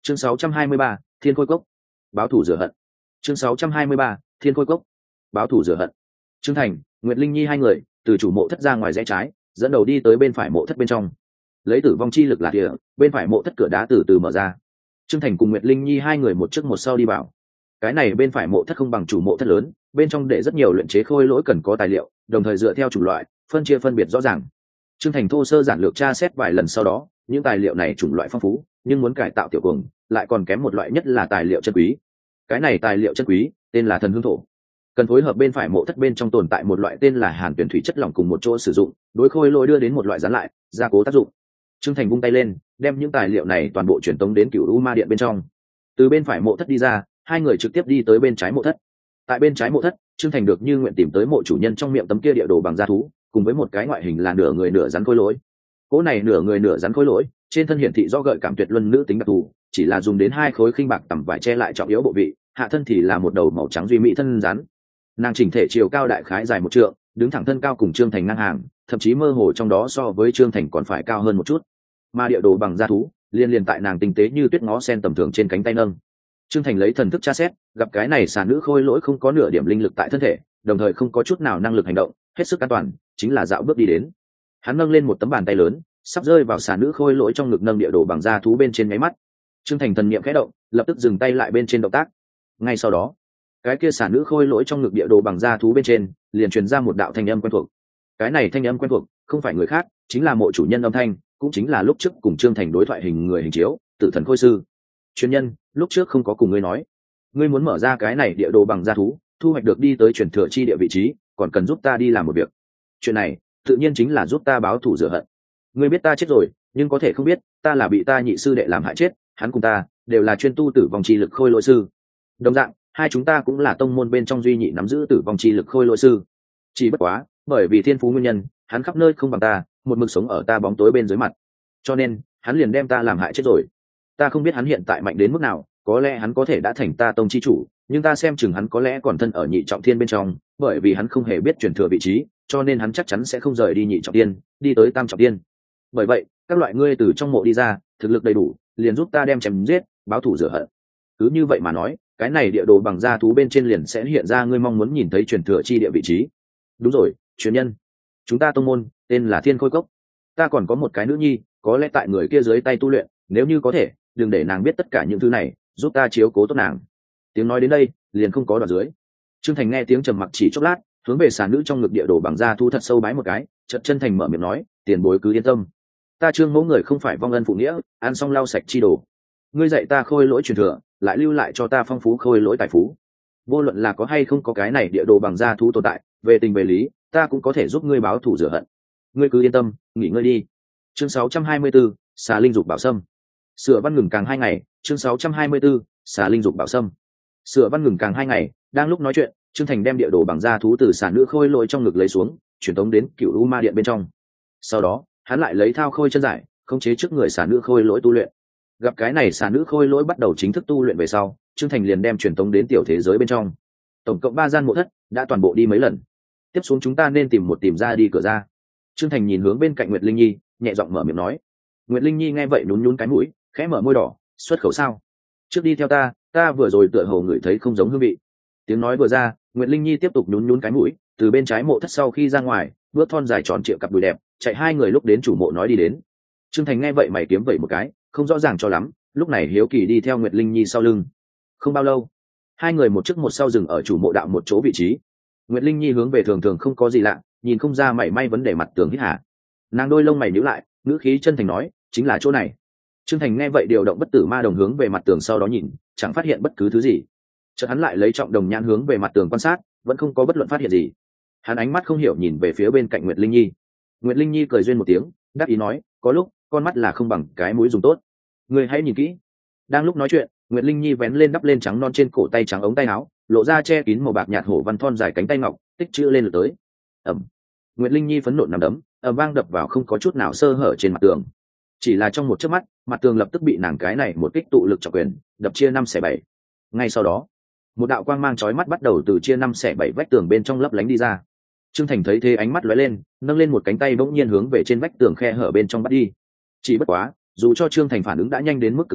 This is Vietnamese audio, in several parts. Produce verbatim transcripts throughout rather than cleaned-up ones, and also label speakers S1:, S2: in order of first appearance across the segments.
S1: chương sáu trăm hai mươi ba, Thiên Khôi Cốc. Báo thủ rửa hận. chương sáu trăm hai mươi ba, Thiên Khôi Cốc. Báo thủ rửa hận. Trương Thành, Nguyệt Linh Nhi hai người từ chủ mộ thất ra ngoài rẽ trái, dẫn đầu đi tới bên phải mộ thất bên trong. Lấy tử vong chi lực là địa, bên phải mộ thất cửa đá từ từ mở ra. Trương Thành cùng Nguyệt Linh Nhi hai người một trước một sau đi vào. Cái này bên phải mộ thất không bằng chủ mộ thất lớn, bên trong để rất nhiều luyện chế khôi lỗi cần có tài liệu, đồng thời dựa theo chủng loại, phân chia phân biệt rõ ràng. Trương Thành thô sơ giản lược tra xét vài lần sau đó, những tài liệu này chủng loại phong phú, nhưng muốn cải tạo tiểu cường, lại còn kém một loại nhất là tài liệu chân quý. Cái này tài liệu chân quý, tên là thần hương thổ. Cần phối hợp bên phải mộ thất bên trong tồn tại một loại tên là hàn tuyển thủy chất lỏng cùng một chỗ sử dụng, đối khôi lỗi đưa đến một loại gián lại, gia cố tác dụng. Trương Thành vung tay lên, đem những tài liệu này toàn bộ truyền tống đến Cửu U Ma Điện bên trong. Từ bên phải mộ thất đi ra, hai người trực tiếp đi tới bên trái mộ thất. Tại bên trái mộ thất, Trương Thành được như nguyện tìm tới mộ chủ nhân trong miệng tấm kia địa đồ bằng da thú, cùng với một cái ngoại hình là nửa người nửa rắn khôi lỗi. Cỗ này nửa người nửa rắn khôi lỗi, trên thân hiển thị do gợi cảm tuyệt luân nữ tính đặc thù, chỉ là dùng đến hai khối khinh bạc tầm vải che lại trọng yếu bộ vị, hạ thân thì là một đầu màu trắng duy mỹ thân rắn. Nàng chỉnh thể chiều cao đại khái dài một trượng, đứng thẳng thân cao cùng Trương Thành ngang hàng, thậm chí mơ hồ trong đó so với Trương Thành còn phải cao hơn một chút. Mà địa đồ bằng da thú, liên liên tại nàng tinh tế như tuyết ngó sen tầm thường trên cánh tay nâng. Trương Thành lấy thần thức tra xét, gặp cái này xà nữ khôi lỗi không có nửa điểm linh lực tại thân thể, đồng thời không có chút nào năng lực hành động, hết sức an toàn, chính là dạo bước đi đến. Hắn nâng lên một tấm bàn tay lớn, sắp rơi vào xà nữ khôi lỗi trong ngực nâng địa đồ bằng da thú bên trên nháy mắt. Trương Thành thần niệm khẽ động, lập tức dừng tay lại bên trên động tác. Ngay sau đó, cái kia xà nữ khôi lỗi trong ngực địa đồ bằng da thú bên trên, liền truyền ra một đạo thanh âm quen thuộc. Cái này thanh âm quen thuộc, không phải người khác, chính là mộ chủ nhân âm thanh, cũng chính là lúc trước cùng Trương Thành đối thoại hình người hình chiếu, Tử Thần Khôi Sư. Truyền nhân, lúc trước không có cùng ngươi nói, ngươi muốn mở ra cái này địa đồ bằng da thú, thu hoạch được đi tới truyền thừa chi địa vị trí, còn cần giúp ta đi làm một việc. Chuyện này, tự nhiên chính là giúp ta báo thù rửa hận. Ngươi biết ta chết rồi, nhưng có thể không biết, ta là bị ta nhị sư đệ làm hại chết, hắn cùng ta đều là chuyên tu tử vong chi lực khôi lỗi sư. Đồng dạng, hai chúng ta cũng là tông môn bên trong duy nhị nắm giữ tử vong chi lực khôi lỗi sư. Chỉ bất quá, bởi vì thiên phú nguyên nhân, hắn khắp nơi không bằng ta, một mực sống ở ta bóng tối bên dưới mặt. Cho nên, hắn liền đem ta làm hại chết rồi. Ta không biết hắn hiện tại mạnh đến mức nào, có lẽ hắn có thể đã thành ta tông chi chủ, nhưng ta xem chừng hắn có lẽ còn thân ở nhị trọng thiên bên trong, bởi vì hắn không hề biết truyền thừa vị trí, cho nên hắn chắc chắn sẽ không rời đi nhị trọng thiên, đi tới tam trọng thiên. Bởi vậy, các loại ngươi từ trong mộ đi ra, thực lực đầy đủ, liền giúp ta đem chém giết, báo thù rửa hận. Cứ như vậy mà nói, cái này địa đồ bằng da thú bên trên liền sẽ hiện ra ngươi mong muốn nhìn thấy truyền thừa chi địa vị trí. Đúng rồi, truyền nhân. Chúng ta tông môn tên là Thiên Khôi Cốc. Ta còn có một cái nữ nhi, có lẽ tại người kia dưới tay tu luyện, nếu như có thể, đừng để nàng biết tất cả những thứ này, giúp ta chiếu cố tốt nàng. Tiếng nói đến đây, liền không có đoạn dưới. Trương Thành nghe tiếng trầm mặc chỉ chốc lát, hướng về xà nữ trong ngực địa đồ bằng da thú thật sâu bái một cái, chợt chân thành mở miệng nói, tiền bối cứ yên tâm. Ta Trương mẫu người không phải vong ân phụ nghĩa, ăn xong lau sạch chi đồ. Ngươi dạy ta khôi lỗi truyền thừa, lại lưu lại cho ta phong phú khôi lỗi tài phú. Vô luận là có hay không có cái này địa đồ bằng da thú tồn tại, về tình về lý, ta cũng có thể giúp ngươi báo thù rửa hận. Ngươi cứ yên tâm, nghỉ ngơi đi. Chương sáu trăm hai mươi bốn, xà linh dục bảo sâm. Sửa văn ngừng càng hai ngày. Chương sáu trăm hai mươi bốn, xà linh dục bảo sâm. Sửa văn ngừng càng hai ngày. Đang lúc nói chuyện, Trương Thành đem địa đồ bằng da thú từ xà nữ khôi lỗi trong ngực lấy xuống, truyền tống đến Cửu U Ma Điện bên trong. Sau đó, hắn lại lấy thao khôi chân giải, khống chế trước người xà nữ khôi lỗi tu luyện. Gặp cái này xà nữ khôi lỗi bắt đầu chính thức tu luyện về sau, Trương Thành liền đem truyền tống đến tiểu thế giới bên trong. Tổng cộng ba gian mộ thất, đã toàn bộ đi mấy lần. Tiếp xuống chúng ta nên tìm một tìm ra đi cửa ra. Trương Thành nhìn hướng bên cạnh Nguyệt Linh Nhi, nhẹ giọng mở miệng nói. Nguyệt Linh Nhi nghe vậy nhún nhún cái mũi, khẽ mở môi đỏ, xuất khẩu sao? Trước đi theo ta, ta vừa rồi tựa hồ ngửi thấy không giống hương vị. Tiếng nói vừa ra, Nguyệt Linh Nhi tiếp tục nhún nhún cái mũi, từ bên trái mộ thất sau khi ra ngoài, bước thon dài tròn trịa cặp đùi đẹp, chạy hai người lúc đến chủ mộ nói đi đến. Trương Thành nghe vậy mày kiếm vậy một cái, không rõ ràng cho lắm, lúc này hiếu kỳ đi theo Nguyệt Linh Nhi sau lưng. Không bao lâu, hai người một trước một sau dừng ở chủ mộ đạo một chỗ vị trí. Nguyệt Linh Nhi hướng về thường thường không có gì lạ, nhìn không ra mảy may vấn đề mặt tường hít hả. Nàng đôi lông mày nhíu lại, ngữ khí chân thành nói, chính là chỗ này. Trương Thành nghe vậy điều động bất tử ma đồng hướng về mặt tường sau đó nhìn, chẳng phát hiện bất cứ thứ gì. Chợt hắn lại lấy trọng đồng nhãn hướng về mặt tường quan sát, vẫn không có bất luận phát hiện gì. Hắn ánh mắt không hiểu nhìn về phía bên cạnh Nguyệt Linh Nhi. Nguyệt Linh Nhi cười duyên một tiếng, đáp ý nói, có lúc con mắt là không bằng cái mũi dùng tốt. Người hãy nhìn kỹ. Đang lúc nói chuyện, Nguyệt Linh Nhi vén lên đắp lên trắng non trên cổ tay trắng ống tay áo, lộ ra che kín màu bạc nhạt hổ văn thon dài cánh tay ngọc, tích chữ lên lượt tới. Ẩm. Nguyệt Linh Nhi phấn nộ nằm đấm, ầm vang đập vào không có chút nào sơ hở trên mặt tường. Chỉ là trong một chớp mắt, mặt tường lập tức bị nàng cái này một kích tụ lực trọng quyền đập chia năm xẻ bảy. Ngay sau đó, một đạo quang mang chói mắt bắt đầu từ chia năm xẻ bảy vách tường bên trong lấp lánh đi ra. Trương Thành thấy thế ánh mắt lóe lên, nâng lên một cánh tay bỗng nhiên hướng về trên vách tường khe hở bên trong bắt đi. Chỉ bất quá, dù cho Trương Thành phản ứng đã nhanh đến mức cực hạn,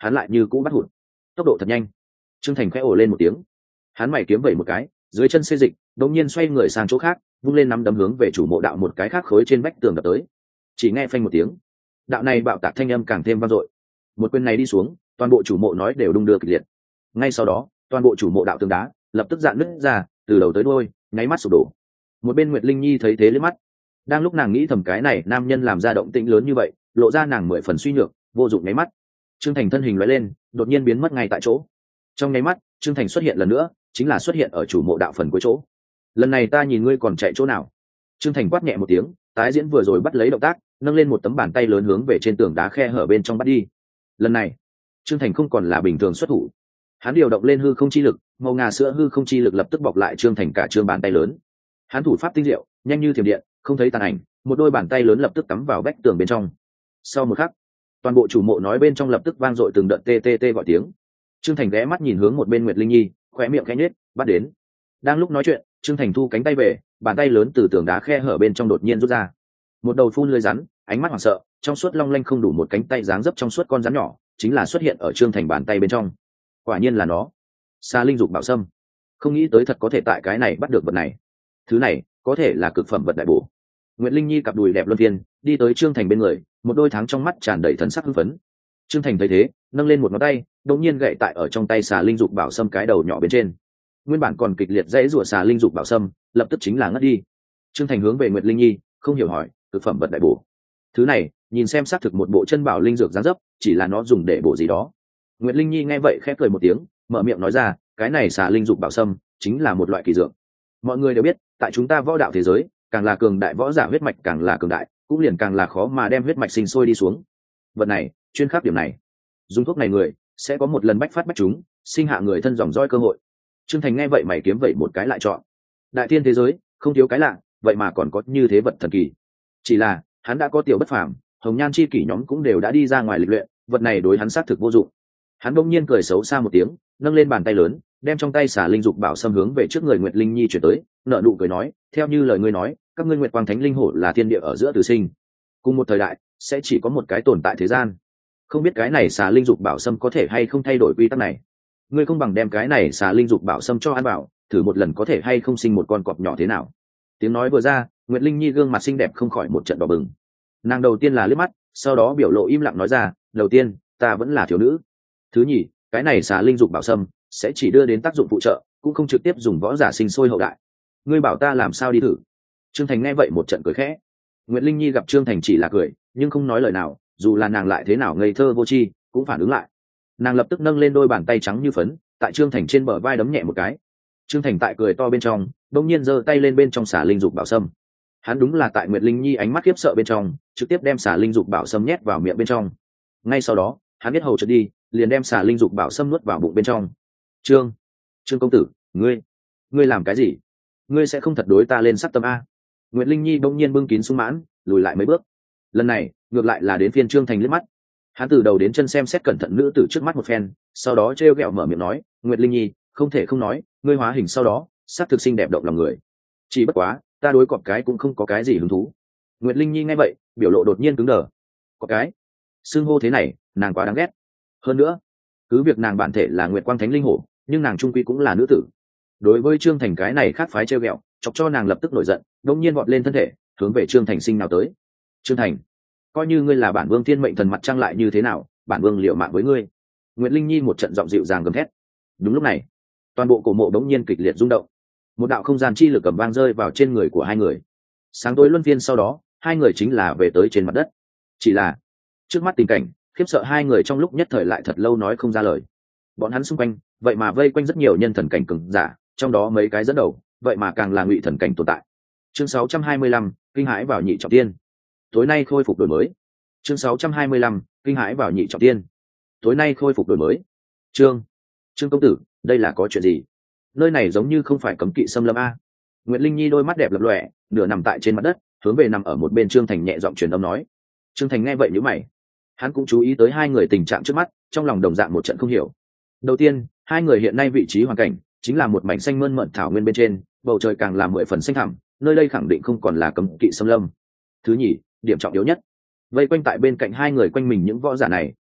S1: hắn lại như cũ bắt hụt, tốc độ thật nhanh. Trương Thành khẽ ồ lên một tiếng, hắn mày kiếm vẩy một cái, dưới chân xê dịch, đột nhiên xoay người sang chỗ khác, vung lên nắm đấm hướng về chủ mộ đạo một cái khác khối trên vách tường đập tới. Chỉ nghe phanh một tiếng, đạo này bạo tạc thanh âm càng thêm vang dội. Một quyền này đi xuống, toàn bộ chủ mộ nói đều đung đưa kịch liệt. Ngay sau đó, toàn bộ chủ mộ đạo tường đá lập tức dạn nứt ra, từ đầu tới đuôi, nháy mắt sụp đổ. Một bên Nguyệt Linh Nhi thấy thế liếc mắt, đang lúc nàng nghĩ thầm cái này nam nhân làm ra động tĩnh lớn như vậy, lộ ra nàng mười phần suy nhược, vô dụng nháy mắt. Trương Thành thân hình lóe lên, đột nhiên biến mất ngay tại chỗ. Trong nháy mắt, Trương Thành xuất hiện lần nữa, chính là xuất hiện ở chủ mộ đạo phần cuối chỗ. Lần này ta nhìn ngươi còn chạy chỗ nào? Trương Thành quát nhẹ một tiếng, tái diễn vừa rồi bắt lấy động tác, nâng lên một tấm bàn tay lớn hướng về trên tường đá khe hở bên trong bắt đi. Lần này, Trương Thành không còn là bình thường xuất thủ, hắn điều động lên hư không chi lực, màu ngà sữa hư không chi lực lập tức bọc lại Trương Thành cả trương bàn tay lớn. Hắn thủ pháp tinh diệu, nhanh như thiểm điện, không thấy tàn ảnh, một đôi bàn tay lớn lập tức cắm vào vách tường bên trong. Sau một khắc, toàn bộ chủ mộ nói bên trong lập tức vang dội từng đợt tê tê tê gọi tiếng. Trương Thành ghé mắt nhìn hướng một bên Nguyệt Linh Nhi, khóe miệng khẽ nhếch, bắt đến. Đang lúc nói chuyện, Trương Thành thu cánh tay về, bàn tay lớn từ tường đá khe hở bên trong đột nhiên rút ra. Một đầu phun lưới rắn, ánh mắt hoảng sợ, trong suốt long lanh không đủ một cánh tay dáng dấp trong suốt con rắn nhỏ, chính là xuất hiện ở Trương Thành bàn tay bên trong. Quả nhiên là nó, Xà Linh Dục Bảo Sâm. Không nghĩ tới thật có thể tại cái này bắt được vật này. Thứ này có thể là cực phẩm vật đại bổ. Nguyệt Linh Nhi cặp đùi đẹp luân phiên, đi tới Trương Thành bên người, một đôi tháng trong mắt tràn đầy thần sắc hưng phấn. Trương Thành thấy thế, nâng lên một ngón tay, đột nhiên gậy tại ở trong tay Xà Linh Dục Bảo Sâm cái đầu nhỏ bên trên. Nguyên bản còn kịch liệt dãy rủa Xà Linh Dục Bảo Sâm, lập tức chính là ngất đi. Trương Thành hướng về Nguyệt Linh Nhi, không hiểu hỏi, cực phẩm vật đại bổ. Thứ này, nhìn xem xác thực một bộ chân bảo linh dược dáng dấp, chỉ là nó dùng để bổ gì đó. Nguyệt Linh Nhi nghe vậy khẽ cười một tiếng, mở miệng nói ra, cái này Xà Linh Dục Bảo Sâm chính là một loại kỳ dược. Mọi người đều biết, tại chúng ta võ đạo thế giới, càng là cường đại võ giả huyết mạch càng là cường đại, cũng liền càng là khó mà đem huyết mạch sinh sôi đi xuống. Vật này, chuyên khắc điểm này. Dùng thuốc này người sẽ có một lần bách phát bách trúng, sinh hạ người thân dòng dõi cơ hội. Trương Thành nghe vậy mày kiếm vậy một cái lại chọn. Đại thiên thế giới, không thiếu cái lạ, vậy mà còn có như thế vật thần kỳ. Chỉ là, hắn đã có tiểu bất phàm, Hồng Nhan chi kỷ nhóm cũng đều đã đi ra ngoài lịch luyện, vật này đối hắn xác thực vô dụng. Hắn bỗng nhiên cười xấu xa một tiếng, nâng lên bàn tay lớn, đem trong tay Xà Linh Dục Bảo Sâm hướng về trước người Nguyệt Linh Nhi chuyển tới, nợ nụ cười nói, theo như lời ngươi nói, các ngươi Nguyệt Quang Thánh linh hổ là thiên địa ở giữa tử sinh, cùng một thời đại sẽ chỉ có một cái tồn tại thế gian. Không biết cái này Xà Linh Dục Bảo Sâm có thể hay không thay đổi quy tắc này. Ngươi không bằng đem cái này Xà Linh Dục Bảo Sâm cho ăn bảo, thử một lần có thể hay không sinh một con cọp nhỏ thế nào. Tiếng nói vừa ra, Nguyệt Linh Nhi gương mặt xinh đẹp không khỏi một trận đỏ bừng. Nàng đầu tiên là liếc mắt, sau đó biểu lộ im lặng nói ra, đầu tiên, ta vẫn là thiếu nữ. Thứ nhì, cái này Xà Linh Dục Bảo Sâm sẽ chỉ đưa đến tác dụng phụ trợ, cũng không trực tiếp dùng võ giả sinh sôi hậu đại. Ngươi bảo ta làm sao đi thử? Trương Thành nghe vậy một trận cười khẽ. Nguyệt Linh Nhi gặp Trương Thành chỉ là cười, nhưng không nói lời nào, dù là nàng lại thế nào ngây thơ vô tri, cũng phản ứng lại. Nàng lập tức nâng lên đôi bàn tay trắng như phấn, tại Trương Thành trên bờ vai đấm nhẹ một cái. Trương Thành tại cười to bên trong, đột nhiên giơ tay lên bên trong Xà Linh Dục Bảo Sâm. Hắn đúng là tại Nguyệt Linh Nhi ánh mắt khiếp sợ bên trong, trực tiếp đem Xà Linh Dục Bảo Sâm nhét vào miệng bên trong. Ngay sau đó, hắn biết hầu trượt đi, liền đem Xà Linh Dục Bảo Sâm nuốt vào bụng bên trong. Trương, Trương công tử, ngươi, ngươi làm cái gì? Ngươi sẽ không thật đối ta lên sắc tâm a? Nguyệt Linh Nhi bỗng nhiên bưng kín sung mãn, lùi lại mấy bước. Lần này, ngược lại là đến phiên Trương Thành liếc mắt. Hắn từ đầu đến chân xem xét cẩn thận nữ tử trước mắt một phen, sau đó trêu ghẹo mở miệng nói, Nguyệt Linh Nhi, không thể không nói, ngươi hóa hình sau đó, sắc thực xinh đẹp động lòng người. Chỉ bất quá, ta đối cọp cái cũng không có cái gì hứng thú. Nguyệt Linh Nhi nghe vậy, biểu lộ đột nhiên cứng đờ. Cọp cái? Xưng hô thế này, nàng quá đáng ghét. Hơn nữa, cứ việc nàng bản thể là Nguyệt Quang Thánh linh hổ, nhưng nàng trung quy cũng là nữ tử. Đối với Trương Thành cái này khác phái trêu ghẹo, chọc cho nàng lập tức nổi giận, đột nhiên vọt lên thân thể, hướng về Trương Thành sinh nào tới. Trương Thành, coi như ngươi là bản vương thiên mệnh thần mặt trăng lại như thế nào, bản vương liều mạng với ngươi. Nguyệt Linh Nhi một trận giọng dịu dàng gầm thét. Đúng lúc này, toàn bộ cổ mộ đống nhiên kịch liệt rung động, một đạo không gian chi lực cầm vang rơi vào trên người của hai người. Sáng tối luân phiên sau đó, hai người chính là về tới trên mặt đất. Chỉ là trước mắt tình cảnh khiếp sợ hai người trong lúc nhất thời lại thật lâu nói không ra lời. Bọn hắn xung quanh vậy mà vây quanh rất nhiều nhân thần cảnh cường giả, trong đó mấy cái dẫn đầu vậy mà càng là ngụy thần cảnh tồn tại. Chương sáu trăm hai mươi lăm, kinh hãi vào nhị trọng tiên. Tối nay khôi phục đổi mới. Chương sáu trăm hai mươi lăm, kinh hãi vào nhị trọng tiên. Tối nay khôi phục đổi mới. Trương, Trương công tử, đây là có chuyện gì? Nơi này giống như không phải cấm kỵ xâm lâm a. Nguyệt Linh Nhi đôi mắt đẹp lập lòe, nửa nằm tại trên mặt đất, hướng về nằm ở một bên Trương Thành nhẹ giọng truyền âm nói. Trương Thành nghe vậy nhíu mày, hắn cũng chú ý tới hai người tình trạng trước mắt, trong lòng đồng dạng một trận không hiểu. Đầu tiên, hai người hiện nay vị trí hoàn cảnh chính là một mảnh xanh mơn mởn thảo nguyên bên trên, bầu trời càng là mười phần xanh thẳm, nơi đây khẳng định không còn là cấm kỵ xâm lâm. Thứ nhì, điểm trọng yếu nhất, vây quanh tại bên cạnh hai người quanh mình những võ giả này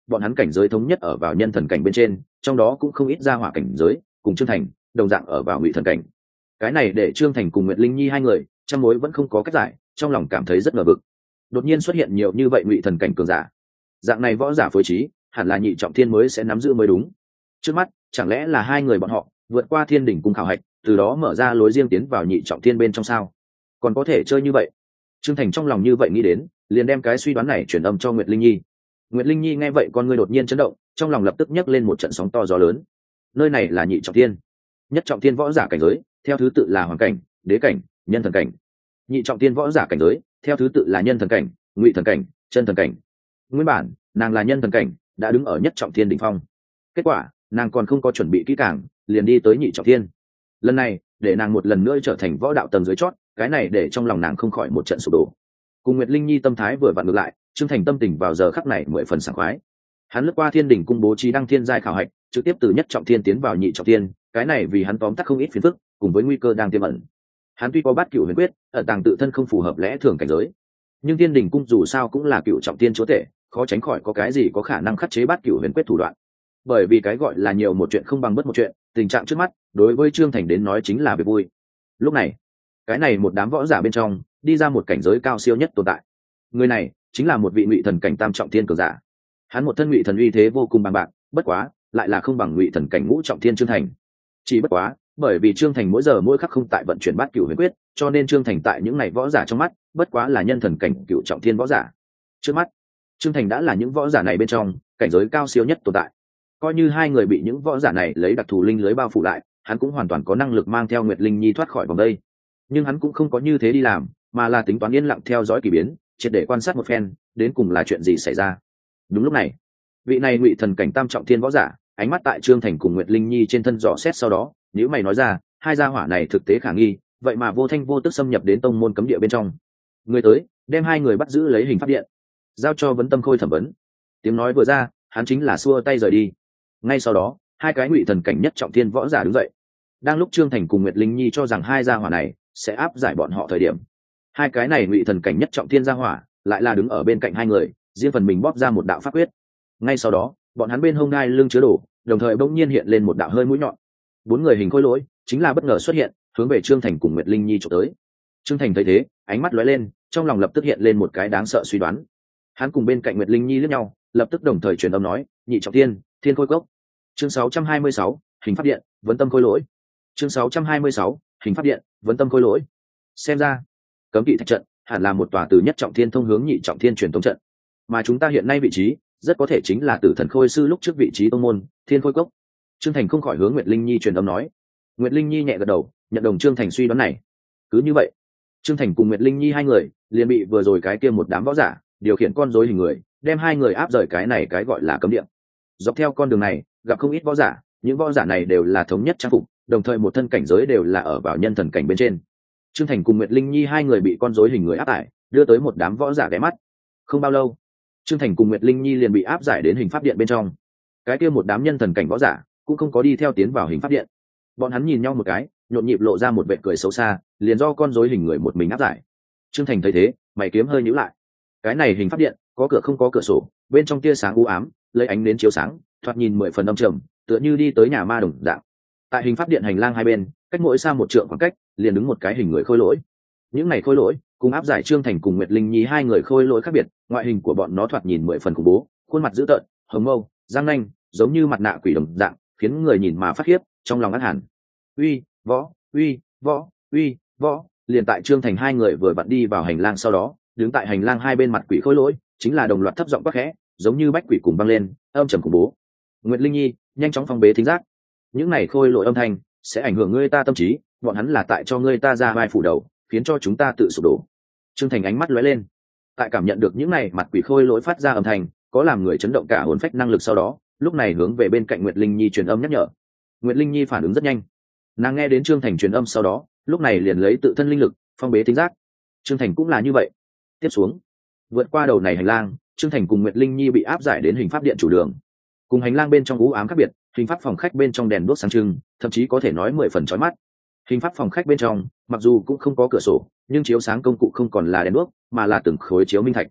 S1: bọn hắn cảnh giới thống nhất ở vào nhân thần cảnh bên trên, trong đó cũng không ít ra hỏa cảnh giới cùng Trương Thành đồng dạng ở vào ngụy thần cảnh. Cái này để Trương Thành cùng Nguyệt Linh Nhi hai người trăm mối vẫn không có cách giải, trong lòng cảm thấy rất ngờ vực. Đột nhiên xuất hiện nhiều như vậy ngụy thần cảnh cường giả, dạng này võ giả phối trí hẳn là nhị trọng thiên mới sẽ nắm giữ mới đúng. Trước mắt chẳng lẽ là hai người bọn họ vượt qua thiên đỉnh cung khảo hạch, từ đó mở ra lối riêng tiến vào nhị trọng thiên bên trong sao? Còn có thể chơi như vậy? Trương Thành trong lòng như vậy nghĩ đến, liền đem cái suy đoán này truyền âm cho Nguyệt Linh Nhi. Nguyệt Linh Nhi nghe vậy con ngươi đột nhiên chấn động, trong lòng lập tức nhấc lên một trận sóng to gió lớn. Nơi này là nhị trọng thiên, nhất trọng thiên võ giả cảnh giới theo thứ tự là hoàng cảnh, đế cảnh, nhân thần cảnh. Nhị trọng thiên võ giả cảnh giới theo thứ tự là nhân thần cảnh, ngụy thần cảnh, chân thần cảnh. Nguyên bản nàng là nhân thần cảnh, đã đứng ở nhất trọng thiên đỉnh phong. Kết quả nàng còn không có chuẩn bị kỹ càng, liền đi tới nhị trọng thiên. Lần này để nàng một lần nữa trở thành võ đạo tầng dưới chót, cái này để trong lòng nàng không khỏi một trận sụp đổ. Cùng Nguyệt Linh Nhi tâm thái vừa vặn ngược lại, Trương Thành tâm tình vào giờ khắc này mười phần sảng khoái. Hắn lướt qua thiên đỉnh cung bố trí đăng thiên giai khảo hạch, trực tiếp từ nhất trọng thiên tiến vào nhị trọng thiên, cái này vì hắn tóm tắt không ít phiền phức, cùng với nguy cơ đang tiềm ẩn. Hắn tuy có bát cửu huyền quyết, ở tàng tự thân không phù hợp lẽ thường cảnh giới, nhưng thiên đỉnh cung dù sao cũng là cửu trọng thiên chúa tể, khó tránh khỏi có cái gì có khả năng khắc chế bát cửu huyền quyết thủ đoạn. Bởi vì cái gọi là nhiều một chuyện không bằng bất một chuyện, tình trạng trước mắt đối với Trương Thành đến nói chính là việc vui. Lúc này, cái này một đám võ giả bên trong đi ra một cảnh giới cao siêu nhất tồn tại. Người này chính là một vị ngụy thần cảnh tam trọng thiên cường giả. Hắn một thân ngụy thần uy thế vô cùng bằng bạc, bất quá lại là không bằng ngụy thần cảnh ngũ trọng thiên Trương Thành. Chỉ bất quá, bởi vì Trương Thành mỗi giờ mỗi khắc không tại vận chuyển bát cửu huyền quyết, cho nên Trương Thành tại những này võ giả trong mắt, bất quá là nhân thần cảnh cửu trọng thiên võ giả. Trước mắt, Trương Thành đã là những võ giả này bên trong cảnh giới cao siêu nhất tồn tại. Coi như hai người bị những võ giả này lấy đặc thù linh lưới bao phủ lại, hắn cũng hoàn toàn có năng lực mang theo Nguyệt Linh Nhi thoát khỏi vòng đây. Nhưng hắn cũng không có như thế đi làm, mà là tính toán yên lặng theo dõi kỳ biến, triệt để quan sát một phen, đến cùng là chuyện gì xảy ra. Đúng lúc này, vị này ngụy thần cảnh tam trọng thiên võ giả, ánh mắt tại Trương Thành cùng Nguyệt Linh Nhi trên thân dò xét, sau đó, nếu mày nói ra, hai gia hỏa này thực tế khả nghi, vậy mà vô thanh vô tức xâm nhập đến tông môn cấm địa bên trong. Người tới, đem hai người bắt giữ lấy hình pháp điện, giao cho Vấn Tâm Khôi thẩm vấn. Tiếng nói vừa ra, hắn chính là xua tay rời đi. Ngay sau đó, hai cái ngụy thần cảnh nhất trọng thiên võ giả đứng dậy. Đang lúc Trương Thành cùng Nguyệt Linh Nhi cho rằng hai gia hỏa này sẽ áp giải bọn họ thời điểm, hai cái này ngụy thần cảnh nhất trọng thiên gia hỏa lại là đứng ở bên cạnh hai người, riêng phần mình bóp ra một đạo pháp quyết. Ngay sau đó, bọn hắn bên hông ngai lưng chứa đồ, đồng thời bỗng nhiên hiện lên một đạo hơi mũi nhọn. Bốn người hình khôi lỗi chính là bất ngờ xuất hiện, hướng về Trương Thành cùng Nguyệt Linh Nhi chụp tới. Trương Thành thấy thế, ánh mắt lóe lên, trong lòng lập tức hiện lên một cái đáng sợ suy đoán. Hắn cùng bên cạnh Nguyệt Linh Nhi liếc nhau, lập tức đồng thời truyền âm nói, nhị trọng thiên, thiên khôi cốc. Chương sáu trăm hai mươi sáu, hình pháp điện, Vấn Tâm Khôi lỗi. Chương sáu trăm hai mươi sáu, hình pháp điện, Vấn Tâm Khôi lỗi. Xem ra, cấm kỵ thạch trận hẳn là một tòa từ nhất trọng thiên thông hướng nhị trọng thiên truyền tống trận, mà chúng ta hiện nay vị trí rất có thể chính là Tử Thần Khôi sư lúc trước vị trí tông môn Thiên Khôi Cốc. Trương Thành không khỏi hướng Nguyệt Linh Nhi truyền âm nói. Nguyệt Linh Nhi nhẹ gật đầu, nhận đồng Trương Thành suy đoán này. Cứ như vậy, Trương Thành cùng Nguyệt Linh Nhi hai người liền bị vừa rồi cái kia một đám võ giả điều khiển con rối hình người, đem hai người áp rời cái này cái gọi là cấm địa. Dọc theo con đường này, gặp không ít võ giả, những võ giả này đều là thống nhất trang phục, đồng thời một thân cảnh giới đều là ở vào nhân thần cảnh bên trên. Trương Thành cùng Nguyệt Linh Nhi hai người bị con rối hình người áp tải, đưa tới một đám võ giả ghé mắt. Không bao lâu, Trương Thành cùng Nguyệt Linh Nhi liền bị áp giải đến hình pháp điện bên trong. Cái kia một đám nhân thần cảnh võ giả cũng không có đi theo tiến vào hình pháp điện. Bọn hắn nhìn nhau một cái, nhộn nhịp lộ ra một vẻ cười xấu xa, liền do con rối hình người một mình áp giải. Trương Thành thấy thế, mày kiếm hơi nhíu lại. Cái này hình pháp điện có cửa không có cửa sổ, bên trong tia sáng u ám, lấy ánh nến chiếu sáng, thoạt nhìn mười phần âm trầm, tựa như đi tới nhà ma đồng dạng. Tại hình pháp điện hành lang hai bên, cách mỗi xa một trượng khoảng cách, liền đứng một cái hình người khôi lỗi. Những này khôi lỗi cùng áp giải Trương Thành cùng Nguyệt Linh Nhi hai người khôi lỗi khác biệt, ngoại hình của bọn nó thoạt nhìn mười phần khủng bố, khuôn mặt dữ tợn, hồng mâu, răng nanh, giống như mặt nạ quỷ đồng dạng, khiến người nhìn mà phát khiếp, trong lòng ác hẳn. Uy, võ, uy, võ, uy, võ, liền tại Trương Thành hai người vừa vặn đi vào hành lang, sau đó, đứng tại hành lang hai bên mặt quỷ khôi lỗi, chính là đồng loạt thấp giọng quát khẽ, giống như bách quỷ cùng vang lên, âm trầm khủng bố. Nguyệt Linh Nhi, nhanh chóng phong bế thính giác. Những này khôi lỗi âm thanh sẽ ảnh hưởng ngươi ta tâm trí, bọn hắn là tại cho ngươi ta ra vai phủ đầu, khiến cho chúng ta tự sụp đổ. Trương Thành ánh mắt lóe lên, tại cảm nhận được những này mặt quỷ khôi lỗi phát ra âm thanh có làm người chấn động cả hồn phách năng lực, sau đó lúc này hướng về bên cạnh Nguyệt Linh Nhi truyền âm nhắc nhở. Nguyệt Linh Nhi phản ứng rất nhanh, nàng nghe đến Trương Thành truyền âm, sau đó lúc này liền lấy tự thân linh lực phong bế thính giác. Trương Thành cũng là như vậy. Tiếp xuống, vượt qua đầu này hành lang, Trương Thành cùng Nguyệt Linh Nhi bị áp giải đến hình pháp điện chủ đường. Cùng hành lang bên trong u ám khác biệt, hình pháp phòng khách bên trong đèn đuốc sáng trưng, thậm chí có thể nói mười phần chói mắt. Hình pháp phòng khách bên trong mặc dù cũng không có cửa sổ, nhưng chiếu sáng công cụ không còn là đèn đuốc, mà là từng khối chiếu minh thạch.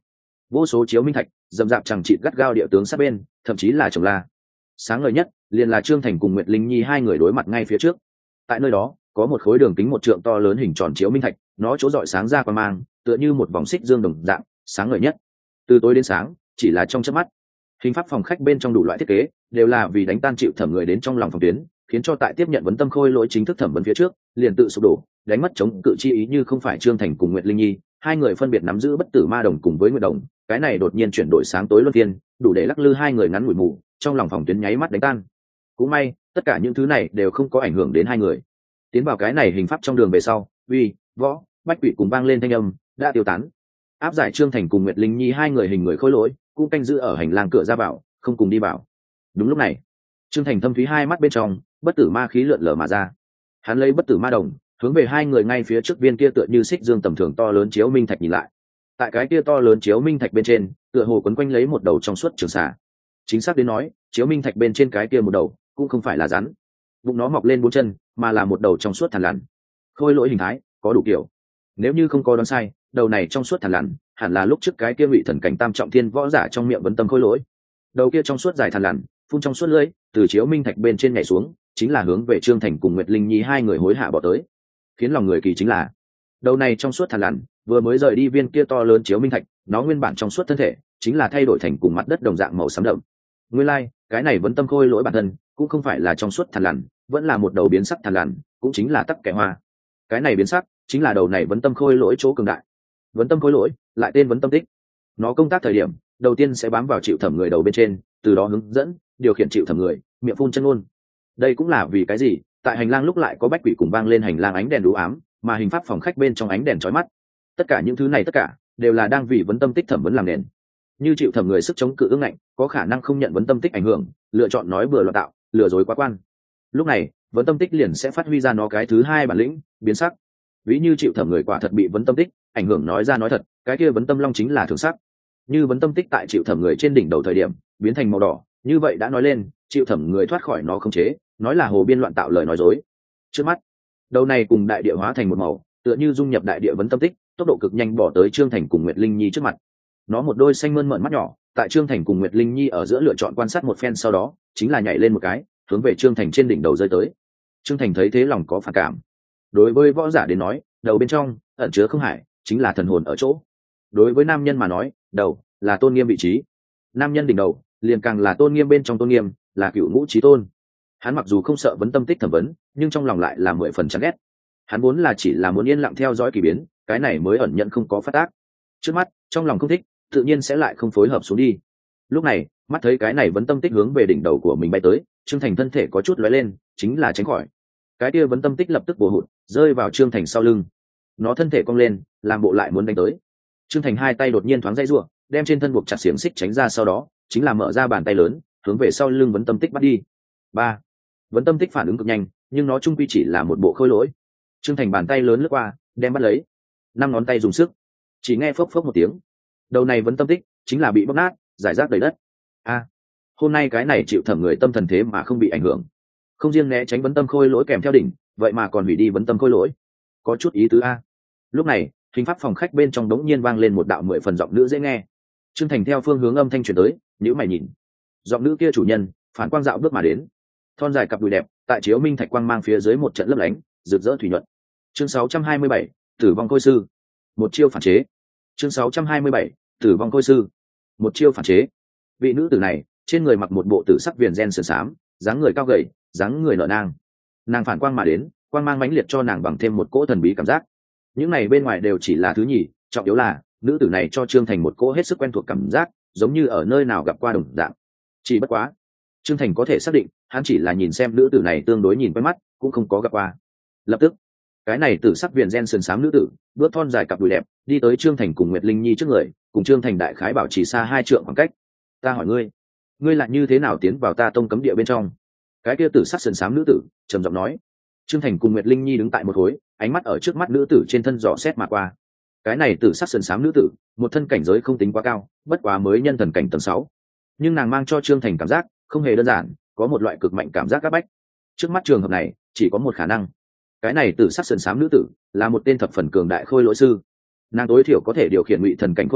S1: vô số chiếu minh thạch dầm dạp chẳng chịt gắt gao địa tướng sát bên, thậm chí là chồng la. Sáng ngời nhất liền là Trương Thành cùng Nguyệt Linh Nhi hai người đối mặt ngay phía trước. Tại nơi đó có một khối đường kính một trượng to lớn hình tròn chiếu minh thạch, nó chỗ rọi sáng ra qua mang tựa như một vòng xích dương đồng dạng, sáng ngời nhất. Từ tối đến sáng chỉ là trong chớp mắt. Hình pháp phòng khách bên trong đủ loại thiết kế đều là vì đánh tan chịu thẩm người đến trong lòng phòng tuyến, khiến cho tại tiếp nhận vấn tâm khôi lỗi chính thức thẩm vấn phía trước liền tự sụp đổ, đánh mất chống cự chi ý. Như không phải Trương Thành cùng Nguyệt Linh Nhi hai người phân biệt nắm giữ bất tử ma đồng cùng với Nguyệt đồng, cái này đột nhiên chuyển đổi sáng tối luân phiên, đủ để lắc lư hai người ngắn ngủi mù, trong lòng phòng tuyến nháy mắt đánh tan. Cũng may tất cả những thứ này đều không có ảnh hưởng đến hai người. Tiến vào cái này hình pháp trong đường về sau, uy võ bách quỷ cùng vang lên thanh âm đã tiêu tán. Áp giải Trương Thành cùng Nguyệt Linh Nhi hai người hình người khôi lỗi cũng canh giữ ở hành lang cửa ra vào, không cùng đi vào. Đúng lúc này, Trương Thành thâm thúy hai mắt bên trong bất tử ma khí lượn lờ mà ra. Hắn lấy bất tử ma đồng hướng về hai người ngay phía trước viên kia tựa như xích dương tầm thường to lớn chiếu minh thạch nhìn lại. Tại cái kia to lớn chiếu minh thạch bên trên tựa hồ quấn quanh lấy một đầu trong suốt trường xà. Chính xác đến nói, chiếu minh thạch bên trên cái kia một đầu cũng không phải là rắn, bụng nó mọc lên bốn chân, mà là một đầu trong suốt thằn lằn. Khôi lỗi hình thái có đủ kiểu. Nếu như không có đoán sai, đầu này trong suốt thằn lằn hẳn là lúc trước cái kia Ngụy Thần cảnh tam trọng thiên võ giả trong miệng vấn tâm khôi lỗi. Đầu kia trong suốt dài thằn lằn phun trong suốt lưỡi từ chiếu minh thạch bên trên nhảy xuống, chính là hướng về Trương Thành cùng Nguyệt Linh Nhi hai người hối hạ bỏ tới. Khiến lòng người kỳ chính là, đầu này trong suốt thằn lằn vừa mới rời đi viên kia to lớn chiếu minh thạch, nó nguyên bản trong suốt thân thể chính là thay đổi thành cùng mặt đất đồng dạng màu xám đậm. Nguyên lai, like, cái này vấn tâm khôi lỗi bản thân cũng không phải là trong suốt thằn lằn, vẫn là một đầu biến sắc thằn lằn, cũng chính là tắc kẻ hoa. Cái này biến sắc chính là đầu này vấn tâm khôi lỗi chỗ cường đại. Vấn tâm khôi lỗi lại tên vấn tâm tích. Nó công tác thời điểm đầu tiên sẽ bám vào chịu thẩm người đầu bên trên, từ đó hướng dẫn điều khiển chịu thẩm người miệng phun chân ngôn. Đây cũng là vì cái gì tại hành lang lúc lại có bách quỷ cùng vang lên hành lang ánh đèn đú ám, mà hình pháp phòng khách bên trong ánh đèn chói mắt. Tất cả những thứ này tất cả đều là đang vì vấn tâm tích thẩm vấn làm nền. Như chịu thẩm người sức chống cự ương ngạnh, có khả năng không nhận vấn tâm tích ảnh hưởng, lựa chọn nói bừa loạn tạo, lừa dối quá quan. Lúc này vấn tâm tích liền sẽ phát huy ra nó cái thứ hai bản lĩnh, biến sắc. Ví như chịu thẩm người quả thật bị vấn tâm tích ảnh hưởng nói ra nói thật, cái kia vấn tâm long chính là thường sắc. Như vấn tâm tích tại chịu thẩm người trên đỉnh đầu thời điểm biến thành màu đỏ, như vậy đã nói lên chịu thẩm người thoát khỏi nó khống chế, nói là hồ biên loạn tạo lời nói dối. Trước mắt đầu này cùng đại địa hóa thành một màu, tựa như dung nhập đại địa vấn tâm tích, tốc độ cực nhanh bỏ tới Trương Thành cùng Nguyệt Linh Nhi trước mặt. Nó một đôi xanh mơn mởn mắt nhỏ tại Trương Thành cùng Nguyệt Linh Nhi ở giữa lựa chọn quan sát một phen, sau đó chính là nhảy lên một cái hướng về Trương Thành trên đỉnh đầu rơi tới. Trương Thành thấy thế lòng có phản cảm. Đối với võ giả đến nói, đầu bên trong ẩn chứa không hải, chính là thần hồn ở chỗ. Đối với nam nhân mà nói, đầu là tôn nghiêm vị trí. Nam nhân đỉnh đầu liền càng là tôn nghiêm bên trong tôn nghiêm, là cựu ngũ chí tôn. Hắn mặc dù không sợ vấn tâm tích thẩm vấn, nhưng trong lòng lại là mười phần chán ghét. Hắn vốn là chỉ là muốn yên lặng theo dõi kỳ biến, cái này mới ẩn nhận không có phát tác. Trước mắt trong lòng không thích, tự nhiên sẽ lại không phối hợp xuống đi. Lúc này mắt thấy cái này vấn tâm tích hướng về đỉnh đầu của mình bay tới, Trương Thành thân thể có chút lóe lên, chính là tránh khỏi. Cái kia vấn tâm tích lập tức bổ hụt rơi vào Trương Thành sau lưng. Nó thân thể cong lên làm bộ lại muốn đánh tới. Trương Thành hai tay đột nhiên thoáng dây rủa, đem trên thân buộc chặt xiềng xích tránh ra, sau đó chính là mở ra bàn tay lớn hướng về sau lưng vấn tâm tích bắt đi. Ba vấn tâm tích phản ứng cực nhanh, nhưng nó trung quy chỉ là một bộ khôi lỗi. Trương Thành bàn tay lớn lướt qua đem bắt lấy, năm ngón tay dùng sức, chỉ nghe phốc phốc một tiếng, đầu này vấn tâm tích chính là bị bóc nát, giải rác đầy đất. A hôm nay cái này chịu thẩm người tâm thần thế mà không bị ảnh hưởng, không riêng né tránh vấn tâm khôi lỗi kèm theo đỉnh, vậy mà còn hủy đi vấn tâm khôi lỗi, có chút ý tứ a. Lúc này hình pháp phòng khách bên trong đống nhiên vang lên một đạo mười phần giọng nữ dễ nghe. Trương Thành theo phương hướng âm thanh truyền tới, nhíu mày nhìn. Giọng nữ kia chủ nhân phản quang dạo bước mà đến, thon dài cặp đùi đẹp tại chiếu minh thạch quang mang phía dưới một trận lấp lánh rực rỡ thủy nhuận. Chương sáu trăm hai mươi bảy, tử vong khôi sư, một chiêu phản chế. Chương sáu trăm hai mươi bảy, tử vong khôi sư, một chiêu phản chế. Vị nữ tử này trên người mặc một bộ tử sắc viền ren sườn xám, dáng người cao gầy, dáng người nở nang. Nàng phản quang mà đến, quang mang mãnh liệt cho nàng bằng thêm một cỗ thần bí cảm giác. Những này bên ngoài đều chỉ là thứ nhì, trọng yếu là nữ tử này cho Trương Thành một cỗ hết sức quen thuộc cảm giác, giống như ở nơi nào gặp qua đồng dạng. Chỉ bất quá Trương Thành có thể xác định hắn chỉ là nhìn xem nữ tử này tương đối nhìn quen mắt, cũng không có gặp qua. Lập tức cái này tử sắc viền ren sườn xám nữ tử bước thon dài cặp đùi đẹp đi tới Trương Thành cùng Nguyệt Linh Nhi trước người, cùng Trương Thành đại khái bảo trì xa hai trượng khoảng cách. Ta hỏi ngươi, ngươi lại như thế nào tiến vào ta tông cấm địa bên trong? Cái kia tử sắc sườn xám nữ tử trầm giọng nói. Trương Thành cùng Nguyệt Linh Nhi đứng tại một khối, ánh mắt ở trước mắt nữ tử trên thân dò xét mà qua. Cái này tử sắc sườn xám nữ tử một thân cảnh giới không tính quá cao, bất quá mới nhân thần cảnh tầng sáu, nhưng nàng mang cho Trương Thành cảm giác không hề đơn giản, có một loại cực mạnh cảm giác áp bách. Trước mắt trường hợp này chỉ có một khả năng, cái này tử sắc sườn xám nữ tử là một tên thập phần cường đại khôi lỗi sư. Nàng tối thiểu có thể điều khiển Ngụy Thần cảnh khôi lỗi,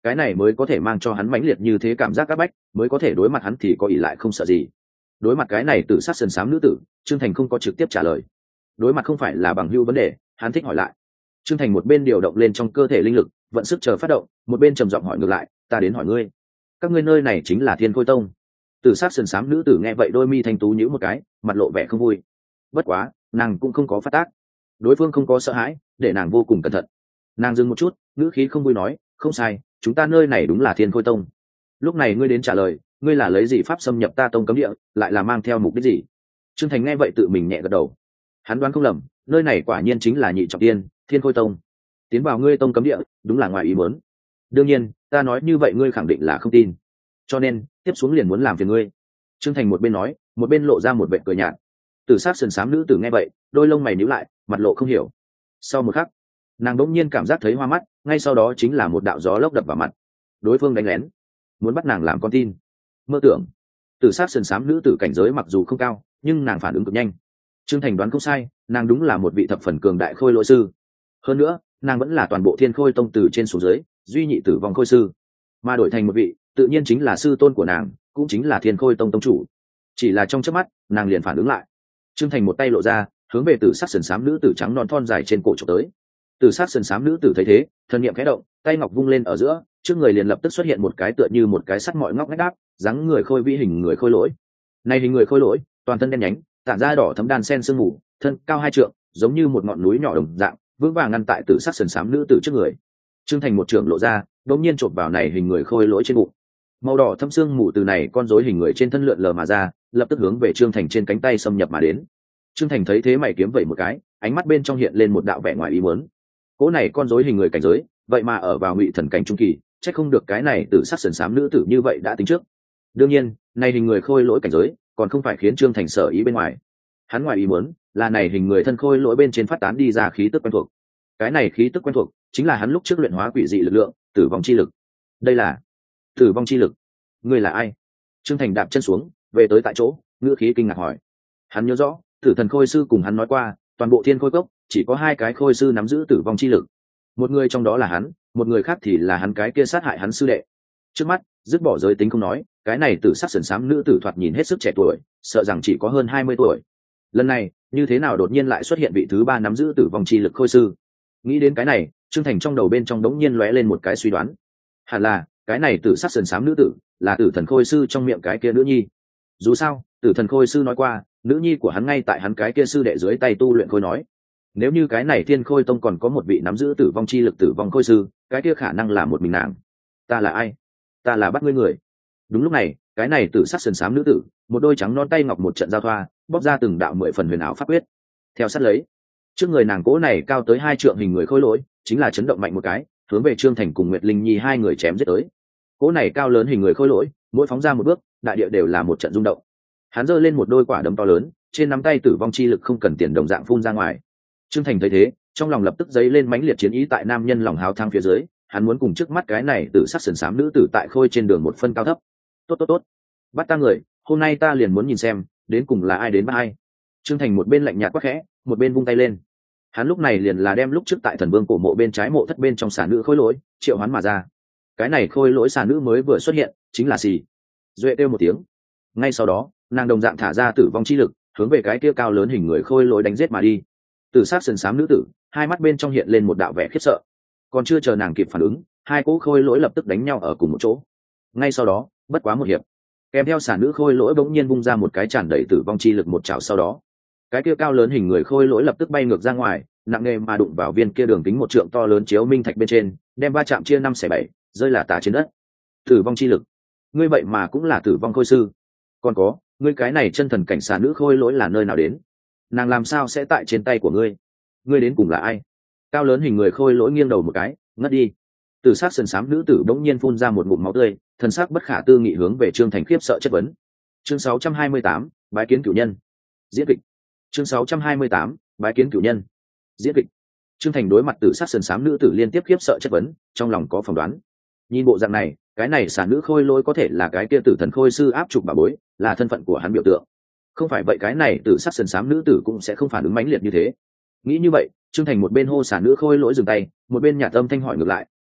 S1: cái này mới có thể mang cho hắn mãnh liệt như thế cảm giác áp bách, mới có thể đối mặt hắn thì có ỷ lại không sợ gì. Đối mặt cái này tự sát sần sám nữ tử, Trương Thành không có trực tiếp trả lời. Đối mặt không phải là bằng hữu vấn đề, hắn thích hỏi lại. Trương Thành một bên điều động lên trong cơ thể linh lực, vận sức chờ phát động, một bên trầm giọng hỏi ngược lại, ta đến hỏi ngươi, các ngươi nơi này chính là Thiên Khôi Tông? Tử sát sần sám nữ tử nghe vậy đôi mi thanh tú nhíu một cái, mặt lộ vẻ không vui. Bất quá nàng cũng không có phát tác, đối phương không có sợ hãi, để nàng vô cùng cẩn thận. Nàng dừng một chút, ngữ khí không vui nói, không sai, chúng ta nơi này đúng là Thiên Khôi Tông. Lúc này ngươi đến trả lời, ngươi là lấy gì pháp xâm nhập ta tông cấm địa, lại là mang theo mục đích gì? Trương Thành nghe vậy tự mình nhẹ gật đầu. Hắn đoán không lầm, nơi này quả nhiên chính là nhị trọng tiên, Thiên Khôi Tông. Tiến vào ngươi tông cấm địa, đúng là ngoài ý muốn. Đương nhiên, ta nói như vậy ngươi khẳng định là không tin. Cho nên, tiếp xuống liền muốn làm phiền ngươi. Trương Thành một bên nói, một bên lộ ra một vẻ cười nhạt. Tử sát sườn xám nữ tử nghe vậy, đôi lông mày nhíu lại, mặt lộ không hiểu. Sau một khắc, nàng đỗng nhiên cảm giác thấy hoa mắt, ngay sau đó chính là một đạo gió lốc đập vào mặt. Đối phương đánh lén, muốn bắt nàng làm con tin. Mơ tưởng. Tử sát sườn xám nữ tử cảnh giới mặc dù không cao, nhưng nàng phản ứng cực nhanh. Trương Thành đoán không sai, nàng đúng là một vị thập phần cường đại khôi lỗi sư. Hơn nữa, nàng vẫn là toàn bộ Thiên Khôi Tông từ trên xuống dưới duy nhị tử vong khôi sư, mà đổi thành một vị tự nhiên chính là sư tôn của nàng, cũng chính là Thiên Khôi Tông tông chủ. Chỉ là trong chớp mắt, nàng liền phản ứng lại. Trương Thành một tay lộ ra, hướng về tử sắc sườn xám nữ tử trắng non thon dài trên cổ chụp tới. Tử sắc sườn xám nữ tử thấy thế, thân niệm khẽ động, tay ngọc vung lên ở giữa, trước người liền lập tức xuất hiện một cái tựa như một cái sắt mọi ngóc ngách đáp, dáng người khôi vĩ hình người khôi lỗi. Này hình người khôi lỗi, toàn thân đen nhánh, tản ra đỏ thấm đan sen sương mù, thân cao hai trượng, giống như một ngọn núi nhỏ đồng dạng, vững vàng ngăn tại tử sắc sườn xám nữ tử trước người. Trương Thành một trường lộ ra, đột nhiên chộp vào này hình người khôi lỗi trên bụng. Màu đỏ thâm sương mù từ này con rối hình người trên thân lượn lờ mà ra, lập tức hướng về Trương Thành trên cánh tay xâm nhập mà đến. Trương Thành thấy thế mày kiếm vậy một cái, ánh mắt bên trong hiện lên một đạo vẻ ngoài ý muốn. Cỗ này con rối hình người cảnh giới, vậy mà ở vào ngụy thần cảnh trung kỳ, chắc không được cái này tử sắc sườn xám nữ tử như vậy đã tính trước. Đương nhiên, này hình người khôi lỗi cảnh giới, còn không phải khiến Trương Thành sở ý bên ngoài. Hắn ngoài ý muốn là này hình người thân khôi lỗi bên trên phát tán đi ra khí tức quen thuộc. Cái này khí tức quen thuộc chính là hắn lúc trước luyện hóa quỷ dị lực lượng, tử vong chi lực. Đây là tử vong chi lực. Ngươi là ai? Trương Thành đạp chân xuống, về tới tại chỗ, ngữ khí kinh ngạc hỏi. Hắn nhớ rõ, tử thần khôi sư cùng hắn nói qua, toàn bộ Thiên Khôi Cốc chỉ có hai cái khôi sư nắm giữ tử vong chi lực. Một người trong đó là hắn, một người khác thì là hắn cái kia sát hại hắn sư đệ. Trước mắt, dứt bỏ giới tính không nói, cái này tử sắc sườn xám nữ tử thoạt nhìn hết sức trẻ tuổi, sợ rằng chỉ có hơn hai mươi tuổi. Lần này, như thế nào đột nhiên lại xuất hiện vị thứ ba nắm giữ tử vong chi lực khôi sư? Nghĩ đến cái này, Trương Thành trong đầu bên trong đống nhiên lóe lên một cái suy đoán. Hẳn là, cái này tử sắc sườn xám nữ tử, là tử thần khôi sư trong miệng cái kia nữ nhi. Dù sao, tử thần khôi sư nói qua, nữ nhi của hắn ngay tại hắn cái kia sư đệ dưới tay tu luyện khôi nói. Nếu như cái này Thiên Khôi Tông còn có một vị nắm giữ tử vong chi lực tử vong khôi sư, cái kia khả năng là một mình nàng. Ta là ai? Ta là bắt ngươi người. Đúng lúc này, cái này tử sắc sườn xám nữ tử, một đôi trắng non tay ngọc một trận giao thoa, bóc ra từng đạo mười phần huyền ảo pháp quyết. Theo sát lấy, trước người nàng cố này cao tới hai trượng hình người khôi lỗi, chính là chấn động mạnh một cái, hướng về Trương Thành cùng Nguyệt Linh Nhi hai người chém giết tới. Cố này cao lớn hình người khôi lỗi, mỗi phóng ra một bước, đại địa đều là một trận rung động. Hắn giơ lên một đôi quả đấm to lớn, trên nắm tay tử vong chi lực không cần tiền đồng dạng phun ra ngoài. Trương Thành thấy thế, trong lòng lập tức dấy lên mãnh liệt chiến ý tại nam nhân lòng háo thắng phía dưới, hắn muốn cùng trước mắt cái này tử sắc sườn xám nữ tử tại khôi trên đường một phân cao thấp. Tốt tốt tốt, bắt ta người, hôm nay ta liền muốn nhìn xem, đến cùng là ai đến bắt ai. Trương Thành một bên lạnh nhạt quắc khẽ, một bên vung tay lên. Hắn lúc này liền là đem lúc trước tại thần vương cổ mộ bên trái mộ thất bên trong xà nữ khôi lỗi triệu hoán mà ra. Cái này khôi lỗi xà nữ mới vừa xuất hiện, chính là xì. Duệ kêu một tiếng, ngay sau đó, nàng đồng dạng thả ra tử vong chi lực, hướng về cái kia cao lớn hình người khôi lỗi đánh giết mà đi. Tử sắc sườn xám nữ tử, hai mắt bên trong hiện lên một đạo vẻ khiếp sợ. Còn chưa chờ nàng kịp phản ứng, hai cỗ khôi lỗi lập tức đánh nhau ở cùng một chỗ. Ngay sau đó, bất quá một hiệp, kèm theo xà nữ khôi lỗi bỗng nhiên bung ra một cái tràn đầy tử vong chi lực một chảo, sau đó cái kia cao lớn hình người khôi lỗi lập tức bay ngược ra ngoài, nặng nề mà đụng vào viên kia đường kính một trượng to lớn chiếu minh thạch bên trên, đem va chạm chia năm xẻ bảy, rơi là tả trên đất. Tử vong chi lực, ngươi vậy mà cũng là tử vong khôi sư? Còn có, ngươi cái này chân thần cảnh xà nữ khôi lỗi là nơi nào đến? Nàng làm sao sẽ tại trên tay của ngươi? Ngươi đến cùng là ai? Cao lớn hình người khôi lỗi nghiêng đầu một cái, ngất đi. Tử sắc sườn xám nữ tử bỗng nhiên phun ra một ngụm máu tươi, thần sắc bất khả tư nghị hướng về Trương Thành khiếp sợ chất vấn. Chương sáu trăm hai mươi tám, bái kiến cửu nhân. Diễn kịch. Chương sáu trăm hai mươi tám, bái kiến cửu nhân. Diễn kịch. Trương Thành đối mặt tử sắc sườn xám nữ tử liên tiếp khiếp sợ chất vấn, trong lòng có phỏng đoán. Nhìn bộ dạng này, cái này xà nữ khôi lỗi có thể là cái kia tử thần khôi sư áp trục bà bối, là thân phận của hắn biểu tượng. Không phải vậy cái này tử sắc sườn xám nữ tử cũng sẽ không phản ứng mãnh liệt như thế. Nghĩ như vậy, Trương Thành một bên hô xà nữ khôi lỗi dừng tay, một bên nhạt âm thanh hỏi ngược lại,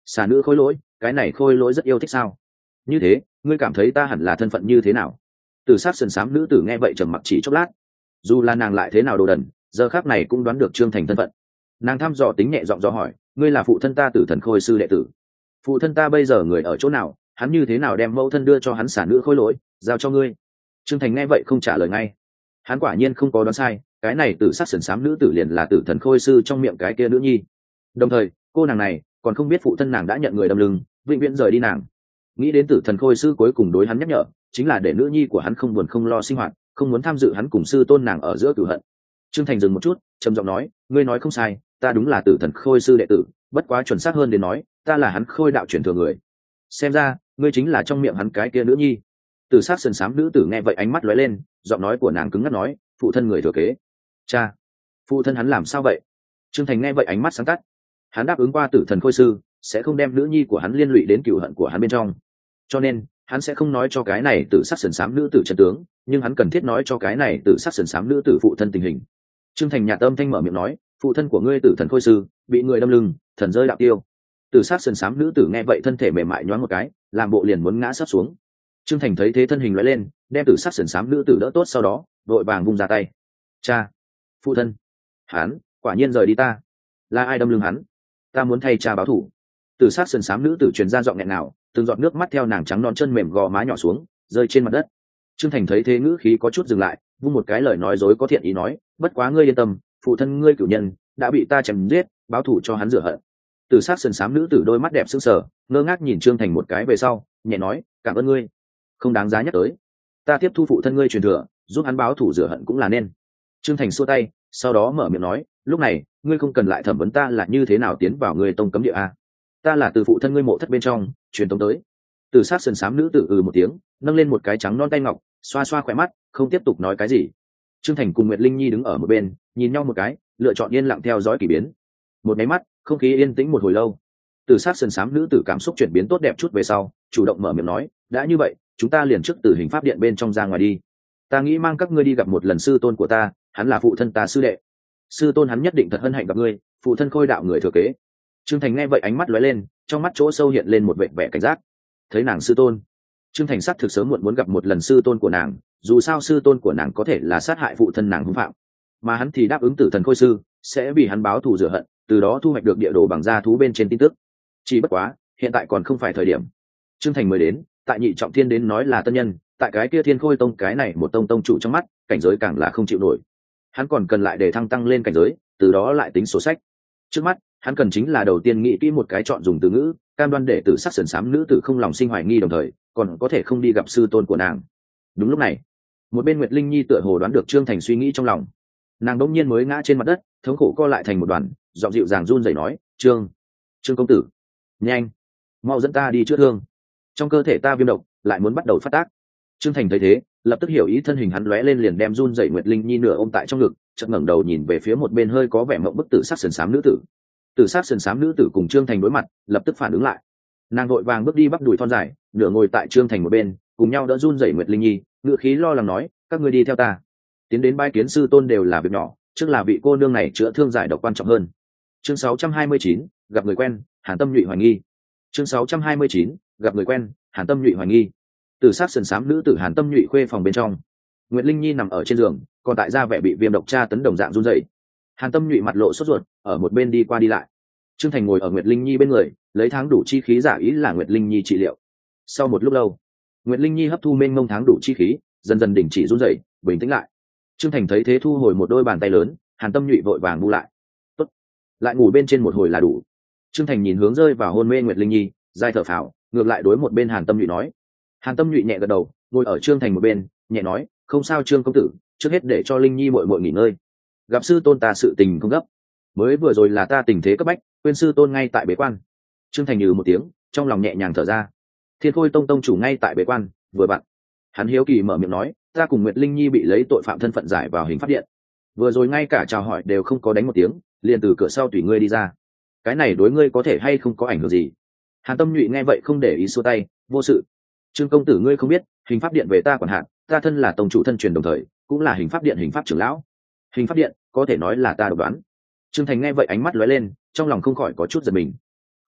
S1: xà nữ khôi lỗi, cái này khôi lỗi rất yêu thích sao? Như thế ngươi cảm thấy ta hẳn là thân phận như thế nào? Tử sắc sườn xám nữ tử nghe vậy trầm mặc chỉ chốc lát. Dù là nàng lại thế nào đồ đần, giờ khác này cũng đoán được Trương Thành thân phận. Nàng thăm dò tính nhẹ giọng dò hỏi, ngươi là phụ thân ta Tử Thần Khôi sư đệ tử? Phụ thân ta bây giờ người ở chỗ nào? Hắn như thế nào đem mẫu thân đưa cho hắn xả nữ khôi lỗi giao cho ngươi? Trương Thành nghe vậy không trả lời ngay. Hắn quả nhiên không có đoán sai, cái này Tử sắc sườn xám nữ tử liền là Tử Thần Khôi sư trong miệng cái kia nữ nhi. Đồng thời cô nàng này còn không biết phụ thân nàng đã nhận người đâm lưng, vĩnh viễn rời đi nàng. Nghĩ đến Tử Thần Khôi sư cuối cùng đối hắn nhắc nhở chính là để nữ nhi của hắn không buồn không lo sinh hoạt, không muốn tham dự hắn cùng sư tôn nàng ở giữa cửu hận. Trương Thành dừng một chút, trầm giọng nói, ngươi nói không sai, ta đúng là Tử Thần Khôi sư đệ tử, bất quá chuẩn xác hơn đến nói, ta là hắn khôi đạo truyền thừa người. Xem ra ngươi chính là trong miệng hắn cái kia nữ nhi. Tử sắc sườn xám nữ tử nghe vậy ánh mắt lóe lên, giọng nói của nàng cứng ngắc nói, phụ thân người thừa kế? Cha, phụ thân hắn làm sao vậy? Trương Thành nghe vậy ánh mắt sáng tắt. Hắn đáp ứng qua Tử Thần Khôi sư sẽ không đem nữ nhi của hắn liên lụy đến cửu hận của hắn bên trong, cho nên hắn sẽ không nói cho cái này Tử sắc sườn xám nữ tử chân tướng, nhưng hắn cần thiết nói cho cái này Tử sắc sườn xám nữ tử phụ thân tình hình. Trương Thành nhạt âm thanh mở miệng nói, phụ thân của ngươi Tử Thần Khôi sư bị người đâm lưng, thần rơi đạo tiêu. Tử sắc sườn xám nữ tử nghe vậy thân thể mềm mại nhoáng một cái, làm bộ liền muốn ngã sấp xuống. Trương Thành thấy thế thân hình lóe lên, đem Tử sắc sườn xám nữ tử đỡ tốt, sau đó vội vàng vung ra tay. Cha, phụ thân, hắn quả nhiên rời đi ta. Là ai đâm lưng hắn? Ta muốn thay cha báo thù. Tử sắc sườn xám nữ tử truyền ra giọng nghẹn nào, từng giọt nước mắt theo nàng trắng non chân mềm gò má nhỏ xuống, rơi trên mặt đất. Trương Thành thấy thế ngữ khí có chút dừng lại, vung một cái lời nói dối có thiện ý nói, bất quá ngươi yên tâm, phụ thân ngươi cửu nhân đã bị ta chém giết, báo thù cho hắn rửa hận. Tử sắc sườn xám nữ tử đôi mắt đẹp sững sờ, ngơ ngác nhìn Trương Thành một cái về sau, nhẹ nói, cảm ơn ngươi, không đáng giá nhắc tới. Ta tiếp thu phụ thân ngươi truyền thừa, giúp hắn báo thù rửa hận cũng là nên. Trương Thành xua tay, sau đó mở miệng nói, lúc này ngươi không cần lại thẩm vấn ta là như thế nào tiến vào ngươi tông cấm địa a. Ta là từ phụ thân ngươi mộ thất bên trong truyền tống tới. Tử sắc sườn xám nữ tử ừ một tiếng, nâng lên một cái trắng non tay ngọc, xoa xoa khỏe mắt, không tiếp tục nói cái gì. Trương Thành cùng Nguyệt Linh Nhi đứng ở một bên, nhìn nhau một cái, lựa chọn yên lặng theo dõi kỳ biến. Một máy mắt, không khí yên tĩnh một hồi lâu. Tử sắc sườn xám nữ tử cảm xúc chuyển biến tốt đẹp chút về sau, chủ động mở miệng nói, đã như vậy, chúng ta liền trước từ hình pháp điện bên trong ra ngoài đi. Ta nghĩ mang các ngươi đi gặp một lần sư tôn của ta, hắn là phụ thân ta sư đệ. Sư tôn hắn nhất định thật hân hạnh gặp ngươi, phụ thân khôi đạo người thừa kế. Trương Thành nghe vậy ánh mắt lóe lên, trong mắt chỗ sâu hiện lên một vẻ vẻ cảnh giác. Thấy nàng sư tôn, Trương Thành sắc thực sớm muộn muốn gặp một lần sư tôn của nàng, dù sao sư tôn của nàng có thể là sát hại phụ thân nàng hung phạm, mà hắn thì đáp ứng Tử Thần Khôi sư sẽ vì hắn báo thù rửa hận, từ đó thu hoạch được địa đồ bằng da thú bên trên tin tức. Chỉ bất quá hiện tại còn không phải thời điểm. Trương Thành mới đến, tại Nhị Trọng Thiên đến nói là tân nhân, tại cái kia Thiên Khôi tông cái này một tông tông chủ trong mắt, cảnh giới càng là không chịu nổi. Hắn còn cần lại để thăng tăng lên cảnh giới, từ đó lại tính sổ sách. Trước mắt hắn cần chính là đầu tiên nghĩ kỹ một cái chọn dùng từ ngữ, cam đoan để Tử sắc sườn xám nữ tử không lòng sinh hoài nghi, đồng thời còn có thể không đi gặp sư tôn của nàng. Đúng lúc này, một bên Nguyệt Linh Nhi tựa hồ đoán được Trương Thành suy nghĩ trong lòng, nàng đống nhiên mới ngã trên mặt đất, thống khổ co lại thành một đoàn, giọng dịu dàng run rẩy nói, trương trương công tử, nhanh mau dẫn ta đi chữa thương, trong cơ thể ta viêm độc lại muốn bắt đầu phát tác. Trương Thành thấy thế, lập tức hiểu ý, thân hình hắn lóe lên liền đem run rẩy Nguyệt Linh Nhi nửa ôm tại trong ngực, chợt ngẩng đầu nhìn về phía một bên hơi có vẻ mộng bức Tử sắc sườn xám nữ tử. Tử sắc sườn xám nữ tử cùng Trương Thành đối mặt, lập tức phản ứng lại. Nàng vội vàng bước đi bắp đùi thon dài, nửa ngồi tại Trương Thành một bên, cùng nhau đỡ run rẩy Nguyệt Linh Nhi, ngựa khí lo lắng nói, các ngươi đi theo ta. Tiến đến bái kiến sư tôn đều là việc nhỏ, trước là vị cô nương này chữa thương giải độc quan trọng hơn. Chương sáu trăm hai mươi chín, gặp người quen, Hàn Tâm Nhụy hoài nghi. Chương sáu trăm hai mươi chín, gặp người quen, Hàn Tâm Nhụy hoài nghi. Tử sắc sườn xám nữ tử Hàn Tâm Nhụy khuê phòng bên trong, Nguyệt Linh Nhi nằm ở trên giường, còn tại da vẻ bị viêm độc tra tấn đồng dạng run rẩy. Hàn Tâm Nhụy mặt lộ sốt ruột, ở một bên đi qua đi lại. Trương Thành ngồi ở Nguyệt Linh Nhi bên người, lấy tháng đủ chi khí giả ý là Nguyệt Linh Nhi trị liệu. Sau một lúc lâu, Nguyệt Linh Nhi hấp thu mênh mông tháng đủ chi khí, dần dần đình chỉ run rẩy, bình tĩnh lại. Trương Thành thấy thế thu hồi một đôi bàn tay lớn, Hàn Tâm Nhụy vội vàng bu lại. Tốt, lại ngủ bên trên một hồi là đủ. Trương Thành nhìn hướng rơi vào hôn mê Nguyệt Linh Nhi, dai thở phào, ngược lại đối một bên Hàn Tâm Nhụy nói. Hàn Tâm Nhụy nhẹ gật đầu, ngồi ở Trương Thành một bên, nhẹ nói, không sao Trương công tử, trước hết để cho Linh Nhi muội muội nghỉ ngơi. Gặp sư tôn ta sự tình không gấp, mới vừa rồi là ta tình thế cấp bách, quên sư tôn ngay tại bế quan. Trương Thành nhừ một tiếng, trong lòng nhẹ nhàng thở ra. Thiên Khôi tông tông chủ ngay tại bế quan, vừa vặn. Hắn hiếu kỳ mở miệng nói, ta cùng Nguyệt Linh Nhi bị lấy tội phạm thân phận giải vào hình pháp điện, vừa rồi ngay cả chào hỏi đều không có đánh một tiếng, liền từ cửa sau tùy ngươi đi ra. Cái này đối ngươi có thể hay không có ảnh hưởng gì? Hàn Tâm Nhụy nghe vậy không để ý, xua tay, vô sự. Trương công tử ngươi không biết, hình pháp điện về ta quản hạt, ta thân là tông chủ thân truyền đồng thời cũng là hình pháp điện hình pháp trưởng lão. Hình pháp điện có thể nói là ta độc đoán. Trương Thành nghe vậy ánh mắt lóe lên, trong lòng không khỏi có chút giật mình.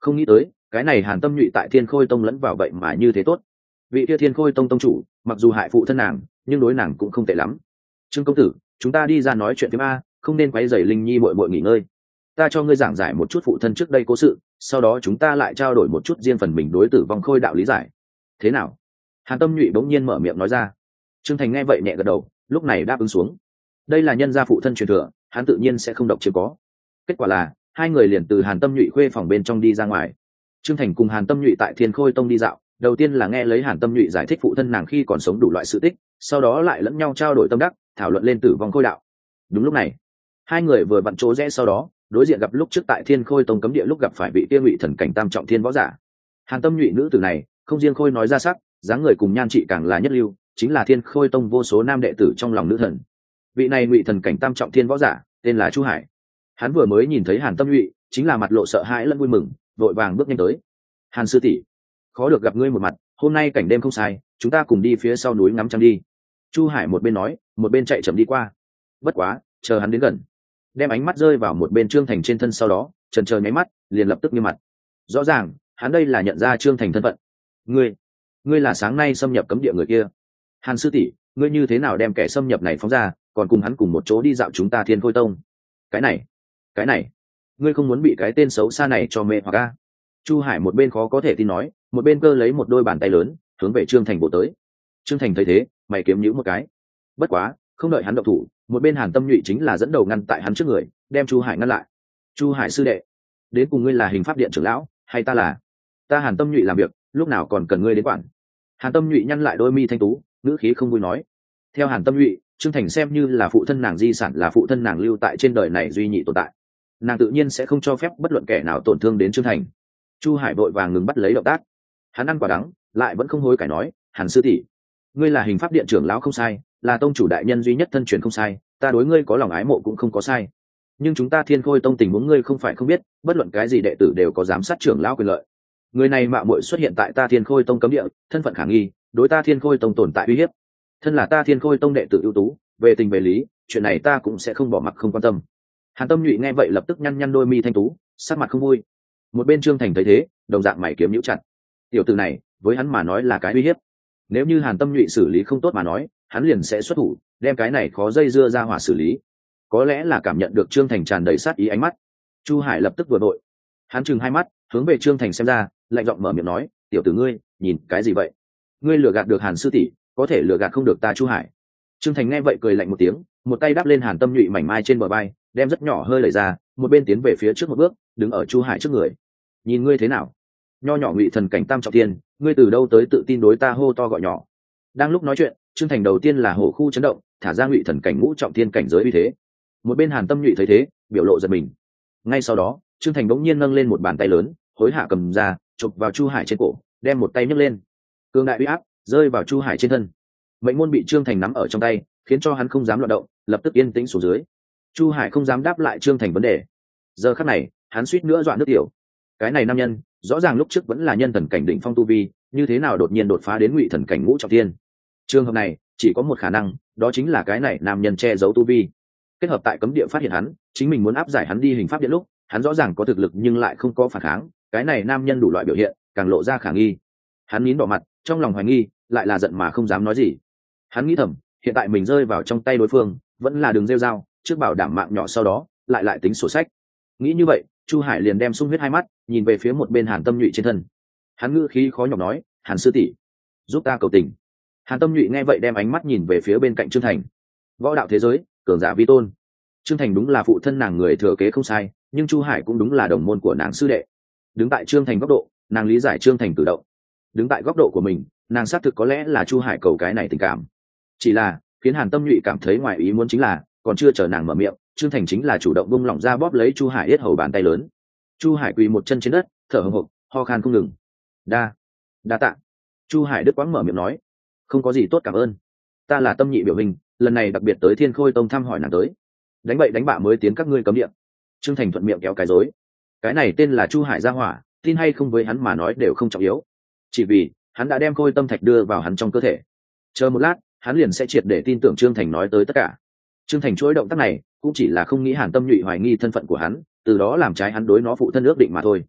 S1: Không nghĩ tới cái này Hàn Tâm Nhụy tại Thiên Khôi Tông lẫn vào vậy mà như thế tốt. Vị kia Thiên Khôi Tông tông chủ mặc dù hại phụ thân nàng, nhưng đối nàng cũng không tệ lắm. Trương công tử, chúng ta đi ra nói chuyện phim a, không nên quấy rầy Linh Nhi muội muội nghỉ ngơi. Ta cho ngươi giảng giải một chút phụ thân trước đây cố sự, sau đó chúng ta lại trao đổi một chút riêng phần mình đối tử vong Khôi đạo lý giải. Thế nào? Hàn Tâm Nhụy bỗng nhiên mở miệng nói ra. Trương Thành nghe vậy nhẹ gật đầu, lúc này đáp ứng xuống. Đây là nhân gia phụ thân truyền thừa, hắn tự nhiên sẽ không độc chiếm có. Kết quả là hai người liền từ Hàn Tâm Nhụy khuê phòng bên trong đi ra ngoài. Trương Thành cùng Hàn Tâm Nhụy tại Thiên Khôi Tông đi dạo, đầu tiên là nghe lấy Hàn Tâm Nhụy giải thích phụ thân nàng khi còn sống đủ loại sự tích, sau đó lại lẫn nhau trao đổi tâm đắc, thảo luận lên tử vong Khôi đạo. Đúng lúc này, hai người vừa vặn chỗ rẽ, sau đó đối diện gặp lúc trước tại Thiên Khôi Tông cấm địa lúc gặp phải vị tiên Ngụy thần cảnh tam trọng thiên võ giả. Hàn Tâm Nhụy nữ tử này không riêng Khôi nói ra sắc, dáng người cùng nhan trị càng là nhất lưu, chính là Thiên Khôi Tông vô số nam đệ tử trong lòng nữ thần. Vị này Ngụy thần cảnh tam trọng thiên võ giả tên là Chu Hải. Hắn vừa mới nhìn thấy Hàn Tâm Nhụy, chính là mặt lộ sợ hãi lẫn vui mừng, vội vàng bước nhanh tới. Hàn sư tỷ, khó được gặp ngươi một mặt, hôm nay cảnh đêm không sai, chúng ta cùng đi phía sau núi ngắm trăng đi. Chu Hải một bên nói, một bên chạy chậm đi qua. Bất quá, chờ hắn đến gần, đem ánh mắt rơi vào một bên Trương Thành trên thân, sau đó chần chờ nháy mắt, liền lập tức nghiêm mặt. Rõ ràng hắn đây là nhận ra Trương Thành thân phận. Ngươi, ngươi là sáng nay xâm nhập cấm địa người kia. Hàn sư tỷ, ngươi như thế nào đem kẻ xâm nhập này phóng ra, còn cùng hắn cùng một chỗ đi dạo chúng ta Thiên Khôi Tông? Cái này, cái này, ngươi không muốn bị cái tên xấu xa này cho mê hoặc a? Chu Hải một bên khó có thể tin nói, một bên cơ lấy một đôi bàn tay lớn hướng về Trương Thành bộ tới. Trương Thành thấy thế, mày kiếm nhíu một cái. Bất quá, không đợi hắn động thủ, một bên Hàn Tâm Nhụy chính là dẫn đầu ngăn tại hắn trước người, đem Chu Hải ngăn lại. Chu Hải sư đệ, đến cùng ngươi là Hình Pháp Điện trưởng lão, hay ta là? Ta Hàn Tâm Nhụy làm việc, lúc nào còn cần ngươi đến quản? Hàn Tâm Nhụy nhăn lại đôi mi thanh tú, ngữ khí không vui nói. Theo Hàn Tâm Nhụy, Trương Thành xem như là phụ thân nàng di sản, là phụ thân nàng lưu tại trên đời này duy nhị tồn tại, nàng tự nhiên sẽ không cho phép bất luận kẻ nào tổn thương đến Trương Thành. Chu Hải vội vàng ngừng bắt lấy động tác, hắn ăn quả đắng, lại vẫn không hối cải nói, Hàn sư tỷ, ngươi là Hình Pháp Điện trưởng lão không sai, là tông chủ đại nhân duy nhất thân truyền không sai, ta đối ngươi có lòng ái mộ cũng không có sai. Nhưng chúng ta Thiên Khôi Tông tình huống ngươi không phải không biết, bất luận cái gì đệ tử đều có giám sát trưởng lão quyền lợi. Người này mạo muội xuất hiện tại ta Thiên Khôi Tông cấm địa, thân phận khả nghi, đối ta Thiên Khôi Tông tồn tại uy hiếp. Thân là ta Thiên Khôi Tông đệ tử ưu tú, về tình về lý, chuyện này ta cũng sẽ không bỏ mặc không quan tâm. Hàn Tâm Nhụy nghe vậy lập tức nhăn nhăn đôi mi thanh tú, sắc mặt không vui. Một bên Trương Thành thấy thế, đồng dạng mày kiếm nhíu chặt. Tiểu tử này, với hắn mà nói là cái uy hiếp. Nếu như Hàn Tâm Nhụy xử lý không tốt mà nói, hắn liền sẽ xuất thủ, đem cái này khó dây dưa ra hỏa xử lý. Có lẽ là cảm nhận được Trương Thành tràn đầy sát ý ánh mắt, Chu Hải lập tức vừa đội. Hắn trừng hai mắt, hướng về Trương Thành xem ra, lạnh giọng mở miệng nói, tiểu tử ngươi, nhìn cái gì vậy? Ngươi lừa gạt được Hàn sư tỷ, có thể lừa gạt không được ta Chu Hải. Trương Thành nghe vậy cười lạnh một tiếng, một tay đắp lên Hàn Tâm Nhụy mảnh mai trên bờ vai, đem rất nhỏ hơi đẩy ra, một bên tiến về phía trước một bước, đứng ở Chu Hải trước người. Nhìn ngươi thế nào? Nho nhỏ Ngụy thần cảnh tam trọng thiên, ngươi từ đâu tới tự tin đối ta hô to gọi nhỏ? Đang lúc nói chuyện, Trương Thành đầu tiên là hổ khu chấn động, thả ra Ngụy thần cảnh ngũ trọng thiên cảnh giới uy thế. Một bên Hàn Tâm Nhụy thấy thế, biểu lộ giật mình. Ngay sau đó, Trương Thành bỗng nhiên nâng lên một bàn tay lớn, hối hạ cầm ra, chụp vào Chu Hải trên cổ, đem một tay nhấc lên. Cương đại uy áp rơi vào Chu Hải trên thân. Mệnh môn bị Trương Thành nắm ở trong tay, khiến cho hắn không dám loạn động, lập tức yên tĩnh xuống dưới. Chu Hải không dám đáp lại Trương Thành vấn đề. Giờ khắc này, hắn suýt nữa dọa nước tiểu. Cái này nam nhân, rõ ràng lúc trước vẫn là nhân thần cảnh đỉnh phong tu vi, như thế nào đột nhiên đột phá đến Ngụy thần cảnh ngũ trọng thiên? Trường hợp này, chỉ có một khả năng, đó chính là cái này nam nhân che giấu tu vi. Kết hợp tại cấm địa phát hiện hắn, chính mình muốn áp giải hắn đi hình pháp điện lúc, hắn rõ ràng có thực lực nhưng lại không có phản kháng, cái này nam nhân đủ loại biểu hiện, càng lộ ra khả nghi. Hắn nín đỏ mặt, trong lòng hoài nghi, lại là giận mà không dám nói gì. Hắn nghĩ thầm, hiện tại mình rơi vào trong tay đối phương, vẫn là đường rêu dao, trước bảo đảm mạng nhỏ, sau đó lại lại tính sổ sách. Nghĩ như vậy, Chu Hải liền đem sung huyết hai mắt nhìn về phía một bên Hàn Tâm Nhụy trên thân. Hắn ngữ khí khó nhọc nói, Hàn sư tỷ, giúp ta cầu tình. Hàn Tâm Nhụy nghe vậy đem ánh mắt nhìn về phía bên cạnh Trương Thành. Võ đạo thế giới, cường giả vi tôn. Trương Thành đúng là phụ thân nàng người thừa kế không sai, nhưng Chu Hải cũng đúng là đồng môn của nàng sư đệ. Đứng tại Trương Thành góc độ, nàng lý giải Trương Thành cử động. Đứng tại góc độ của mình, nàng xác thực có lẽ là Chu Hải cầu cái này tình cảm. Chỉ là khiến Hàn Tâm Nhụy cảm thấy ngoài ý muốn chính là, còn chưa chờ nàng mở miệng, Trương Thành chính là chủ động buông lỏng ra bóp lấy Chu Hải yết hầu bàn tay lớn. Chu Hải quỳ một chân trên đất, thở hổn hộc, ho khan không ngừng. Đa, đa tạ. Chu Hải đứt quãng mở miệng nói, không có gì tốt cảm ơn. Ta là Tâm Nhị biểu hình, lần này đặc biệt tới Thiên Khôi Tông thăm hỏi nàng tới. Đánh bậy đánh bạ mới tiến các ngươi cấm địa. Trương Thành thuận miệng kéo cái rối. Cái này tên là Chu Hải gia hỏa, tin hay không với hắn mà nói đều không trọng yếu. Chỉ vì hắn đã đem Khôi Tâm Thạch đưa vào hắn trong cơ thể. Chờ một lát, hắn liền sẽ triệt để tin tưởng Trương Thành nói tới tất cả. Trương Thành chuỗi động tác này cũng chỉ là không nghĩ Hàn Tâm Nhụy hoài nghi thân phận của hắn, từ đó làm trái hắn đối nó phụ thân ước định mà thôi.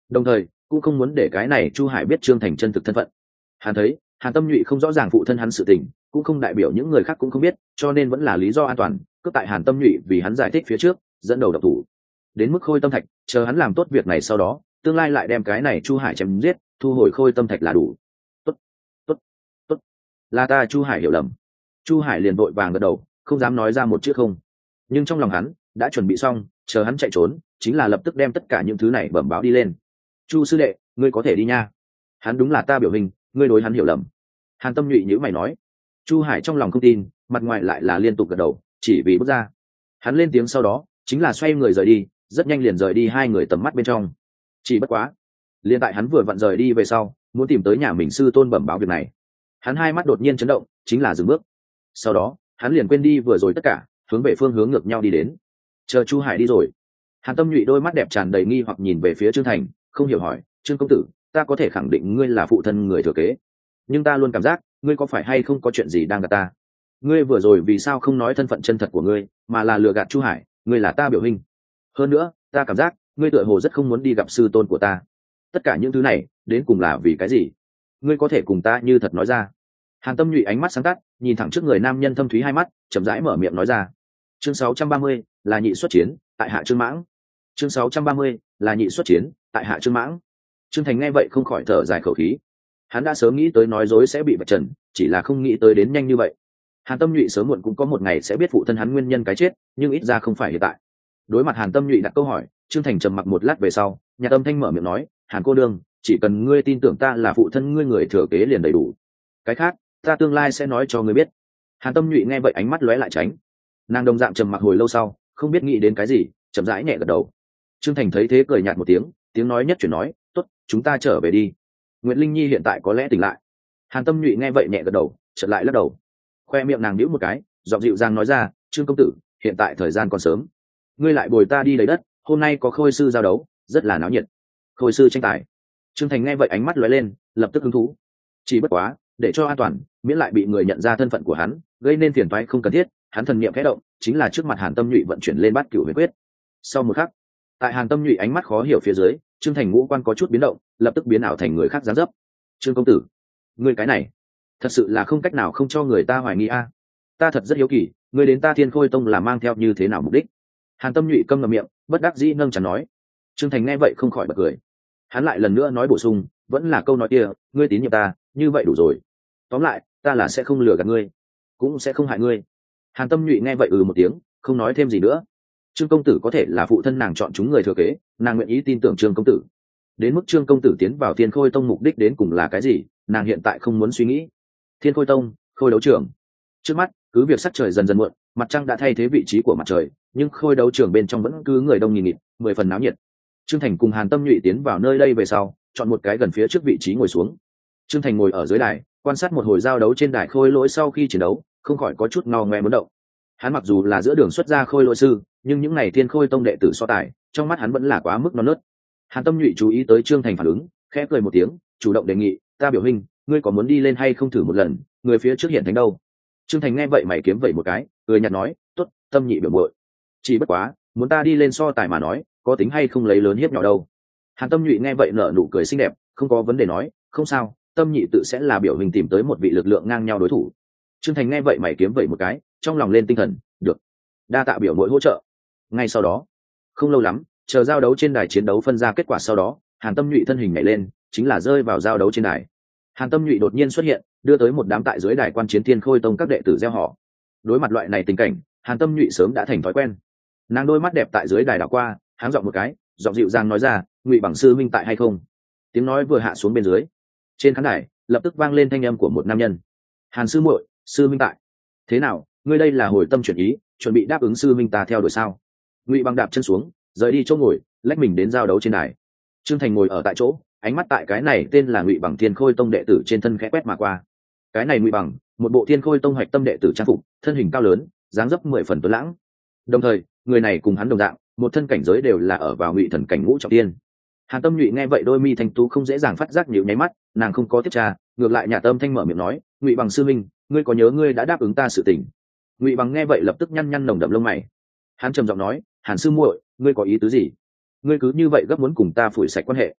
S1: đồng thời cũng không muốn để cái này Chu Hải biết Trương Thành chân thực thân phận. Hắn thấy Hàn Tâm Nhụy không rõ ràng phụ thân hắn sự tình, cũng không đại biểu những người khác cũng không biết, cho nên vẫn là lý do an toàn cướp tại Hàn Tâm Nhụy vì hắn giải thích phía trước dẫn đầu độc thủ. Đến mức Khôi Tâm Thạch, chờ hắn làm tốt việc này sau đó tương lai lại đem cái này Chu Hải chém giết, thu hồi Khôi Tâm Thạch là đủ. Tốt, tốt, tốt, là ta Chu Hải hiểu lầm. Chu Hải liền vội vàng gật đầu, không dám nói ra một chữ không, nhưng trong lòng hắn đã chuẩn bị xong, chờ hắn chạy trốn chính là lập tức đem tất cả những thứ này bẩm báo đi lên. Chu sư đệ, ngươi có thể đi nha, hắn đúng là ta biểu hình, ngươi đối hắn hiểu lầm. Hàn Tâm Nhụy nhữ mày nói. Chu Hải trong lòng không tin, mặt ngoài lại là liên tục gật đầu, chỉ vì bước ra. Hắn lên tiếng sau đó chính là xoay người rời đi, rất nhanh liền rời đi hai người tầm mắt bên trong. Chỉ bất quá, liền tại hắn vừa vặn rời đi về sau, muốn tìm tới nhà mình sư tôn bẩm báo việc này, hắn hai mắt đột nhiên chấn động, chính là dừng bước. Sau đó hắn liền quên đi vừa rồi tất cả, hướng về phương hướng ngược nhau đi đến. Chờ Chu Hải đi rồi, Hàn Tâm Nhụy đôi mắt đẹp tràn đầy nghi hoặc nhìn về phía Trương Thành, không hiểu hỏi, Trương công tử, ta có thể khẳng định ngươi là phụ thân người thừa kế, nhưng ta luôn cảm giác ngươi có phải hay không có chuyện gì đang gạt ta. Ngươi vừa rồi vì sao không nói thân phận chân thật của ngươi, mà là lừa gạt Chu Hải, ngươi là ta biểu hình. Hơn nữa ta cảm giác ngươi tựa hồ rất không muốn đi gặp sư tôn của ta. Tất cả những thứ này đến cùng là vì cái gì? Ngươi có thể cùng ta như thật nói ra. Hàn Tâm Nhụy ánh mắt sáng tắt, nhìn thẳng trước người nam nhân thâm thúy hai mắt, chậm rãi mở miệng nói ra. Chương sáu trăm ba mươi là nhị xuất chiến tại hạ Trương Mãng. Chương sáu trăm ba mươi là nhị xuất chiến tại hạ Trương Mãng. Trương Thành nghe vậy không khỏi thở dài khẩu khí. Hắn đã sớm nghĩ tới nói dối sẽ bị vạch trần, chỉ là không nghĩ tới đến nhanh như vậy. Hàn Tâm Nhụy sớm muộn cũng có một ngày sẽ biết phụ thân hắn nguyên nhân cái chết, nhưng ít ra không phải hiện tại. Đối mặt Hàn Tâm Nhụy đặt câu hỏi, Trương Thành trầm mặc một lát về sau, nhà tâm thanh mở miệng nói, Hàn cô đương, chỉ cần ngươi tin tưởng ta là phụ thân ngươi người thừa kế liền đầy đủ. Cái khác, ta tương lai sẽ nói cho ngươi biết. Hàn Tâm Nhụy nghe vậy ánh mắt lóe lại tránh. Nàng đồng dạng trầm mặc hồi lâu sau, không biết nghĩ đến cái gì, chậm rãi nhẹ gật đầu. Trương Thành thấy thế cười nhạt một tiếng, tiếng nói nhất chuyển nói, tốt, chúng ta trở về đi. Nguyệt Linh Nhi hiện tại có lẽ tỉnh lại. Hàn Tâm Nhụy nghe vậy nhẹ gật đầu, chợt lại lắc đầu. Khoe miệng nàng nhíu một cái, giọng dịu dàng nói ra, Trương công tử, hiện tại thời gian còn sớm, ngươi lại bồi ta đi lấy đất, hôm nay có khôi sư giao đấu, rất là náo nhiệt. Khôi sư tranh tài. Trương Thành nghe vậy ánh mắt lóe lên, lập tức hứng thú. Chỉ bất quá, để cho an toàn, miễn lại bị người nhận ra thân phận của hắn, gây nên phiền toái không cần thiết, hắn thần niệm khẽ động, chính là trước mặt Hàn Tâm Nhụy vận chuyển lên bát cửu huyền quyết. Sau một khắc, tại Hàn Tâm Nhụy ánh mắt khó hiểu phía dưới, Trương Thành ngũ quan có chút biến động, lập tức biến ảo thành người khác dáng dấp. Trương công tử, ngươi cái này thật sự là không cách nào không cho người ta hoài nghi a. Ta thật rất hiếu kỳ, ngươi đến ta Thiên Khôi Tông là mang theo như thế nào mục đích? Hàn Tâm Nhụy câm ngậm miệng, bất đắc dĩ nâng chán nói. Trương Thành nghe vậy không khỏi bật cười. Hắn lại lần nữa nói bổ sung, vẫn là câu nói kia, ngươi tín nhiệm ta, như vậy đủ rồi. Tóm lại, ta là sẽ không lừa gạt ngươi, cũng sẽ không hại ngươi. Hàn Tâm Nhụy nghe vậy ừ một tiếng, không nói thêm gì nữa. Trương công tử có thể là phụ thân nàng chọn chúng người thừa kế, nàng nguyện ý tin tưởng Trương công tử. Đến mức Trương công tử tiến vào Thiên Khôi Tông mục đích đến cùng là cái gì, nàng hiện tại không muốn suy nghĩ. Thiên Khôi Tông, Khôi đấu trường. Trước mắt, cứ việc sắc trời dần dần muộn, mặt trăng đã thay thế vị trí của mặt trời, nhưng Khôi đấu trường bên trong vẫn cứ người đông nghìn nghịt, mười phần náo nhiệt. Trương Thành cùng Hàn Tâm Nhụy tiến vào nơi đây về sau, chọn một cái gần phía trước vị trí ngồi xuống. Trương Thành ngồi ở dưới đài, quan sát một hồi giao đấu trên đài khôi lỗi sau khi chiến đấu, không khỏi có chút ngao ngoe muốn động. Hắn mặc dù là giữa đường xuất gia khôi lỗi sư, nhưng những ngày Thiên Khôi Tông đệ tử so tài, trong mắt hắn vẫn là quá mức non nớt. Hàn Tâm Nhụy chú ý tới Trương Thành phản ứng, khẽ cười một tiếng, chủ động đề nghị, ta biểu hình, ngươi có muốn đi lên hay không thử một lần, người phía trước hiện thánh đâu. Trương Thành nghe vậy mày kiếm vậy một cái, cười nhạt nói, tốt, Tâm Nhị biểu muội. Chỉ bất quá, muốn ta đi lên so tài mà nói, có tính hay không lấy lớn hiếp nhỏ đâu. Hàn Tâm Nhụy nghe vậy nở nụ cười xinh đẹp, không có vấn đề nói, không sao, Tâm Nhị tự sẽ là biểu hình tìm tới một vị lực lượng ngang nhau đối thủ. Trương Thành nghe vậy mày kiếm vậy một cái, trong lòng lên tinh thần, được, đa tạ biểu muội hỗ trợ. Ngay sau đó, không lâu lắm, chờ giao đấu trên đài chiến đấu phân ra kết quả sau đó, Hàn Tâm Nhụy thân hình nhảy lên, chính là rơi vào giao đấu trên đài. Hàn Tâm Nhụy đột nhiên xuất hiện, đưa tới một đám tại dưới đài quan chiến Thiên Khôi Tông các đệ tử reo hò. Đối mặt loại này tình cảnh, Hàn Tâm Nhụy sớm đã thành thói quen. Nàng đôi mắt đẹp tại dưới đài đảo qua, háng giọng một cái, giọng dịu dàng nói ra, Ngụy bằng sư minh tại hay không? Tiếng nói vừa hạ xuống bên dưới, trên khán đài lập tức vang lên thanh âm của một nam nhân. Hàn sư muội, sư minh tại. Thế nào, ngươi đây là hồi tâm chuyển ý, chuẩn bị đáp ứng sư minh ta theo đuổi sao? Ngụy bằng đạp chân xuống, rời đi chỗ ngồi, lách mình đến giao đấu trên đài. Trương Thành ngồi ở tại chỗ, ánh mắt tại cái này tên là Ngụy bằng Thiên Khôi Tông đệ tử trên thân khẽ quét mà qua. Cái này Ngụy bằng, một bộ Thiên Khôi Tông hoạch tâm đệ tử trang phục, thân hình cao lớn, dáng dấp mười phần tuấn lãng. Đồng thời, người này cùng hắn đồng dạng, một thân cảnh giới đều là ở vào Ngụy thần cảnh ngũ trọng tiên. Hàn Tâm Nhụy nghe vậy đôi mi thanh tú không dễ dàng phát giác nhíu nháy mắt, nàng không có tiếp tra, ngược lại nhà tâm thanh mở miệng nói, Ngụy bằng sư minh, ngươi có nhớ ngươi đã đáp ứng ta sự tình? Ngụy bằng nghe vậy lập tức nhăn nhăn nồng đậm lông mày. Hắn trầm giọng nói, Hàn sư muội, ngươi có ý tứ gì? Ngươi cứ như vậy gấp muốn cùng ta phủi sạch quan hệ?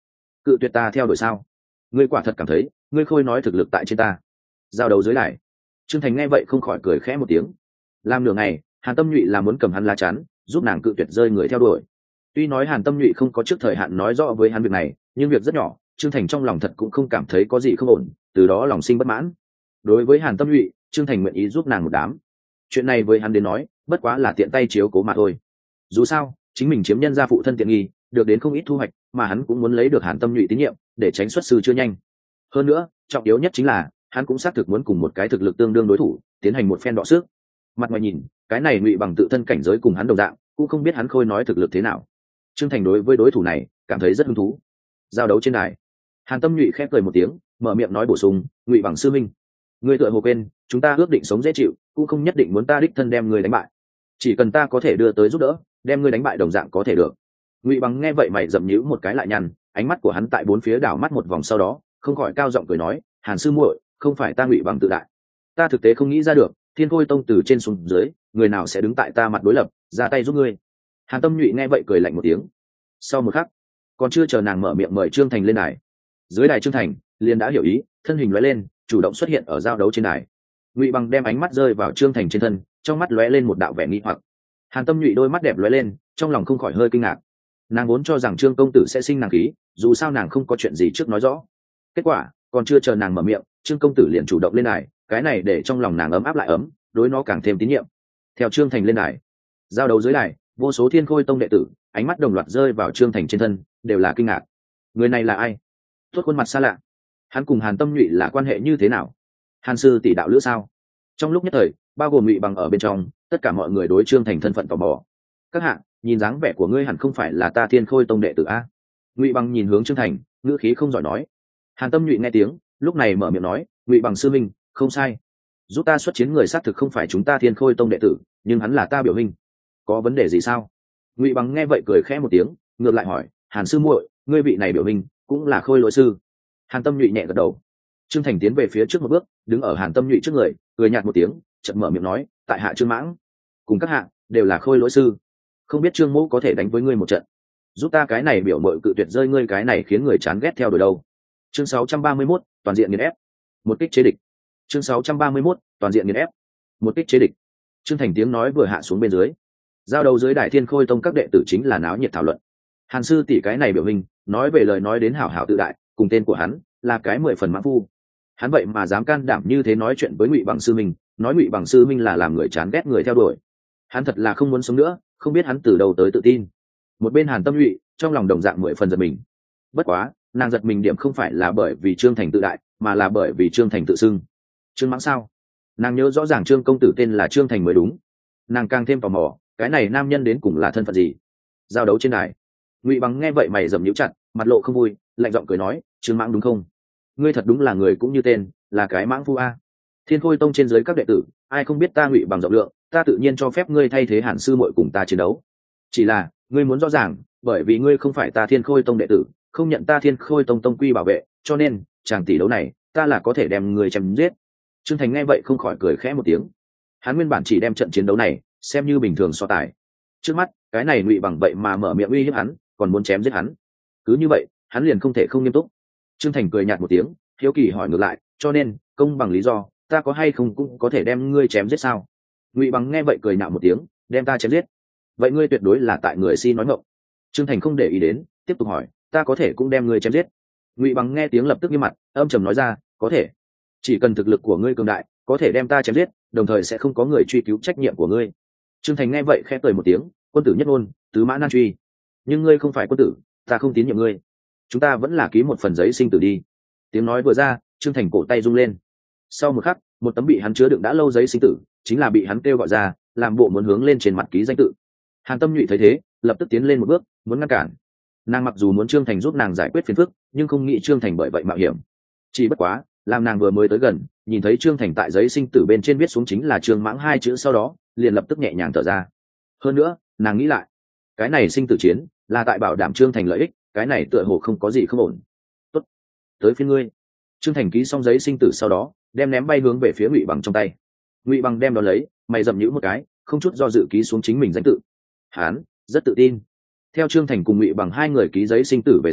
S1: cự tuyệt ta theo đuổi sao? Ngươi quả thật cảm thấy ngươi khôi nói thực lực tại trên ta? Giao đấu dưới đài, trương thành nghe vậy không khỏi cười khẽ một tiếng. Làm nửa ngày, hàn tâm nhụy là muốn cầm hắn lá chắn giúp nàng cự tuyệt rơi người theo đuổi. Tuy nói hàn tâm nhụy không có trước thời hạn nói rõ với hắn việc này, nhưng việc rất nhỏ, trương thành trong lòng thật cũng không cảm thấy có gì không ổn, từ đó lòng sinh bất mãn. Đối với hàn tâm nhụy, trương thành nguyện ý giúp nàng một đám. Chuyện này với hắn đến nói bất quá là tiện tay chiếu cố mà thôi. Dù sao chính mình chiếm nhân gia phụ thân tiện nghi, được đến không ít thu hoạch, mà hắn cũng muốn lấy được hàn tâm nhụy tín nhiệm để tránh xuất sư chưa nhanh. Hơn nữa trọng yếu nhất chính là hắn cũng xác thực muốn cùng một cái thực lực tương đương đối thủ tiến hành một phen đọ sức. Mặt ngoài nhìn cái này ngụy bằng tự thân cảnh giới cùng hắn đồng dạng, cũng không biết hắn khôi nói thực lực thế nào. Trương Thành đối với đối thủ này cảm thấy rất hứng thú. Giao đấu trên đài, hàn tâm nhụy khép cười một tiếng, mở miệng nói bổ sung, ngụy bằng sư minh, ngươi tựa hồ quên chúng ta ước định sống dễ chịu, cũng không nhất định muốn ta đích thân đem ngươi đánh bại, chỉ cần ta có thể đưa tới giúp đỡ, đem ngươi đánh bại đồng dạng có thể được. Ngụy bằng nghe vậy mày dậm nhíu một cái lại nhăn, ánh mắt của hắn tại bốn phía đảo mắt một vòng, sau đó không khỏi cao giọng cười nói, hàn sư muội, không phải ta ngụy bằng tự đại, ta thực tế không nghĩ ra được thiên khôi tông từ trên xuống dưới người nào sẽ đứng tại ta mặt đối lập ra tay giúp ngươi. Hàn tâm nhụy nghe vậy cười lạnh một tiếng. Sau một khắc, còn chưa chờ nàng mở miệng mời trương thành lên đài, dưới đài trương thành liền đã hiểu ý, thân hình lóe lên chủ động xuất hiện ở giao đấu trên đài. Ngụy bằng đem ánh mắt rơi vào trương thành trên thân, trong mắt lóe lên một đạo vẻ nghi hoặc. Hàn tâm nhụy đôi mắt đẹp lóe lên, trong lòng không khỏi hơi kinh ngạc. Nàng vốn cho rằng trương công tử sẽ sinh nàng khí, dù sao nàng không có chuyện gì trước nói rõ. Kết quả còn chưa chờ nàng mở miệng, trương công tử liền chủ động lên đài, cái này để trong lòng nàng ấm áp lại ấm, đối nó càng thêm tín nhiệm. Theo trương thành lên đài, giao đấu dưới đài, vô số thiên khôi tông đệ tử ánh mắt đồng loạt rơi vào trương thành trên thân, đều là kinh ngạc. Người này là ai? Tốt khuôn mặt xa lạ, hắn cùng hàn tâm nhụy là quan hệ như thế nào? Hàn sư tỷ đạo lữ sao? Trong lúc nhất thời, bao gồm ngụy bằng ở bên trong, tất cả mọi người đối trương thành thân phận tò mò. Các hạ, nhìn dáng vẻ của ngươi hẳn không phải là ta thiên khôi tông đệ tử a? Ngụy bằng nhìn hướng trương thành, ngữ khí không giỏi nói. Hàn tâm nhụy nghe tiếng, lúc này mở miệng nói, ngụy bằng sư minh, không sai, giúp ta xuất chiến người xác thực không phải chúng ta thiên khôi tông đệ tử, nhưng hắn là ta biểu hình, có vấn đề gì sao? Ngụy bằng nghe vậy cười khẽ một tiếng, ngược lại hỏi, hàn sư muội, ngươi vị này biểu hình cũng là khôi lỗi sư? Hàn tâm nhụy nhẹ gật đầu. Trương thành tiến về phía trước một bước, đứng ở hàn tâm nhụy trước người, cười nhạt một tiếng, chợt mở miệng nói, tại hạ trương mãng, cùng các hạ đều là khôi lỗi sư, không biết trương mỗ có thể đánh với ngươi một trận, giúp ta cái này biểu mội cự tuyệt rơi ngươi cái này khiến người chán ghét theo đuổi đâu. Chương sáu trăm ba mươi mốt, toàn diện nghiền ép, một kích chế địch. Chương sáu trăm ba mươi mốt, toàn diện nghiền ép, một kích chế địch. Trương thành tiếng nói vừa hạ xuống bên dưới, giao đầu dưới đại thiên khôi tông các đệ tử chính là náo nhiệt thảo luận. Hàn sư tỷ cái này biểu hình nói về lời nói đến hảo hảo tự đại, cùng tên của hắn là cái mười phần mãn phu, hắn vậy mà dám can đảm như thế nói chuyện với ngụy bằng sư minh, nói ngụy bằng sư minh là làm người chán ghét người theo đuổi, hắn thật là không muốn sống nữa, không biết hắn từ đâu tới tự tin. Một bên hàn tâm nhụy trong lòng đồng dạng mười phần giật mình, bất quá nàng giật mình điểm không phải là bởi vì trương thành tự đại, mà là bởi vì trương thành tự xưng trương mãng sao. Nàng nhớ rõ ràng trương công tử tên là trương thành mới đúng, nàng càng thêm tò mò cái này nam nhân đến cùng là thân phận gì. Giao đấu trên đài, ngụy bằng nghe vậy mày dầm nhíu chặt, mặt lộ không vui, lạnh giọng cười nói, trương mãng đúng không? Ngươi thật đúng là người cũng như tên, là cái mãng phu a. Thiên khôi tông trên dưới các đệ tử ai không biết ta ngụy bằng rộng lượng, ta tự nhiên cho phép ngươi thay thế hàn sư muội cùng ta chiến đấu, chỉ là ngươi muốn rõ ràng, bởi vì ngươi không phải ta thiên khôi tông đệ tử, không nhận ta thiên khôi tông tông quy bảo vệ, cho nên chàng tỷ đấu này ta là có thể đem ngươi chém giết. Trương thành nghe vậy không khỏi cười khẽ một tiếng, hắn nguyên bản chỉ đem trận chiến đấu này xem như bình thường so tài, trước mắt cái này ngụy bằng vậy mà mở miệng uy hiếp hắn, còn muốn chém giết hắn, cứ như vậy hắn liền không thể không nghiêm túc. Trương thành cười nhạt một tiếng, hiếu kỳ hỏi ngược lại, cho nên công bằng lý do ta có hay không cũng có thể đem ngươi chém giết sao? Ngụy bằng nghe vậy cười nhạo một tiếng, đem ta chém giết, vậy ngươi tuyệt đối là tại người si nói ngọng. Trương thành không để ý đến, tiếp tục hỏi, ta có thể cũng đem ngươi chém giết? Ngụy bằng nghe tiếng lập tức nghiêm mặt, âm trầm nói ra, có thể, chỉ cần thực lực của ngươi cường đại, có thể đem ta chém giết, đồng thời sẽ không có người truy cứu trách nhiệm của ngươi. Trương thành nghe vậy khẽ cười một tiếng, quân tử nhất ngôn, tứ mã nan truy, nhưng ngươi không phải quân tử, ta không tín nhiệm ngươi, chúng ta vẫn là ký một phần giấy sinh tử đi. Tiếng nói vừa ra, Trương thành cổ tay rung lên, sau một khắc một tấm bị hắn chứa đựng đã lâu giấy sinh tử chính là bị hắn kêu gọi ra, làm bộ muốn hướng lên trên mặt ký danh tự. Hàn tâm nhụy thấy thế lập tức tiến lên một bước, muốn ngăn cản. Nàng mặc dù muốn Trương thành giúp nàng giải quyết phiền phức, nhưng không nghĩ Trương thành bởi vậy mạo hiểm. Chỉ bất quá làm nàng vừa mới tới gần, nhìn thấy Trương thành tại giấy sinh tử bên trên viết xuống chính là Trương mãng hai chữ, sau đó liền lập tức nhẹ nhàng thở ra. Hơn nữa nàng nghĩ lại, cái này sinh tử chiến là tại bảo đảm Trương thành lợi ích, cái này tựa hồ không có gì không ổn. Tốt, tới phiên ngươi. Trương thành ký xong giấy sinh tử sau đó đem ném bay hướng về phía ngụy bằng trong tay. Ngụy bằng đem đó lấy, mày dậm nhữ một cái, không chút do dự ký xuống chính mình danh tự. Hán rất tự tin. Theo Trương thành cùng ngụy bằng hai người ký giấy sinh tử về sau,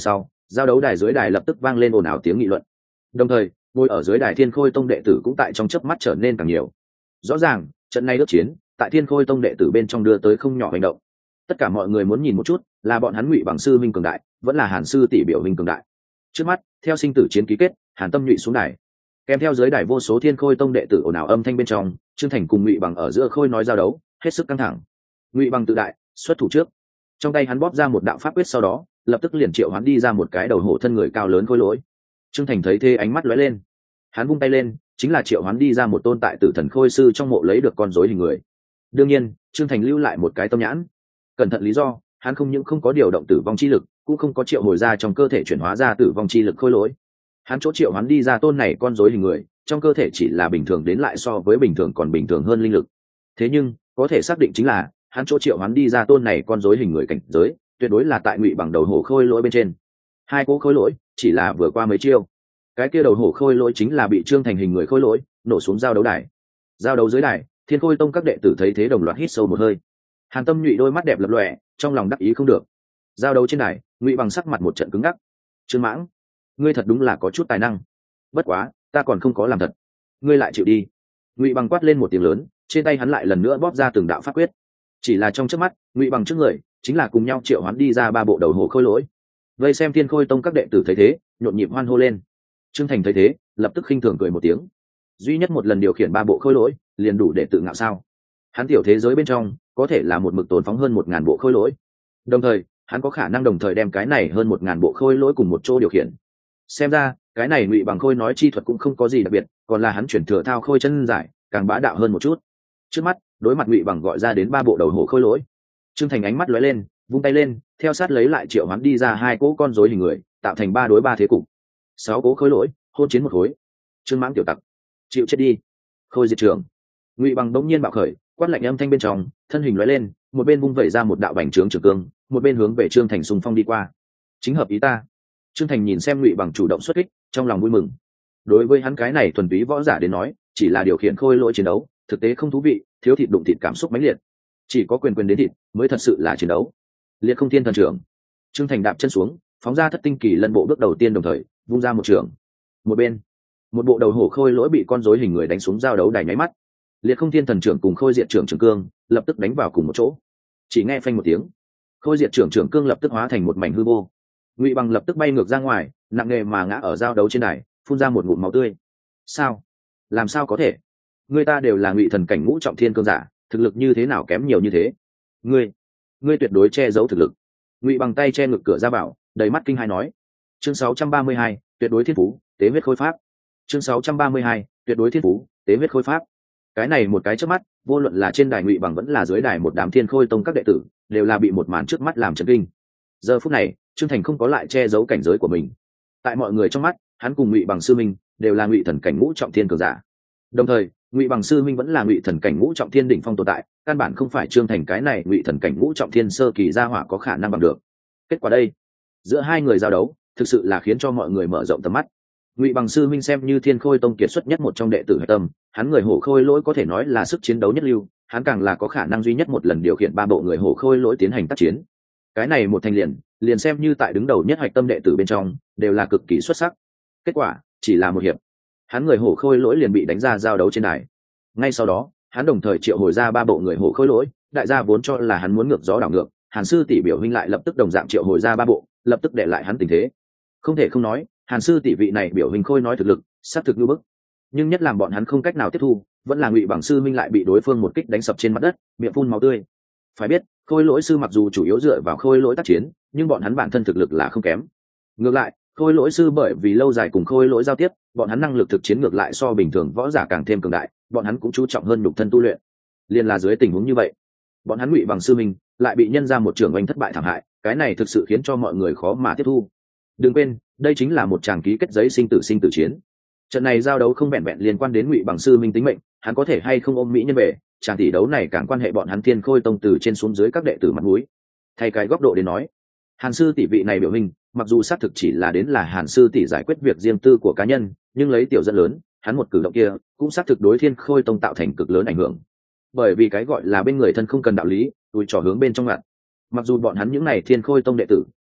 S1: giao đấu đài dưới đài lập tức vang lên ồn ào tiếng nghị luận, đồng thời ngồi ở dưới đài Thiên Khôi Tông đệ tử cũng tại trong chớp mắt trở nên càng nhiều. Rõ ràng trận này ước chiến tại Thiên Khôi Tông đệ tử bên trong đưa tới không nhỏ hành động. Tất cả mọi người muốn nhìn một chút là bọn hắn Ngụy Bằng sư minh cường đại vẫn là Hàn sư tỷ biểu minh cường đại. Trước mắt theo sinh tử chiến ký kết, Hàn Tâm Nhụy xuống đài, kèm theo dưới đài vô số Thiên Khôi Tông đệ tử ồn ào âm thanh bên trong, Trương Thành cùng Ngụy Bằng ở giữa khôi nói giao đấu hết sức căng thẳng. Ngụy Bằng tự đại xuất thủ trước, trong tay hắn bóp ra một đạo pháp quyết, sau đó lập tức liền triệu hắn đi ra một cái đầu hổ thân người cao lớn khôi lỗi. Trương Thành thấy thế ánh mắt lóe lên, hắn vung tay lên chính là triệu hắn đi ra một tôn tại Tử Thần Khôi sư trong mộ lấy được con rối hình người. Đương nhiên Trương Thành lưu lại một cái tâm nhãn, cẩn thận lý do hắn không những không có điều động tử vong chi lực, cũng không có triệu hồi ra trong cơ thể chuyển hóa ra tử vong chi lực khôi lỗi. Hắn chỗ triệu hắn đi ra tôn này con rối hình người trong cơ thể chỉ là bình thường đến lại so với bình thường còn bình thường hơn linh lực. Thế nhưng có thể xác định chính là hắn chỗ triệu hắn đi ra tôn này con rối hình người cảnh giới tuyệt đối là tại Ngụy Bằng đầu hổ khôi lỗi bên trên. Hai cỗ khôi lỗi chỉ là vừa qua mấy chiêu, cái kia đầu hổ khôi lỗi chính là bị Trương Thành hình người khôi lỗi nổ xuống giao đấu đài. Giao đấu dưới đài, Thiên Khôi Tông các đệ tử thấy thế đồng loạt hít sâu một hơi. Hàn Tâm Nhụy đôi mắt đẹp lập lòe, trong lòng đắc ý không được. Giao đấu trên đài, Ngụy Bằng sắc mặt một trận cứng ngắc. Trương Mãng, ngươi thật đúng là có chút tài năng. Bất quá, ta còn không có làm thật. Ngươi lại chịu đi. Ngụy Bằng quát lên một tiếng lớn, trên tay hắn lại lần nữa bóp ra từng đạo pháp quyết. Chỉ là trong chớp mắt, Ngụy Bằng trước người chính là cùng nhau triệu hoán đi ra ba bộ đầu hổ khôi lỗi. Vây xem Thiên Khôi Tông các đệ tử thấy thế, nhộn nhịp hoan hô lên. Trương Thành thấy thế, lập tức khinh thường cười một tiếng. Duy nhất một lần điều khiển ba bộ khôi lỗi, liền đủ để tự ngạo sao? Hắn tiểu thế giới bên trong, có thể là một mực tồn phóng hơn một ngàn bộ khôi lỗi. Đồng thời, hắn có khả năng đồng thời đem cái này hơn một ngàn bộ khôi lỗi cùng một chỗ điều khiển. Xem ra, cái này Ngụy Bằng khôi nói chi thuật cũng không có gì đặc biệt, còn là hắn chuyển thừa thao khôi chân giải, càng bá đạo hơn một chút. Trước mắt, đối mặt Ngụy Bằng gọi ra đến ba bộ đầu hổ khôi lỗi, Trương Thành ánh mắt lóe lên, vung tay lên, theo sát lấy lại triệu hắn đi ra hai cỗ con rối hình người, tạo thành ba đối ba thế cục. Sáu cỗ khôi lỗi, hôn chiến một khối. Trương Mãng tiểu tặc, chịu chết đi. Khôi diệt trưởng. Ngụy Bằng đống nhiên bạo khởi, quát lạnh âm thanh bên trong, thân hình lóe lên, một bên vung vẩy ra một đạo bành trướng trường cương, một bên hướng về Trương Thành xung phong đi qua. Chính hợp ý ta. Trương Thành nhìn xem Ngụy Bằng chủ động xuất kích, trong lòng vui mừng. Đối với hắn cái này thuần túy võ giả đến nói, chỉ là điều khiển khôi lỗi chiến đấu, thực tế không thú vị, thiếu thịt đụng thịt cảm xúc mãnh liệt. Chỉ có quyền quyền đến thịt mới thật sự là chiến đấu. Liệt Không Thiên Thần trưởng. Trương Thành đạp chân xuống, phóng ra thất tinh kỳ lân bộ bước đầu tiên, đồng thời vung ra một trường. Một bên, một bộ đầu hổ khôi lỗi bị con rối hình người đánh xuống giao đấu đài nháy mắt. Liệt Không Thiên Thần trưởng cùng Khôi Diệt trưởng trưởng cương lập tức đánh vào cùng một chỗ. Chỉ nghe phanh một tiếng, Khôi Diệt trưởng trưởng cương lập tức hóa thành một mảnh hư vô. Ngụy Bằng lập tức bay ngược ra ngoài, nặng nề mà ngã ở giao đấu trên đài, phun ra một ngụm máu tươi. Sao? Làm sao có thể? Người ta đều là Ngụy thần cảnh ngũ trọng thiên cương giả, thực lực như thế nào kém nhiều như thế? Ngươi, ngươi tuyệt đối che giấu thực lực. Ngụy Bằng tay che ngực cửa ra bảo, đầy mắt kinh hãi nói. Chương sáu trăm ba mươi hai, tuyệt đối thiên phú, tế huyết khôi pháp. Chương sáu trăm ba mươi hai, tuyệt đối thiên phú, tế huyết khôi pháp. Cái này một cái trước mắt, vô luận là trên đài Ngụy Bằng vẫn là dưới đài một đám Thiên Khôi Tông các đệ tử, đều là bị một màn trước mắt làm chấn kinh. Giờ phút này, Trương Thành không có lại che giấu cảnh giới của mình. Tại mọi người trong mắt, hắn cùng Ngụy Bằng sư minh đều là Ngụy thần cảnh ngũ trọng thiên cường giả. Đồng thời, Ngụy Bằng sư minh vẫn là Ngụy thần cảnh ngũ trọng thiên đỉnh phong tồn tại, căn bản không phải Trương Thành cái này Ngụy thần cảnh ngũ trọng thiên sơ kỳ gia hỏa có khả năng bằng được. Kết quả đây, giữa hai người giao đấu, thực sự là khiến cho mọi người mở rộng tầm mắt. Ngụy Bằng sư minh xem như Thiên Khôi Tông kiệt xuất nhất một trong đệ tử hạch tâm, hắn người hổ khôi lỗi có thể nói là sức chiến đấu nhất lưu, hắn càng là có khả năng duy nhất một lần điều khiển ba bộ người hổ khôi lỗi tiến hành tác chiến. Cái này một thành liền, liền xem như tại đứng đầu nhất hạch tâm đệ tử bên trong, đều là cực kỳ xuất sắc. Kết quả, chỉ là một hiệp, hắn người hổ khôi lỗi liền bị đánh ra giao đấu trên đài. Ngay sau đó, hắn đồng thời triệu hồi ra ba bộ người hổ khôi lỗi, đại gia vốn cho là hắn muốn ngược gió đảo ngược, Hàn sư tỷ biểu huynh lại lập tức đồng dạng triệu hồi ra ba bộ, lập tức để lại hắn tình thế. Không thể không nói, Hàn sư tỷ vị này biểu hình khôi nói thực lực sát thực như bức, nhưng nhất làm bọn hắn không cách nào tiếp thu vẫn là Ngụy Bằng sư minh lại bị đối phương một kích đánh sập trên mặt đất, miệng phun máu tươi. Phải biết, khôi lỗi sư mặc dù chủ yếu dựa vào khôi lỗi tác chiến, nhưng bọn hắn bản thân thực lực là không kém. Ngược lại, khôi lỗi sư bởi vì lâu dài cùng khôi lỗi giao tiếp, bọn hắn năng lực thực chiến ngược lại so bình thường võ giả càng thêm cường đại, bọn hắn cũng chú trọng hơn nhục thân tu luyện. Liên là dưới tình huống như vậy, bọn hắn Ngụy Bằng sư minh lại bị nhân ra một trường oanh thất bại thảm hại, cái này thực sự khiến cho mọi người khó mà tiếp thu. Đừng quên, đây chính là một tràng ký kết giấy sinh tử sinh tử chiến. Trận này giao đấu không vẹn vẹn liên quan đến Ngụy Bằng sư minh tính mệnh, hắn có thể hay không ôm mỹ nhân về, tràng tỷ đấu này càng quan hệ bọn hắn Thiên Khôi Tông từ trên xuống dưới các đệ tử mặt mũi. Thay cái góc độ để nói, Hàn sư tỷ vị này biểu hình, mặc dù xác thực chỉ là đến là Hàn sư tỷ giải quyết việc riêng tư của cá nhân, nhưng lấy tiểu dẫn lớn, hắn một cử động kia cũng xác thực đối Thiên Khôi Tông tạo thành cực lớn ảnh hưởng. Bởi vì cái gọi là bên người thân không cần đạo lý, tôi trò hướng bên trong ngặt. Mặc dù bọn hắn những này Thiên Khôi Tông đệ tử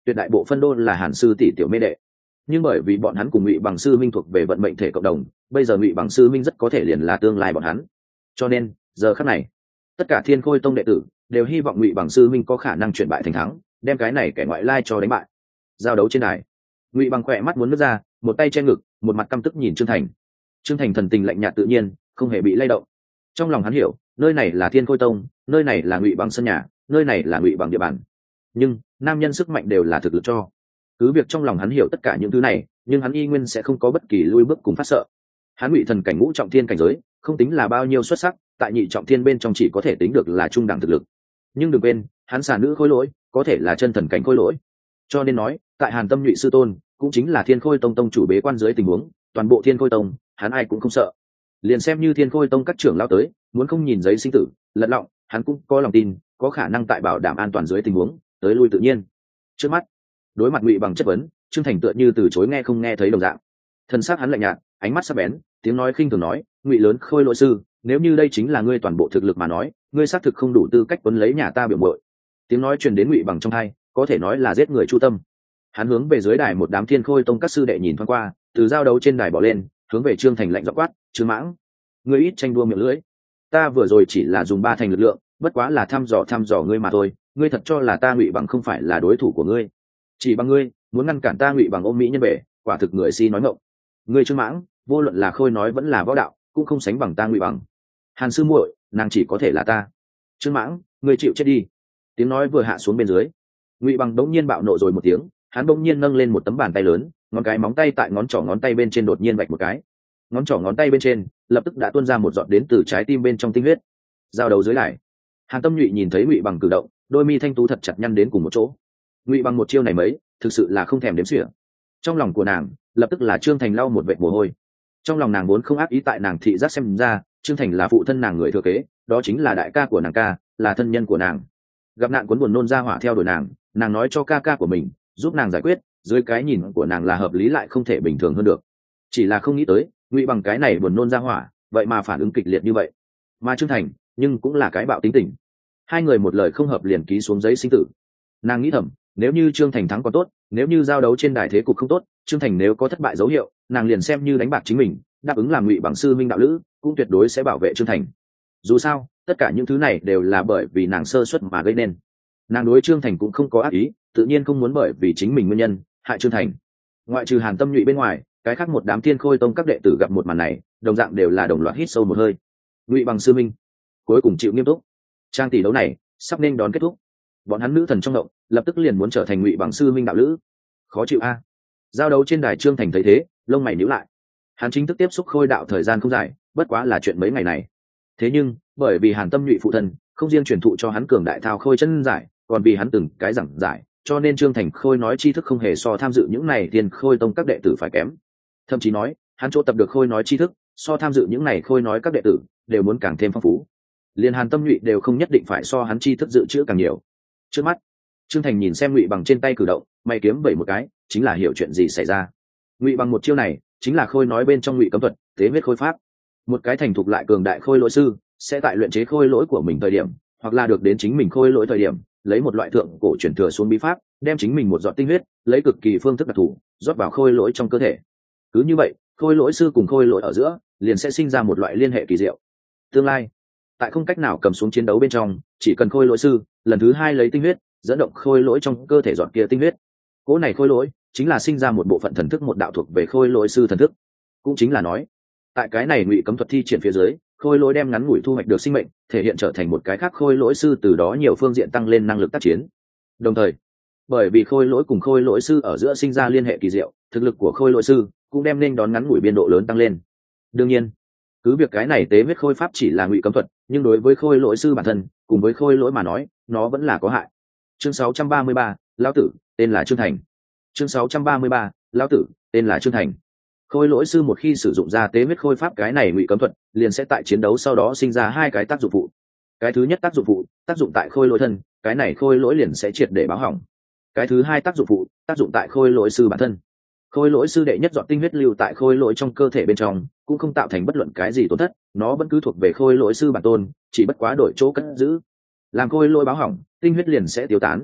S1: tuyệt đại bộ phân đô là hàn sư tỷ tiểu mê đệ, nhưng bởi vì bọn hắn cùng ngụy bằng sư minh thuộc về vận mệnh thể cộng đồng, bây giờ ngụy bằng sư minh rất có thể liền là tương lai bọn hắn. Cho nên giờ khắc này tất cả thiên khôi tông đệ tử đều hy vọng ngụy bằng sư minh có khả năng chuyển bại thành thắng, đem cái này kẻ ngoại lai cho đánh bại. Giao đấu trên đài, ngụy bằng khỏe mắt muốn nước ra, một tay che ngực, một mặt căm tức nhìn trương thành. Trương thành thần tình lạnh nhạt tự nhiên, không hề bị lay động. Trong lòng hắn hiểu, nơi này là thiên khôi tông, nơi này là ngụy bằng sân nhà, nơi này là ngụy bằng địa bàn. Nhưng nam nhân sức mạnh đều là thực lực cho. Cứ việc trong lòng hắn hiểu tất cả những thứ này, nhưng hắn y nguyên sẽ không có bất kỳ lui bước cùng phát sợ. Hắn ngụy thần cảnh ngũ trọng thiên cảnh giới, không tính là bao nhiêu xuất sắc, tại nhị trọng thiên bên trong chỉ có thể tính được là trung đẳng thực lực. Nhưng đừng quên, hắn xà nữ khôi lỗi có thể là chân thần cảnh khôi lỗi. Cho nên nói, tại Hàn Tâm Nhụy sư tôn, cũng chính là Thiên Khôi Tông tông chủ bế quan dưới tình huống, toàn bộ Thiên Khôi Tông, hắn ai cũng không sợ. Liền xem như Thiên Khôi Tông các trưởng lao tới, muốn không nhìn giấy sinh tử, lật lọng, hắn cũng có lòng tin, có khả năng tại bảo đảm an toàn dưới tình huống, tới lui tự nhiên. Trước mắt, đối mặt Ngụy Bằng chất vấn, Trương Thành tựa như từ chối nghe không nghe thấy đồng dạng. Thân xác hắn lạnh nhạt, ánh mắt sắc bén, tiếng nói khinh thường nói, "Ngụy lớn khôi lỗi sư, nếu như đây chính là ngươi toàn bộ thực lực mà nói, ngươi xác thực không đủ tư cách quấn lấy nhà ta biểu muội." Tiếng nói truyền đến Ngụy Bằng trong tai, có thể nói là giết người chu tâm. Hắn hướng về dưới đài một đám Thiên Khôi Tông các sư đệ nhìn thoáng qua, từ giao đấu trên đài bỏ lên, hướng về Trương Thành lạnh giọng quát, "Trương Mãng, ngươi ít tranh đua miệng lưỡi. Ta vừa rồi chỉ là dùng ba thành lực lượng, bất quá là thăm dò thăm dò ngươi mà thôi, ngươi thật cho là ta Ngụy Bằng không phải là đối thủ của ngươi? Chỉ bằng ngươi, muốn ngăn cản ta Ngụy Bằng ôm mỹ nhân bể, quả thực người si nói ngọng. Ngươi Trương Mãng, vô luận là khôi nói vẫn là võ đạo, cũng không sánh bằng ta Ngụy Bằng. Hàn sư muội, nàng chỉ có thể là ta. Trương Mãng, ngươi chịu chết đi." Tiếng nói vừa hạ xuống bên dưới, Ngụy Bằng đống nhiên bạo nộ rồi một tiếng, hắn bỗng nhiên nâng lên một tấm bàn tay lớn, ngón cái móng tay tại ngón trỏ ngón tay bên trên đột nhiên vạch một cái, ngón trỏ ngón tay bên trên lập tức đã tuôn ra một giọt đến từ trái tim bên trong tinh huyết. Giao đấu dưới lại, Hàn Tâm Nhụy nhìn thấy Ngụy Bằng cử động, đôi mi thanh tú thật chặt nhăn đến cùng một chỗ. Ngụy Bằng một chiêu này mấy, thực sự là không thèm đếm xỉa. Trong lòng của nàng lập tức là Trương Thành lau một vệt mồ hôi. Trong lòng nàng vốn không ác ý, tại nàng thị giác xem ra, Trương Thành là phụ thân nàng người thừa kế, đó chính là đại ca của nàng ca, là thân nhân của nàng. Gặp nạn cuốn buồn nôn ra hỏa theo đuổi nàng, nàng nói cho ca ca của mình giúp nàng giải quyết, dưới cái nhìn của nàng là hợp lý lại không thể bình thường hơn được. Chỉ là không nghĩ tới, Ngụy Bằng cái này buồn nôn ra hỏa, vậy mà phản ứng kịch liệt như vậy. Mà Trương Thành, nhưng cũng là cái bạo tính tình. Hai người một lời không hợp liền ký xuống giấy sinh tử. Nàng nghĩ thầm, nếu như Trương Thành thắng còn tốt, nếu như giao đấu trên đài thế cục không tốt, Trương Thành nếu có thất bại dấu hiệu, nàng liền xem như đánh bạc chính mình, đáp ứng làm Ngụy Bằng sư minh đạo lữ, cũng tuyệt đối sẽ bảo vệ Trương Thành. Dù sao, tất cả những thứ này đều là bởi vì nàng sơ suất mà gây nên. Nàng đối Trương Thành cũng không có ác ý, tự nhiên không muốn bởi vì chính mình nguyên nhân hại Trương Thành. Ngoại trừ Hàn Tâm Nhụy bên ngoài, cái khác một đám Thiên Khôi Tông các đệ tử gặp một màn này, đồng dạng đều là đồng loạt hít sâu một hơi. Ngụy Bằng sư minh cuối cùng chịu nghiêm túc. Trang tỷ đấu này sắp nên đón kết thúc. Bọn hắn nữ thần trong động lập tức liền muốn trở thành Ngụy Bằng sư minh đạo lữ. Khó chịu a. Giao đấu trên đài, Trương Thành thấy thế, lông mày nhíu lại. Hắn chính thức tiếp xúc khôi đạo thời gian không dài, bất quá là chuyện mấy ngày này. Thế nhưng, bởi vì Hàn Tâm Nhụy phụ thân không riêng truyền thụ cho hắn cường đại thao khôi chân giải, còn vì hắn từng cái giảng giải, cho nên Trương Thành khôi nói tri thức không hề so tham dự những này Thiên Khôi Tông các đệ tử phải kém. Thậm chí nói, hắn chỗ tập được khôi nói tri thức, so tham dự những này khôi nói các đệ tử đều muốn càng thêm phong phú. Liên Hàn Tâm Nhụy đều không nhất định phải so hắn tri thức dự trữ càng nhiều. Trước mắt, Trương Thành nhìn xem Ngụy Bằng trên tay cử động, mày kiếm vẩy một cái, chính là hiểu chuyện gì xảy ra. Ngụy Bằng một chiêu này, chính là khôi nói bên trong Ngụy cấm thuật, tế huyết khôi pháp. Một cái thành thục lại cường đại khôi lỗi sư, sẽ tại luyện chế khôi lỗi của mình thời điểm, hoặc là được đến chính mình khôi lỗi thời điểm, lấy một loại thượng cổ truyền thừa xuống bí pháp, đem chính mình một giọt tinh huyết, lấy cực kỳ phương thức đặc thù, rót vào khôi lỗi trong cơ thể. Cứ như vậy, khôi lỗi sư cùng khôi lỗi ở giữa, liền sẽ sinh ra một loại liên hệ kỳ diệu. Tương lai, tại không cách nào cầm xuống chiến đấu bên trong, chỉ cần khôi lỗi sư lần thứ hai lấy tinh huyết, dẫn động khôi lỗi trong cơ thể giọt kia tinh huyết. Cỗ này khôi lỗi chính là sinh ra một bộ phận thần thức, một đạo thuộc về khôi lỗi sư thần thức. Cũng chính là nói, tại cái này Ngụy cấm thuật thi triển phía dưới, khôi lỗi đem ngắn ngủi thu hoạch được sinh mệnh, thể hiện trở thành một cái khác khôi lỗi sư, từ đó nhiều phương diện tăng lên năng lực tác chiến. Đồng thời, bởi vì khôi lỗi cùng khôi lỗi sư ở giữa sinh ra liên hệ kỳ diệu, thực lực của khôi lỗi sư cũng đem nên đón ngắn ngủi biên độ lớn tăng lên. Đương nhiên, cứ việc cái này tế huyết khôi pháp chỉ là Ngụy cấm thuật, nhưng đối với khôi lỗi sư bản thân cùng với khôi lỗi mà nói, nó vẫn là có hại. Chương sáu trăm ba mươi ba, lão tử tên là Trương Thành. Chương sáu trăm ba mươi ba, lão tử tên là Trương Thành. Khôi lỗi sư một khi sử dụng ra tế huyết khôi pháp cái này Ngụy cấm thuật, liền sẽ tại chiến đấu sau đó sinh ra hai cái tác dụng phụ. Cái thứ nhất tác dụng phụ, tác dụng tại khôi lỗi thân, cái này khôi lỗi liền sẽ triệt để báo hỏng. Cái thứ hai tác dụng phụ, tác dụng tại khôi lỗi sư bản thân. Khôi lỗi sư đệ nhất dọn tinh huyết lưu tại khôi lỗi trong cơ thể bên trong, cũng không tạo thành bất luận cái gì tổn thất, nó vẫn cứ thuộc về khôi lỗi sư bản tôn, chỉ bất quá đổi chỗ cất giữ. Làm khôi lỗi báo hỏng, tinh huyết liền sẽ tiêu tán.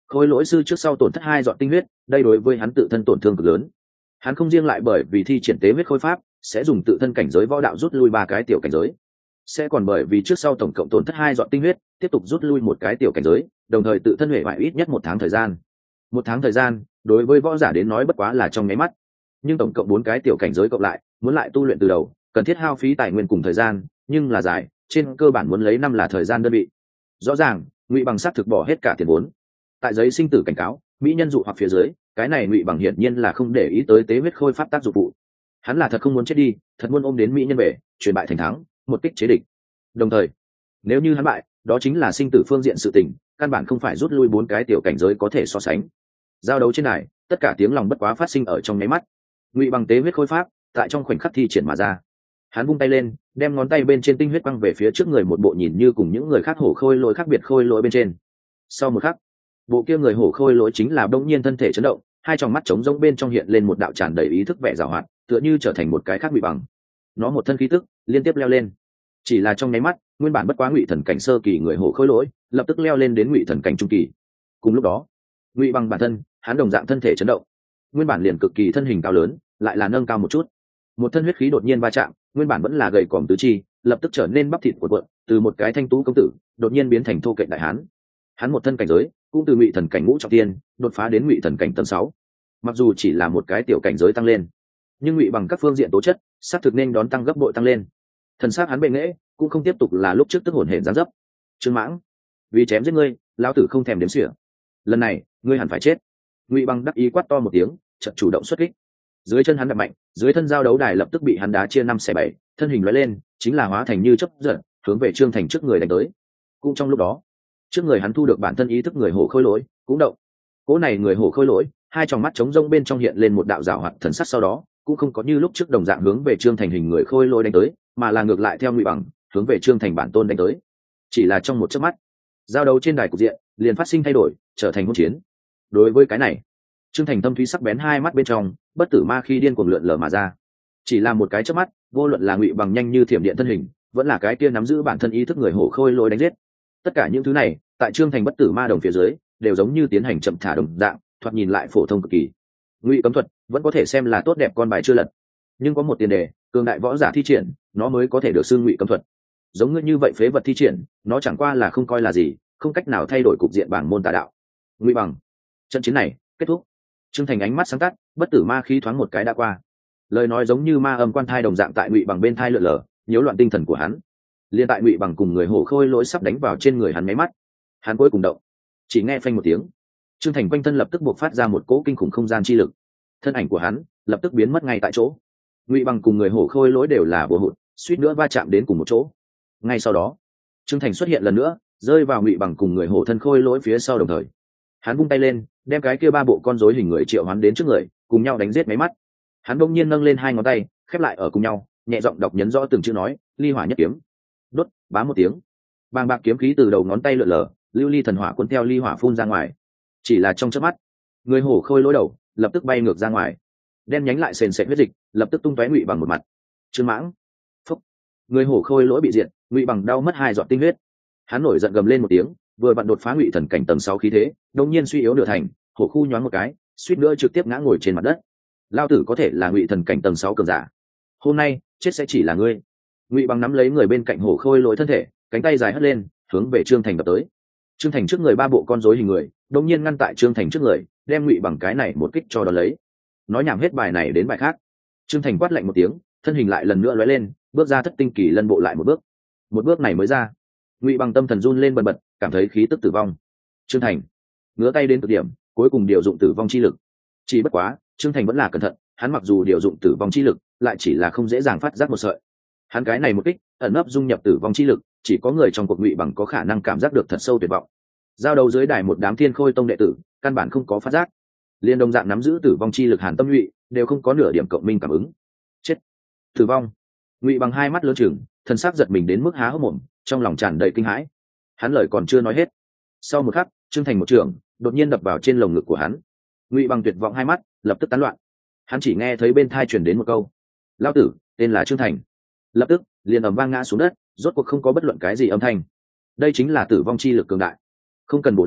S1: khôi lỗi sư trước sau tổn thất hai dọn tinh huyết, đây đối với hắn tự thân tổn thương cực lớn. Hắn không riêng lại bởi vì thi triển tế huyết khôi pháp sẽ dùng tự thân cảnh giới võ đạo rút lui ba cái tiểu cảnh giới, sẽ còn bởi vì trước sau tổng cộng tổn thất hai dọn tinh huyết tiếp tục rút lui một cái tiểu cảnh giới, đồng thời tự thân huệ hoại ít nhất một tháng thời gian. Một tháng thời gian đối với võ giả đến nói bất quá là trong nháy mắt, nhưng tổng cộng bốn cái tiểu cảnh giới cộng lại muốn lại tu luyện từ đầu cần thiết hao phí tài nguyên cùng thời gian, nhưng là dài, trên cơ bản muốn lấy năm là thời gian đơn vị. Rõ ràng Ngụy Bằng sát thực bỏ hết cả tiền vốn. Tại giấy sinh tử cảnh cáo mỹ nhân dụ hoặc phía dưới, cái này Ngụy Bằng hiển nhiên là không để ý tới tế huyết khôi pháp tác dụng phụ. Hắn là thật không muốn chết đi, thật muốn ôm đến mỹ nhân về, chuyển bại thành thắng, một kích chế địch. Đồng thời, nếu như hắn bại, đó chính là sinh tử phương diện sự tình, căn bản không phải rút lui bốn cái tiểu cảnh giới có thể so sánh. Giao đấu trên này, tất cả tiếng lòng bất quá phát sinh ở trong nháy mắt. Ngụy Bằng tế huyết khôi pháp tại trong khoảnh khắc thi triển mà ra. Hắn vung tay lên, đem ngón tay bên trên tinh huyết quăng về phía trước người một bộ nhìn như cùng những người khác hổ khôi lỗi khác biệt khôi lỗi bên trên. Sau một khắc, bộ kia người hổ khôi lỗi chính là bỗng nhiên thân thể chấn động, hai tròng mắt trống rỗng bên trong hiện lên một đạo tràn đầy ý thức vẻ giảo hoạt, tựa như trở thành một cái khác Ngụy Bằng. Nó một thân khí tức liên tiếp leo lên. Chỉ là trong nháy mắt, nguyên bản bất quá Ngụy thần cảnh sơ kỳ người hổ khôi lỗi lập tức leo lên đến Ngụy thần cảnh trung kỳ. Cùng lúc đó, Ngụy Bằng bản thân, hắn đồng dạng thân thể chấn động. Nguyên bản liền cực kỳ thân hình cao lớn, lại là nâng cao một chút. Một thân huyết khí đột nhiên va chạm, nguyên bản vẫn là gầy còm tứ chi, lập tức trở nên bắp thịt của cuộn, từ một cái thanh tú công tử, đột nhiên biến thành thô kệch đại hán. Hắn một thân cảnh giới, cũng từ Ngụy thần cảnh ngũ trọng thiên, đột phá đến Ngụy thần cảnh tầng sáu. Mặc dù chỉ là một cái tiểu cảnh giới tăng lên, nhưng Ngụy Bằng các phương diện tố chất, sát thực nên đón tăng gấp bội tăng lên. Thần sắc hắn bệ nghệ, cũng không tiếp tục là lúc trước tức hồn hển giáng dấp. Trương Mãng, vì chém giết ngươi, lão tử không thèm đếm xỉa. Lần này, ngươi hẳn phải chết. Ngụy Bằng đắc ý quát to một tiếng, chợt chủ động xuất kích. Dưới chân hắn đập mạnh, dưới thân giao đấu đài lập tức bị hắn đá chia năm xẻ bảy, thân hình lóe lên, chính là hóa thành như chớp giật, hướng về Trương Thành trước người đánh tới. Cũng trong lúc đó, trước người hắn thu được bản thân ý thức người hổ khôi lỗi, cũng động. Cỗ này người hổ khôi lỗi, hai tròng mắt trống rỗng bên trong hiện lên một đạo rào hoạt thần sắc, sau đó cũng không có như lúc trước đồng dạng hướng về Trương Thành hình người khôi lỗi đánh tới, mà là ngược lại theo Ngụy Bằng, hướng về Trương Thành bản tôn đánh tới. Chỉ là trong một chớp mắt, giao đấu trên đài cục diện liền phát sinh thay đổi, trở thành hỗn chiến. Đối với cái này, Trương Thành tâm thúy sắc bén hai mắt bên trong, bất tử ma khi điên cuồng lượn lờ mà ra. Chỉ là một cái chớp mắt, vô luận là Ngụy Bằng nhanh như thiểm điện thân hình, vẫn là cái kia nắm giữ bản thân ý thức người hổ khôi lỗi đánh giết. Tất cả những thứ này, tại Trương Thành bất tử ma đồng phía dưới, đều giống như tiến hành chậm thả đồng dạng, thoạt nhìn lại phổ thông cực kỳ. Ngụy cấm thuật vẫn có thể xem là tốt đẹp con bài chưa lật, nhưng có một tiền đề, cường đại võ giả thi triển, nó mới có thể được xưng Ngụy cấm thuật. Giống như như vậy phế vật thi triển, nó chẳng qua là không coi là gì, không cách nào thay đổi cục diện bảng môn tà đạo. Ngụy Bằng, trận chiến này kết thúc. Trương Thành ánh mắt sáng tắt, bất tử ma khí thoáng một cái đã qua. Lời nói giống như ma âm quan thai đồng dạng tại Ngụy Bằng bên thai lượn lờ, nhiễu loạn tinh thần của hắn. Liên tại Ngụy Bằng cùng người hổ khôi lỗi sắp đánh vào trên người hắn mấy mắt, hắn cuối cùng động. Chỉ nghe phanh một tiếng, Trương Thành quanh thân lập tức bộc phát ra một cỗ kinh khủng không gian chi lực. Thân ảnh của hắn lập tức biến mất ngay tại chỗ. Ngụy Bằng cùng người hổ khôi lỗi đều là bùa hụt, suýt nữa va chạm đến cùng một chỗ. Ngay sau đó, Trương Thành xuất hiện lần nữa, rơi vào Ngụy Bằng cùng người hổ thân khôi lỗi phía sau đồng thời. Hắn vung tay lên, đem cái kia ba bộ con rối hình người triệu hoán đến trước người, cùng nhau đánh giết mấy mắt. Hắn bỗng nhiên nâng lên hai ngón tay, khép lại ở cùng nhau, nhẹ giọng đọc nhấn rõ từng chữ nói, ly hỏa nhất kiếm. Đốt, bá một tiếng, bàng bạc kiếm khí từ đầu ngón tay lượn lờ, lưu ly thần hỏa cuốn theo ly hỏa phun ra ngoài. Chỉ là trong chớp mắt, người hổ khôi lỗi đầu lập tức bay ngược ra ngoài, đen nhánh lại sền sệt huyết dịch lập tức tung tóe Ngụy Bằng một mặt. Trương Mãng, phúc, người hổ khôi lỗi bị diệt, Ngụy Bằng đau mất hai giọt tinh huyết. Hắn nổi giận gầm lên một tiếng, vừa vặn đột phá Ngụy thần cảnh tầng sáu khí thế, đột nhiên suy yếu nửa thành, hổ khu nhoáng một cái, suýt nữa trực tiếp ngã ngồi trên mặt đất. Lao tử có thể là Ngụy thần cảnh tầng sáu cường giả, hôm nay chết sẽ chỉ là ngươi. Ngụy Bằng nắm lấy người bên cạnh hổ khôi lỗi thân thể, cánh tay dài hất lên, hướng về Trương Thành đập tới. Trương Thành trước người ba bộ con rối hình người, đột nhiên ngăn tại Trương Thành trước người, đem Ngụy Bằng cái này một kích cho đón lấy. Nói nhảm hết bài này đến bài khác, Trương Thành quát lạnh một tiếng, thân hình lại lần nữa lóe lên, bước ra thất tinh kỳ lân bộ lại một bước. Một bước này mới ra, Ngụy Bằng tâm thần run lên bần bật, cảm thấy khí tức tử vong. Trương Thành ngửa tay đến cực điểm, cuối cùng điều dụng tử vong chi lực. Chỉ bất quá, Trương Thành vẫn là cẩn thận, hắn mặc dù điều dụng tử vong chi lực, lại chỉ là không dễ dàng phát giác một sợi. Hắn cái này một kích, ẩn nấp dung nhập tử vong chi lực, chỉ có người trong cuộc Ngụy Bằng có khả năng cảm giác được thật sâu tuyệt vọng. Giao đấu dưới đài một đám Thiên Khôi tông đệ tử, căn bản không có phát giác. Liên đồng dạng nắm giữ tử vong chi lực Hàn Tâm Ngụy, đều không có nửa điểm cộng minh cảm ứng. Chết! Tử vong! Ngụy Bằng hai mắt lớn trừng, thân xác giật mình đến mức há hốc mồm, trong lòng tràn đầy kinh hãi. Hắn lời còn chưa nói hết, sau một khắc, Trương Thành một trường đột nhiên đập vào trên lồng ngực của hắn. Ngụy Bằng tuyệt vọng hai mắt lập tức tán loạn. Hắn chỉ nghe thấy bên thai truyền đến một câu: "Lão tử, tên là Trương Thành." Lập tức, liền ầm vang ngã xuống đất, rốt cuộc không có bất luận cái gì âm thanh. Đây chính là tử vong chi lực cường đại. Không cần bổ đao,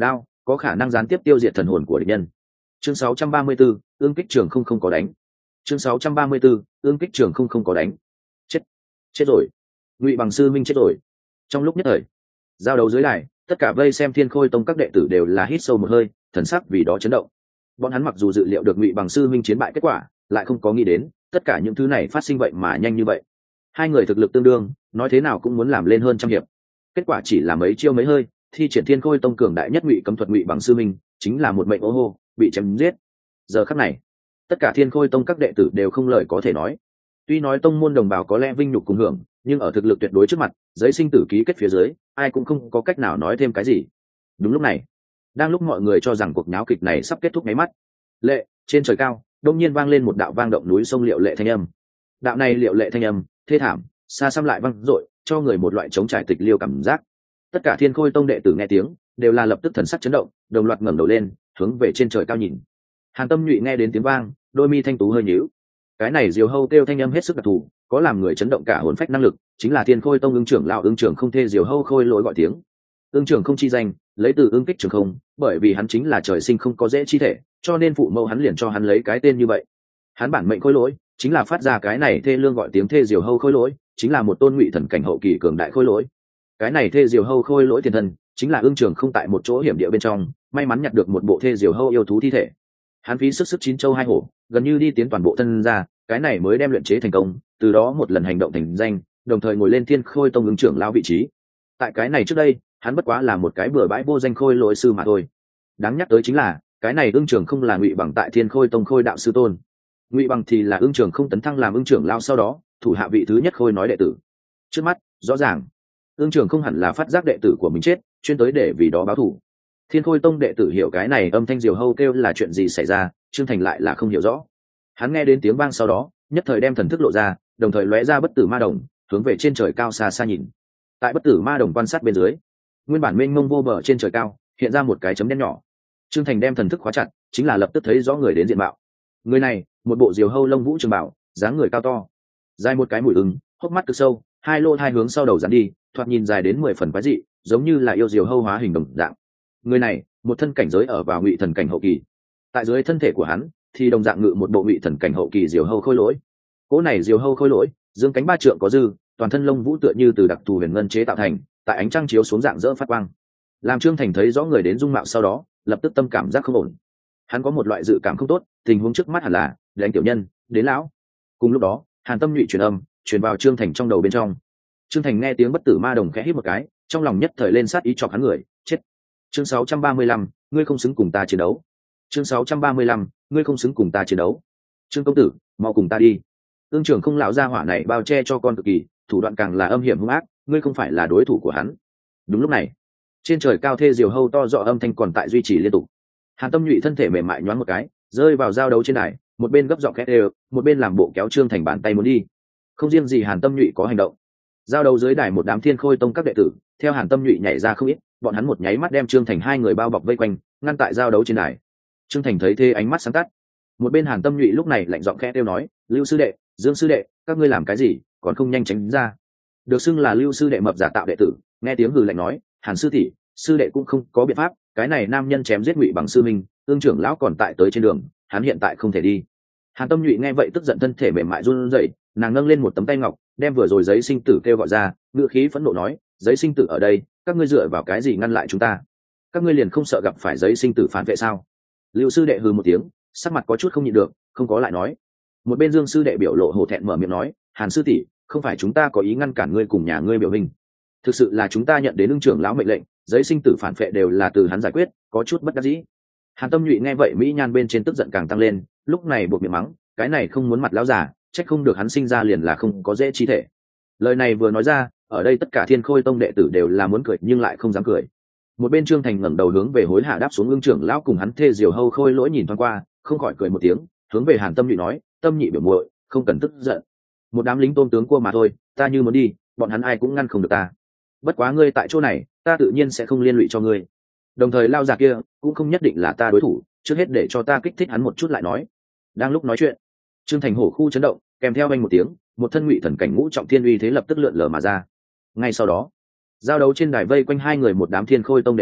S1: có khả năng gián tiếp tiêu diệt thần hồn của địch nhân. Chương sáu trăm ba mươi 634, ương kích trường không không có đánh. Chương sáu trăm ba mươi 634, ương kích trường không không có đánh. Chết, chết rồi. Ngụy Bằng sư minh chết rồi. Trong lúc nhất thời, giao đấu dưới đài, tất cả vây xem Thiên Khôi Tông các đệ tử đều là hít sâu một hơi, thần sắc vì đó chấn động. Bọn hắn mặc dù dự liệu được Ngụy Bằng sư minh chiến bại kết quả, lại không có nghĩ đến tất cả những thứ này phát sinh vậy mà nhanh như vậy. Hai người thực lực tương đương, nói thế nào cũng muốn làm lên hơn trăm hiệp. Kết quả chỉ là mấy chiêu mấy hơi, thi triển Thiên Khôi Tông cường đại nhất Ngụy cấm thuật Ngụy Bằng sư minh, chính là một mệnh ô hô, bị chém giết. Giờ khắc này, tất cả Thiên Khôi Tông các đệ tử đều không lời có thể nói. Tuy nói tông môn đồng bào có lẽ vinh nhục cùng hưởng, nhưng ở thực lực tuyệt đối trước mặt, giấy sinh tử ký kết phía dưới, ai cũng không có cách nào nói thêm cái gì. Đúng lúc này, đang lúc mọi người cho rằng cuộc náo kịch này sắp kết thúc nháy mắt, lệ trên trời cao đông nhiên vang lên một đạo vang động núi sông liệu lệ thanh âm. Đạo này liệu lệ thanh âm thê thảm, xa xăm lại vang dội, cho người một loại chống trải tịch liêu cảm giác. Tất cả Thiên Khôi Tông đệ tử nghe tiếng, đều là lập tức thần sắc chấn động, đồng loạt ngẩng đầu lên, hướng về trên trời cao nhìn. Hàn Tâm Nhụy nghe đến tiếng vang, đôi mi thanh tú hơi nhíu. Cái này diều hâu kêu thanh âm hết sức đặc thù, có làm người chấn động cả hồn phách năng lực, chính là Thiên Khôi Tông ưng trưởng lão ưng trưởng không thê diều hâu khôi lỗi gọi tiếng. Ưng trưởng không chi danh, lấy từ ưng kích trường không, bởi vì hắn chính là trời sinh không có dễ chi thể, cho nên phụ mẫu hắn liền cho hắn lấy cái tên như vậy. Hắn bản mệnh khôi lỗi, chính là phát ra cái này thê lương gọi tiếng thê diều hâu khôi lỗi, chính là một tôn ngụy thần cảnh hậu kỳ cường đại khôi lỗi. Cái này thê diều hâu khôi lỗi tiền thân, chính là ưng trưởng không tại một chỗ hiểm địa bên trong, may mắn nhặt được một bộ thê diều hâu yêu thú thi thể. Hắn phí sức sức chín châu hai hổ, gần như đi tiến toàn bộ thân ra, cái này mới đem luyện chế thành công, từ đó một lần hành động thành danh, đồng thời ngồi lên Thiên Khôi Tông ứng trưởng lão vị trí. Tại cái này trước đây, hắn bất quá là một cái bừa bãi vô danh khôi lỗi sư mà thôi. Đáng nhắc tới chính là, cái này ưng trưởng không là Ngụy Bằng tại Thiên Khôi Tông khôi đạo sư tôn. Ngụy Bằng thì là ưng trưởng không tấn thăng làm ưng trưởng lão sau đó, thủ hạ vị thứ nhất khôi nói đệ tử. Trước mắt, rõ ràng, ưng trưởng không hẳn là phát giác đệ tử của mình chết, chuyên tới để vì đó báo thù. Thiên Khôi Tông đệ tử hiểu cái này âm thanh diều hâu kêu là chuyện gì xảy ra, Trương Thành lại là không hiểu rõ. Hắn nghe đến tiếng vang sau đó, nhất thời đem thần thức lộ ra, đồng thời lóe ra bất tử ma đồng, hướng về trên trời cao xa xa nhìn. Tại bất tử ma đồng quan sát bên dưới, nguyên bản mênh mông vô bờ trên trời cao hiện ra một cái chấm đen nhỏ. Trương Thành đem thần thức khóa chặt, chính là lập tức thấy rõ người đến diện mạo. Người này, một bộ diều hâu lông vũ trường bảo, dáng người cao to, dài một cái mũi ưng, hốc mắt cực sâu, hai lô hai hướng sau đầu dán đi, thoạt nhìn dài đến mười phần quái dị, giống như là yêu diều hâu hóa hình đồng dạng. Người này, một thân cảnh giới ở vào ngụy thần cảnh hậu kỳ. Tại dưới thân thể của hắn, thì đồng dạng ngự một bộ ngụy thần cảnh hậu kỳ diều hâu khôi lỗi. Cỗ này diều hâu khôi lỗi, dương cánh ba trượng có dư, toàn thân lông vũ tựa như từ đặc thù huyền ngân chế tạo thành, tại ánh trăng chiếu xuống dạng dỡ phát quang. Làm Trương Thành thấy rõ người đến dung mạo sau đó, lập tức tâm cảm giác không ổn. Hắn có một loại dự cảm không tốt, tình huống trước mắt hẳn là đánh tiểu nhân, đến lão. Cùng lúc đó, Hàn Tâm Nhụy truyền âm, truyền vào Trương Thành trong đầu bên trong. Trương Thành nghe tiếng bất tử ma đồng khẽ hít một cái, trong lòng nhất thời lên sát ý chọc hắn người, chết. Chương sáu trăm ba mươi lăm, ngươi không xứng cùng ta chiến đấu. Chương sáu trăm ba mươi lăm, ngươi không xứng cùng ta chiến đấu. Trương công tử, mau cùng ta đi. Ương trưởng không lão gia hỏa này bao che cho con cực kỳ, thủ đoạn càng là âm hiểm hung ác, ngươi không phải là đối thủ của hắn. Đúng lúc này, trên trời cao thê diều hâu to rõ âm thanh còn tại duy trì liên tục. Hàn Tâm Nhụy thân thể mềm mại nhoáng một cái, rơi vào giao đấu trên đài, một bên gấp giọng khét đều, một bên làm bộ kéo Trương Thành bàn tay muốn đi. Không riêng gì Hàn Tâm Nhụy có hành động, giao đấu dưới đài một đám Thiên Khôi Tông các đệ tử, theo Hàn Tâm Nhụy nhảy ra không ít, bọn hắn một nháy mắt đem Trương Thành hai người bao bọc vây quanh, ngăn tại giao đấu trên đài. Trương Thành thấy thế ánh mắt sáng tắt. Một bên Hàn Tâm Nhụy lúc này lạnh giọng khẽ kêu nói, Lưu sư đệ, Dương sư đệ, các ngươi làm cái gì, còn không nhanh tránh ra. Được xưng là Lưu sư đệ mập giả tạo đệ tử, nghe tiếng hừ lạnh nói, Hàn sư tỷ, sư đệ cũng không có biện pháp, cái này nam nhân chém giết Ngụy Bằng sư minh, Ương trưởng lão còn tại tới trên đường, hắn hiện tại không thể đi. Hàn Tâm Nhụy nghe vậy tức giận thân thể mềm mại run rẩy, nàng nâng lên một tấm tay ngọc, đem vừa rồi giấy sinh tử kêu gọi ra, ngữ khí phẫn nộ nói, giấy sinh tử ở đây, các ngươi dựa vào cái gì ngăn lại chúng ta? Các ngươi liền không sợ gặp phải giấy sinh tử phản vệ sao? Lưu sư đệ hừ một tiếng, sắc mặt có chút không nhịn được, không có lại nói. Một bên Dương sư đệ biểu lộ hổ thẹn mở miệng nói, Hàn sư tỷ, không phải chúng ta có ý ngăn cản ngươi cùng nhà ngươi biểu hình, thực sự là chúng ta nhận đến Ưng trưởng lão mệnh lệnh, giấy sinh tử phản vệ đều là từ hắn giải quyết, có chút bất đắc dĩ. Hàn Tâm Nhụy nghe vậy mỹ nhan bên trên tức giận càng tăng lên, lúc này buộc miệng mắng, cái này không muốn mặt lão già, trách không được hắn sinh ra liền là không có dễ chi thể. Lời này vừa nói ra, ở đây tất cả Thiên Khôi Tông đệ tử đều là muốn cười nhưng lại không dám cười. Một bên Trương Thành ngẩng đầu hướng về hối hạ đáp xuống Ưng trưởng lão cùng hắn thê diều hâu khôi lỗi nhìn thoáng qua, không khỏi cười một tiếng, hướng về Hàn Tâm Nhụy nói, Tâm Nhị biểu muội, không cần tức giận. Một đám lính tôn tướng cua mà thôi, ta như muốn đi, bọn hắn ai cũng ngăn không được ta. Bất quá ngươi tại chỗ này, ta tự nhiên sẽ không liên lụy cho ngươi. Đồng thời lao già kia cũng không nhất định là ta đối thủ, trước hết để cho ta kích thích hắn một chút lại nói. Đang lúc nói chuyện, Trương Thành hổ khu chấn động, kèm theo anh một tiếng, một thân ngụy thần cảnh ngũ trọng thiên uy thế lập tức lượn lờ mà ra. Ngay sau đó, giao đấu trên đài vây quanh hai người một đám Thiên Khôi Tông đệ tử,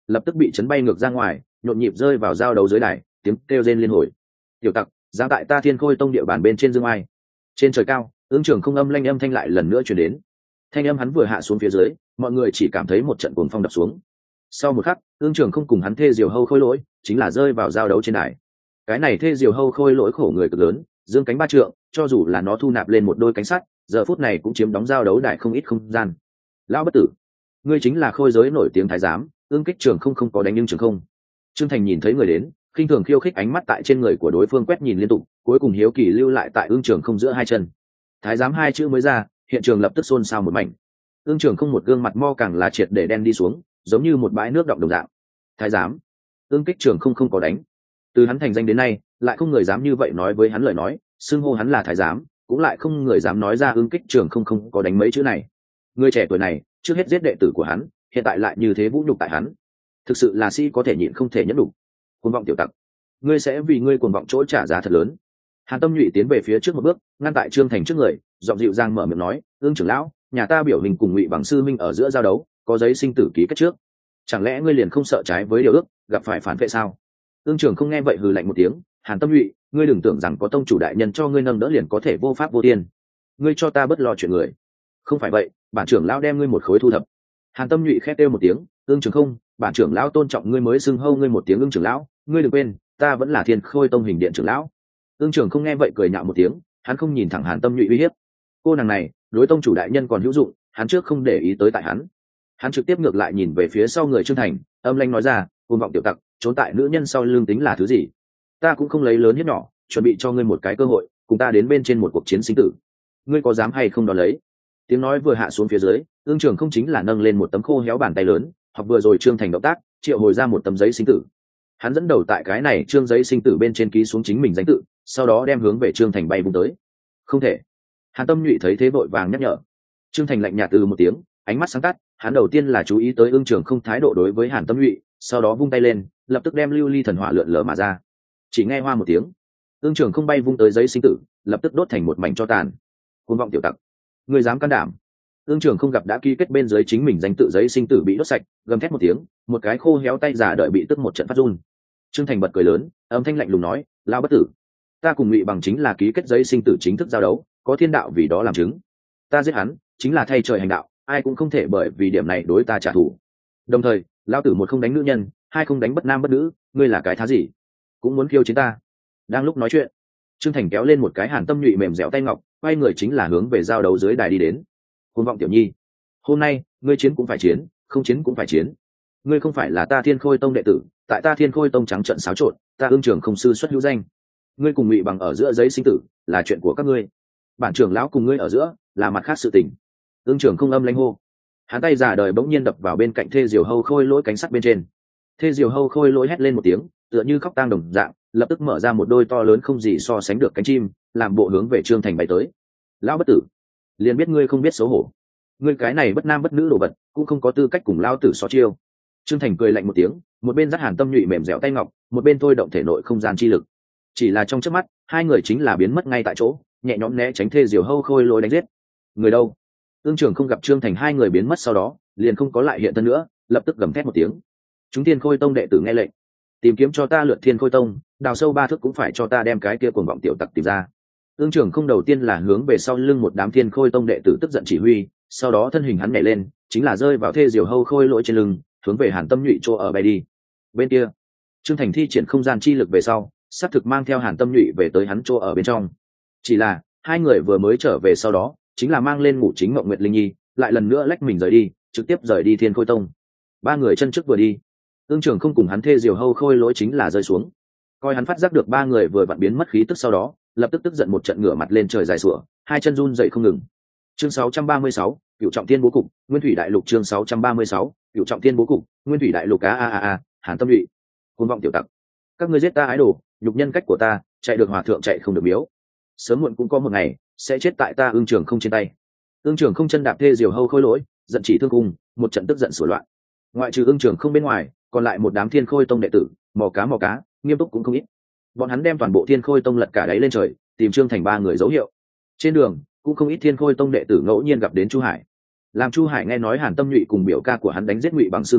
S1: lập tức bị chấn bay ngược ra ngoài, nhộn nhịp rơi vào giao đấu dưới đài, tiếng kêu rên liên hồi. Tiểu tặc, dám tại ta Thiên Khôi tông địa bàn bên trên dương ai? Trên trời cao, Ưng Trường Không âm lanh âm thanh lại lần nữa truyền đến. Thanh âm hắn vừa hạ xuống phía dưới, mọi người chỉ cảm thấy một trận cuồng phong đập xuống. Sau một khắc, Ưng Trường Không cùng hắn thê diều hâu khôi lỗi chính là rơi vào giao đấu trên đài. Cái này thê diều hâu khôi lỗi khổ người cực lớn, dương cánh ba trượng, cho dù là nó thu nạp lên một đôi cánh sắt, giờ phút này cũng chiếm đóng giao đấu đài không ít không gian. Lão bất tử, ngươi chính là khôi giới nổi tiếng thái giám. Ưng Kích Trường không không có đánh nhưng Trường không. Trương Thành nhìn thấy người đến, khinh thường khiêu khích ánh mắt tại trên người của đối phương quét nhìn liên tục, cuối cùng hiếu kỳ lưu lại tại Ưng Trường không giữa hai chân. Thái giám hai chữ mới ra, hiện trường lập tức xôn xao một mảnh. Ưng Trường không một gương mặt mo càng là triệt để đen đi xuống, giống như một bãi nước đọng đồng dạng. Thái giám? Ưng Kích Trường không không có đánh. Từ hắn thành danh đến nay, lại không người dám như vậy nói với hắn lời nói, xưng hô hắn là thái giám, cũng lại không người dám nói ra Ưng Kích Trường không không có đánh mấy chữ này. Người trẻ tuổi này, trước hết giết đệ tử của hắn, hiện tại lại như thế vũ nhục tại hắn, thực sự là sĩ có thể nhịn không thể nhẫn đủ. Cuồng vọng tiểu tặc, ngươi sẽ vì ngươi cuồng vọng chỗ trả giá thật lớn. Hàn Tâm Nhụy tiến về phía trước một bước, ngăn tại Trương Thành trước người, giọng dịu dàng mở miệng nói: "Ưng trưởng lão, nhà ta biểu hình cùng Ngụy Bằng sư minh ở giữa giao đấu, có giấy sinh tử ký kết trước, chẳng lẽ ngươi liền không sợ trái với điều ước, gặp phải phản vệ sao?" Ưng trưởng không nghe vậy hừ lạnh một tiếng: "Hàn Tâm Nhụy, ngươi đừng tưởng rằng có tông chủ đại nhân cho ngươi nâng đỡ liền có thể vô pháp vô thiên. Ngươi cho ta bớt lo chuyện người. Không phải vậy, bản trưởng lão đem ngươi một khối thu thập." Hàn Tâm Nhụy khẽ kêu một tiếng: "Ưng trưởng không, bản trưởng lão tôn trọng ngươi mới xưng hô ngươi một tiếng Ưng trưởng lão, ngươi đừng quên, ta vẫn là Thiên Khôi tông hình điện trưởng lão." Ưng trưởng không nghe vậy cười nhạo một tiếng, hắn không nhìn thẳng Hàn Tâm Nhụy uy hiếp. Cô nàng này, đối tông chủ đại nhân còn hữu dụng, hắn trước không để ý tới tại hắn. Hắn trực tiếp ngược lại nhìn về phía sau người Trương Thành, âm lanh nói ra: "Cuồng vọng tiểu tặc, trốn tại nữ nhân sau lưng tính là thứ gì? Ta cũng không lấy lớn hiếp nhỏ, chuẩn bị cho ngươi một cái cơ hội, cùng ta đến bên trên một cuộc chiến sinh tử. Ngươi có dám hay không đón lấy?" Tiếng nói vừa hạ xuống phía dưới, Ưng trưởng không chính là nâng lên một tấm khô héo bàn tay lớn, hoặc vừa rồi Trương Thành động tác, triệu hồi ra một tấm giấy sinh tử. Hắn dẫn đầu tại cái này trương giấy sinh tử bên trên ký xuống chính mình danh tự, sau đó đem hướng về Trương Thành bay vung tới. "Không thể!" Hàn Tâm Nhụy thấy thế vội vàng nhắc nhở. Trương Thành lạnh nhạt từ một tiếng, ánh mắt sáng tắt, hắn đầu tiên là chú ý tới Ưng trưởng không thái độ đối với Hàn Tâm Nhụy, sau đó vung tay lên, lập tức đem lưu ly thần hỏa lượn lờ mà ra. Chỉ nghe hoa một tiếng, Ưng trưởng không bay vung tới giấy sinh tử, lập tức đốt thành một mảnh tro tàn. Cuồng vọng tiểu tặc, ngươi dám can đảm! Ưng trưởng không gặp đã ký kết bên dưới chính mình danh tự giấy sinh tử bị đốt sạch, gầm thét một tiếng, một cái khô héo tay giả đợi bị tức một trận phát run. Trương Thành bật cười lớn, âm thanh lạnh lùng nói: "Lão bất tử, ta cùng Ngụy Bằng chính là ký kết giấy sinh tử chính thức giao đấu, có thiên đạo vì đó làm chứng. Ta giết hắn, chính là thay trời hành đạo, ai cũng không thể bởi vì điểm này đối ta trả thù. Đồng thời, lão tử một không đánh nữ nhân, hai không đánh bất nam bất nữ, ngươi là cái thá gì? Cũng muốn khiêu chiến ta?" Đang lúc nói chuyện, Trương Thành kéo lên một cái Hàn Tâm Nhụy mềm dẻo tay ngọc, quay người chính là hướng về giao đấu dưới đài đi đến. "Cuồng vọng tiểu nhi, hôm nay ngươi chiến cũng phải chiến, không chiến cũng phải chiến. Ngươi không phải là ta Thiên Khôi tông đệ tử, tại ta Thiên Khôi tông trắng trận xáo trộn, ta Ưng trưởng không sư xuất hữu danh. Ngươi cùng Ngụy Bằng ở giữa giấy sinh tử là chuyện của các ngươi, bản trưởng lão cùng ngươi ở giữa là mặt khác sự tình." Ưng trưởng không âm lãnh hô. Hắn tay giả đời bỗng nhiên đập vào bên cạnh thê diều hâu khôi lỗi cánh sắt bên trên. Thê diều hâu khôi lỗi hét lên một tiếng, tựa như khóc tang đồng dạng, lập tức mở ra một đôi to lớn không gì so sánh được cánh chim, làm bộ hướng về Trương Thành bay tới. "Lão bất tử, liền biết ngươi không biết xấu hổ. Ngươi cái này bất nam bất nữ đồ vật, cũng không có tư cách cùng lão tử so chiêu." Trương Thành cười lạnh một tiếng, một bên dắt Hàn Tâm Nhụy mềm dẻo tay ngọc, một bên thôi động thể nội không gian chi lực. Chỉ là trong chớp mắt, hai người chính là biến mất ngay tại chỗ, nhẹ nhõm né tránh thê diều hâu khôi lỗi đánh giết. "Người đâu?" Ưng trưởng không gặp Trương Thành hai người biến mất sau đó, liền không có lại hiện thân nữa, lập tức gầm thét một tiếng. "Chúng Thiên Khôi tông đệ tử nghe lệnh, tìm kiếm cho ta lượt Thiên Khôi tông, đào sâu ba thước cũng phải cho ta đem cái kia cuồng vọng tiểu tặc tìm ra." Ưng trưởng không đầu tiên là hướng về sau lưng một đám Thiên Khôi tông đệ tử tức giận chỉ huy, sau đó thân hình hắn nhảy lên, chính là rơi vào thê diều hâu khôi lỗi trên lưng, hướng về Hàn Tâm Nhụy chỗ ở bay đi. Bên kia, Trương Thành thi triển không gian chi lực về sau, sắp thực mang theo Hàn Tâm Nhụy về tới hắn chỗ ở bên trong. Chỉ là hai người vừa mới trở về sau đó, chính là mang lên ngủ chính Mộng Nguyệt Linh Nhi, lại lần nữa lách mình rời đi, trực tiếp rời đi Thiên Khôi tông. Ba người chân trước vừa đi, Ưng trưởng không cùng hắn thê diều hâu khôi lỗi chính là rơi xuống. Coi hắn phát giác được ba người vừa vặn biến mất khí tức sau đó, lập tức tức giận một trận ngửa mặt lên trời dài sủa, hai chân run dậy không ngừng. Chương sáu trăm ba mươi sáu, Cửu Trọng Thiên bố cục, Nguyên Thủy Đại Lục chương sáu trăm ba mươi sáu, Cửu Trọng Thiên bố cục, Nguyên Thủy Đại Lục a a a a, Hàn Tâm Nhụy, cuồng vọng tiểu tặc, các ngươi giết ta ái đồ, nhục nhân cách của ta, chạy được hòa thượng chạy không được miếu, sớm muộn cũng có một ngày sẽ chết tại ta Ưng trưởng không trên tay. Ưng trưởng không chân đạp thê diều hâu khôi lỗi, giận chỉ thương cung, một trận tức giận sủa loạn. Ngoại trừ Ưng trưởng không bên ngoài, còn lại một đám Thiên Khôi tông đệ tử, mò cá mò cá, nghiêm túc cũng không ít. Bọn hắn đem toàn bộ Thiên Khôi tông lật cả đáy lên trời, tìm Trương Thành ba người dấu hiệu. Trên đường cũng không ít Thiên Khôi tông đệ tử ngẫu nhiên gặp đến Chu Hải. Làm Chu Hải nghe nói Hàn Tâm Nhụy cùng biểu ca của hắn đánh giết Ngụy Bằng sư minh,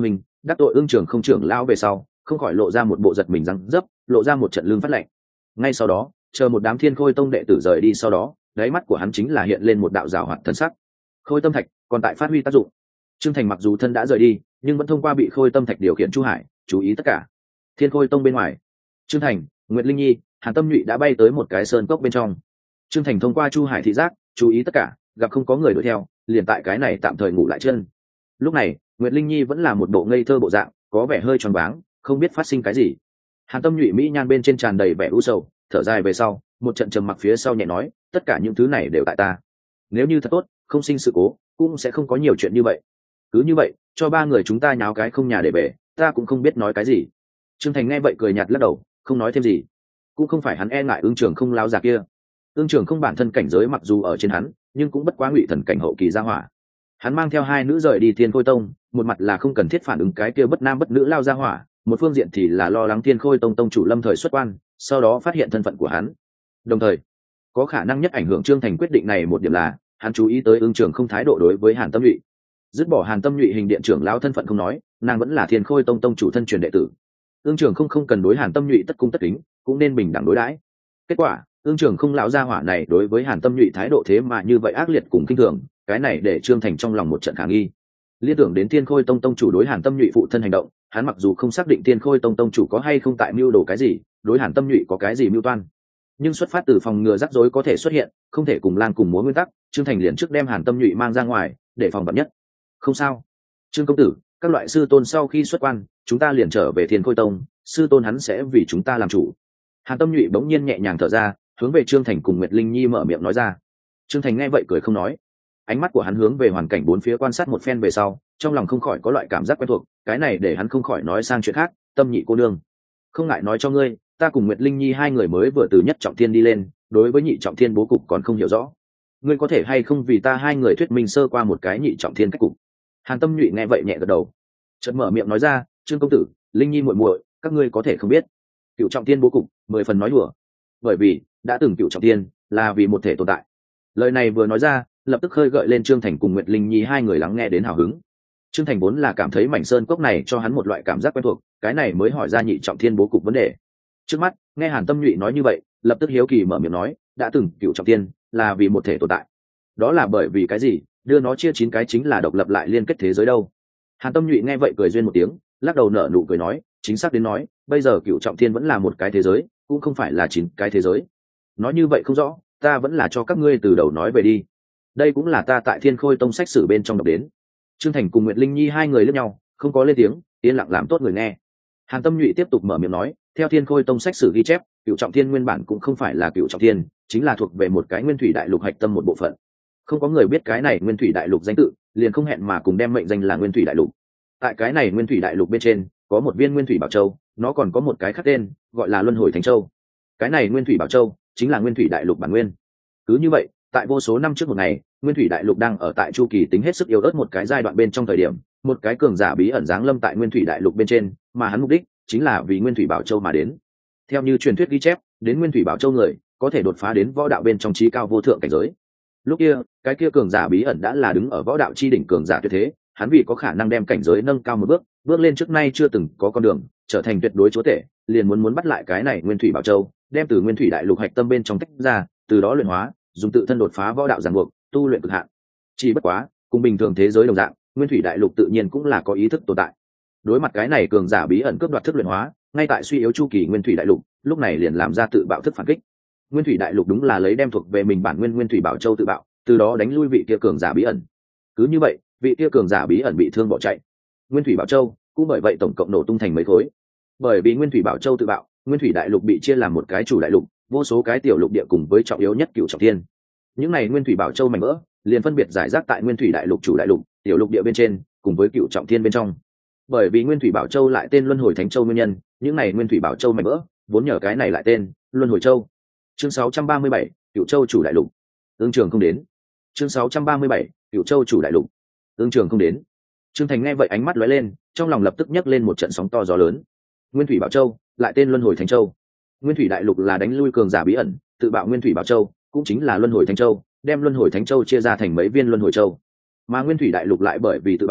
S1: đắc tội ương trường không trưởng lão về sau không khỏi lộ ra một bộ giật mình răng dấp, lộ ra một trận lương phát lạnh. Ngay sau đó chờ một đám Thiên Khôi Tông đệ tử rời đi sau đó, đáy mắt của hắn chính là hiện lên một đạo rào hoạt thần sắc. Khôi tâm thạch còn tại phát huy tác dụng. Trương Thành mặc dù thân đã rời đi, nhưng vẫn thông qua bị khôi tâm thạch điều khiển Chu Hải chú ý tất cả. Thiên Khôi Tông bên ngoài, Trương Thành, Nguyệt Linh Nhi, Hàn Tâm Nhụy đã bay tới một cái sơn cốc bên trong. Trương Thành thông qua Chu Hải thị giác chú ý tất cả, gặp không có người đuổi theo, liền tại cái này tạm thời ngủ lại chân. Lúc này Nguyệt Linh Nhi vẫn là một bộ ngây thơ bộ dạng, có vẻ hơi tròn váng, không biết phát sinh cái gì. Hàn Tâm Nhụy mỹ nhan bên trên tràn đầy vẻ u sầu, thở dài về sau, một trận trầm mặc phía sau nhẹ nói, tất cả những thứ này đều tại ta. Nếu như thật tốt, không sinh sự cố, cũng sẽ không có nhiều chuyện như vậy. Cứ như vậy, cho ba người chúng ta nháo cái không nhà để về, ta cũng không biết nói cái gì. Trương Thành nghe vậy cười nhạt lắc đầu, không nói thêm gì. Cũng không phải hắn e ngại Ưng Trường không láo già kia. Ưng Trường không bản thân cảnh giới mặc dù ở trên hắn, nhưng cũng bất quá ngụy thần cảnh hậu kỳ gia hỏa. Hắn mang theo hai nữ rời đi Thiên Khôi Tông, một mặt là không cần thiết phản ứng cái kia bất nam bất nữ lao gia hỏa, một phương diện thì là lo lắng Thiên Khôi Tông tông chủ lâm thời xuất quan, sau đó phát hiện thân phận của hắn. Đồng thời, có khả năng nhất ảnh hưởng Trương Thành quyết định này một điểm là, hắn chú ý tới Ưng Trường không thái độ đối với Hàn Tâm Nhụy. Dứt bỏ Hàn Tâm Nhụy hình điện trưởng lão thân phận không nói, nàng vẫn là Thiên Khôi Tông tông chủ thân truyền đệ tử. Ưng Trường không không cần đối Hàn Tâm Nhụy tất cung tất kính, cũng nên bình đẳng đối đãi. Kết quả, Ưng Trường không lão gia hỏa này đối với Hàn Tâm Nhụy thái độ thế mà như vậy ác liệt cùng kinh thường, cái này để Trương Thành trong lòng một trận khả nghi. Liên tưởng đến Thiên Khôi Tông tông chủ đối Hàn Tâm Nhụy phụ thân hành động, hắn mặc dù không xác định Thiên Khôi Tông tông chủ có hay không tại mưu đồ cái gì, đối Hàn Tâm Nhụy có cái gì mưu toan, nhưng xuất phát từ phòng ngừa rắc rối có thể xuất hiện, không thể cùng lang cùng múa nguyên tắc, Trương Thành liền trước đem Hàn Tâm Nhụy mang ra ngoài, để phòng vạn nhất. Không sao, Trương công tử, các loại sư tôn sau khi xuất quan, chúng ta liền trở về Thiên Khôi Tông, sư tôn hắn sẽ vì chúng ta làm chủ. Hàn Tâm Nhụy bỗng nhiên nhẹ nhàng thở ra, hướng về Trương Thành cùng Nguyệt Linh Nhi mở miệng nói ra. Trương Thành nghe vậy cười không nói, ánh mắt của hắn hướng về hoàn cảnh bốn phía quan sát một phen về sau, trong lòng không khỏi có loại cảm giác quen thuộc, cái này để hắn không khỏi nói sang chuyện khác. Tâm Nhị cô nương, không ngại nói cho ngươi, ta cùng Nguyệt Linh Nhi hai người mới vừa từ nhất trọng thiên đi lên, đối với nhị trọng thiên bố cục còn không hiểu rõ, ngươi có thể hay không vì ta hai người thuyết minh sơ qua một cái nhị trọng thiên cách cục. Hàn Tâm Nhụy nghe vậy nhẹ gật đầu, chợt mở miệng nói ra, Trương công tử, Linh Nhi muội muội, các ngươi có thể không biết, cựu trọng thiên bố cục mười phần nói đùa, bởi vì đã từng cựu trọng thiên là vì một thể tồn tại. Lời này vừa nói ra, lập tức khơi gợi lên Trương Thành cùng Nguyệt Linh Nhi hai người lắng nghe đến hào hứng. Trương Thành vốn là cảm thấy mảnh sơn cốc này cho hắn một loại cảm giác quen thuộc, cái này mới hỏi ra nhị trọng thiên bố cục vấn đề. Trước mắt nghe Hàn Tâm Nhụy nói như vậy, lập tức hiếu kỳ mở miệng nói, đã từng cựu trọng thiên là vì một thể tồn tại, đó là bởi vì cái gì đưa nó chia chín cái chính là độc lập lại liên kết thế giới đâu? Hàn Tâm Nhụy nghe vậy cười duyên một tiếng, lắc đầu nở nụ cười nói, chính xác đến nói, bây giờ cựu trọng thiên vẫn là một cái thế giới, cũng không phải là chín cái thế giới. Nói như vậy không rõ, ta vẫn là cho các ngươi từ đầu nói về đi. Đây cũng là ta tại Thiên Khôi Tông sách sử bên trong đọc đến. Trương Thành cùng Nguyệt Linh Nhi hai người liếc nhau, không có lên tiếng, yên lặng làm tốt người nghe. Hàn Tâm Nhụy tiếp tục mở miệng nói, theo Thiên Khôi Tông sách sử ghi chép, cựu trọng thiên nguyên bản cũng không phải là cựu trọng thiên, chính là thuộc về một cái nguyên thủy đại lục hạch tâm một bộ phận. Không có người biết cái này nguyên thủy đại lục danh tự, liền không hẹn mà cùng đem mệnh danh là nguyên thủy đại lục. Tại cái này nguyên thủy đại lục bên trên, có một viên nguyên thủy bảo châu, nó còn có một cái khác tên, gọi là luân hồi thánh châu. Cái này nguyên thủy bảo châu chính là nguyên thủy đại lục bản nguyên. Cứ như vậy, tại vô số năm trước một ngày, nguyên thủy đại lục đang ở tại chu kỳ tính hết sức yếu ớt một cái giai đoạn bên trong thời điểm, một cái cường giả bí ẩn giáng lâm tại nguyên thủy đại lục bên trên, mà hắn mục đích chính là vì nguyên thủy bảo châu mà đến. Theo như truyền thuyết ghi chép, đến nguyên thủy bảo châu người có thể đột phá đến võ đạo bên trong trí cao vô thượng cảnh giới. Lúc kia, cái kia cường giả bí ẩn đã là đứng ở võ đạo chi đỉnh cường giả tuyệt thế, hắn vì có khả năng đem cảnh giới nâng cao một bước, bước lên trước nay chưa từng có con đường, trở thành tuyệt đối chúa tể, liền muốn muốn bắt lại cái này nguyên thủy bảo châu, đem từ nguyên thủy đại lục hạch tâm bên trong tách ra, từ đó luyện hóa, dùng tự thân đột phá võ đạo giàn buộc, tu luyện cực hạn. Chỉ bất quá, cùng bình thường thế giới đồng dạng, nguyên thủy đại lục tự nhiên cũng là có ý thức tồn tại. Đối mặt cái này cường giả bí ẩn cướp đoạt thức luyện hóa, ngay tại suy yếu chu kỳ nguyên thủy đại lục, lúc này liền làm ra tự bạo thức phản kích. Nguyên thủy đại lục đúng là lấy đem thuộc về mình bản nguyên nguyên thủy bảo châu tự bạo, từ đó đánh lui vị kia cường giả bí ẩn. Cứ như vậy, vị kia cường giả bí ẩn bị thương bỏ chạy, nguyên thủy bảo châu cũng bởi vậy tổng cộng nổ tung thành mấy khối. Bởi vì nguyên thủy bảo châu tự bạo, nguyên thủy đại lục bị chia làm một cái chủ đại lục, vô số cái tiểu lục địa cùng với trọng yếu nhất cửu trọng thiên. Những này nguyên thủy bảo châu mảnh vỡ liền phân biệt giải rác tại nguyên thủy đại lục chủ đại lục, tiểu lục địa bên trên cùng với cửu trọng thiên bên trong. Bởi vì nguyên thủy bảo châu lại tên luân hồi thánh châu nguyên nhân, những này nguyên thủy bảo châu mảnh vỡ vốn nhờ cái này lại tên luân hồi châu. Chương sáu trăm ba mươi bảy, cửu châu chủ đại lục. Ương Trường không đến. Chương sáu trăm ba mươi bảy, cửu châu chủ đại lục. Ương Trường không đến. Trương Thành nghe vậy ánh mắt lóe lên, trong lòng lập tức nhấc lên một trận sóng to gió lớn. Nguyên thủy bảo châu lại tên luân hồi thánh châu. Nguyên thủy đại lục là đánh lui cường giả bí ẩn, tự bạo nguyên thủy bảo châu, cũng chính là luân hồi thánh châu, đem luân hồi thánh châu chia ra thành mấy viên luân hồi châu. Mà nguyên thủy đại lục lại bởi vì tự bạo,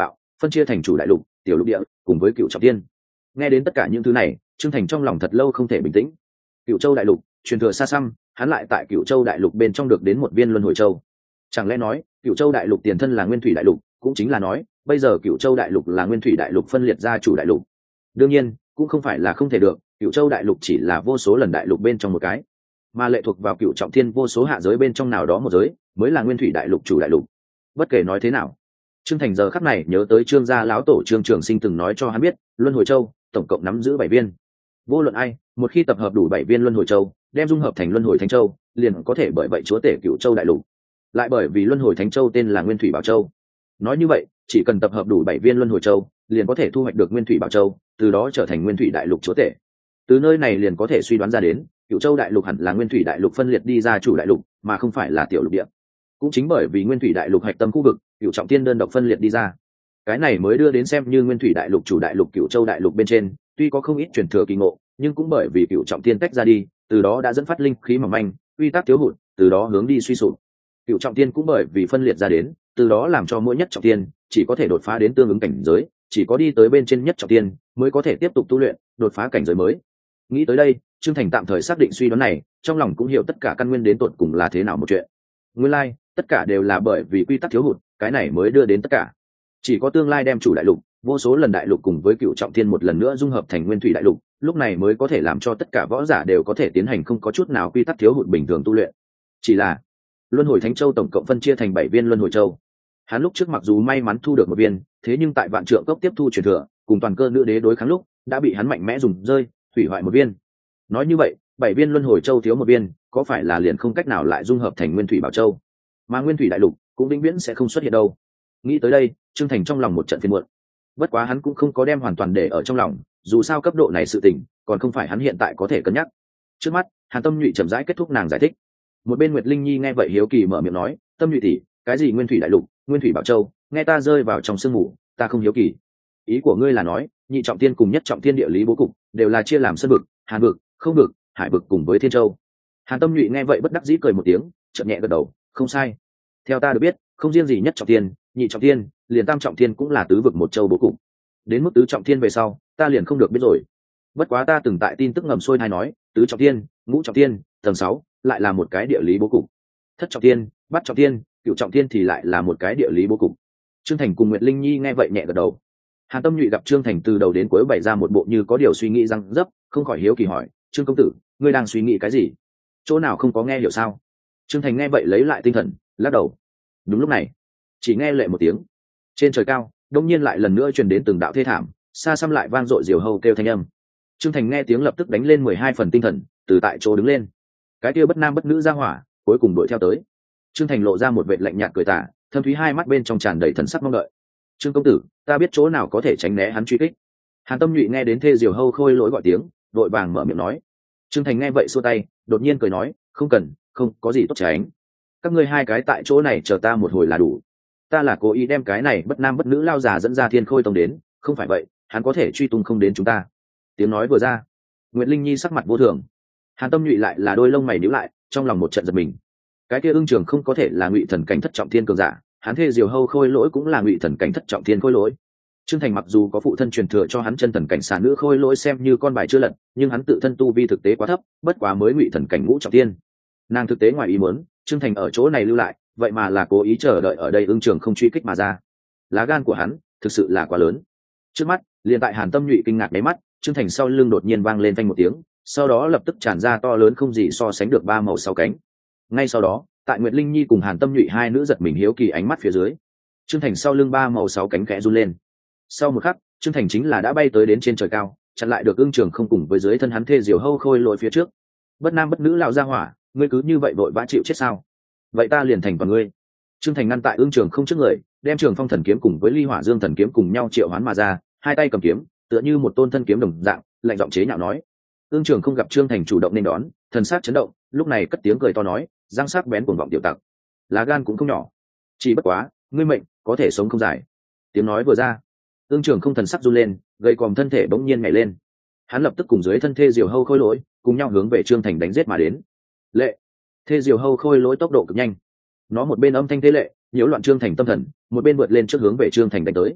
S1: phân chia thành chủ đại lục, tiểu lục địa cùng với cựu trọng thiên. Nghe đến tất cả những thứ này, Trương Thành trong lòng thật lâu không thể bình tĩnh. Cựu châu đại lục truyền thừa xa xăm, hắn lại tại Cựu châu đại lục bên trong được đến một viên luân hồi châu. Chẳng lẽ nói Cựu châu đại lục tiền thân là nguyên thủy đại lục, cũng chính là nói bây giờ Cựu châu đại lục là nguyên thủy đại lục phân liệt ra chủ đại lục. Đương nhiên cũng không phải là không thể được, Cựu châu đại lục chỉ là vô số lần đại lục bên trong một cái, mà lệ thuộc vào Cựu trọng thiên vô số hạ giới bên trong nào đó một giới mới là nguyên thủy đại lục chủ đại lục. Bất kể nói thế nào, Trương Thành giờ khắc này nhớ tới Trương gia lão tổ Trương Trường Sinh từng nói cho hắn biết, luân hồi châu tổng cộng nắm giữ bảy viên. Vô luận ai, một khi tập hợp đủ bảy viên luân hồi châu, đem dung hợp thành luân hồi thánh châu, liền có thể bởi vậy chúa tể Cựu châu đại lục. Lại bởi vì luân hồi thánh châu tên là Nguyên Thủy Bảo Châu. Nói như vậy, chỉ cần tập hợp đủ bảy viên luân hồi châu, liền có thể thu hoạch được Nguyên Thủy Bảo Châu, từ đó trở thành Nguyên Thủy đại lục chúa tể. Từ nơi này liền có thể suy đoán ra đến, Cựu châu đại lục hẳn là Nguyên Thủy đại lục phân liệt đi ra chủ đại lục, mà không phải là tiểu lục địa. Cũng chính bởi vì Nguyên Thủy đại lục hạch tâm khu vực, Cựu trọng thiên đơn độc phân liệt đi ra, cái này mới đưa đến xem như Nguyên Thủy đại lục chủ đại lục Cựu châu đại lục bên trên, tuy có không ít truyền thừa kỳ ngộ, nhưng cũng bởi vì Cựu trọng thiên tách ra đi, từ đó đã dẫn phát linh khí mỏng manh, quy tắc thiếu hụt, từ đó hướng đi suy sụp. Cựu trọng thiên cũng bởi vì phân liệt ra đến, từ đó làm cho mỗi nhất trọng thiên chỉ có thể đột phá đến tương ứng cảnh giới, chỉ có đi tới bên trên nhất trọng thiên mới có thể tiếp tục tu luyện, đột phá cảnh giới mới. Nghĩ tới đây, Trương Thành tạm thời xác định suy đoán này, trong lòng cũng hiểu tất cả căn nguyên đến tột cùng là thế nào một chuyện. Nguyên lai, like, tất cả đều là bởi vì quy tắc thiếu hụt, cái này mới đưa đến tất cả. Chỉ có tương lai đem chủ đại lục, vô số lần đại lục cùng với Cựu trọng thiên một lần nữa dung hợp thành Nguyên Thủy đại lục, lúc này mới có thể làm cho tất cả võ giả đều có thể tiến hành không có chút nào quy tắc thiếu hụt bình thường tu luyện. Chỉ là luân hồi thánh châu tổng cộng phân chia thành bảy viên luân hồi châu. Hắn lúc trước mặc dù may mắn thu được một viên, thế nhưng tại vạn trượng cốc tiếp thu truyền thừa, cùng toàn cơ nữ đế đối kháng lúc, đã bị hắn mạnh mẽ dùng rơi, hủy hoại một viên. Nói như vậy, bảy viên luân hồi châu thiếu một viên, có phải là liền không cách nào lại dung hợp thành Nguyên Thủy Bảo Châu? Mà Nguyên Thủy đại lục cũng vĩnh viễn sẽ không xuất hiện đâu. Nghĩ tới đây, Trương Thành trong lòng một trận phiền muộn. Bất quá hắn cũng không có đem hoàn toàn để ở trong lòng, dù sao cấp độ này sự tình, còn không phải hắn hiện tại có thể cân nhắc. Trước mắt, Hàn Tâm Nhụy chậm rãi kết thúc nàng giải thích. Một bên Nguyệt Linh Nhi nghe vậy hiếu kỳ mở miệng nói, Tâm Nhụy tỷ, cái gì Nguyên Thủy đại lục, Nguyên Thủy Bảo Châu, nghe ta rơi vào trong sương mù, ta không hiếu kỳ. Ý của ngươi là nói, nhị trọng thiên cùng nhất trọng thiên địa lý bố cục đều là chia làm sơn vực, hàn vực, không vực, hải vực cùng với thiên châu. Hàn Tâm Nhụy nghe vậy bất đắc dĩ cười một tiếng, chợt nhẹ gật đầu, không sai. Theo ta được biết, không riêng gì nhất trọng thiên, nhị trọng thiên, liền tam trọng thiên cũng là tứ vực một châu bố cục. Đến mức tứ trọng thiên về sau, ta liền không được biết rồi. Bất quá ta từng tại tin tức ngầm xuôi hay nói, tứ trọng thiên, ngũ trọng thiên, tầng sáu lại là một cái địa lý bố cục. Thất trọng thiên, bát trọng thiên, cửu trọng thiên thì lại là một cái địa lý bố cục. Trương Thành cùng Nguyệt Linh Nhi nghe vậy nhẹ gật đầu. Hàn Tâm Nhụy gặp Trương Thành từ đầu đến cuối bày ra một bộ như có điều suy nghĩ răng dấp, không khỏi hiếu kỳ hỏi, Trương công tử, ngươi đang suy nghĩ cái gì? Chỗ nào không có nghe hiểu sao? Trương Thành nghe vậy lấy lại tinh thần, lắc đầu. Đúng lúc này, chỉ nghe lệ một tiếng, trên trời cao đông nhiên lại lần nữa truyền đến từng đạo thê thảm, xa xăm lại vang dội diều hâu kêu thanh âm. Trương Thành nghe tiếng lập tức đánh lên mười hai phần tinh thần, từ tại chỗ đứng lên. Cái kia bất nam bất nữ ra hỏa cuối cùng đuổi theo tới. Trương Thành lộ ra một vệt lạnh nhạt cười tà, thâm thúy hai mắt bên trong tràn đầy thần sắc mong đợi. Trương công tử, ta biết chỗ nào có thể tránh né hắn truy kích. Hàn Tâm Nhụy nghe đến thê diều hâu khôi lỗi gọi tiếng, vội vàng mở miệng nói. Trương Thành nghe vậy xua tay, đột nhiên cười nói, không cần, không có gì tốt tránh. Các ngươi hai cái tại chỗ này chờ ta một hồi là đủ. Ta là cố ý đem cái này bất nam bất nữ lao già dẫn ra Thiên Khôi Tông đến, không phải vậy hắn có thể truy tung không đến chúng ta. Tiếng nói vừa ra, Nguyệt Linh Nhi sắc mặt vô thường. Hàn Tâm Nhụy lại là đôi lông mày nhíu lại, trong lòng một trận giật mình. Cái kia ưng trường không có thể là Ngụy thần cảnh thất trọng thiên cường giả, hắn thê diều hâu khôi lỗi cũng là Ngụy thần cảnh thất trọng thiên khôi lỗi. Trương Thành mặc dù có phụ thân truyền thừa cho hắn chân thần cảnh xà nữ khôi lỗi xem như con bài chưa lật, nhưng hắn tự thân tu vi thực tế quá thấp, bất quá mới Ngụy thần cảnh ngũ trọng thiên. Nàng thực tế ngoài ý muốn, Trương Thành ở chỗ này lưu lại, vậy mà là cố ý chờ đợi ở đây ưng trường không truy kích mà ra. Lá gan của hắn thực sự là quá lớn. Trước mắt, liền tại Hàn Tâm Nhụy kinh ngạc nháy mắt, Trương Thành sau lưng đột nhiên vang lên vang một tiếng, sau đó lập tức tràn ra to lớn không gì so sánh được ba màu sáu cánh. Ngay sau đó, tại Nguyệt Linh Nhi cùng Hàn Tâm Nhụy hai nữ giật mình hiếu kỳ ánh mắt phía dưới, Trương Thành sau lưng ba màu sáu cánh khẽ run lên. Sau một khắc, Trương Thành chính là đã bay tới đến trên trời cao, chặn lại được ưng trường không cùng với dưới thân hắn thê diều hâu khôi lội phía trước. Bất nam bất nữ lão gia hỏa, ngươi cứ như vậy vội vã chịu chết sao? Vậy ta liền thành toàn ngươi. Trương Thành ngăn tại ưng trường không trước người, đem Trường Phong thần kiếm cùng với Ly Hỏa Dương thần kiếm cùng nhau triệu hoán mà ra, hai tay cầm kiếm, tựa như một tôn thân kiếm đồng dạng, lạnh giọng chế nhạo nói. Ưng Trường không gặp Trương Thành chủ động nên đón, thần sắc chấn động, lúc này cất tiếng cười to nói, răng sắc bén cuồng vọng tiểu tặc, lá gan cũng không nhỏ. Chỉ bất quá, ngươi mệnh có thể sống không dài. Tiếng nói vừa ra, Ưng Trường không thần sắc run lên, gầy còm thân thể bỗng nhiên nhảy lên. Hắn lập tức cùng dưới thân thê diều hâu khôi lỗi, cùng nhau hướng về Trương Thành đánh giết mà đến. Lệ, thê diều hâu khôi lỗi tốc độ cực nhanh, nó một bên âm thanh thế lệ nhiễu loạn Trương Thành tâm thần, một bên vượt lên trước hướng về Trương Thành đánh tới.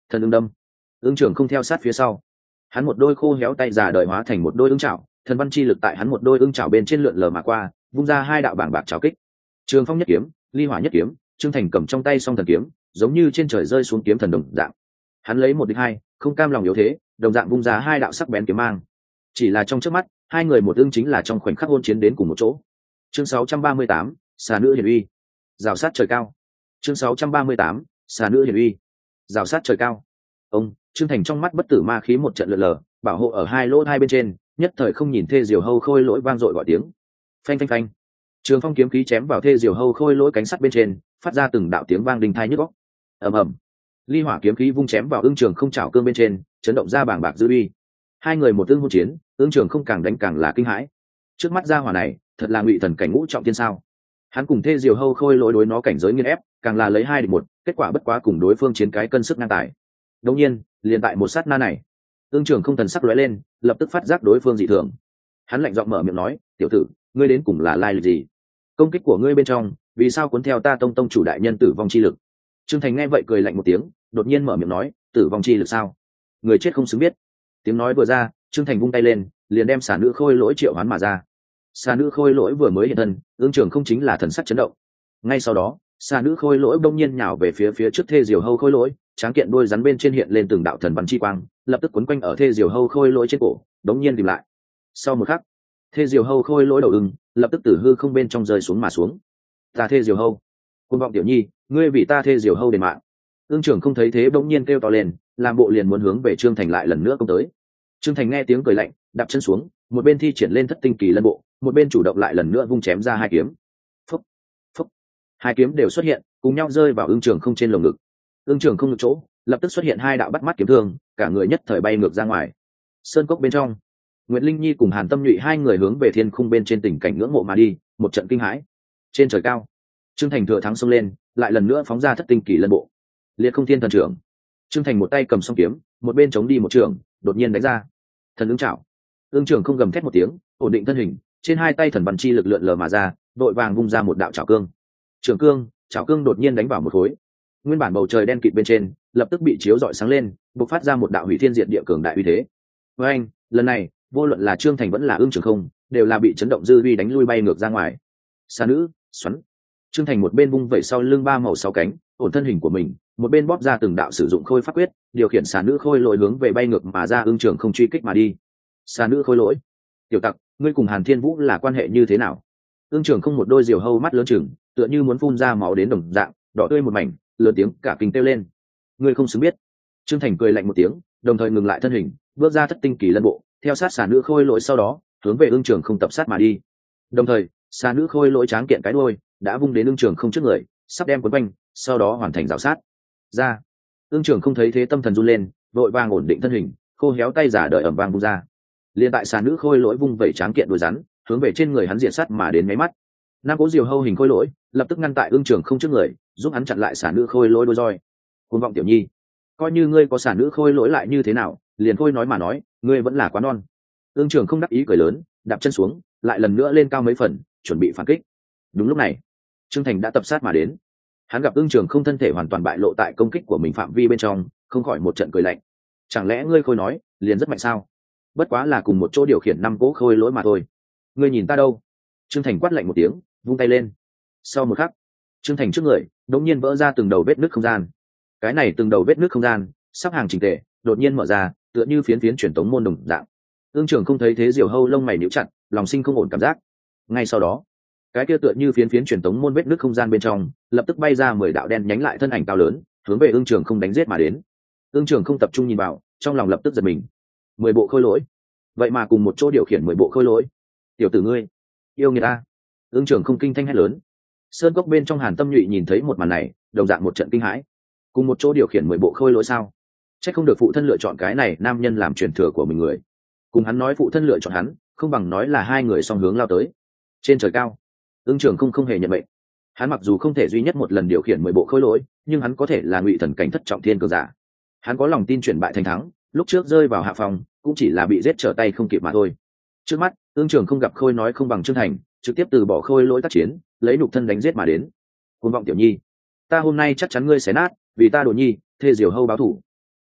S1: Thần ưng đâm. Ưng trường không theo sát phía sau, hắn một đôi khô héo tay già đời hóa thành một đôi ưng chảo, thần văn chi lực tại hắn một đôi ưng chảo bên trên lượn lờ mà qua, vung ra hai đạo bảng bạc chảo kích. Trường phong nhất kiếm, ly hỏa nhất kiếm, Trương Thành cầm trong tay song thần kiếm, giống như trên trời rơi xuống kiếm thần đồng dạng. Hắn lấy một địch hai, không cam lòng yếu thế, đồng dạng vung ra hai đạo sắc bén kiếm mang. Chỉ là trong chớp mắt, hai người một ưng chính là trong khoảnh khắc hôn chiến đến cùng một chỗ. Chương sáu trăm ba mươi tám, xà nữ hiển uy, rào sát trời cao. Chương sáu trăm ba mươi tám, xà nữ hiển uy, rào sát trời cao. Ông Trương Thành trong mắt bất tử ma khí một trận lượn lờ, bảo hộ ở hai lỗ hai bên trên, nhất thời không nhìn thê diều hâu khôi lỗi vang dội gọi tiếng. Phanh phanh phanh. Trường phong kiếm khí chém vào thê diều hâu khôi lỗi cánh sắt bên trên, phát ra từng đạo tiếng vang đinh tai nhức óc. Ầm ầm. Ly hỏa kiếm khí vung chém vào ương trường không chảo cương bên trên, chấn động ra bảng bạc dư uy. Hai người một tương hôn chiến, ương trường không càng đánh càng là kinh hãi. Trước mắt gia hỏa này, thật là ngụy thần cảnh ngũ trọng thiên sao? Hắn cùng thê diều hâu khôi lỗi đối nó cảnh giới nghiên ép, càng là lấy hai địch một, kết quả bất quá cùng đối phương chiến cái cân sức ngang tài. Đương nhiên, liền tại một sát na này, ương trường không thần sắc lóe lên, lập tức phát giác đối phương dị thường. Hắn lạnh giọng mở miệng nói, tiểu tử, ngươi đến cùng là lai lịch gì? Công kích của ngươi bên trong, vì sao cuốn theo ta tông tông chủ đại nhân tử vong chi lực? Trương Thành nghe vậy cười lạnh một tiếng, đột nhiên mở miệng nói, tử vong chi lực sao? Người chết không xứng biết. Tiếng nói vừa ra, Trương Thành vung tay lên, liền đem xà nữ khôi lỗi triệu hoán mà ra. Xà nữ khôi lỗi vừa mới hiện thân, ương trường không chính là thần sắc chấn động. Ngay sau đó, xà nữ khôi lỗi bỗng nhiên nhào về phía phía trước thê diều hâu khôi lỗi, tráng kiện đôi rắn bên trên hiện lên từng đạo thần văn chi quang, lập tức quấn quanh ở thê diều hâu khôi lỗi trên cổ, đống nhiên tìm lại. Sau một khắc, thê diều hâu khôi lỗi đầu ưng lập tức từ hư không bên trong rơi xuống mà xuống. Ta thê diều hâu, côn vọng tiểu nhi, ngươi vì ta thê diều hâu đền mạng. Ương trưởng không thấy thế bỗng nhiên kêu to lên, làm bộ liền muốn hướng về Trương Thành lại lần nữa công tới. Trương Thành nghe tiếng cười lạnh, đạp chân xuống, một bên thi triển lên thất tinh kỳ lân bộ, một bên chủ động lại lần nữa vung chém ra hai kiếm. Phúc, phúc, hai kiếm đều xuất hiện, cùng nhau rơi vào Ương trưởng không trên lồng ngực. Ương trưởng không ngực chỗ, lập tức xuất hiện hai đạo bắt mắt kiếm thương, cả người nhất thời bay ngược ra ngoài. Sơn cốc bên trong, Nguyệt Linh Nhi cùng Hàn Tâm Nhụy hai người hướng về thiên khung bên trên tình cảnh ngưỡng mộ mà đi, một trận kinh hãi. Trên trời cao, Trương Thành thừa thắng xông lên, lại lần nữa phóng ra thất tinh kỳ lân bộ. Liệt Không Thiên thần trưởng. Trương Thành một tay cầm song kiếm, một bên chống đi một trường, đột nhiên đánh ra. Thần ứng chảo. Ương trưởng không gầm thét một tiếng, ổn định thân hình, trên hai tay thần văn chi lực lượn lờ mà ra, đội vàng vung ra một đạo chảo cương. Trường cương, chảo cương đột nhiên đánh vào một khối. Nguyên bản bầu trời đen kịt bên trên, lập tức bị chiếu rọi sáng lên, bộc phát ra một đạo hủy thiên diệt địa cường đại uy thế. Với anh, lần này, vô luận là Trương Thành vẫn là Ương trưởng không, đều là bị chấn động dư vi đánh lui bay ngược ra ngoài. Xà nữ, xoắn. Trương Thành một bên vung vẩy sau lưng ba màu sáu cánh, ổn thân hình của mình, một bên bóp ra từng đạo sử dụng khôi pháp quyết, điều khiển xà nữ khôi lỗi hướng về bay ngược mà ra Ương trưởng không truy kích mà đi. Xà nữ khôi lỗi, tiểu tặc, ngươi cùng Hàn Thiên Vũ là quan hệ như thế nào? Ương trưởng không một đôi diều hâu mắt lớn chừng, tựa như muốn phun ra máu đến đồng dạng, đỏ tươi một mảnh, lớn tiếng cả kinh kêu lên. Ngươi không xứng biết. Trương Thành cười lạnh một tiếng, đồng thời ngừng lại thân hình, bước ra thất tinh kỳ lân bộ, theo sát xà nữ khôi lỗi sau đó, hướng về Ương trưởng không tập sát mà đi. Đồng thời, xà nữ khôi lỗi tráng kiện cái đuôi, đã vung đến Ương trưởng không trước người, sắp đem cuốn quanh, sau đó hoàn thành rào sát. Ra. Ương trưởng không thấy thế tâm thần run lên, vội vàng ổn định thân hình, khô héo tay giả đợi ẩm vang vung ra. Liên tại xà nữ khôi lỗi vung vẩy tráng kiện đuôi rắn, hướng về trên người hắn diện sát mà đến mấy mắt. Nam Cố Diều Hâu hình khôi lỗi, lập tức ngăn tại Ương trưởng không trước người, giúp hắn chặn lại xà nữ khôi lỗi đuôi roi. Cuồng vọng tiểu nhi, coi như ngươi có xà nữ khôi lỗi lại như thế nào, liền khôi nói mà nói, ngươi vẫn là quá non. Ương trưởng không đắc ý cười lớn, đạp chân xuống, lại lần nữa lên cao mấy phần, chuẩn bị phản kích. Đúng lúc này, Trương Thành đã tập sát mà đến. Hắn gặp Ương trưởng không thân thể hoàn toàn bại lộ tại công kích của mình phạm vi bên trong, không khỏi một trận cười lạnh. Chẳng lẽ ngươi khôi nói, liền rất mạnh sao? Bất quá là cùng một chỗ điều khiển năm cỗ khôi lỗi mà thôi. Ngươi nhìn ta đâu? Trương Thành quát lạnh một tiếng, vung tay lên. Sau một khắc, Trương Thành trước người đột nhiên vỡ ra từng đầu vết nứt không gian. Cái này từng đầu vết nứt không gian, sắp hàng chỉnh tề, đột nhiên mở ra, tựa như phiến phiến truyền tống môn đồng dạng. Ương trưởng không thấy thế, diều hâu lông mày nhíu chặt, lòng sinh không ổn cảm giác. Ngay sau đó, cái kia tựa như phiến phiến truyền tống môn vết nứt không gian bên trong, lập tức bay ra mười đạo đen nhánh lại thân ảnh cao lớn, hướng về Ương trưởng không đánh giết mà đến. Ương trưởng không tập trung nhìn vào, trong lòng lập tức giật mình. Mười bộ khôi lỗi, vậy mà cùng một chỗ điều khiển mười bộ khôi lỗi. Tiểu tử ngươi, yêu người ta. Ương trưởng không kinh thanh hét lớn. Sơn cốc bên trong Hàn Tâm Nhụy nhìn thấy một màn này, đồng dạng một trận kinh hãi. Cùng một chỗ điều khiển mười bộ khôi lỗi sao? Chắc không được phụ thân lựa chọn cái này nam nhân làm truyền thừa của mình người. Cùng hắn nói phụ thân lựa chọn hắn, không bằng nói là hai người song hướng lao tới. Trên trời cao, Ương trưởng không không hề nhận mệnh. Hắn mặc dù không thể duy nhất một lần điều khiển mười bộ khôi lỗi, nhưng hắn có thể là ngụy thần cảnh thất trọng thiên cường giả. Hắn có lòng tin chuyển bại thành thắng, lúc trước rơi vào hạ phòng, cũng chỉ là bị giết trở tay không kịp mà thôi. Trước mắt, Ương trưởng không gặp khôi nói không bằng Trương Thành, trực tiếp từ bỏ khôi lỗi tác chiến, lấy nhục thân đánh giết mà đến. Cuồng vọng tiểu nhi, ta hôm nay chắc chắn ngươi xé nát, vì ta đồ nhi, thê diều hâu báo thủ.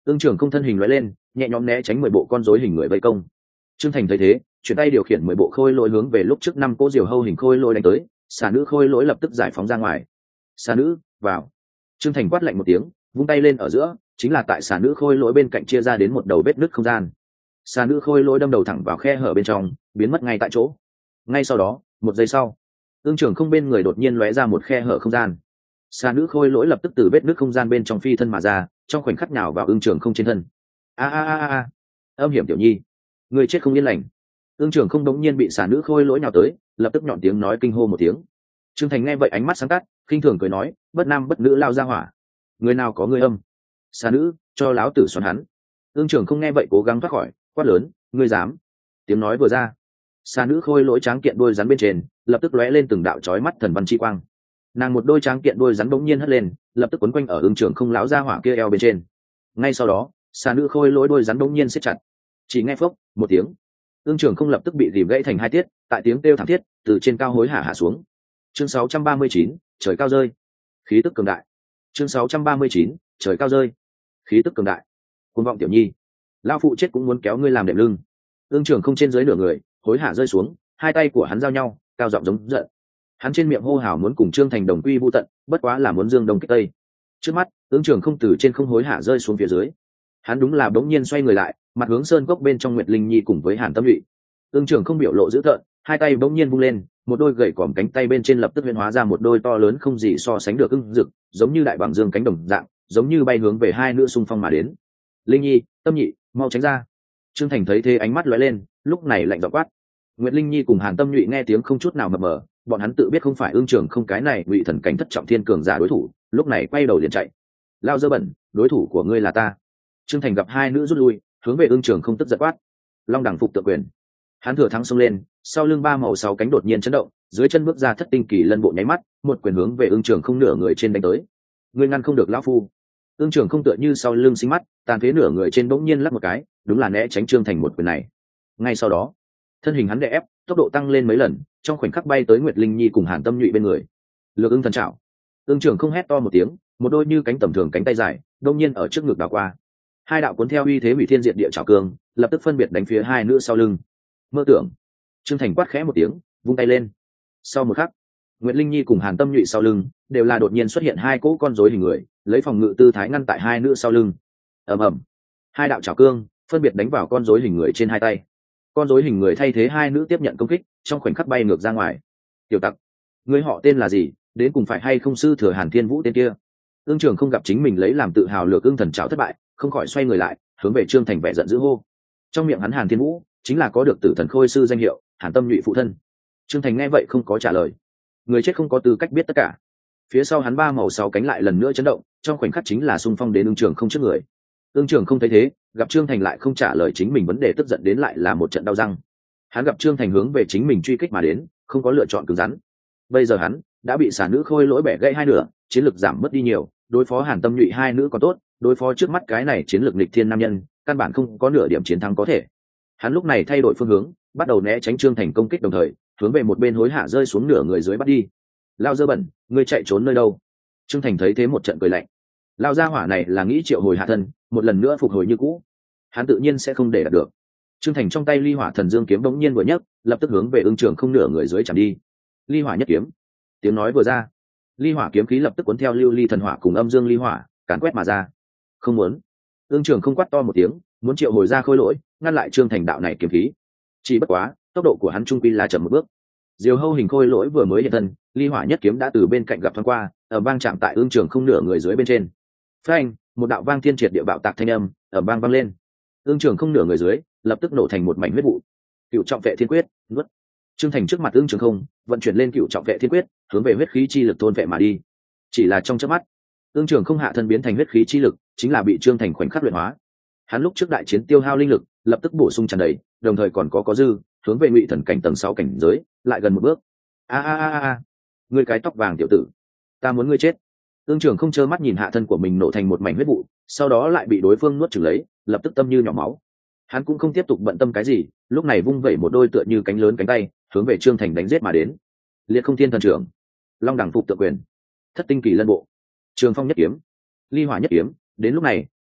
S1: Ưng Trường không thân hình lóe lên, nhẹ nhõm né tránh mười bộ con rối hình người vây công. Trương Thành thấy thế, chuyển tay điều khiển mười bộ khôi lỗi hướng về lúc trước năm cỗ diều hâu hình khôi lỗi đánh tới, xà nữ khôi lỗi lập tức giải phóng ra ngoài. Xà nữ, vào. Trương Thành quát lạnh một tiếng, vung tay lên ở giữa, chính là tại xà nữ khôi lỗi bên cạnh chia ra đến một đầu vết nứt không gian. Xà nữ khôi lỗi đâm đầu thẳng vào khe hở bên trong, biến mất ngay tại chỗ. Ngay sau đó, một giây sau, Ưng Trường không bên người đột nhiên lóe ra một khe hở không gian. Xà nữ khôi lỗi lập tức từ vết nứt không gian bên trong phi thân mà ra, trong khoảnh khắc nhào vào Ưng Trường không trên thân. A a a a, âm hiểm tiểu nhi, người chết không yên lành. Ưng Trường không đống nhiên bị xà nữ khôi lỗi nhào tới, lập tức nhọn tiếng nói kinh hô một tiếng. Trương Thành nghe vậy ánh mắt sáng tắt, khinh thường cười nói, bất nam bất nữ lao ra hỏa, người nào có người âm. Xà nữ, cho láo tử xoắn hắn. Ưng Trường không nghe vậy cố gắng thoát khỏi, quát lớn, ngươi dám. Tiếng nói vừa ra, xà nữ khôi lỗi tráng kiện đôi rắn bên trên lập tức lóe lên từng đạo chói mắt thần văn chi quang. Nàng một đôi tráng kiện đôi rắn bỗng nhiên hất lên, lập tức quấn quanh ở Ưng Trường không láo ra hỏa kia eo bên trên. Ngay sau đó, xà nữ khôi lỗi đôi rắn bỗng nhiên siết chặt. Chỉ nghe phốc một tiếng, Ưng Trường không lập tức bị rìm gãy thành hai tiết, tại tiếng kêu thảm thiết từ trên cao hối hả hạ xuống. Chương sáu trăm ba mươi chín, trời cao rơi. Khí tức cường đại. Chương sáu trăm ba mươi chín, trời cao rơi. Khí tức cường đại. Cuồng vọng tiểu nhi, lao phụ chết cũng muốn kéo ngươi làm đệm lưng. Ưng Trường không trên dưới nửa người hối hả rơi xuống, hai tay của hắn giao nhau, cao giọng giống giận. Hắn trên miệng hô hào muốn cùng Trương Thành đồng quy vu tận, bất quá là muốn dương đông kích tây. Trước mắt, Ưng Trường không từ trên không hối hả rơi xuống phía dưới. Hắn đúng là bỗng nhiên xoay người lại, mặt hướng sơn cốc bên trong Nguyệt Linh Nhi cùng với Hàn Tâm Nhụy. Ưng Trường không biểu lộ dữ tợn, hai tay bỗng nhiên vung lên, một đôi gậy còm cánh tay bên trên lập tức huyễn hóa ra một đôi to lớn không gì so sánh được ưng rực, giống như đại bàng dương cánh đồng dạng, giống như bay hướng về hai nữ xung phong mà đến. Linh Nhi, Tâm Nhị, mau tránh ra. Trương Thành thấy thế ánh mắt lóe lên, lúc này lạnh giọng quát. Nguyệt Linh Nhi cùng Hàn Tâm Nhụy nghe tiếng không chút nào mập mờ, bọn hắn tự biết không phải Ưng Trường không cái này Ngụy thần cảnh thất trọng thiên cường giả đối thủ, lúc này quay đầu liền chạy. Lao dơ bẩn, đối thủ của ngươi là ta. Trương Thành gặp hai nữ rút lui, hướng về Ưng Trường không tức giận quát. Long đẳng phục tự quyền. Hắn thừa thắng xông lên, sau lưng ba màu sáu cánh đột nhiên chấn động, dưới chân bước ra thất tinh kỳ lân bộ nháy mắt, một quyền hướng về Ưng Trường không nửa người trên đánh tới. Ngươi ngăn không được lão phu. Ưng Trường không tựa như sau lưng sinh mắt, tàn phế nửa người trên bỗng nhiên lắc một cái, đúng là né tránh Trương Thành một quyền này. Ngay sau đó, thân hình hắn đè ép, tốc độ tăng lên mấy lần, trong khoảnh khắc bay tới Nguyệt Linh Nhi cùng Hàn Tâm Nhụy bên người. Lược Ưng thần trảo. Ưng Trường không hét to một tiếng, một đôi như cánh tầm thường cánh tay dài, đột nhiên ở trước ngực đảo qua. Hai đạo cuốn theo uy thế hủy thiên diệt địa trảo cương, lập tức phân biệt đánh phía hai nữ sau lưng. Mơ tưởng. Trương Thành quát khẽ một tiếng, vung tay lên. Sau một khắc, Nguyệt Linh Nhi cùng Hàn Tâm Nhụy sau lưng đều là đột nhiên xuất hiện hai cỗ con rối hình người, lấy phòng ngự tư thái ngăn tại hai nữ sau lưng. Ầm ầm. Hai đạo trảo cương phân biệt đánh vào con rối hình người trên hai tay. Con rối hình người thay thế hai nữ tiếp nhận công kích, trong khoảnh khắc bay ngược ra ngoài. Tiểu tặc, người họ tên là gì, đến cùng phải hay không sư thừa Hàn Thiên Vũ tên kia? Ưng Trường không gặp chính mình lấy làm tự hào Lược Ưng thần trảo thất bại, không khỏi xoay người lại, hướng về Trương Thành vẻ giận dữ hô. Trong miệng hắn Hàn Thiên Vũ chính là có được Tử Thần Khôi sư danh hiệu, Hàn Tâm Nhụy phụ thân. Trương Thành nghe vậy không có trả lời. Người chết không có tư cách biết tất cả. Phía sau hắn ba màu sáu cánh lại lần nữa chấn động, trong khoảnh khắc chính là xung phong đến Ưng Trường không trước người. Ưng Trường không thấy thế, gặp Trương Thành lại không trả lời chính mình vấn đề, tức giận đến lại là một trận đau răng. Hắn gặp Trương Thành hướng về chính mình truy kích mà đến, không có lựa chọn cứng rắn. Bây giờ hắn đã bị xả nữ khôi lỗi bẻ gãy hai nửa, chiến lực giảm mất đi nhiều, đối phó Hàn Tâm Nhụy hai nữ còn tốt, đối phó trước mắt cái này chiến lược nghịch thiên nam nhân, căn bản không có nửa điểm chiến thắng có thể. Hắn lúc này thay đổi phương hướng, bắt đầu né tránh Trương Thành công kích, đồng thời hướng về một bên hối hạ rơi xuống nửa người dưới bắt đi. Lao dơ bẩn, ngươi chạy trốn nơi đâu? Trương Thành thấy thế một trận cười lạnh. Lao gia hỏa này là nghĩ triệu hồi hạ thân, một lần nữa phục hồi như cũ. Hắn tự nhiên sẽ không để đạt được. Trương Thành trong tay ly hỏa thần dương kiếm bỗng nhiên vừa nhấc, lập tức hướng về Ưng Trường không nửa người dưới chạm đi. Ly hỏa nhất kiếm. Tiếng nói vừa ra, ly hỏa kiếm khí lập tức cuốn theo lưu ly thần hỏa cùng âm dương ly hỏa càn quét mà ra. Không muốn. Ưng Trường không quát to một tiếng, muốn triệu hồi ra khôi lỗi, ngăn lại Trương Thành đạo này kiếm khí. Chỉ bất quá, tốc độ của hắn trung quy là chậm một bước. Diều hâu hình khôi lỗi vừa mới hiện thân, ly hỏa nhất kiếm đã từ bên cạnh gặp thoáng qua, ở vang chạm tại Ưng Trường không nửa người dưới bên trên. Phanh, một đạo vang thiên triệt địa bạo tạc thanh âm ở vang vang lên. Ưng Trường không nửa người dưới lập tức nổ thành một mảnh huyết vụ. Cựu trọng vệ thiên quyết, nuốt. Trương Thành trước mặt Ưng Trường không vận chuyển lên cựu trọng vệ thiên quyết, hướng về huyết khí chi lực thôn vệ mà đi. Chỉ là trong chớp mắt, Ưng Trường không hạ thân biến thành huyết khí chi lực, chính là bị Trương Thành khoảnh khắc luyện hóa. Hắn lúc trước đại chiến tiêu hao linh lực, lập tức bổ sung tràn đầy, đồng thời còn có có dư, hướng về Ngụy thần cảnh tầng sáu cảnh giới, lại gần một bước. A a a a, ngươi cái tóc vàng tiểu tử, ta muốn ngươi chết. Ưng Trường không trơ mắt nhìn hạ thân của mình nổ thành một mảnh huyết vụ, sau đó lại bị đối phương nuốt chửng lấy, lập tức tâm như nhỏ máu. Hắn cũng không tiếp tục bận tâm cái gì, lúc này vung vẩy một đôi tựa như cánh lớn cánh tay, hướng về Trương Thành đánh giết mà đến. Liệt Không Thiên thần trưởng, Long đẳng phục tự quyền, Thất tinh kỳ lân bộ, Trường Phong nhất kiếm, Ly hỏa nhất kiếm. Đến lúc này,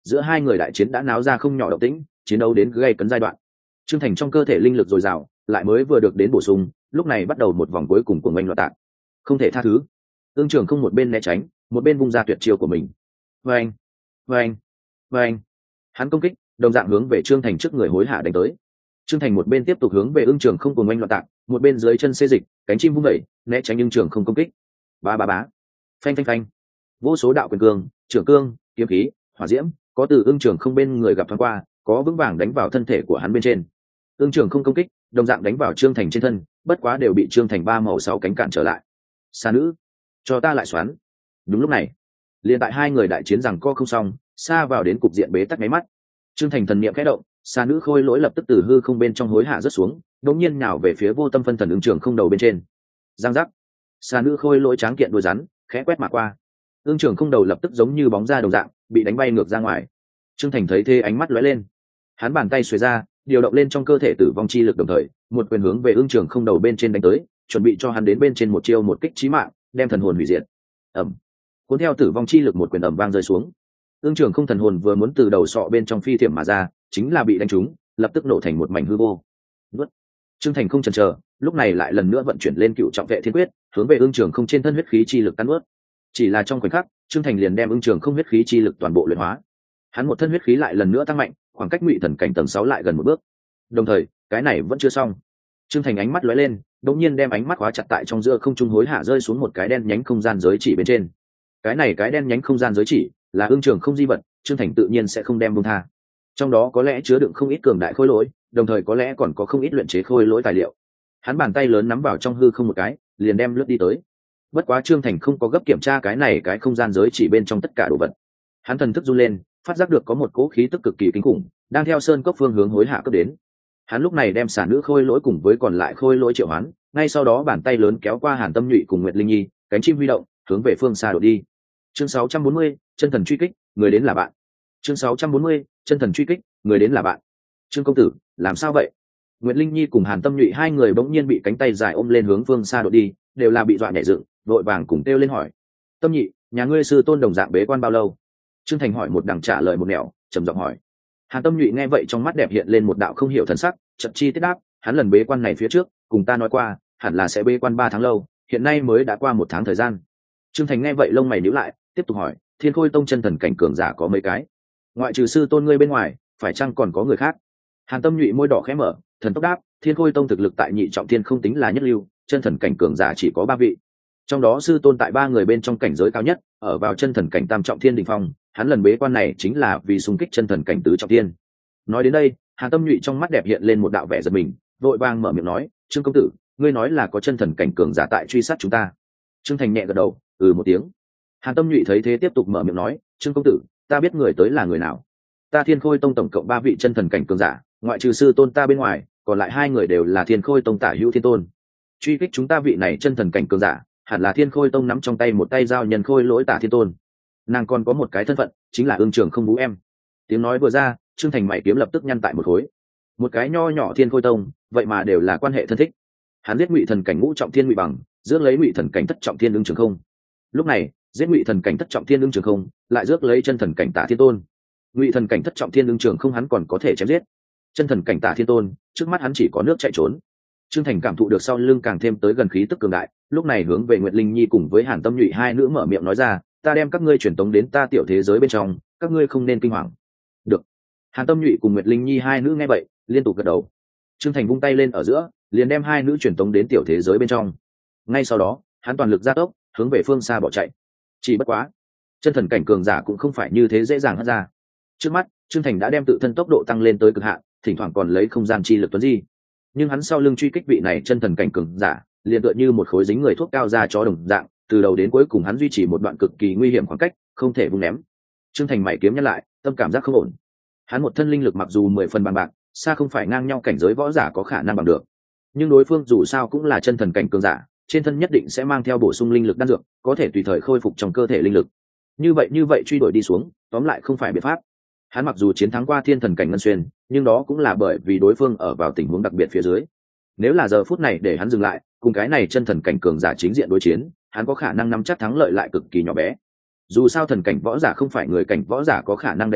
S1: giữa hai người đại chiến đã náo ra không nhỏ động tĩnh, chiến đấu đến gây cấn giai đoạn. Trương Thành trong cơ thể linh lực dồi dào, lại mới vừa được đến bổ sung, lúc này bắt đầu một vòng cuối cùng của ngoanh loạn tạc. Không thể tha thứ. Ưng Trường không một bên né tránh, một bên vung ra tuyệt chiêu của mình. Vâng, vâng, vâng. Hắn công kích, đồng dạng hướng về Trương Thành trước người hối hả đánh tới. Trương Thành một bên tiếp tục hướng về Ưng Trường không cùng ngoanh loạn tạc, một bên dưới chân xê dịch, cánh chim vung vẩy, né tránh Ưng Trường không công kích. Ba ba bá. Phanh phanh phanh. Vô số đạo quyền cương, trưởng cương, kiếm khí, hỏa diễm, có từ Ưng Trường không bên người gặp thoáng qua, có vững vàng đánh vào thân thể của hắn bên trên. Ưng Trường không công kích, đồng dạng đánh vào Trương Thành trên thân, bất quá đều bị Trương Thành ba màu sáu cánh cản trở lại. Xa nữ, cho ta lại xoắn. Đúng lúc này, liền tại hai người đại chiến rằng co không xong, xa vào đến cục diện bế tắc máy mắt. Trương Thành thần niệm khẽ động, xa nữ khôi lỗi lập tức từ hư không bên trong hối hạ rất xuống, đống nhiên nhào về phía vô tâm phân thần Ưng Trường không đầu bên trên. Giang giác, xa nữ khôi lỗi tráng kiện đuôi rắn, khẽ quét mà qua. Ưng Trường không đầu lập tức giống như bóng ra đồng dạng, bị đánh bay ngược ra ngoài. Trương Thành thấy thế ánh mắt lóe lên, hắn bàn tay xuề ra, điều động lên trong cơ thể tử vong chi lực đồng thời, một quyền hướng về Ưng Trường không đầu bên trên đánh tới, chuẩn bị cho hắn đến bên trên một chiêu một kích chí mạng, đem thần hồn hủy diệt. Ầm. Cuốn theo tử vong chi lực một quyền ầm vang rơi xuống. Ưng Trường không thần hồn vừa muốn từ đầu sọ bên trong phi thiểm mà ra, chính là bị đánh trúng, lập tức nổ thành một mảnh hư vô. Nuốt. Trương Thành không chần chờ, lúc này lại lần nữa vận chuyển lên cựu trọng vệ thiên quyết, hướng về Ưng Trường không trên thân huyết khí chi lực tan nuốt. Chỉ là trong khoảnh khắc, Trương Thành liền đem Ưng Trường không huyết khí chi lực toàn bộ luyện hóa. Hắn một thân huyết khí lại lần nữa tăng mạnh, khoảng cách Ngụy Thần cảnh tầng sáu lại gần một bước. Đồng thời, cái này vẫn chưa xong. Trương Thành ánh mắt lóe lên, đột nhiên đem ánh mắt khóa chặt tại trong giữa không trung hối hạ rơi xuống một cái đen nhánh không gian giới chỉ bên trên. Cái này cái đen nhánh không gian giới chỉ là Ưng Trường không di vật, Trương Thành tự nhiên sẽ không đem buông tha. Trong đó có lẽ chứa đựng không ít cường đại khôi lỗi, đồng thời có lẽ còn có không ít luyện chế khôi lỗi tài liệu. Hắn bàn tay lớn nắm vào trong hư không một cái, liền đem lướt đi tới. Bất quá Trương Thành không có gấp kiểm tra cái này cái không gian giới chỉ bên trong tất cả đồ vật. Hắn thần thức run lên, phát giác được có một cỗ khí tức cực kỳ kinh khủng đang theo sơn cốc phương hướng hối hạ cấp đến. Hắn lúc này đem xả nữ khôi lỗi cùng với còn lại khôi lỗi triệu hoán, ngay sau đó bàn tay lớn kéo qua Hàn Tâm Nhụy cùng Nguyệt Linh Nhi, cánh chim huy động, hướng về phương xa đổ đi. Chương sáu trăm bốn mươi, chân thần truy kích, người đến là bạn. Chương sáu trăm bốn mươi, chân thần truy kích, người đến là bạn. Trương công tử, làm sao vậy? Nguyệt Linh Nhi cùng Hàn Tâm Nhụy hai người bỗng nhiên bị cánh tay dài ôm lên hướng phương xa đổ đi, đều là bị dọa nhảy dựng, vội vàng cùng kêu lên hỏi: Tâm Nhị, nhà ngươi sư tôn đồng dạng bế quan bao lâu? Trương Thành hỏi một đằng trả lời một nẻo, trầm giọng hỏi. Hàn Tâm Nhụy nghe vậy trong mắt đẹp hiện lên một đạo không hiểu thần sắc, chậm chi tiết đáp: hắn lần bế quan này phía trước cùng ta nói qua, hẳn là sẽ bế quan ba tháng lâu, hiện nay mới đã qua một tháng thời gian. Trương Thành nghe vậy lông mày nhíu lại, tiếp tục hỏi: Thiên Khôi Tông chân thần cảnh cường giả có mấy cái? Ngoại trừ sư tôn ngươi bên ngoài, phải chăng còn có người khác? Hàn Tâm Nhụy môi đỏ khẽ mở, thần tốc đáp: Thiên Khôi Tông thực lực tại nhị trọng thiên không tính là nhất lưu, chân thần cảnh cường giả chỉ có ba vị. Trong đó sư tôn tại ba người bên trong cảnh giới cao nhất, ở vào chân thần cảnh tam trọng thiên đỉnh phong, hắn lần bế quan này chính là vì xung kích chân thần cảnh tứ trọng thiên. Nói đến đây, Hàn Tâm Nhụy trong mắt đẹp hiện lên một đạo vẻ giật mình, vội vàng mở miệng nói: Trương công tử, ngươi nói là có chân thần cảnh cường giả tại truy sát chúng ta? Trương Thành nhẹ gật đầu, ừ một tiếng. Hàn Tâm Nhụy thấy thế tiếp tục mở miệng nói: Trương công tử, ta biết người tới là người nào. Ta Thiên Khôi Tông tổng cộng ba vị chân thần cảnh cường giả, ngoại trừ sư tôn ta bên ngoài, còn lại hai người đều là Thiên Khôi Tông tả hữu thiên tôn. Truy kích chúng ta vị này chân thần cảnh cường giả, hẳn là Thiên Khôi Tông nắm trong tay một tay giao nhân khôi lỗi tả thiên tôn. Nàng còn có một cái thân phận, chính là Ưng Trường không bú em. Tiếng nói vừa ra, Trương Thành mày kiếm lập tức nhăn tại một khối. Một cái nho nhỏ Thiên Khôi Tông, vậy mà đều là quan hệ thân thích. Hắn giết Ngụy thần cảnh ngũ trọng thiên Ngụy Bằng, dưỡng lấy Ngụy thần cảnh thất trọng thiên Ưng Trường không. Lúc này, giết Ngụy thần cảnh thất trọng thiên Ưng Trường không, lại rước lấy chân thần cảnh tả thiên tôn. Ngụy thần cảnh thất trọng thiên Ưng Trường không hắn còn có thể chém giết. Chân thần cảnh tả thiên tôn, trước mắt hắn chỉ có nước chạy trốn. Trương Thành cảm thụ được sau lưng càng thêm tới gần khí tức cường đại, lúc này hướng về Nguyệt Linh Nhi cùng với Hàn Tâm Nhụy hai nữ mở miệng nói ra: ta đem các ngươi truyền tống đến ta tiểu thế giới bên trong, các ngươi không nên kinh hoàng. Được. Hàn Tâm Nhụy cùng Nguyệt Linh Nhi hai nữ nghe vậy, liên tục gật đầu. Trương Thành vung tay lên ở giữa, liền đem hai nữ truyền tống đến tiểu thế giới bên trong. Ngay sau đó, hắn toàn lực gia tốc, hướng về phương xa bỏ chạy. Chỉ bất quá, chân thần cảnh cường giả cũng không phải như thế dễ dàng hất ra. Trước mắt, Trương Thành đã đem tự thân tốc độ tăng lên tới cực hạn, thỉnh thoảng còn lấy không gian chi lực tuấn di. Nhưng hắn sau lưng truy kích vị này chân thần cảnh cường giả, liền tựa như một khối dính người thuốc cao ra chó đồng dạng, từ đầu đến cuối cùng hắn duy trì một đoạn cực kỳ nguy hiểm khoảng cách, không thể vung ném. Trương Thành mày kiếm nhăn lại, tâm cảm giác không ổn. Hắn một thân linh lực mặc dù mười phần bằng bạc, xa không phải ngang nhau cảnh giới võ giả có khả năng bằng được. Nhưng đối phương dù sao cũng là chân thần cảnh cường giả, trên thân nhất định sẽ mang theo bổ sung linh lực đan dược, có thể tùy thời khôi phục trong cơ thể linh lực. Như vậy như vậy truy đuổi đi xuống, tóm lại không phải biện pháp. Hắn mặc dù chiến thắng qua thiên thần cảnh ngân xuyên, nhưng đó cũng là bởi vì đối phương ở vào tình huống đặc biệt phía dưới. Nếu là giờ phút này để hắn dừng lại, cùng cái này chân thần cảnh cường giả chính diện đối chiến, hắn có khả năng nắm chắc thắng lợi lại cực kỳ nhỏ bé. Dù sao thần cảnh võ giả không phải người cảnh võ giả có khả năng đánh đồng,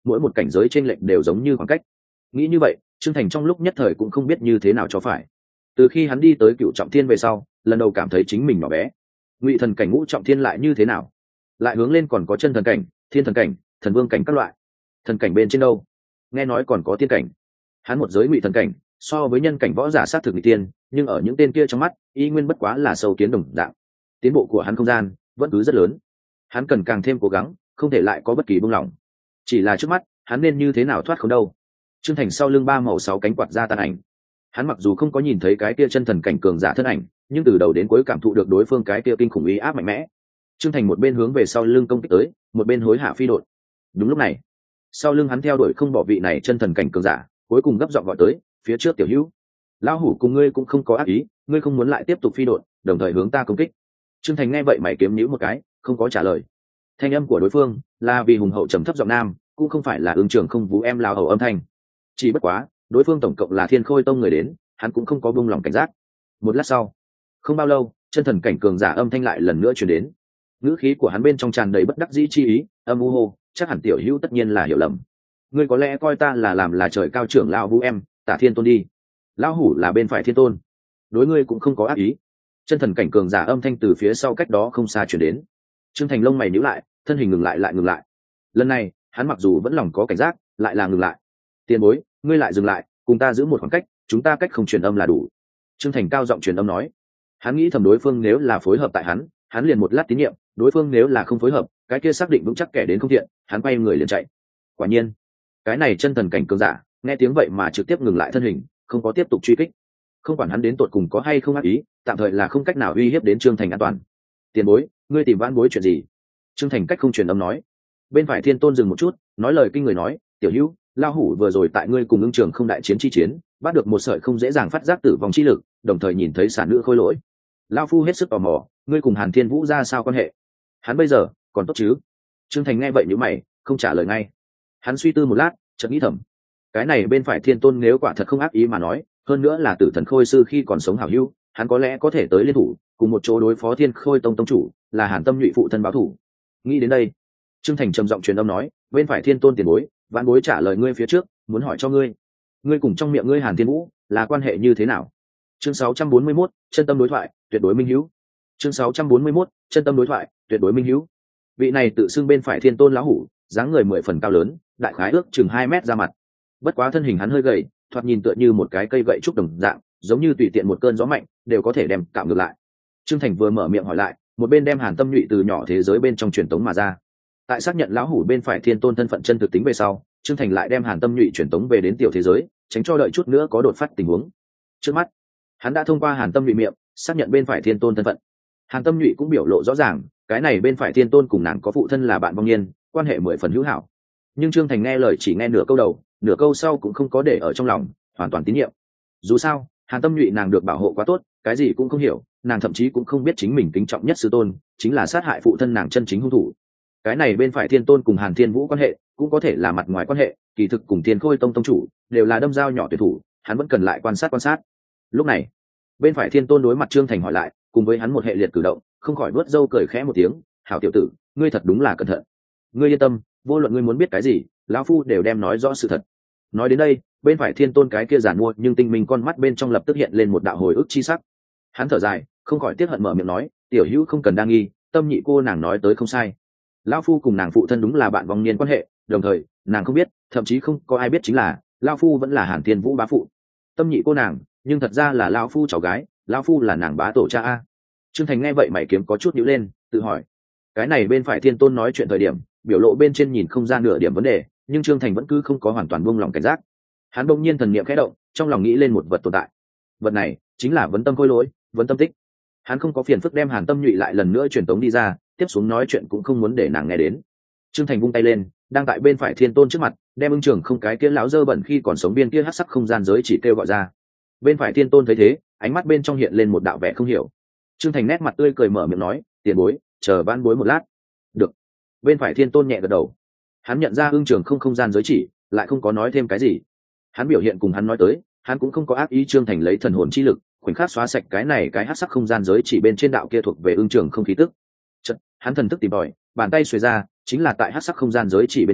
S1: mỗi một cảnh giới trên lệnh đều giống như khoảng cách. Nghĩ như vậy, Trương Thành trong lúc nhất thời cũng không biết như thế nào cho phải. Từ khi hắn đi tới Cựu Trọng Thiên về sau, lần đầu cảm thấy chính mình nhỏ bé. Ngụy thần cảnh, Ngũ Trọng Thiên lại như thế nào? Lại hướng lên còn có chân thần cảnh, thiên thần cảnh, thần vương cảnh các loại. Thần cảnh bên trên đâu? Nghe nói còn có tiên cảnh. Hắn một giới ngụy thần cảnh, so với nhân cảnh võ giả sát thực nghịch tiên, nhưng ở những tên kia trong mắt, y nguyên bất quá là sâu kiến đồng dạng. Tiến bộ của hắn không gian vẫn cứ rất lớn. Hắn cần càng thêm cố gắng, không thể lại có bất kỳ buông lỏng. Chỉ là trước mắt, hắn nên như thế nào thoát không đâu? Trương Thành sau lưng ba màu sáu cánh quạt ra tàn ảnh. Hắn mặc dù không có nhìn thấy cái kia chân thần cảnh cường giả thân ảnh, nhưng từ đầu đến cuối cảm thụ được đối phương cái kia kinh khủng uy áp mạnh mẽ. Trương Thành một bên hướng về sau lưng công kích tới, một bên hối hạ phi đột. Đúng lúc này, sau lưng hắn theo đuổi không bỏ vị này chân thần cảnh cường giả, cuối cùng gấp giọng gọi tới, phía trước tiểu hữu, lão hủ cùng ngươi cũng không có ác ý, ngươi không muốn lại tiếp tục phi đột, đồng thời hướng ta công kích. Trương Thành nghe vậy mày kiếm nhíu một cái, không có trả lời. Thanh âm của đối phương là vì hùng hậu trầm thấp giọng nam, cũng không phải là ứng trường không vũ em lao hầu âm thanh. Chỉ bất quá, đối phương tổng cộng là Thiên Khôi Tông người đến, hắn cũng không có buông lòng cảnh giác. Một lát sau, không bao lâu, chân thần cảnh cường giả âm thanh lại lần nữa truyền đến. Ngữ khí của hắn bên trong tràn đầy bất đắc dĩ chi ý, âm u hô, chắc hẳn tiểu hữu tất nhiên là hiểu lầm. Ngươi có lẽ coi ta là làm là trời cao trưởng lão vũ em, Tả Thiên Tôn đi. Lão hủ là bên phải Thiên Tôn, đối ngươi cũng không có ác ý. Chân thần cảnh cường giả âm thanh từ phía sau cách đó không xa truyền đến. Trương Thành lông mày nhíu lại, thân hình ngừng lại lại ngừng lại. Lần này, hắn mặc dù vẫn lòng có cảnh giác, lại là ngừng lại. Tiền bối, ngươi lại dừng lại, cùng ta giữ một khoảng cách, chúng ta cách không truyền âm là đủ. Trương Thành cao giọng truyền âm nói. Hắn nghĩ thầm đối phương nếu là phối hợp tại hắn, hắn liền một lát tín nhiệm, đối phương nếu là không phối hợp, cái kia xác định vững chắc kẻ đến không thiện, hắn quay người liền chạy. Quả nhiên, cái này chân thần cảnh cường giả, nghe tiếng vậy mà trực tiếp ngừng lại thân hình, không có tiếp tục truy kích. Không quản hắn đến tột cùng có hay không ác ý, tạm thời là không cách nào uy hiếp đến Trương Thành an toàn. Tiền bối, ngươi tìm vãn bối chuyện gì? Trương Thành cách không truyền âm nói. Bên phải Thiên Tôn dừng một chút, nói lời kinh người nói, tiểu hữu, lao hủ vừa rồi tại ngươi cùng ứng trường không đại chiến chi chiến, bắt được một sợi không dễ dàng phát giác tử vong chi lực, đồng thời nhìn thấy sản nữ khôi lỗi. Lao phu hết sức tò mò, ngươi cùng Hàn Thiên Vũ ra sao quan hệ? Hắn bây giờ còn tốt chứ? Trương Thành nghe vậy nhíu mày, không trả lời ngay. Hắn suy tư một lát, chợt nghĩ thầm, cái này bên phải Thiên Tôn nếu quả thật không ác ý mà nói, hơn nữa là Tử Thần Khôi sư khi còn sống hảo hữu, hắn có lẽ có thể tới liên thủ, cùng một chỗ đối phó Thiên Khôi Tông tông chủ, là Hàn Tâm Nhụy phụ thân báo thủ. Nghĩ đến đây, Trương Thành trầm giọng truyền âm nói, bên phải Thiên Tôn tiền bối, vãn bối trả lời ngươi phía trước, muốn hỏi cho ngươi, ngươi cùng trong miệng ngươi Hàn Thiên Vũ là quan hệ như thế nào? Chương sáu trăm bốn mươi mốt, chân tâm đối thoại, tuyệt đối minh hữu. Chương sáu trăm bốn mươi mốt, chân tâm đối thoại, tuyệt đối minh hữu. Vị này tự xưng bên phải Thiên Tôn lão hủ, dáng người mười phần cao lớn, đại khái ước chừng hai mét ra mặt. Bất quá thân hình hắn hơi gầy, thoạt nhìn tựa như một cái cây gậy trúc đồng dạng, giống như tùy tiện một cơn gió mạnh đều có thể đem cạo ngược lại. Trương Thành vừa mở miệng hỏi lại, một bên đem Hàn Tâm Nhụy từ nhỏ thế giới bên trong truyền tống mà ra. Tại xác nhận lão hủ bên phải Thiên Tôn thân phận chân thực tính về sau, Trương Thành lại đem Hàn Tâm Nhụy truyền tống về đến tiểu thế giới, tránh cho đợi chút nữa có đột phát tình huống. Trước mắt, hắn đã thông qua Hàn Tâm Nhụy miệng xác nhận bên phải Thiên Tôn thân phận. Hàn Tâm Nhụy cũng biểu lộ rõ ràng, cái này bên phải Thiên Tôn cùng nàng có phụ thân là bạn vong niên, quan hệ mười phần hữu hảo. Nhưng Trương Thành nghe lời chỉ nghe nửa câu đầu, nửa câu sau cũng không có để ở trong lòng, hoàn toàn tín nhiệm. Dù sao, Hàn Tâm Nhụy nàng được bảo hộ quá tốt, cái gì cũng không hiểu, nàng thậm chí cũng không biết chính mình kính trọng nhất sư tôn chính là sát hại phụ thân nàng chân chính hung thủ. Cái này bên phải Thiên Tôn cùng Hàn Thiên Vũ quan hệ cũng có thể là mặt ngoài quan hệ, kỳ thực cùng Thiên Khôi Tông tông chủ đều là đâm dao nhỏ tuyệt thủ, hắn vẫn cần lại quan sát quan sát. Lúc này, bên phải Thiên Tôn đối mặt Trương Thành hỏi lại, cùng với hắn một hệ liệt cử động, không khỏi nuốt râu cười khẽ một tiếng, "Hảo tiểu tử, ngươi thật đúng là cẩn thận. Ngươi yên tâm, vô luận ngươi muốn biết cái gì, lão phu đều đem nói rõ sự thật." Nói đến đây, bên phải Thiên Tôn cái kia giản mua nhưng tinh minh con mắt bên trong lập tức hiện lên một đạo hồi ức chi sắc. Hắn thở dài, không khỏi tiếc hận mở miệng nói, "Tiểu hữu không cần đa nghi, Tâm Nhị cô nàng nói tới không sai. Lão phu cùng nàng phụ thân đúng là bạn vong niên quan hệ, đồng thời nàng không biết, thậm chí không có ai biết chính là lão phu vẫn là Hàn Thiên Vũ bá phụ. Tâm Nhị cô nàng, nhưng thật ra là lão phu cháu gái, lão phu là nàng bá tổ cha a." Trương Thành nghe vậy mày kiếm có chút nhíu lên, tự hỏi, cái này bên phải Thiên Tôn nói chuyện thời điểm, biểu lộ bên trên nhìn không ra nửa điểm vấn đề, nhưng Trương Thành vẫn cứ không có hoàn toàn buông lòng cảnh giác. Hắn bỗng nhiên thần niệm khẽ động, trong lòng nghĩ lên một vật tồn tại. Vật này chính là vấn tâm khôi lỗi, vấn tâm tích. Hắn không có phiền phức đem Hàn Tâm Nhụy lại lần nữa truyền tống đi ra, tiếp xuống nói chuyện cũng không muốn để nàng nghe đến. Trương Thành vung tay lên, đang tại bên phải Thiên Tôn trước mặt, đem ưng trường không cái kia lão dơ bẩn khi còn sống biên kia hắc sắc không gian giới chỉ kêu gọi ra. Bên phải Thiên Tôn thấy thế, ánh mắt bên trong hiện lên một đạo vẻ không hiểu. Trương Thành nét mặt tươi cười mở miệng nói, "Tiền bối, chờ van bối một lát." "Được." Bên phải Thiên Tôn nhẹ gật đầu. Hắn nhận ra ưng trường không không gian giới chỉ, lại không có nói thêm cái gì. Hắn biểu hiện cùng hắn nói tới, hắn cũng không có ác ý. Trương Thành lấy thần hồn chi lực khoảnh khắc xóa sạch cái này cái hắc sắc không gian giới chỉ bên trên đạo kia thuộc về ưng trường không khí tức. Chật, hắn thần thức tìm tòi, bàn tay xuề ra, chính là tại hắc sắc không gian giới chỉ bên trong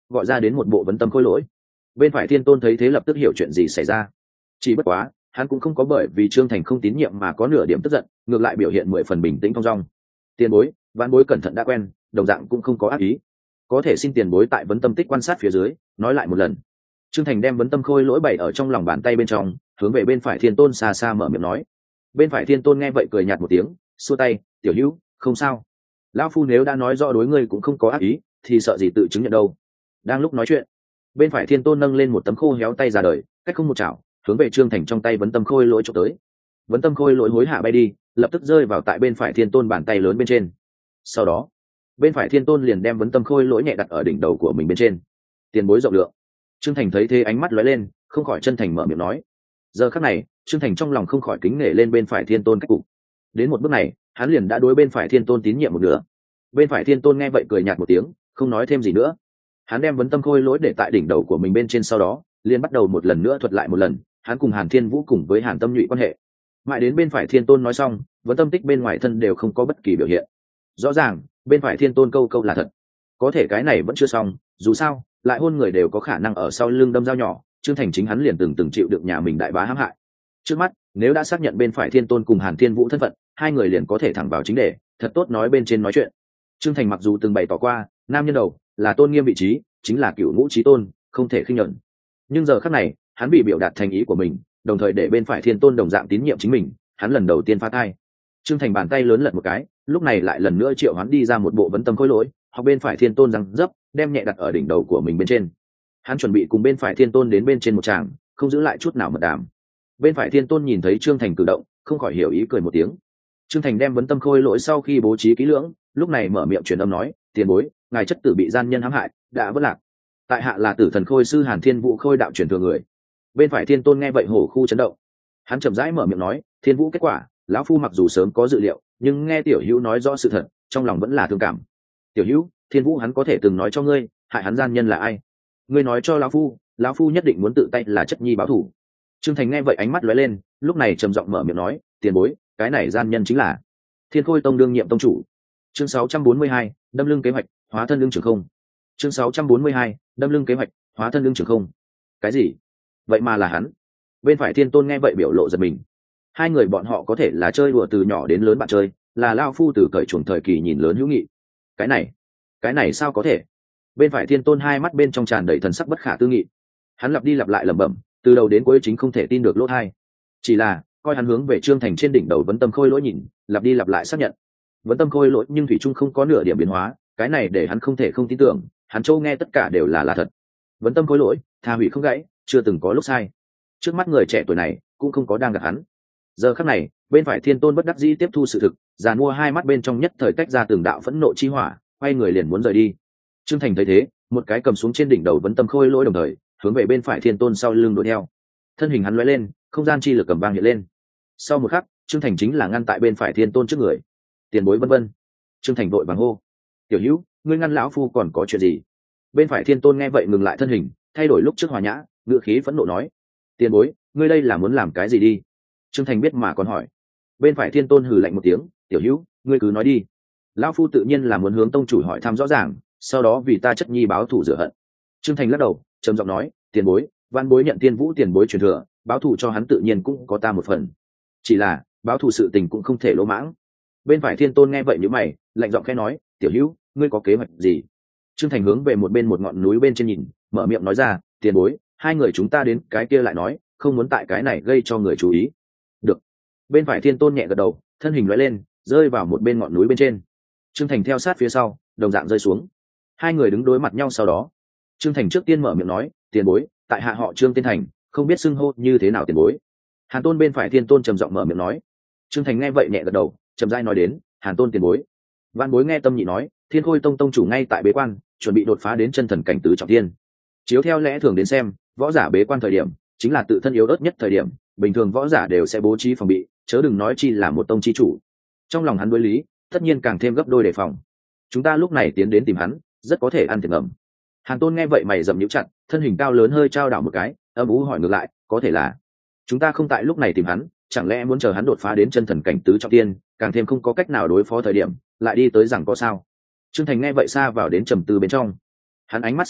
S1: gọi ra đến một bộ vấn tâm khôi lỗi. Bên phải thiên tôn thấy thế lập tức hiểu chuyện gì xảy ra. Chỉ bất quá hắn cũng không có bởi vì Trương Thành không tín nhiệm mà có nửa điểm tức giận, ngược lại biểu hiện mười phần bình tĩnh thong dong. Tiền bối, vãn bối cẩn thận đã quen, đồng dạng cũng không có ác ý, có thể xin tiền bối tại vấn tâm tích quan sát phía dưới nói lại một lần. Trương Thành đem vấn tâm khôi lỗi bày ở trong lòng bàn tay bên trong, hướng về bên phải thiên tôn xa xa mở miệng nói. Bên phải thiên tôn nghe vậy cười nhạt một tiếng, xua tay, tiểu hữu, không sao, lão phu nếu đã nói rõ đối ngươi cũng không có ác ý thì sợ gì tự chứng nhận đâu. Đang lúc nói chuyện, bên phải thiên tôn nâng lên một tấm khô héo tay ra đời, cách không một chảo hướng về Trương Thành trong tay vấn tâm khôi lỗi chụp tới. Vấn tâm khôi lỗi hối hạ bay đi, lập tức rơi vào tại bên phải thiên tôn bàn tay lớn bên trên. Sau đó bên phải thiên tôn liền đem vấn tâm khôi lỗi nhẹ đặt ở đỉnh đầu của mình bên trên. Tiền bối rộng lượng. Trương Thành thấy thế ánh mắt lóe lên, không khỏi chân thành mở miệng nói. Giờ khắc này Trương Thành trong lòng không khỏi kính nể lên bên phải thiên tôn cách cục. Đến một bước này hắn liền đã đối bên phải thiên tôn tín nhiệm một nửa. Bên phải thiên tôn nghe vậy cười nhạt một tiếng, không nói thêm gì nữa. Hắn đem vấn tâm khôi lỗi để tại đỉnh đầu của mình bên trên, sau đó liền bắt đầu một lần nữa thuật lại một lần hắn cùng Hàn Thiên Vũ cùng với Hàn Tâm Nhụy quan hệ. Mãi đến bên phải thiên tôn nói xong, vấn tâm tích bên ngoài thân đều không có bất kỳ biểu hiện. Rõ ràng bên phải thiên tôn câu câu là thật. Có thể cái này vẫn chưa xong, dù sao lại hôn người đều có khả năng ở sau lưng đâm dao nhỏ. Trương Thành chính hắn liền từng từng chịu được nhà mình đại bá hãm hại. Trước mắt nếu đã xác nhận bên phải thiên tôn cùng Hàn Thiên Vũ thân phận, hai người liền có thể thẳng vào chính đề, thật tốt nói bên trên nói chuyện. Trương Thành mặc dù từng bày tỏ qua nam nhân đầu là tôn nghiêm vị trí, chính là cửu ngũ chí tôn, không thể khinh nhẫn, nhưng giờ khắc này hắn bị biểu đạt thành ý của mình, đồng thời để bên phải thiên tôn đồng dạng tín nhiệm chính mình, hắn lần đầu tiên phá thai. Trương Thành bàn tay lớn lật một cái, lúc này lại lần nữa triệu hắn đi ra một bộ vấn tâm khối lỗi, hoặc bên phải thiên tôn răng dấp đem nhẹ đặt ở đỉnh đầu của mình bên trên. Hắn chuẩn bị cùng bên phải thiên tôn đến bên trên một tràng, không giữ lại chút nào mật đàm. Bên phải thiên tôn nhìn thấy Trương Thành cử động, không khỏi hiểu ý cười một tiếng. Trương Thành đem vấn tâm khôi lỗi sau khi bố trí kỹ lưỡng, lúc này mở miệng truyền âm nói, tiền bối, ngài chất tử bị gian nhân hãm hại, đã vất lạc. Tại hạ là Tử Thần Khôi sư Hàn Thiên Vũ khôi đạo truyền thừa người. Bên phải thiên tôn nghe vậy hổ khu chấn động. Hắn chậm rãi mở miệng nói, Thiên Vũ kết quả lão phu mặc dù sớm có dự liệu, nhưng nghe tiểu hữu nói rõ sự thật, trong lòng vẫn là thương cảm. Tiểu hữu, Thiên Vũ hắn có thể từng nói cho ngươi hại hắn gian nhân là ai, ngươi nói cho lão phu, lão phu nhất định muốn tự tay là chất nhi báo thù. Trương Thành nghe vậy ánh mắt lóe lên, lúc này trầm giọng mở miệng nói, tiền bối, cái này gian nhân chính là Thiên Khôi Tông đương nhiệm tông chủ. Chương sáu trăm bốn mươi hai, đâm lưng kế hoạch, hóa thân lưng trưởng không. Chương sáu trăm bốn mươi hai, đâm lưng kế hoạch, hóa thân lưng trưởng không. Cái gì? Vậy mà là hắn? Bên phải thiên tôn nghe vậy biểu lộ giật mình. Hai người bọn họ có thể là chơi đùa từ nhỏ đến lớn bạn chơi, là lao phu từ cởi chuồng thời kỳ nhìn lớn hữu nghị. Cái này, cái này sao có thể? Bên phải thiên tôn hai mắt bên trong tràn đầy thần sắc bất khả tư nghị. Hắn lặp đi lặp lại lẩm bẩm, từ đầu đến cuối chính không thể tin được lỗ tai. Chỉ là coi hắn hướng về Trương Thành trên đỉnh đầu vấn tâm khôi lỗi nhìn, lặp đi lặp lại xác nhận. Vấn tâm khôi lỗi nhưng thủy trung không có nửa điểm biến hóa, cái này để hắn không thể không tin tưởng, hắn châu nghe tất cả đều là là thật. Vấn tâm khôi lỗi, tha hủy không gãy, chưa từng có lúc sai. Trước mắt người trẻ tuổi này cũng không có đang gạt hắn. Giờ khắc này, bên phải thiên tôn bất đắc dĩ tiếp thu sự thực, giàn mua hai mắt bên trong nhất thời tách ra từng đạo phẫn nộ chi hỏa, quay người liền muốn rời đi. Trương Thành thấy thế, một cái cầm xuống trên đỉnh đầu vấn tâm khôi lỗi, đồng thời hướng về bên phải thiên tôn sau lưng đuổi theo. Thân hình hắn lóe lên, không gian chi lực cầm vang hiện lên. Sau một khắc, Trương Thành chính là ngăn tại bên phải thiên tôn trước người. Tiền bối vân vân. Trương Thành vội vàng hô, tiểu hữu, ngươi ngăn lão phu còn có chuyện gì? Bên phải thiên tôn nghe vậy ngừng lại thân hình, thay đổi lúc trước hòa nhã, ngữ khí phẫn nộ nói, tiền bối, ngươi đây là muốn làm cái gì đi? Trương Thành biết mà còn hỏi. Bên phải thiên tôn hừ lạnh một tiếng, tiểu hữu, ngươi cứ nói đi. Lão phu tự nhiên là muốn hướng tông chủ hỏi thăm rõ ràng, sau đó vì ta chất nhi báo thù rửa hận. Trương Thành lắc đầu, trầm giọng nói, tiền bối, văn bối nhận Tiên Vũ tiền bối truyền thừa, báo thù cho hắn tự nhiên cũng có ta một phần. Chỉ là báo thù sự tình cũng không thể lỗ mãng. Bên phải thiên tôn nghe vậy nhíu mày, lạnh giọng khẽ nói, tiểu hữu, ngươi có kế hoạch gì? Trương Thành hướng về một bên một ngọn núi bên trên nhìn, mở miệng nói ra, tiền bối, hai người chúng ta đến cái kia lại nói, không muốn tại cái này gây cho người chú ý. Được. Bên phải thiên tôn nhẹ gật đầu, thân hình lóe lên, rơi vào một bên ngọn núi bên trên. Trương Thành theo sát phía sau, đồng dạng rơi xuống. Hai người đứng đối mặt nhau, sau đó Trương Thành trước tiên mở miệng nói, tiền bối, tại hạ họ Trương tên Thành, không biết xưng hô như thế nào tiền bối. Hàn Tôn bên phải thiên tôn trầm giọng mở miệng nói. Trương Thành nghe vậy nhẹ gật đầu, trầm rãi nói đến, Hàn Tôn tiền bối. Văn bối nghe tâm nhị nói, Thiên Khôi Tông tông chủ ngay tại bế quan, chuẩn bị đột phá đến chân thần cảnh tứ trọng thiên. Chiếu theo lẽ thường đến xem, võ giả bế quan thời điểm chính là tự thân yếu ớt nhất thời điểm, bình thường võ giả đều sẽ bố trí phòng bị, chớ đừng nói chi là một tông chi chủ. Trong lòng hắn đối lý, tất nhiên càng thêm gấp đôi đề phòng. Chúng ta lúc này tiến đến tìm hắn, rất có thể ăn thiệt ngầm. Hàn Tôn nghe vậy mày rậm nhíu chặt, thân hình cao lớn hơi trao đảo một cái, âm u hỏi ngược lại, có thể là chúng ta không tại lúc này tìm hắn, chẳng lẽ muốn chờ hắn đột phá đến chân thần cảnh tứ trọng thiên, càng thêm không có cách nào đối phó thời điểm lại đi tới rằng có sao? Trương Thành nghe vậy xa vào đến trầm tư bên trong. Hắn ánh mắt sáng tắt,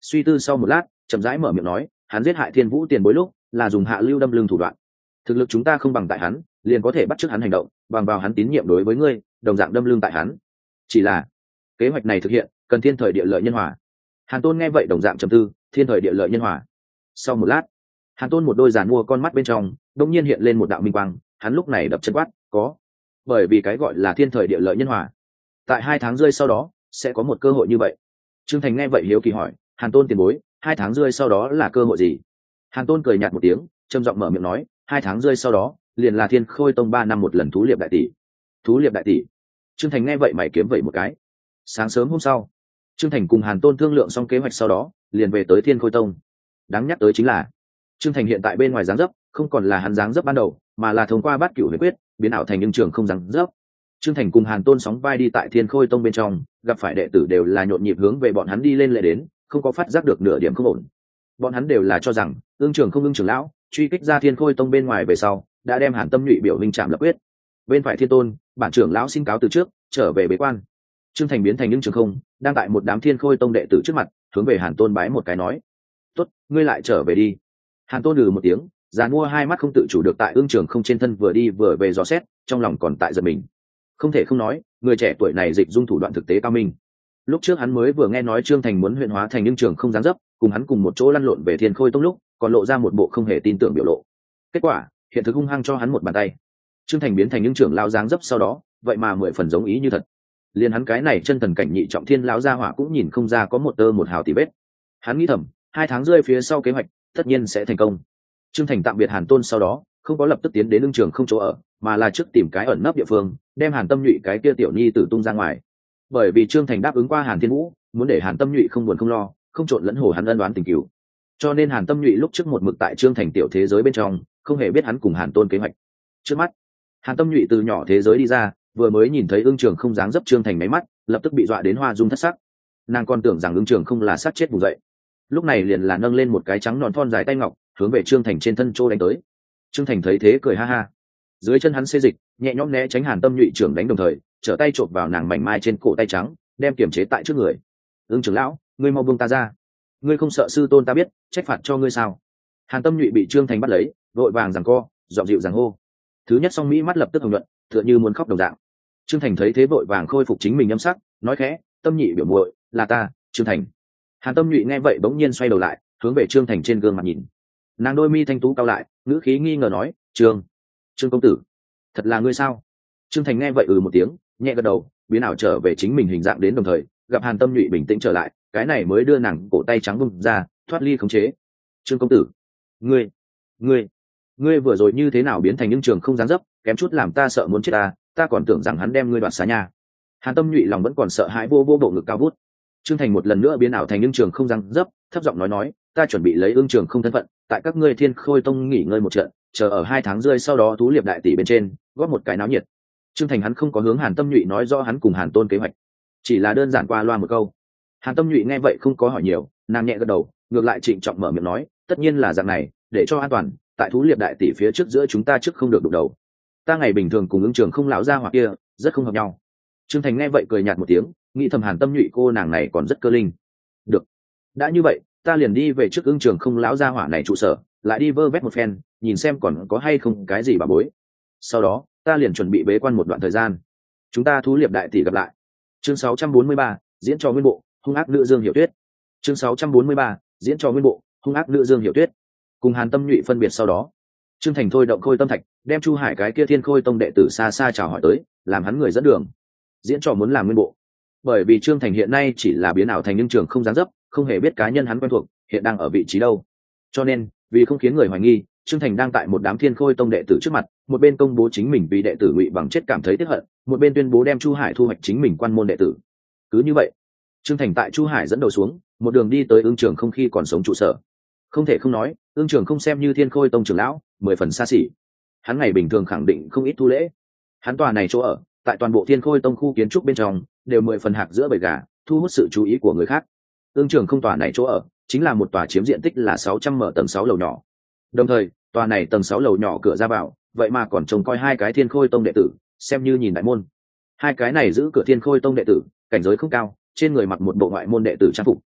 S1: suy tư sau một lát chậm rãi mở miệng nói, hắn giết hại thiên vũ tiền bối lúc là dùng hạ lưu đâm lưng thủ đoạn, thực lực chúng ta không bằng tại hắn, liền có thể bắt chước hắn hành động, bằng vào hắn tín nhiệm đối với ngươi, đồng dạng đâm lưng tại hắn. Chỉ là kế hoạch này thực hiện cần thiên thời địa lợi nhân hòa. Hàn Tôn nghe vậy đồng dạng trầm tư, thiên thời địa lợi nhân hòa. Sau một lát, Hàn Tôn một đôi giàn mua con mắt bên trong đông nhiên hiện lên một đạo minh quang, hắn lúc này đập chân quát, có. Bởi vì cái gọi là thiên thời địa lợi nhân hòa, tại hai tháng rơi sau đó sẽ có một cơ hội như vậy. Trương Thành nghe vậy hiếu kỳ hỏi, Hàn Tôn tiền bối, hai tháng rơi sau đó là cơ hội gì? Hàn Tôn cười nhạt một tiếng, trầm giọng mở miệng nói, hai tháng rơi sau đó liền là Thiên Khôi Tông ba năm một lần thú liệp đại tỷ. Thú liệp đại tỷ. Trương Thành nghe vậy mày kiếm vậy một cái. Sáng sớm hôm sau, Trương Thành cùng Hàn Tôn thương lượng xong kế hoạch sau đó liền về tới Thiên Khôi Tông. Đáng nhắc tới chính là Trương Thành hiện tại bên ngoài dáng dấp không còn là hắn dáng dấp ban đầu, mà là thông qua bát cửu huyết quyết biến ảo thành những trường không dáng dấp. Trương Thành cùng Hàn Tôn sóng vai đi tại Thiên Khôi Tông bên trong, gặp phải đệ tử đều là nhộn nhịp hướng về bọn hắn đi lên lệ đến, không có phát giác được nửa điểm không ổn. Bọn hắn đều là cho rằng ương trường không ương trưởng lão truy kích ra Thiên Khôi Tông bên ngoài về sau đã đem Hàn Tâm Nhụy biểu minh trạm lập quyết. Bên phải Thiên Tôn, bản trưởng lão xin cáo từ trước, trở về bế quan. Trương Thành biến thành ương trường không, đang tại một đám Thiên Khôi Tông đệ tử trước mặt, hướng về Hàn Tôn bái một cái nói: "Tốt, ngươi lại trở về đi." Hàn Tôn lừ một tiếng, giàn mua hai mắt không tự chủ được tại ương trường không trên thân vừa đi vừa về dò xét, trong lòng còn tại giật mình. Không thể không nói, người trẻ tuổi này dịch dung thủ đoạn thực tế cao minh. Lúc trước hắn mới vừa nghe nói Trương Thành muốn huyện hóa thành ương trường không dáng dấp, cùng hắn cùng một chỗ lăn lộn về Thiên Khôi Tông lúc, còn lộ ra một bộ không hề tin tưởng biểu lộ. Kết quả, hiện thực hung hăng cho hắn một bàn tay. Trương Thành biến thành ương trưởng lão dáng dấp sau đó, vậy mà mười phần giống ý như thật. Liên hắn cái này chân thần cảnh nhị trọng thiên lão gia hỏa cũng nhìn không ra có một tơ một hào tì vết. Hắn nghĩ thầm, hai tháng rơi phía sau kế hoạch, tất nhiên sẽ thành công. Trương Thành tạm biệt Hàn Tôn sau đó, không có lập tức tiến đến ương trường không chỗ ở, mà là trước tìm cái ẩn nấp địa phương, đem Hàn Tâm Nhụy cái kia tiểu nhi tử tung ra ngoài. Bởi vì Trương Thành đáp ứng qua Hàn Thiên Vũ, muốn để Hàn Tâm Nhụy không buồn không lo, không trộn lẫn hồ hắn ân đoán tình cửu. Cho nên Hàn Tâm Nhụy lúc trước một mực tại Trương Thành tiểu thế giới bên trong, không hề biết hắn cùng Hàn Tôn kế hoạch. Trước mắt, Hàn Tâm Nhụy từ nhỏ thế giới đi ra, vừa mới nhìn thấy ương trường không dáng dấp Trương Thành máy mắt, lập tức bị dọa đến hoa dung thất sắc. Nàng còn tưởng rằng ương trường không là sát chết vùng dậy. Lúc này liền là nâng lên một cái trắng nón thon dài tay ngọc, hướng về Trương Thành trên thân trô đánh tới. Trương Thành thấy thế cười ha ha, dưới chân hắn xê dịch, nhẹ nhõm né tránh Hàn Tâm Nhụy trưởng đánh, đồng thời trở tay chộp vào nàng mảnh mai trên cổ tay trắng, đem kiềm chế tại trước người. Ưng trưởng lão, ngươi mau buông ta ra, ngươi không sợ sư tôn ta biết trách phạt cho ngươi sao? Hàn Tâm Nhụy bị Trương Thành bắt lấy, vội vàng giằng co, giọng dịu dàng hô. Thứ nhất song mỹ mắt lập tức hồng nhuận, tựa như muốn khóc đồng dạng. Trương Thành thấy thế vội vàng khôi phục chính mình âm sắc, nói khẽ, Tâm Nhụy biểu muội, là ta, Trương Thành. Hàn Tâm Nhụy nghe vậy bỗng nhiên xoay đầu lại, hướng về Trương Thành trên gương mặt nhìn. Nàng đôi mi thanh tú cao lại, ngữ khí nghi ngờ nói, trương trương công tử, thật là ngươi sao? Trương Thành nghe vậy ừ một tiếng, nhẹ gật đầu, biến ảo trở về chính mình hình dạng đến, đồng thời gặp Hàn Tâm Nhụy bình tĩnh trở lại, cái này mới đưa nàng cổ tay trắng bung ra, thoát ly khống chế. Trương công tử, ngươi ngươi ngươi vừa rồi như thế nào biến thành những trường không dáng dấp, kém chút làm ta sợ muốn chết ta, ta còn tưởng rằng hắn đem ngươi đoạt xá nhà. Hàn Tâm Nhụy lòng vẫn còn sợ hãi, vô vô bộ ngực cao vút. Trương Thành một lần nữa biến ảo thành những trường không dáng dấp, thấp giọng nói nói, ta chuẩn bị lấy ương trường không thân phận, tại các ngươi Thiên Khôi Tông nghỉ ngơi một trận, chờ ở hai tháng rơi sau đó thú liệp đại tỷ bên trên góp một cái náo nhiệt. Trương Thành hắn không có hướng Hàn Tâm Nhụy nói rõ hắn cùng Hàn Tôn kế hoạch, chỉ là đơn giản qua loa một câu. Hàn Tâm Nhụy nghe vậy không có hỏi nhiều, nàng nhẹ gật đầu, ngược lại trịnh trọng mở miệng nói, tất nhiên là dạng này, để cho an toàn, tại thú liệp đại tỷ phía trước giữa chúng ta trước không được đụng đầu. Ta ngày bình thường cùng ứng trường không lão gia hoặc kia rất không hợp nhau. Trương Thành nghe vậy cười nhạt một tiếng, nghĩ thầm Hàn Tâm Nhụy cô nàng này còn rất cơ linh. Được, đã như vậy, ta liền đi về trước ứng trường không lão gia hỏa này trụ sở, lại đi vơ vét một phen, nhìn xem còn có hay không cái gì bà bối. Sau đó ta liền chuẩn bị bế quan một đoạn thời gian, chúng ta thú liệp đại tỷ gặp lại. Chương sáu trăm bốn mươi ba, diễn cho nguyên bộ hung ác nữ Dương Hiểu Tuyết. Chương sáu trăm bốn mươi ba, diễn cho nguyên bộ hung ác nữ Dương Hiểu Tuyết. Cùng Hàn Tâm Nhụy phân biệt sau đó, Trương Thành thôi động khôi tâm thạch, đem Chu Hải cái kia Thiên Khôi Tông đệ tử xa xa chào hỏi tới, làm hắn người dẫn đường. Diễn trò muốn làm nguyên bộ, bởi vì Trương Thành hiện nay chỉ là biến ảo thành những trường không dáng dấp, không hề biết cá nhân hắn quen thuộc hiện đang ở vị trí đâu, cho nên vì không khiến người hoài nghi, Trương Thành đang tại một đám Thiên Khôi Tông đệ tử trước mặt, một bên công bố chính mình vì đệ tử Ngụy Bằng chết cảm thấy tiếc hận, một bên tuyên bố đem Chu Hải thu hoạch chính mình quan môn đệ tử. Cứ như vậy, Trương Thành tại Chu Hải dẫn đầu xuống, một đường đi tới Ưng Trường không khi còn sống trụ sở. Không thể không nói, Ưng Trường không xem như Thiên Khôi Tông trưởng lão, mười phần xa xỉ. Hắn ngày bình thường khẳng định không ít thu lễ. Hắn tòa này chỗ ở, tại toàn bộ Thiên Khôi Tông khu kiến trúc bên trong, đều mười phần hạc giữa bầy gà, thu hút sự chú ý của người khác. Ưng Trường không tòa này chỗ ở, chính là một tòa chiếm diện tích là sáu trăm mở tầng sáu lầu nhỏ. Đồng thời, tòa này tầng sáu lầu nhỏ cửa ra vào, vậy mà còn trông coi hai cái Thiên Khôi Tông đệ tử, xem như nhìn đại môn. Hai cái này giữ cửa Thiên Khôi Tông đệ tử, cảnh giới không cao, trên người mặc một bộ ngoại môn đệ tử trang phục,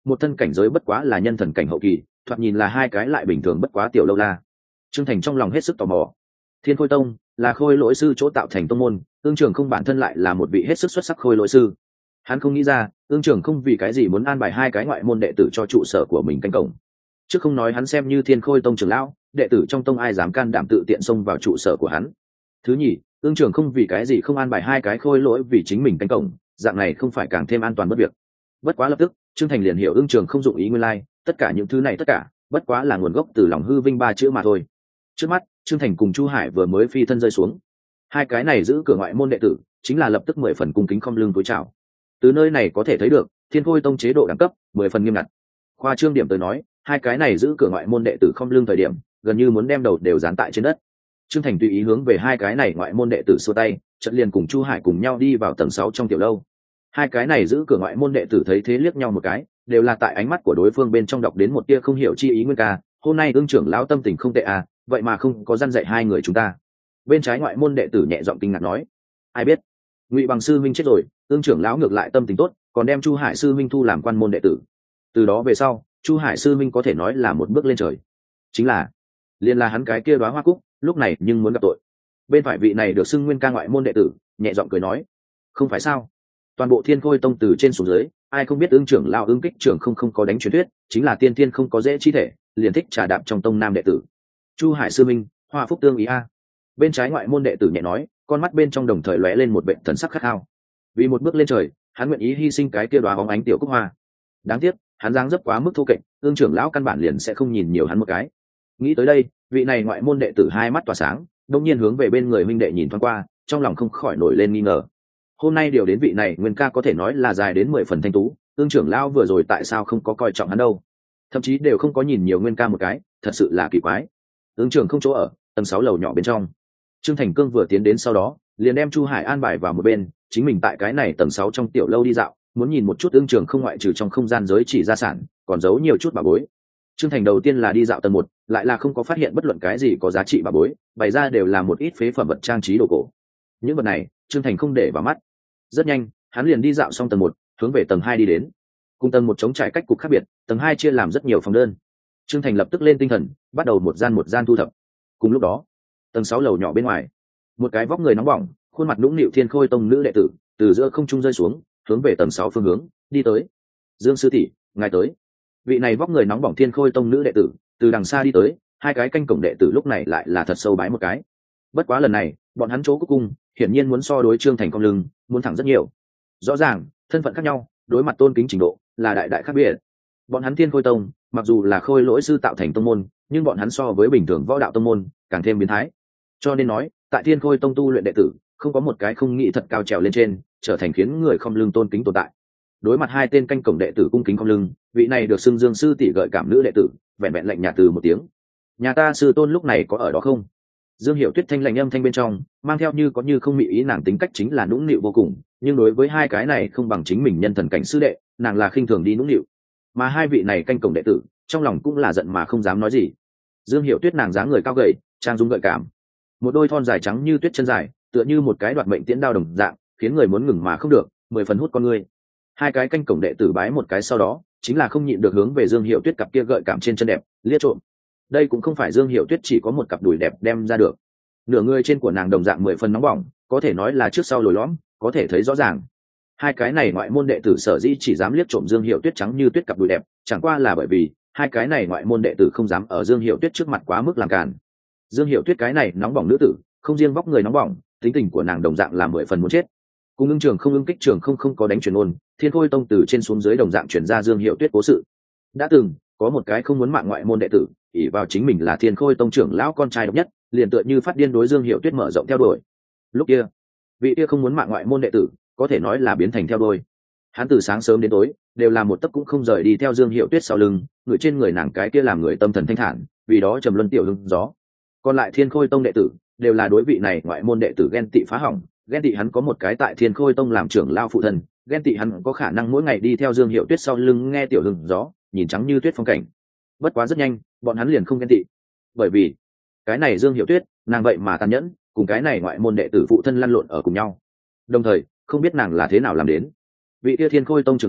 S1: một thân cảnh giới bất quá là nhân thần cảnh hậu kỳ, thoạt nhìn là hai cái lại bình thường bất quá tiểu lâu la. Trương Thành trong lòng hết sức tò mò. Thiên Khôi Tông là khôi lỗi sư chỗ tạo thành tông môn, Ương Trường Không bản thân lại là một vị hết sức xuất sắc khôi lỗi sư. Hắn không nghĩ ra Ương Trường Không vì cái gì muốn an bài hai cái ngoại môn đệ tử cho trụ sở của mình canh cổng. Chứ không nói hắn xem như Thiên Khôi Tông trưởng lão, đệ tử trong tông ai dám can đảm tự tiện xông vào trụ sở của hắn. Thứ nhì, Ương Trường Không vì cái gì không an bài hai cái khôi lỗi vì chính mình canh cổng, dạng này không phải càng thêm an toàn bất việc. Bất quá lập tức Trương Thành liền hiểu Ương Trường Không dụng ý nguyên lai, tất cả những thứ này tất cả bất quá là nguồn gốc từ lòng hư vinh ba chữ mà thôi. Trước mắt Trương Thành cùng Chu Hải vừa mới phi thân rơi xuống, hai cái này giữ cửa ngoại môn đệ tử chính là lập tức mười phần cung kính không lưng cúi chào. Từ nơi này có thể thấy được Thiên Khôi Tông chế độ đẳng cấp mười phần nghiêm ngặt. Khoa trương điểm tới nói, hai cái này giữ cửa ngoại môn đệ tử không lưng thời điểm gần như muốn đem đầu đều dán tại trên đất. Trương Thành tùy ý hướng về hai cái này ngoại môn đệ tử xua tay, chợt liền cùng Chu Hải cùng nhau đi vào tầng sáu trong tiểu lâu. Hai cái này giữ cửa ngoại môn đệ tử thấy thế liếc nhau một cái, đều là tại ánh mắt của đối phương bên trong đọc đến một tia không hiểu chi ý. Nguyên ca, hôm nay Ương trưởng lão tâm tình không tệ à, vậy mà không có răn dạy hai người chúng ta. Bên trái ngoại môn đệ tử nhẹ giọng kinh ngạc nói, ai biết, Ngụy Bằng sư minh chết rồi, Ương trưởng lão ngược lại tâm tình tốt, còn đem Chu Hải sư minh thu làm quan môn đệ tử. Từ đó về sau, Chu Hải sư minh có thể nói là một bước lên trời. Chính là liền là hắn cái kia đóa hoa cúc, lúc này nhưng muốn gặp tội. Bên phải vị này được xưng nguyên ca ngoại môn đệ tử nhẹ giọng cười nói, không phải sao, toàn bộ Thiên Khôi Tông từ trên xuống dưới, ai không biết Ương trưởng lão Ương kích trưởng không không có đánh truyền thuyết, chính là tiên tiên không có dễ chi thể, liền thích trà đạp trong tông nam đệ tử. Chu Hải sư minh, hoa phúc tương ý a. Bên trái ngoại môn đệ tử nhẹ nói, con mắt bên trong đồng thời lóe lên một bệnh thần sắc khát khao. Vì một bước lên trời, hắn nguyện ý hy sinh cái kia đóa bóng ánh tiểu cúc hoa. Đáng tiếc, hắn dáng dấp quá mức thô kệch, Ương trưởng lão căn bản liền sẽ không nhìn nhiều hắn một cái. Nghĩ tới đây, vị này ngoại môn đệ tử hai mắt tỏa sáng, đột nhiên hướng về bên người minh đệ nhìn thoáng qua, trong lòng không khỏi nổi lên nghi ngờ. Hôm nay điều đến vị này nguyên ca có thể nói là dài đến mười phần thanh tú, Ương trưởng lão vừa rồi tại sao không có coi trọng hắn đâu, thậm chí đều không có nhìn nhiều nguyên ca một cái, thật sự là kỳ quái. Ương trưởng không chỗ ở, tầng sáu lầu nhỏ bên trong. Trương Thành Cương vừa tiến đến sau đó, liền đem Chu Hải an bài vào một bên, chính mình tại cái này tầng sáu trong tiểu lâu đi dạo, muốn nhìn một chút Ương trưởng không ngoại trừ trong không gian giới chỉ gia sản, còn giấu nhiều chút bảo bối. Trương Thành đầu tiên là đi dạo tầng một, lại là không có phát hiện bất luận cái gì có giá trị bảo bối, bày ra đều là một ít phế phẩm vật trang trí đồ cổ. Những vật này, Trương Thành không để vào mắt. Rất nhanh, hắn liền đi dạo xong tầng một, hướng về tầng hai đi đến. Cùng tầng một chống trải cách cục khác biệt, tầng hai chia làm rất nhiều phòng đơn. Trương Thành lập tức lên tinh thần, bắt đầu một gian một gian thu thập. Cùng lúc đó, tầng sáu lầu nhỏ bên ngoài, một cái vóc người nóng bỏng, khuôn mặt nũng nịu Thiên Khôi Tông nữ đệ tử, từ giữa không trung rơi xuống, hướng về tầng sáu phương hướng đi tới. Dương sư tỷ, ngài tới. Vị này vóc người nóng bỏng Thiên Khôi Tông nữ đệ tử, từ đằng xa đi tới, hai cái canh cổng đệ tử lúc này lại là thật sâu bái một cái. Bất quá lần này, bọn hắn chỗ cuối cùng, hiển nhiên muốn so đối Trương Thành cong lưng, muốn thẳng rất nhiều. Rõ ràng, thân phận khác nhau, đối mặt tôn kính trình độ là đại đại khác biệt. Bọn hắn Thiên Khôi Tông, mặc dù là khôi lỗi sư tạo thành tông môn, nhưng bọn hắn so với bình thường võ đạo tông môn càng thêm biến thái. Cho nên nói, tại Thiên Khôi Tông tu luyện đệ tử, không có một cái không nghĩ thật cao trèo lên trên, trở thành khiến người không lưng tôn kính tồn tại. Đối mặt hai tên canh cổng đệ tử cung kính không lưng, vị này được xưng Dương sư tỷ gợi cảm nữ đệ tử, vẹn vẹn lạnh nhạt từ một tiếng. Nhà ta sư tôn lúc này có ở đó không? Dương Hiểu Tuyết thanh lạnh âm thanh bên trong, mang theo như có như không mị ý, nàng tính cách chính là nũng nịu vô cùng, nhưng đối với hai cái này không bằng chính mình nhân thần cảnh sư đệ, nàng là khinh thường đi nũng nịu. Mà hai vị này canh cổng đệ tử, trong lòng cũng là giận mà không dám nói gì. Dương Hiểu Tuyết nàng dáng người cao gầy, trang dung gợi cảm, một đôi thon dài trắng như tuyết chân dài, tựa như một cái đoạt mệnh tiễn đao đồng dạng, khiến người muốn ngừng mà không được, mười phần hút con người. Hai cái canh cổng đệ tử bái một cái sau đó, chính là không nhịn được hướng về Dương Hiểu Tuyết cặp kia gợi cảm trên chân đẹp liếc trộm. Đây cũng không phải Dương Hiểu Tuyết chỉ có một cặp đùi đẹp đem ra được, nửa người trên của nàng đồng dạng mười phần nóng bỏng, có thể nói là trước sau lồi lõm, có thể thấy rõ ràng. Hai cái này ngoại môn đệ tử sở dĩ chỉ dám liếc trộm Dương Hiểu Tuyết trắng như tuyết cặp đùi đẹp, chẳng qua là bởi vì hai cái này ngoại môn đệ tử không dám ở Dương Hiểu Tuyết trước mặt quá mức làm càn. Dương Hiểu Tuyết cái này nóng bỏng nữ tử, không riêng vóc người nóng bỏng, tính tình của nàng đồng dạng là mười phần muốn chết. Cùng Ưng Trường không ưng kích trường không không có đánh truyền ôn, Thiên Khôi Tông từ trên xuống dưới đồng dạng chuyển ra Dương Hiểu Tuyết cố sự. Đã từng có một cái không muốn mạng ngoại môn đệ tử, ỷ vào chính mình là Thiên Khôi Tông trưởng lão con trai độc nhất, liền tựa như phát điên đối Dương Hiểu Tuyết mở rộng theo đuổi. Lúc kia, vị kia không muốn mạng ngoại môn đệ tử, có thể nói là biến thành theo đuổi. Hắn từ sáng sớm đến tối, đều là một tấc cũng không rời đi theo Dương Hiểu Tuyết sau lưng, người trên người nàng cái kia làm người tâm thần thanh thản, vì đó trầm luân tiểu hưng gió. Còn lại Thiên Khôi Tông đệ tử, đều là đối vị này ngoại môn đệ tử ghen tị phá hỏng, ghen tị hắn có một cái tại Thiên Khôi Tông làm trưởng lao phụ thân, ghen tị hắn có khả năng mỗi ngày đi theo Dương Hiểu Tuyết sau lưng nghe tiểu hưng gió, nhìn trắng như tuyết phong cảnh. Bất quá rất nhanh, bọn hắn liền không ghen tị, bởi vì cái này Dương Hiểu Tuyết, nàng vậy mà tàn nhẫn, cùng cái này ngoại môn đệ tử phụ thân lăn lộn ở cùng nhau. Đồng thời, không biết nàng là thế nào làm đến. Vị kia Thiên Khôi Tông trưởng lão,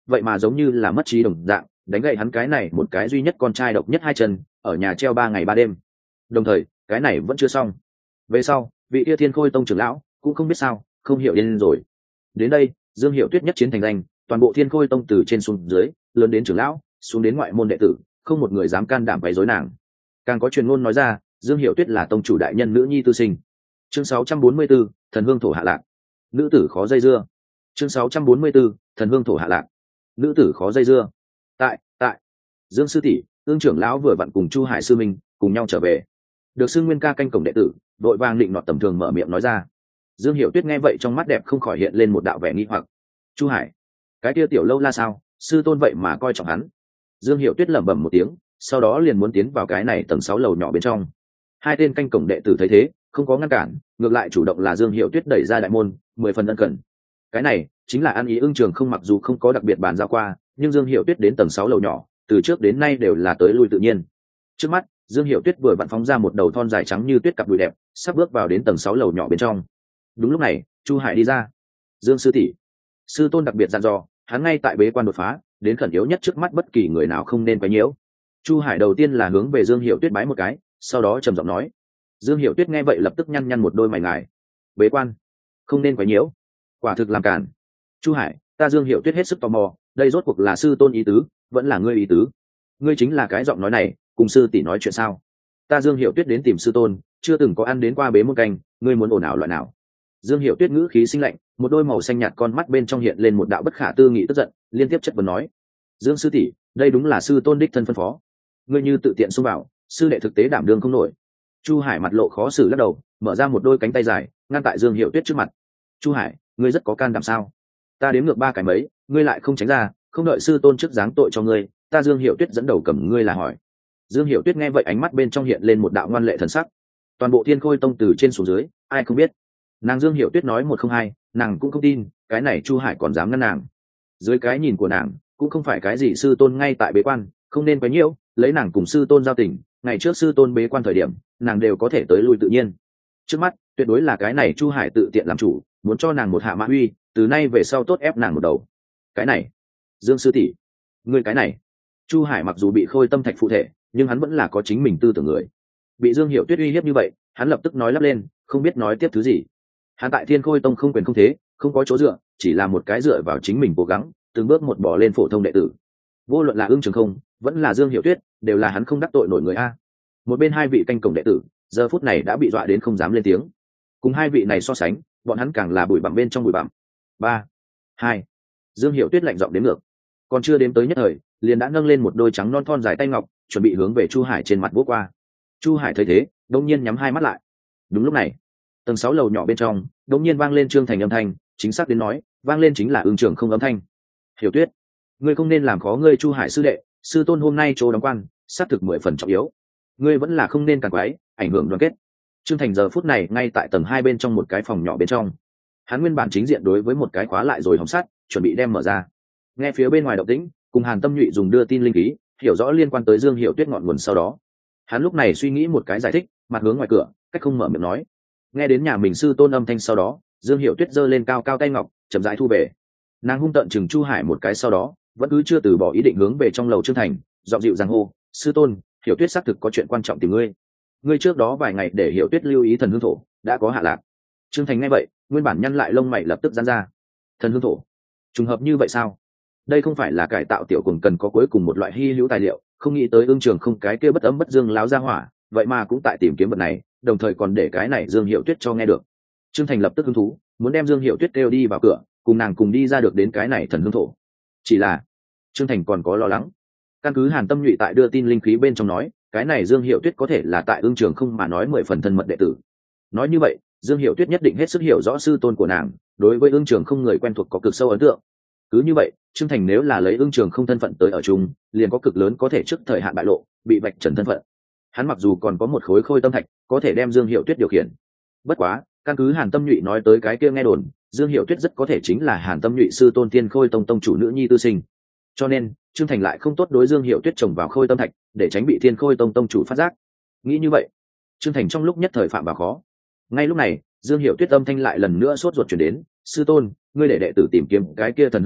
S1: vậy mà giống như là mất trí đồng dạng, đánh gậy hắn cái này một cái duy nhất con trai độc nhất hai chân, ở nhà treo ba ngày ba đêm. Đồng thời cái này vẫn chưa xong, về sau vị kia Thiên Khôi tông trưởng lão cũng không biết sao không hiểu điên rồi. Đến đây Dương Hiểu Tuyết nhất chiến thành danh, toàn bộ Thiên Khôi tông từ trên xuống dưới, lớn đến trưởng lão xuống đến ngoại môn đệ tử, không một người dám can đảm quấy rối nàng. Càng có truyền ngôn nói ra Dương Hiểu Tuyết là tông chủ đại nhân nữ nhi tư sinh. Chương sáu trăm bốn mươi 4, thần hương thổ hạ lạc. Nữ tử khó dây dưa. Chương sáu trăm bốn mươi 4, thần hương thổ hạ lạc. Nữ tử khó dây dưa. Tại, tại. Dương sư tỷ, Ương trưởng lão vừa vặn cùng Chu Hải sư minh cùng nhau trở về. Được sư nguyên ca canh cổng đệ tử, đội vàng định nọt tầm thường mở miệng nói ra. Dương Hiểu Tuyết nghe vậy trong mắt đẹp không khỏi hiện lên một đạo vẻ nghi hoặc. Chu Hải, cái kia tiểu lâu la sao, sư tôn vậy mà coi trọng hắn. Dương Hiểu Tuyết lẩm bẩm một tiếng, sau đó liền muốn tiến vào cái này tầng sáu lầu nhỏ bên trong. Hai tên canh cổng đệ tử thấy thế không có ngăn cản, ngược lại chủ động là Dương Hiểu Tuyết đẩy ra đại môn, mười phần ân cần. Cái này chính là ăn ý Ưng Trường không, mặc dù không có đặc biệt bàn giao qua, nhưng Dương Hiểu Tuyết đến tầng sáu lầu nhỏ từ trước đến nay đều là tới lui tự nhiên. Trước mắt Dương Hiểu Tuyết vừa vặn phóng ra một đầu thon dài trắng như tuyết cặp đùi đẹp, sắp bước vào đến tầng sáu lầu nhỏ bên trong. Đúng lúc này Chu Hải đi ra. Dương sư tỷ, sư tôn đặc biệt dặn dò, hắn ngay tại bế quan đột phá, đến khẩn yếu nhất trước mắt bất kỳ người nào không nên quấy nhiễu. Chu Hải đầu tiên là hướng về Dương Hiểu Tuyết bái một cái, sau đó trầm giọng nói. Dương Hiểu Tuyết nghe vậy lập tức nhăn nhăn một đôi mày ngài. Bế quan không nên quấy nhiễu, quả thực làm cản. Chu Hải, ta Dương Hiểu Tuyết hết sức tò mò, đây rốt cuộc là sư tôn ý tứ vẫn là ngươi ý tứ? Ngươi chính là cái giọng nói này cùng sư tỷ nói chuyện sao? Ta Dương Hiểu Tuyết đến tìm sư tôn, chưa từng có ăn đến qua bế môn canh, ngươi muốn ồn ào loại nào? Dương Hiểu Tuyết ngữ khí sinh lạnh, một đôi màu xanh nhạt con mắt bên trong hiện lên một đạo bất khả tư nghị tức giận, liên tiếp chất vấn nói. Dương sư tỷ, đây đúng là sư tôn đích thân phân phó, ngươi như tự tiện xông vào, sư đệ thực tế đảm đương không nổi. Chu Hải mặt lộ khó xử lắc đầu, mở ra một đôi cánh tay dài ngăn tại Dương Hiểu Tuyết trước mặt. Chu Hải, ngươi rất có can đảm sao? Ta đếm ngược ba cái mấy, ngươi lại không tránh ra, không đợi sư tôn trước giáng tội cho ngươi, ta Dương Hiểu Tuyết dẫn đầu cầm ngươi là hỏi. Dương Hiểu Tuyết nghe vậy ánh mắt bên trong hiện lên một đạo ngoan lệ thần sắc. Toàn bộ Thiên Khôi tông từ trên xuống dưới ai không biết, nàng Dương Hiểu Tuyết nói một không hai, nàng cũng không tin cái này Chu Hải còn dám ngăn nàng. Dưới cái nhìn của nàng cũng không phải cái gì sư tôn ngay tại bế quan không nên quấy nhiễu, lấy nàng cùng sư tôn giao tình, ngày trước sư tôn bế quan thời điểm nàng đều có thể tới lui tự nhiên. Trước mắt tuyệt đối là cái này Chu Hải tự tiện làm chủ, muốn cho nàng một hạ mã uy, từ nay về sau tốt ép nàng một đầu. Cái này Dương sư tỷ, ngươi cái này. Chu Hải mặc dù bị Khôi Tâm Thạch phụ thể, nhưng hắn vẫn là có chính mình tư tưởng người. Bị Dương Hiểu Tuyết uy hiếp như vậy, hắn lập tức nói lắp lên, không biết nói tiếp thứ gì. Hắn tại Thiên Khôi tông không quyền không thế, không có chỗ dựa, chỉ là một cái dựa vào chính mình cố gắng từng bước một bỏ lên phổ thông đệ tử. Vô luận là Ưng Trường không vẫn là Dương Hiểu Tuyết, đều là hắn không đắc tội nổi người a. Một bên hai vị canh cổng đệ tử giờ phút này đã bị dọa đến không dám lên tiếng. Cùng hai vị này so sánh, bọn hắn càng là bụi bặm bên trong bụi bặm. Ba, hai. Dương Hiểu Tuyết lạnh giọng đến ngược, còn chưa đếm tới nhất thời, liền đã nâng lên một đôi trắng non thon dài tay ngọc, chuẩn bị hướng về Chu Hải trên mặt vỗ qua. Chu Hải thấy thế đông nhiên nhắm hai mắt lại. Đúng lúc này tầng sáu lầu nhỏ bên trong đông nhiên vang lên Trương Thành âm thanh, chính xác đến nói vang lên chính là Ưng Trường không âm thanh. Hiểu Tuyết, ngươi không nên làm khó ngươi Chu Hải sư đệ, sư tôn hôm nay chỗ đóng quan xác thực mười phần trọng yếu, ngươi vẫn là không nên càng quái, ảnh hưởng đoàn kết. Trương Thành giờ phút này ngay tại tầng hai bên trong một cái phòng nhỏ bên trong, hắn nguyên bản chính diện đối với một cái khóa lại rồi hỏng sắt, chuẩn bị đem mở ra. Nghe phía bên ngoài động tĩnh, cùng Hàn Tâm Nhụy dùng đưa tin linh khí, hiểu rõ liên quan tới Dương Hiểu Tuyết ngọn nguồn. Sau đó hắn lúc này suy nghĩ một cái giải thích, mặt hướng ngoài cửa, cách không mở miệng nói. Nghe đến nhà mình sư tôn âm thanh sau đó, Dương Hiểu Tuyết giơ lên cao cao tay ngọc, chậm rãi thu về. Nàng hung tợn chừng Chu Hải một cái, sau đó vẫn cứ chưa từ bỏ ý định hướng về trong lầu Trương Thành, giọng dịu dàng hô, sư tôn, Hiểu Tuyết xác thực có chuyện quan trọng tìm ngươi. Ngươi trước đó vài ngày để Hiểu Tuyết lưu ý thần hương thổ đã có hạ lạc. Trương Thành nghe vậy nguyên bản nhăn lại lông mày lập tức giãn ra. Thần hương thổ, trùng hợp như vậy sao? Đây không phải là cải tạo tiểu cùng cần có cuối cùng một loại hy hữu tài liệu, không nghĩ tới Ưng Trường không cái kia bất ấm bất dương láo ra hỏa, vậy mà cũng tại tìm kiếm vật này, đồng thời còn để cái này Dương Hiểu Tuyết cho nghe được. Trương Thành lập tức hứng thú, muốn đem Dương Hiểu Tuyết kêu đi vào cửa, cùng nàng cùng đi ra được đến cái này thần hương thổ. Chỉ là Trương Thành còn có lo lắng, căn cứ Hàn Tâm Nhụy tại đưa tin linh khí bên trong nói, cái này Dương Hiểu Tuyết có thể là tại Ưng Trường không mà nói mười phần thân mật đệ tử. Nói như vậy Dương Hiểu Tuyết nhất định hết sức hiểu rõ sư tôn của nàng, đối với Ưng Trường không người quen thuộc có cực sâu ấn tượng. Cứ như vậy Trương Thành nếu là lấy Ưng Trường không thân phận tới ở chung, liền có cực lớn có thể trước thời hạn bại lộ, bị vạch trần thân phận. Hắn mặc dù còn có một khối Khôi Tâm Thạch có thể đem Dương Hiểu Tuyết điều khiển, bất quá căn cứ Hàn Tâm Nhụy nói tới cái kia nghe đồn, Dương Hiểu Tuyết rất có thể chính là Hàn Tâm Nhụy sư tôn Thiên Khôi tông tông chủ nữ nhi tư sinh, cho nên Trương Thành lại không tốt đối Dương Hiểu Tuyết trồng vào Khôi Tâm Thạch, để tránh bị Thiên Khôi tông tông chủ phát giác. Nghĩ như vậy Trương Thành trong lúc nhất thời phạm vào khó. Ngay lúc này Dương Hiểu Tuyết âm thanh lại lần nữa sốt ruột chuyển đến, sư tôn, ngươi để đệ tử tìm kiếm cái kia thần hương thổ,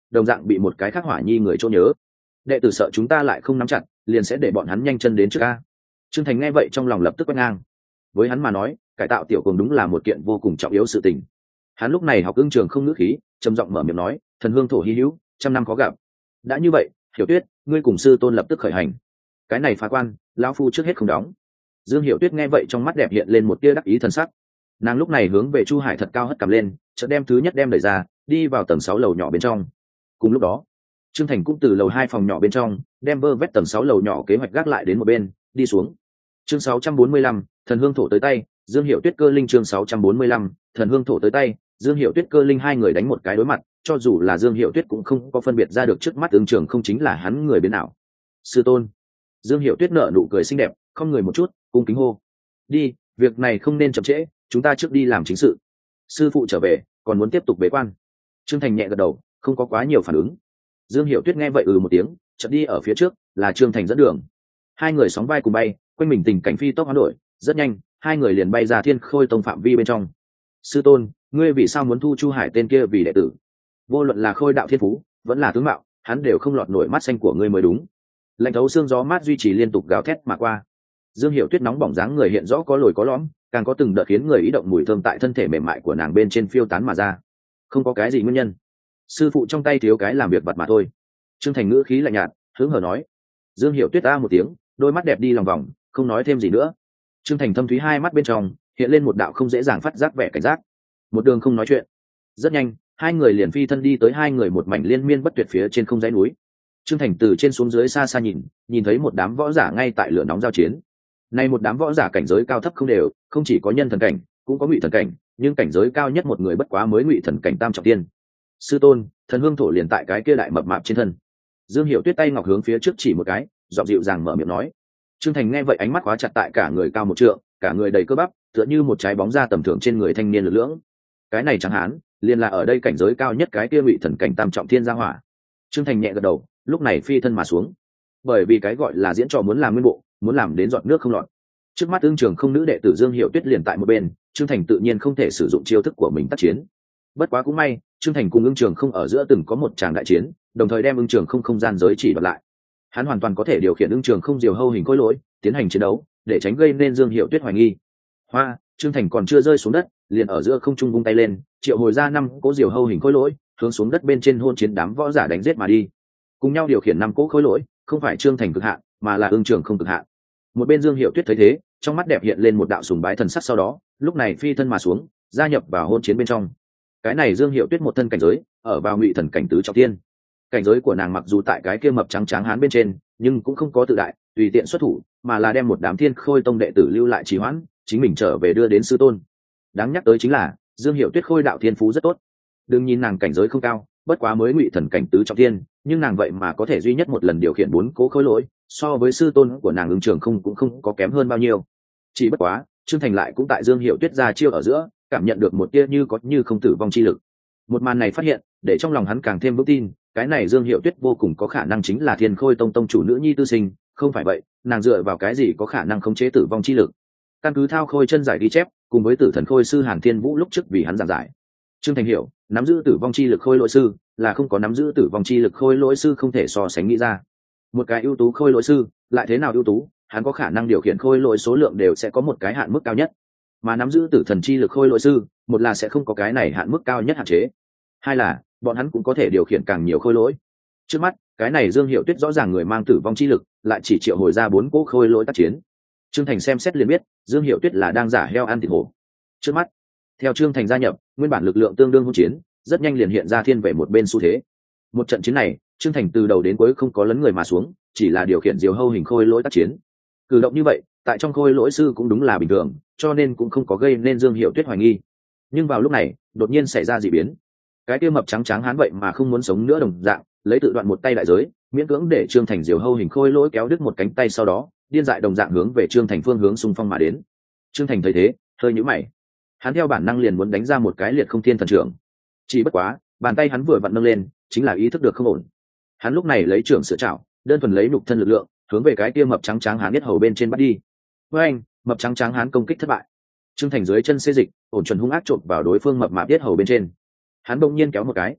S1: đồng dạng bị một cái khắc hỏa nhi người chỗ nhớ. Đệ tử sợ chúng ta lại không nắm chặt, liền sẽ để bọn hắn nhanh chân đến trước a. Trương Thành nghe vậy trong lòng lập tức quét ngang. Với hắn mà nói, cải tạo tiểu cường đúng là một kiện vô cùng trọng yếu sự tình. Hắn lúc này học ưng trường không ngữ khí, trầm giọng mở miệng nói, thần hương thổ hy hữu, trăm năm khó gặp. Đã như vậy, Hiểu Tuyết, ngươi cùng sư tôn lập tức khởi hành. Cái này phá quan, lão phu trước hết không đóng. Dương Hiểu Tuyết nghe vậy trong mắt đẹp hiện lên một tia đắc ý thần sắc. Nàng lúc này hướng về Chu Hải thật cao hất cằm lên, chợt đem thứ nhất đem đẩy ra, đi vào tầng sáu lầu nhỏ bên trong. Cùng lúc đó, Trương Thành cũng từ lầu hai phòng nhỏ bên trong, đem vơ vét tầng sáu lầu nhỏ kế hoạch gác lại đến một bên, đi xuống. Chương sáu trăm bốn mươi lăm, thần hương thổ tới tay, Dương Hiểu Tuyết cơ linh chương sáu trăm bốn mươi lăm, thần hương thổ tới tay, Dương Hiểu Tuyết cơ linh hai người đánh một cái đối mặt, cho dù là Dương Hiểu Tuyết cũng không có phân biệt ra được trước mắt ứng trường không chính là hắn người bên nào. Sư tôn. Dương Hiểu Tuyết nở nụ cười xinh đẹp, không người một chút, cung kính hô. Đi, việc này không nên chậm trễ, chúng ta trước đi làm chính sự. Sư phụ trở về, còn muốn tiếp tục bế quan. Trương Thành nhẹ gật đầu, không có quá nhiều phản ứng. Dương Hiểu Tuyết nghe vậy ừ một tiếng, chợt đi ở phía trước, là Trương Thành dẫn đường. Hai người sóng vai cùng bay, quanh mình tình cảnh phi tốc hoán đổi, rất nhanh, hai người liền bay ra Thiên Khôi Tông phạm vi bên trong. Sư tôn, ngươi vì sao muốn thu Chu Hải tên kia vì đệ tử? Vô luận là khôi đạo thiên phú, vẫn là tướng mạo, hắn đều không lọt nổi mắt xanh của ngươi mới đúng. Lạnh thấu xương gió mát duy trì liên tục gào thét mà qua. Dương Hiểu Tuyết nóng bỏng dáng người hiện rõ có lồi có lõm, càng có từng đợt khiến người ý động mùi thơm tại thân thể mềm mại của nàng bên trên phiêu tán mà ra. Không có cái gì nguyên nhân, sư phụ trong tay thiếu cái làm việc vặt mà thôi. Trương Thành ngữ khí lạnh nhạt, hướng hờ nói. Dương Hiểu Tuyết a một tiếng, đôi mắt đẹp đi lòng vòng, không nói thêm gì nữa. Trương Thành thâm thúy hai mắt bên trong hiện lên một đạo không dễ dàng phát giác vẻ cảnh giác. Một đường không nói chuyện, rất nhanh hai người liền phi thân đi tới hai người một mảnh liên miên bất tuyệt phía trên không dãy núi. Trương Thành từ trên xuống dưới xa xa nhìn, nhìn thấy một đám võ giả ngay tại lửa nóng giao chiến. Nay một đám võ giả cảnh giới cao thấp không đều, không chỉ có nhân thần cảnh, cũng có ngụy thần cảnh, nhưng cảnh giới cao nhất một người bất quá mới ngụy thần cảnh tam trọng tiên. Sư tôn, thần hương thổ liền tại cái kia đại mập mạp trên thân. Dương Hiểu Tuyết tay ngọc hướng phía trước chỉ một cái, giọng dịu dàng mở miệng nói. Trương Thành nghe vậy ánh mắt khóa chặt tại cả người cao một trượng, cả người đầy cơ bắp, tựa như một trái bóng da tầm thường trên người thanh niên lực lưỡng. Cái này chẳng hạn, liền là ở đây cảnh giới cao nhất cái kia ngụy thần cảnh tam trọng thiên gia hỏa. Trương Thành nhẹ gật đầu, lúc này phi thân mà xuống. Bởi vì cái gọi là diễn trò muốn làm nguyên bộ, muốn làm đến giọt nước không lọt. Trước mắt ương trường không nữ đệ tử Dương Hiểu Tuyết liền tại một bên, Trương Thành tự nhiên không thể sử dụng chiêu thức của mình tác chiến. Bất quá cũng may, Trương Thành cùng ương trường không ở giữa từng có một tràng đại chiến, đồng thời đem ương trường không không gian giới chỉ đoạt lại. Hắn hoàn toàn có thể điều khiển ương trường không diều hâu hình khối lỗi, tiến hành chiến đấu, để tránh gây nên Dương Hiểu Tuyết hoài nghi. Hoa, Trương Thành còn chưa rơi xuống đất, liền ở giữa không trung vung tay lên, triệu hồi ra năm cỗ diều hâu hình khối lỗi, hướng xuống đất bên trên hôn chiến đám võ giả đánh giết mà đi. Cùng nhau điều khiển năm cỗ khối lỗi, không phải Trương Thành cực hạn, mà là ương trường không cực hạn. Một bên Dương Hiểu Tuyết thấy thế, trong mắt đẹp hiện lên một đạo sùng bái thần sắc, sau đó lúc này phi thân mà xuống, gia nhập vào hôn chiến bên trong. Cái này Dương Hiểu Tuyết một thân cảnh giới ở vào ngụy thần cảnh tứ trọng thiên. Cảnh giới của nàng mặc dù tại cái kia mập trắng trắng hán bên trên, nhưng cũng không có tự đại tùy tiện xuất thủ, mà là đem một đám Thiên Khôi Tông đệ tử lưu lại trì hoãn, chính mình trở về đưa đến sư tôn. Đáng nhắc tới chính là Dương Hiểu Tuyết khôi đạo thiên phú rất tốt. Đừng nhìn nàng cảnh giới không cao, bất quá mới ngụy thần cảnh tứ trọng thiên, nhưng nàng vậy mà có thể duy nhất một lần điều khiển bốn cố khối lỗi, so với sư tôn của nàng ứng trường không cũng không có kém hơn bao nhiêu. Chỉ bất quá, Trương Thành lại cũng tại Dương Hiểu Tuyết ra chiêu ở giữa, cảm nhận được một tia như có như không tử vong chi lực. Một màn này phát hiện, để trong lòng hắn càng thêm vững tin, cái này Dương Hiểu Tuyết vô cùng có khả năng chính là Thiên Khôi Tông tông chủ nữ nhi tư sinh, không phải vậy, nàng dựa vào cái gì có khả năng khống chế tử vong chi lực? Căn cứ Thao Khôi chân giải ghi chép, cùng với Tử Thần Khôi sư Hàn Thiên Vũ lúc trước vì hắn giảng giải. Trương Thành hiểu, nắm giữ tử vong chi lực khôi lỗi sư, là không có nắm giữ tử vong chi lực khôi lỗi sư không thể so sánh nghĩ ra. Một cái ưu tú khôi lỗi sư, lại thế nào ưu tú, hắn có khả năng điều khiển khôi lỗi số lượng đều sẽ có một cái hạn mức cao nhất. Mà nắm giữ tử thần chi lực khôi lỗi sư, một là sẽ không có cái này hạn mức cao nhất hạn chế. Hai là, bọn hắn cũng có thể điều khiển càng nhiều khôi lỗi. Trước mắt, cái này Dương Hiểu Tuyết rõ ràng người mang tử vong chi lực, lại chỉ triệu hồi ra bốn cỗ khôi lỗi tác chiến. Trương Thành xem xét liền biết, Dương Hiểu Tuyết là đang giả heo ăn thịt hổ. Trước mắt, theo Trương Thành gia nhập, nguyên bản lực lượng tương đương hỗn chiến, rất nhanh liền hiện ra thiên về một bên xu thế. Một trận chiến này, Trương Thành từ đầu đến cuối không có lấn người mà xuống, chỉ là điều khiển diều hâu hình khôi lỗi tác chiến. Cử động như vậy, tại trong khôi lỗi sư cũng đúng là bình thường, cho nên cũng không có gây nên Dương Hiểu Tuyết hoài nghi. Nhưng vào lúc này, đột nhiên xảy ra dị biến. Cái kia mập trắng trắng hán vậy mà không muốn sống nữa đồng dạng, lấy tự đoạn một tay đại giới, miễn cưỡng để Trương Thành diều hâu hình khôi lỗi kéo đứt một cánh tay, sau đó điên dại đồng dạng hướng về Trương Thành phương hướng xung phong mà đến. Trương Thành thấy thế, hơi nhíu mày. Hắn theo bản năng liền muốn đánh ra một cái liệt không thiên thần trưởng. Chỉ bất quá, bàn tay hắn vừa vặn nâng lên, chính là ý thức được không ổn. Hắn lúc này lấy trưởng sửa chảo, đơn thuần lấy nhục thân lực lượng, hướng về cái kia mập trắng trắng hán biết hầu bên trên bắt đi. Với anh, mập trắng trắng hán công kích thất bại. Trương Thành dưới chân xê dịch, ổn chuẩn hung ác chộp vào đối phương mập mạp biết hầu bên trên. Hắn bỗng nhiên kéo một cái,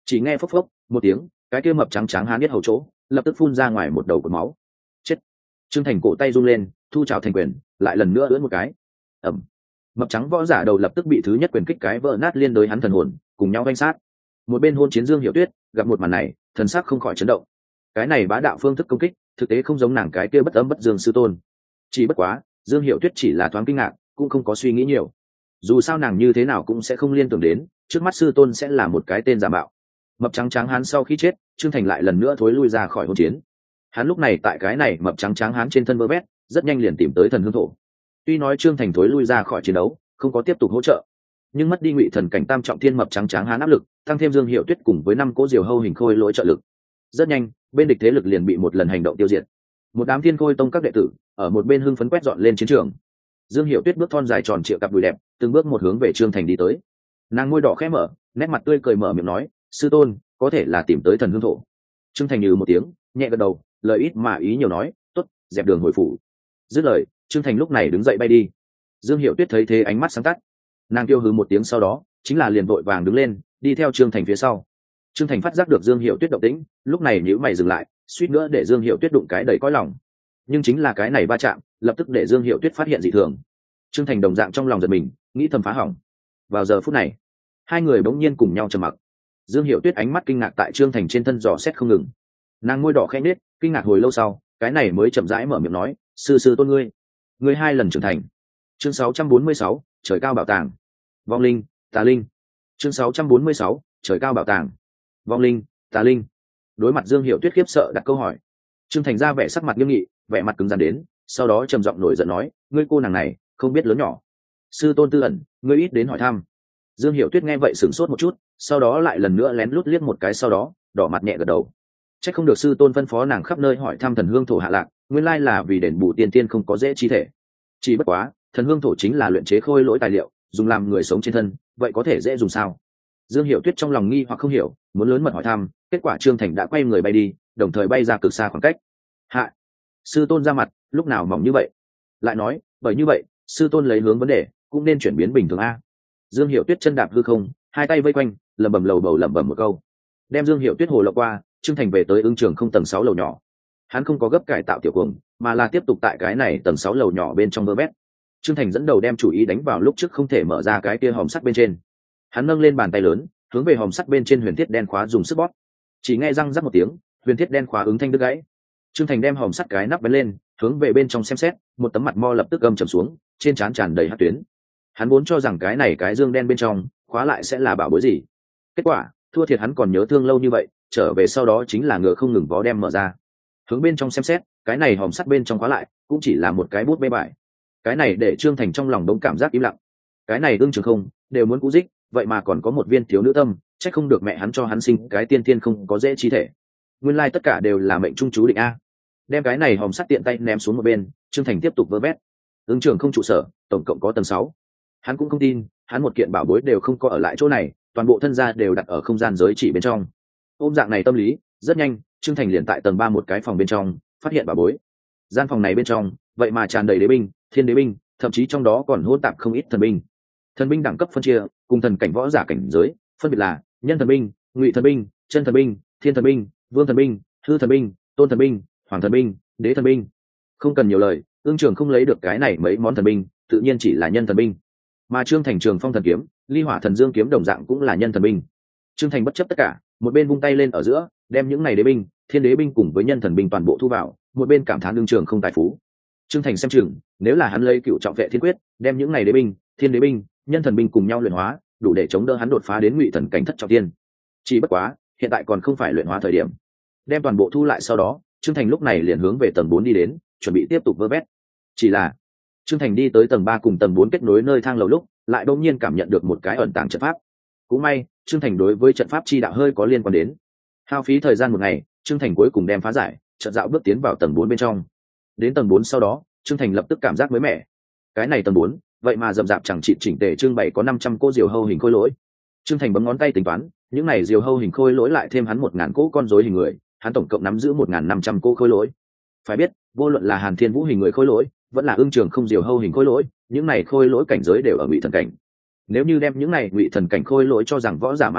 S1: Chỉ nghe phốc phốc một tiếng, cái kia mập trắng trắng hán biết hầu chỗ lập tức phun ra ngoài một đầu cột máu. Chết. Trương Thành cổ tay run lên, thu trào thành quyền, lại lần nữa ưỡn một cái. Ẩm. Mập trắng võ giả đầu lập tức bị thứ nhất quyền kích cái vỡ nát liên đối hắn thần hồn, cùng nhau vanh sát. Một bên hôn chiến Dương Hiểu Tuyết gặp một màn này, thần sắc không khỏi chấn động. Cái này bá đạo phương thức công kích, thực tế không giống nàng cái kia bất âm bất dương sư tôn. Chỉ bất quá, Dương Hiểu Tuyết chỉ là thoáng kinh ngạc, cũng không có suy nghĩ nhiều. Dù sao nàng như thế nào cũng sẽ không liên tưởng đến, trước mắt sư tôn sẽ là một cái tên giả mạo. Mập trắng trắng hắn sau khi chết, Trương Thành lại lần nữa thối lui ra khỏi hôn chiến. Hắn lúc này tại cái này mập trắng trắng hắn trên thân vơ vét, rất nhanh liền tìm tới thần hương thổ. Tuy nói Trương Thành thối lui ra khỏi chiến đấu, không có tiếp tục hỗ trợ, nhưng mất đi ngụy thần cảnh tam trọng thiên mập trắng trắng hắn áp lực, tăng thêm Dương Hiểu Tuyết cùng với năm cỗ diều hâu hình khôi lỗi trợ lực, rất nhanh bên địch thế lực liền bị một lần hành động tiêu diệt. Một đám thiên khôi tông các đệ tử ở một bên hưng phấn quét dọn lên chiến trường. Dương Hiểu Tuyết bước thon dài tròn trịa cặp đùi đẹp, từng bước một hướng về Trương Thành đi tới. Nàng môi đỏ khẽ mở, nét mặt tươi cười mở miệng nói, sư tôn, có thể là tìm tới thần hương thổ. Trương Thành nhừ một tiếng, nhẹ gật đầu, lời ít mà ý nhiều nói, tốt, dẹp đường hồi phủ. Dứt lời, Trương Thành lúc này đứng dậy bay đi. Dương Hiểu Tuyết thấy thế ánh mắt sáng tắt, nàng kêu hừ một tiếng, sau đó chính là liền vội vàng đứng lên, đi theo Trương Thành phía sau. Trương Thành phát giác được Dương Hiểu Tuyết động tĩnh, lúc này nhíu mày dừng lại, suýt nữa để Dương Hiểu Tuyết đụng cái đầy cõi lòng. Nhưng chính là cái này va chạm, lập tức để Dương Hiểu Tuyết phát hiện dị thường. Trương Thành đồng dạng trong lòng giật mình, nghĩ thầm phá hỏng. Vào giờ phút này, hai người bỗng nhiên cùng nhau trầm mặc. Dương Hiểu Tuyết ánh mắt kinh ngạc tại Trương Thành trên thân dò xét không ngừng. Nàng môi đỏ khẽ nết, kinh ngạc hồi lâu sau, cái này mới chậm rãi mở miệng nói, sư sư tôn ngươi, ngươi hai lần trưởng thành. Chương sáu trăm bốn mươi sáu, trời cao bảo tàng. Vong linh, tà linh. Chương sáu trăm bốn mươi sáu, trời cao bảo tàng. Vong linh, tà linh. Đối mặt Dương Hiểu Tuyết khiếp sợ đặt câu hỏi, Trương Thành ra vẻ sắc mặt nghiêm nghị, vẻ mặt cứng rắn đến, sau đó trầm giọng nổi giận nói, ngươi cô nàng này không biết lớn nhỏ, sư tôn tư ẩn, ngươi ít đến hỏi thăm. Dương Hiểu Tuyết nghe vậy sửng sốt một chút, sau đó lại lần nữa lén lút liếc một cái, sau đó đỏ mặt nhẹ gật đầu. Chắc không được sư tôn phân phó nàng khắp nơi hỏi thăm thần hương thổ hạ lạc, nguyên lai là vì đền bù tiên tiên không có dễ chi thể. Chỉ bất quá, thần hương thổ chính là luyện chế khôi lỗi tài liệu, dùng làm người sống trên thân, vậy có thể dễ dùng sao? Dương Hiểu Tuyết trong lòng nghi hoặc không hiểu, muốn lớn mật hỏi thăm, kết quả Trương Thành đã quay người bay đi, đồng thời bay ra cực xa khoảng cách. Hạ, sư tôn ra mặt, lúc nào mỏng như vậy? Lại nói, bởi như vậy, sư tôn lấy hướng vấn đề, cũng nên chuyển biến bình thường a. Dương Hiểu Tuyết chân đạp hư không, hai tay vây quanh, lẩm bẩm lầu bầu lẩm bẩm một câu. Đem Dương Hiểu Tuyết hồ lộng qua, Trương Thành về tới Ưng Trường không tầng sáu lầu nhỏ. Hắn không có gấp cải tạo tiểu cuồng, mà là tiếp tục tại cái này tầng sáu lầu nhỏ bên trong vơ vét. Trương Thành dẫn đầu đem chủ ý đánh vào lúc trước không thể mở ra cái kia hòm sắt bên trên. Hắn nâng lên bàn tay lớn, hướng về hòm sắt bên trên huyền thiết đen khóa dùng sức bóp. Chỉ nghe răng rắc một tiếng, huyền thiết đen khóa ứng thanh đứt gãy. Trương Thành đem hòm sắt cái nắp bén lên, hướng về bên trong xem xét, một tấm mặt mo lập tức gầm trầm xuống, trên trán tràn đầy hắc tuyến. Hắn vốn cho rằng cái này cái dương đen bên trong khóa lại sẽ là bảo bối gì, kết quả thua thiệt hắn còn nhớ thương lâu như vậy, trở về sau đó chính là ngựa không ngừng vó đem mở ra. Hướng bên trong xem xét, cái này hòm sắt bên trong khóa lại cũng chỉ là một cái bút bê bài. Cái này để Trương Thành trong lòng đống cảm giác im lặng. Cái này Ưng Trường không đều muốn cũ dích, vậy mà còn có một viên thiếu nữ tâm, trách không được mẹ hắn cho hắn sinh cái tiên tiên không có dễ chi thể. Nguyên lai tất cả đều là mệnh trung chú định a. Đem cái này hòm sắt tiện tay ném xuống một bên, Trương Thành tiếp tục vơ vét. Ưng Trường không trụ sở tổng cộng có tầng sáu. Hắn cũng không tin, hắn một kiện bảo bối đều không có ở lại chỗ này, toàn bộ thân gia đều đặt ở không gian giới chỉ bên trong. Ôm dạng này tâm lý, rất nhanh, Trương Thành liền tại tầng ba một cái phòng bên trong phát hiện bảo bối. Gian phòng này bên trong, vậy mà tràn đầy đế binh, thiên đế binh, thậm chí trong đó còn hỗn tạp không ít thần binh. Thần binh đẳng cấp phân chia, cùng thần cảnh võ giả cảnh giới, phân biệt là nhân thần binh, ngụy thần binh, chân thần binh, thiên thần binh, vương thần binh, hư thần binh, tôn thần binh, hoàng thần binh, đế thần binh. Không cần nhiều lời, Ưng Trường không lấy được cái này mấy món thần binh, tự nhiên chỉ là nhân thần binh. Mà Trương Thành Trường Phong thần kiếm, Ly Hỏa thần dương kiếm đồng dạng cũng là nhân thần binh. Trương Thành bất chấp tất cả, một bên vung tay lên ở giữa, đem những này đế binh, thiên đế binh cùng với nhân thần binh toàn bộ thu vào, một bên cảm thán Ưng Trường không tài phú. Trương Thành xem chừng, nếu là hắn lấy cựu trọng vệ thiên quyết, đem những này đế binh, thiên đế binh, nhân thần binh cùng nhau luyện hóa, đủ để chống đỡ hắn đột phá đến ngụy thần cảnh thất trọng thiên. Chỉ bất quá, hiện tại còn không phải luyện hóa thời điểm. Đem toàn bộ thu lại sau đó, Trương Thành lúc này liền hướng về tầng bốn đi đến, chuẩn bị tiếp tục vơ vét. Chỉ là, Trương Thành đi tới tầng ba cùng tầng bốn kết nối nơi thang lầu lúc, lại đột nhiên cảm nhận được một cái ẩn tàng trận pháp. Cũng may, Trương Thành đối với trận pháp chi đạo hơi có liên quan đến. Hao phí thời gian một ngày, Trương Thành cuối cùng đem phá giải, chợt dạo bước tiến vào tầng bốn bên trong. Đến tầng bốn sau đó, Trương Thành lập tức cảm giác mới mẻ. Cái này tầng bốn, vậy mà rậm rạp chẳng chịt chỉnh tề trưng bày có năm trăm cỗ diều hâu hình khôi lỗi. Trương Thành bấm ngón tay tính toán, những này diều hâu hình khôi lỗi lại thêm hắn một ngàn cỗ con rối hình người, hắn tổng cộng nắm giữ một ngàn năm trăm cỗ khôi lỗi. Phải biết, vô luận là Hàn Thiên Vũ hình người khôi lỗi, vẫn là Ưng Trường không diều hâu hình khôi lỗi, những này khôi lỗi cảnh giới đều ở ngụy thần cảnh. Nếu như đem những này ngụy thần cảnh khôi lỗi cho rằng võ giả mà nói,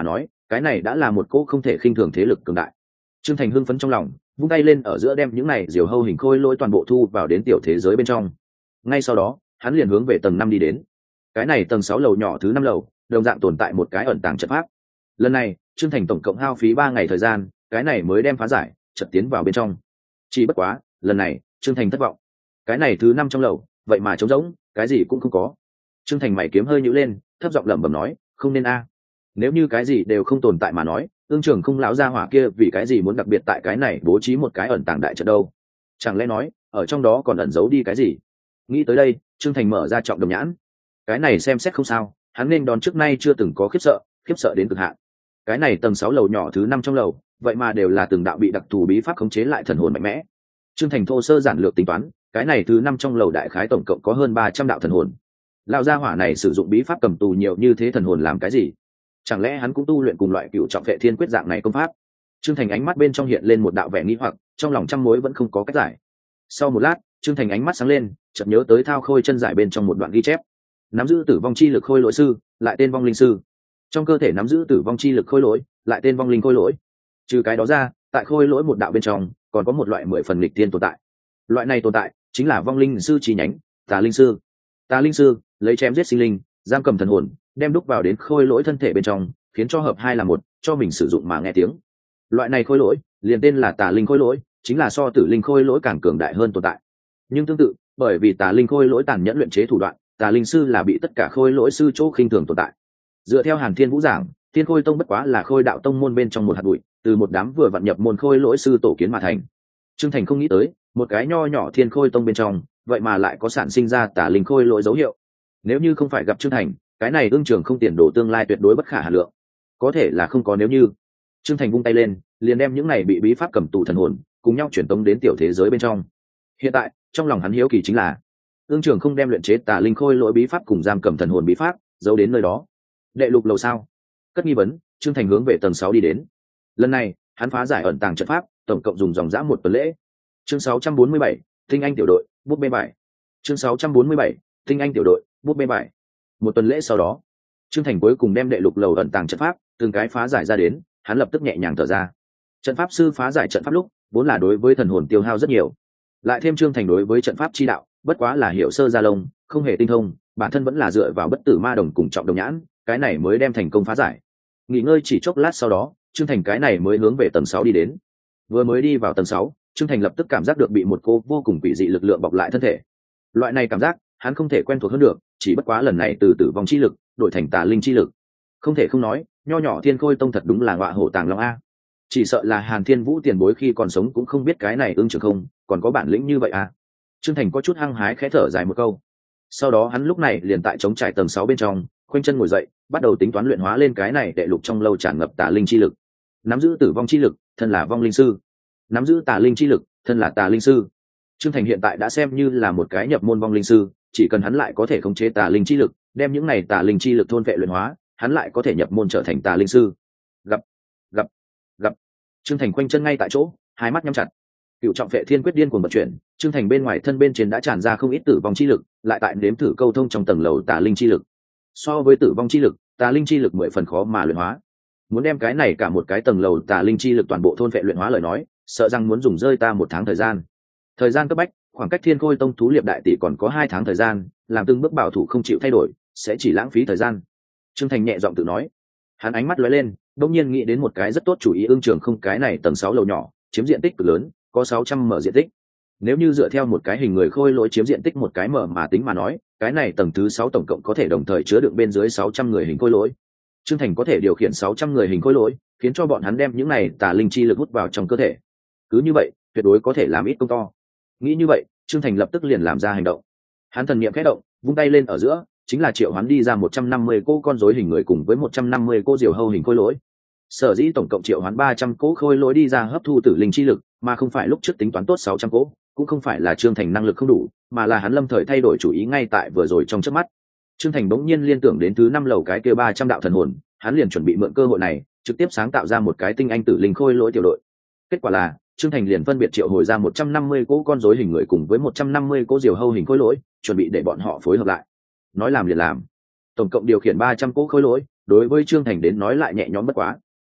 S1: cái này đã là một cỗ không thể khinh thường thế lực cường đại. Trương Thành hưng phấn trong lòng, vung tay lên ở giữa đem những này diều hâu hình khôi lỗi toàn bộ thu vào đến tiểu thế giới bên trong. Ngay sau đó hắn liền hướng về tầng năm đi đến. Cái này tầng sáu lầu nhỏ thứ năm lầu đồng dạng tồn tại một cái ẩn tàng trận pháp. Lần này Trương Thành tổng cộng hao phí ba ngày thời gian, cái này mới đem phá giải chợt tiến vào bên trong. Chỉ bất quá lần này Trương Thành thất vọng, cái này thứ năm trong lầu vậy mà trống rỗng, cái gì cũng không có. Trương Thành mày kiếm hơi nhíu lên, thấp giọng lẩm bẩm nói, không nên a. Nếu như cái gì đều không tồn tại mà nói, ương trường không lão gia hỏa kia vì cái gì muốn đặc biệt tại cái này bố trí một cái ẩn tàng đại trận đâu? Chẳng lẽ nói ở trong đó còn ẩn giấu đi cái gì? Nghĩ tới đây, Trương Thành mở ra trọng đồng nhãn. Cái này xem xét không sao, hắn nên đón trước nay chưa từng có khiếp sợ, khiếp sợ đến cực hạn. Cái này tầng sáu lầu nhỏ thứ năm trong lầu, vậy mà đều là từng đạo bị đặc thù bí pháp khống chế lại thần hồn mạnh mẽ. Trương Thành thô sơ giản lược tính toán, cái này thứ năm trong lầu đại khái tổng cộng có hơn ba trăm đạo thần hồn. Lão gia hỏa này sử dụng bí pháp cầm tù nhiều như thế thần hồn làm cái gì? Chẳng lẽ hắn cũng tu luyện cùng loại cựu trọng vệ thiên quyết dạng này công pháp? Trương Thành ánh mắt bên trong hiện lên một đạo vẻ nghi hoặc, trong lòng trăm mối vẫn không có cách giải. Sau một lát, Trương Thành ánh mắt sáng lên, chợt nhớ tới thao khôi chân giải bên trong một đoạn ghi chép. Nắm giữ tử vong chi lực khôi lỗi sư, lại tên vong linh sư. Trong cơ thể nắm giữ tử vong chi lực khôi lỗi, lại tên vong linh khôi lỗi. Trừ cái đó ra, tại khôi lỗi một đạo bên trong, còn có một loại mười phần nghịch tiên tồn tại. Loại này tồn tại chính là vong linh sư chi nhánh, Tà linh sư. Tà linh sư lấy chém giết sinh linh, giam cầm thần hồn, đem đúc vào đến khôi lỗi thân thể bên trong, khiến cho hợp hai là một, cho mình sử dụng mà nghe tiếng. Loại này khôi lỗi liền tên là tà linh khôi lỗi, chính là so tử linh khôi lỗi càng cường đại hơn tồn tại. Nhưng tương tự, bởi vì tà linh khôi lỗi tàn nhẫn luyện chế thủ đoạn, tà linh sư là bị tất cả khôi lỗi sư chỗ khinh thường tồn tại. Dựa theo Hàn Thiên Vũ giảng, Thiên Khôi Tông bất quá là khôi đạo tông môn bên trong một hạt bụi, từ một đám vừa vặn nhập môn khôi lỗi sư tổ kiến mà thành. Trương Thành không nghĩ tới, một cái nho nhỏ Thiên Khôi Tông bên trong, vậy mà lại có sản sinh ra tà linh khôi lỗi dấu hiệu. Nếu như không phải gặp Trương Thành, cái này ương trường không tiền đồ tương lai tuyệt đối bất khả hà lượng. Có thể là không có nếu như. Trương Thành vung tay lên, liền đem những này bị bí pháp cầm tù thần hồn cùng nhau chuyển tống đến tiểu thế giới bên trong. Hiện tại trong lòng hắn hiếu kỳ chính là ương trường không đem luyện chế tà linh khôi lỗi bí pháp cùng giam cầm thần hồn bí pháp giấu đến nơi đó. Đệ lục lầu sao? Cất nghi vấn, Trương Thành hướng về tầng sáu đi đến. Lần này hắn phá giải ẩn tàng trận pháp, tổng cộng dùng dòng dã một tuần lễ. Chương sáu trăm bốn mươi bảy, tinh anh tiểu đội, bút bê bài. Chương sáu trăm bốn mươi bảy, tinh anh tiểu đội, bút bê bài. Một tuần lễ sau đó, Trương Thành cuối cùng đem đệ lục lầu ẩn tàng trận pháp từng cái phá giải ra đến, hắn lập tức nhẹ nhàng thở ra. Trận pháp sư phá giải trận pháp lúc, vốn là đối với thần hồn tiêu hao rất nhiều, lại thêm Trương Thành đối với trận pháp chi đạo bất quá là hiểu sơ gia lông, không hề tinh thông, bản thân vẫn là dựa vào bất tử ma đồng cùng trọng đồng nhãn, cái này mới đem thành công phá giải. Nghỉ ngơi chỉ chốc lát sau đó, Trương Thành cái này mới hướng về tầng sáu đi đến. Vừa mới đi vào tầng sáu, Trương Thành lập tức cảm giác được bị một cô vô cùng quỷ dị lực lượng bọc lại thân thể. Loại này cảm giác, hắn không thể quen thuộc hơn được, chỉ bất quá lần này từ tử vong chi lực đổi thành tà linh chi lực. Không thể không nói, nho nhỏ Thiên Khôi Tông thật đúng là ngọa hổ tàng long a. Chỉ sợ là Hàn Thiên Vũ tiền bối khi còn sống cũng không biết cái này ương trường không còn có bản lĩnh như vậy a. Trương Thành có chút hăng hái khẽ thở dài một câu. Sau đó hắn lúc này liền tại chống trải tầng sáu bên trong, khoanh chân ngồi dậy, bắt đầu tính toán luyện hóa lên cái này đệ lục trong lâu tràn ngập tà linh chi lực. Nắm giữ tử vong chi lực, thân là vong linh sư. Nắm giữ tà linh chi lực, thân là tà linh sư. Trương Thành hiện tại đã xem như là một cái nhập môn vong linh sư, chỉ cần hắn lại có thể khống chế tà linh chi lực, đem những này tà linh chi lực thôn vệ luyện hóa, hắn lại có thể nhập môn trở thành tà linh sư. Gặp, gặp, gặp. Trương Thành quanh chân ngay tại chỗ, hai mắt nhắm chặt. Cựu trọng vệ thiên quyết điên cuồng vận chuyển, Trương Thành bên ngoài thân bên trên đã tràn ra không ít tử vong chi lực, lại tại nếm thử câu thông trong tầng lầu tà linh chi lực. So với tử vong chi lực, tà linh chi lực mười phần khó mà luyện hóa. Muốn đem cái này cả một cái tầng lầu tà linh chi lực toàn bộ thôn vệ luyện hóa lời nói, sợ rằng muốn dùng rơi ta một tháng thời gian. Thời gian cấp bách, khoảng cách Thiên Khôi Tông thú liệp đại tỷ còn có hai tháng thời gian, làm từng bước bảo thủ không chịu thay đổi, sẽ chỉ lãng phí thời gian. Trương Thành nhẹ giọng tự nói. Hắn ánh mắt lóe lên, đột nhiên nghĩ đến một cái rất tốt chủ ý, ương trường không cái này tầng sáu lầu nhỏ, chiếm diện tích cực lớn, có sáu trăm mở diện tích. Nếu như dựa theo một cái hình người khôi lỗi chiếm diện tích một cái mở mà tính mà nói, cái này tầng thứ sáu tổng cộng có thể đồng thời chứa đựng bên dưới sáu trăm người hình khôi lỗi. Trương Thành có thể điều khiển sáu trăm người hình khôi lỗi, khiến cho bọn hắn đem những này tà linh chi lực hút vào trong cơ thể. Cứ như vậy, tuyệt đối có thể làm ít công to. Nghĩ như vậy, Trương Thành lập tức liền làm ra hành động. Hắn thần niệm khẽ động, vung tay lên ở giữa, chính là triệu hoán đi ra một trăm năm mươi cô con rối hình người cùng với một trăm năm mươi cô diều hâu hình khôi lỗi. Sở dĩ tổng cộng triệu hoán ba trăm cỗ khôi lỗi đi ra hấp thu tử linh chi lực, mà không phải lúc trước tính toán tốt sáu trăm cỗ, cũng không phải là Trương Thành năng lực không đủ, mà là hắn lâm thời thay đổi chủ ý ngay tại vừa rồi trong chớp mắt. Trương Thành bỗng nhiên liên tưởng đến thứ năm lầu cái kia ba trăm đạo thần hồn, hắn liền chuẩn bị mượn cơ hội này, trực tiếp sáng tạo ra một cái tinh anh tử linh khôi lỗi tiểu đội. Kết quả là, Trương Thành liền phân biệt triệu hồi ra một trăm năm mươi cỗ con rối hình người cùng với một trăm năm mươi cỗ diều hâu hình khôi lỗi, chuẩn bị để bọn họ phối hợp lại. Nói làm liền làm. Tổng cộng điều khiển ba trăm cỗ khôi lỗi, đối với Trương Thành đến nói lại nhẹ nhõm bất quá.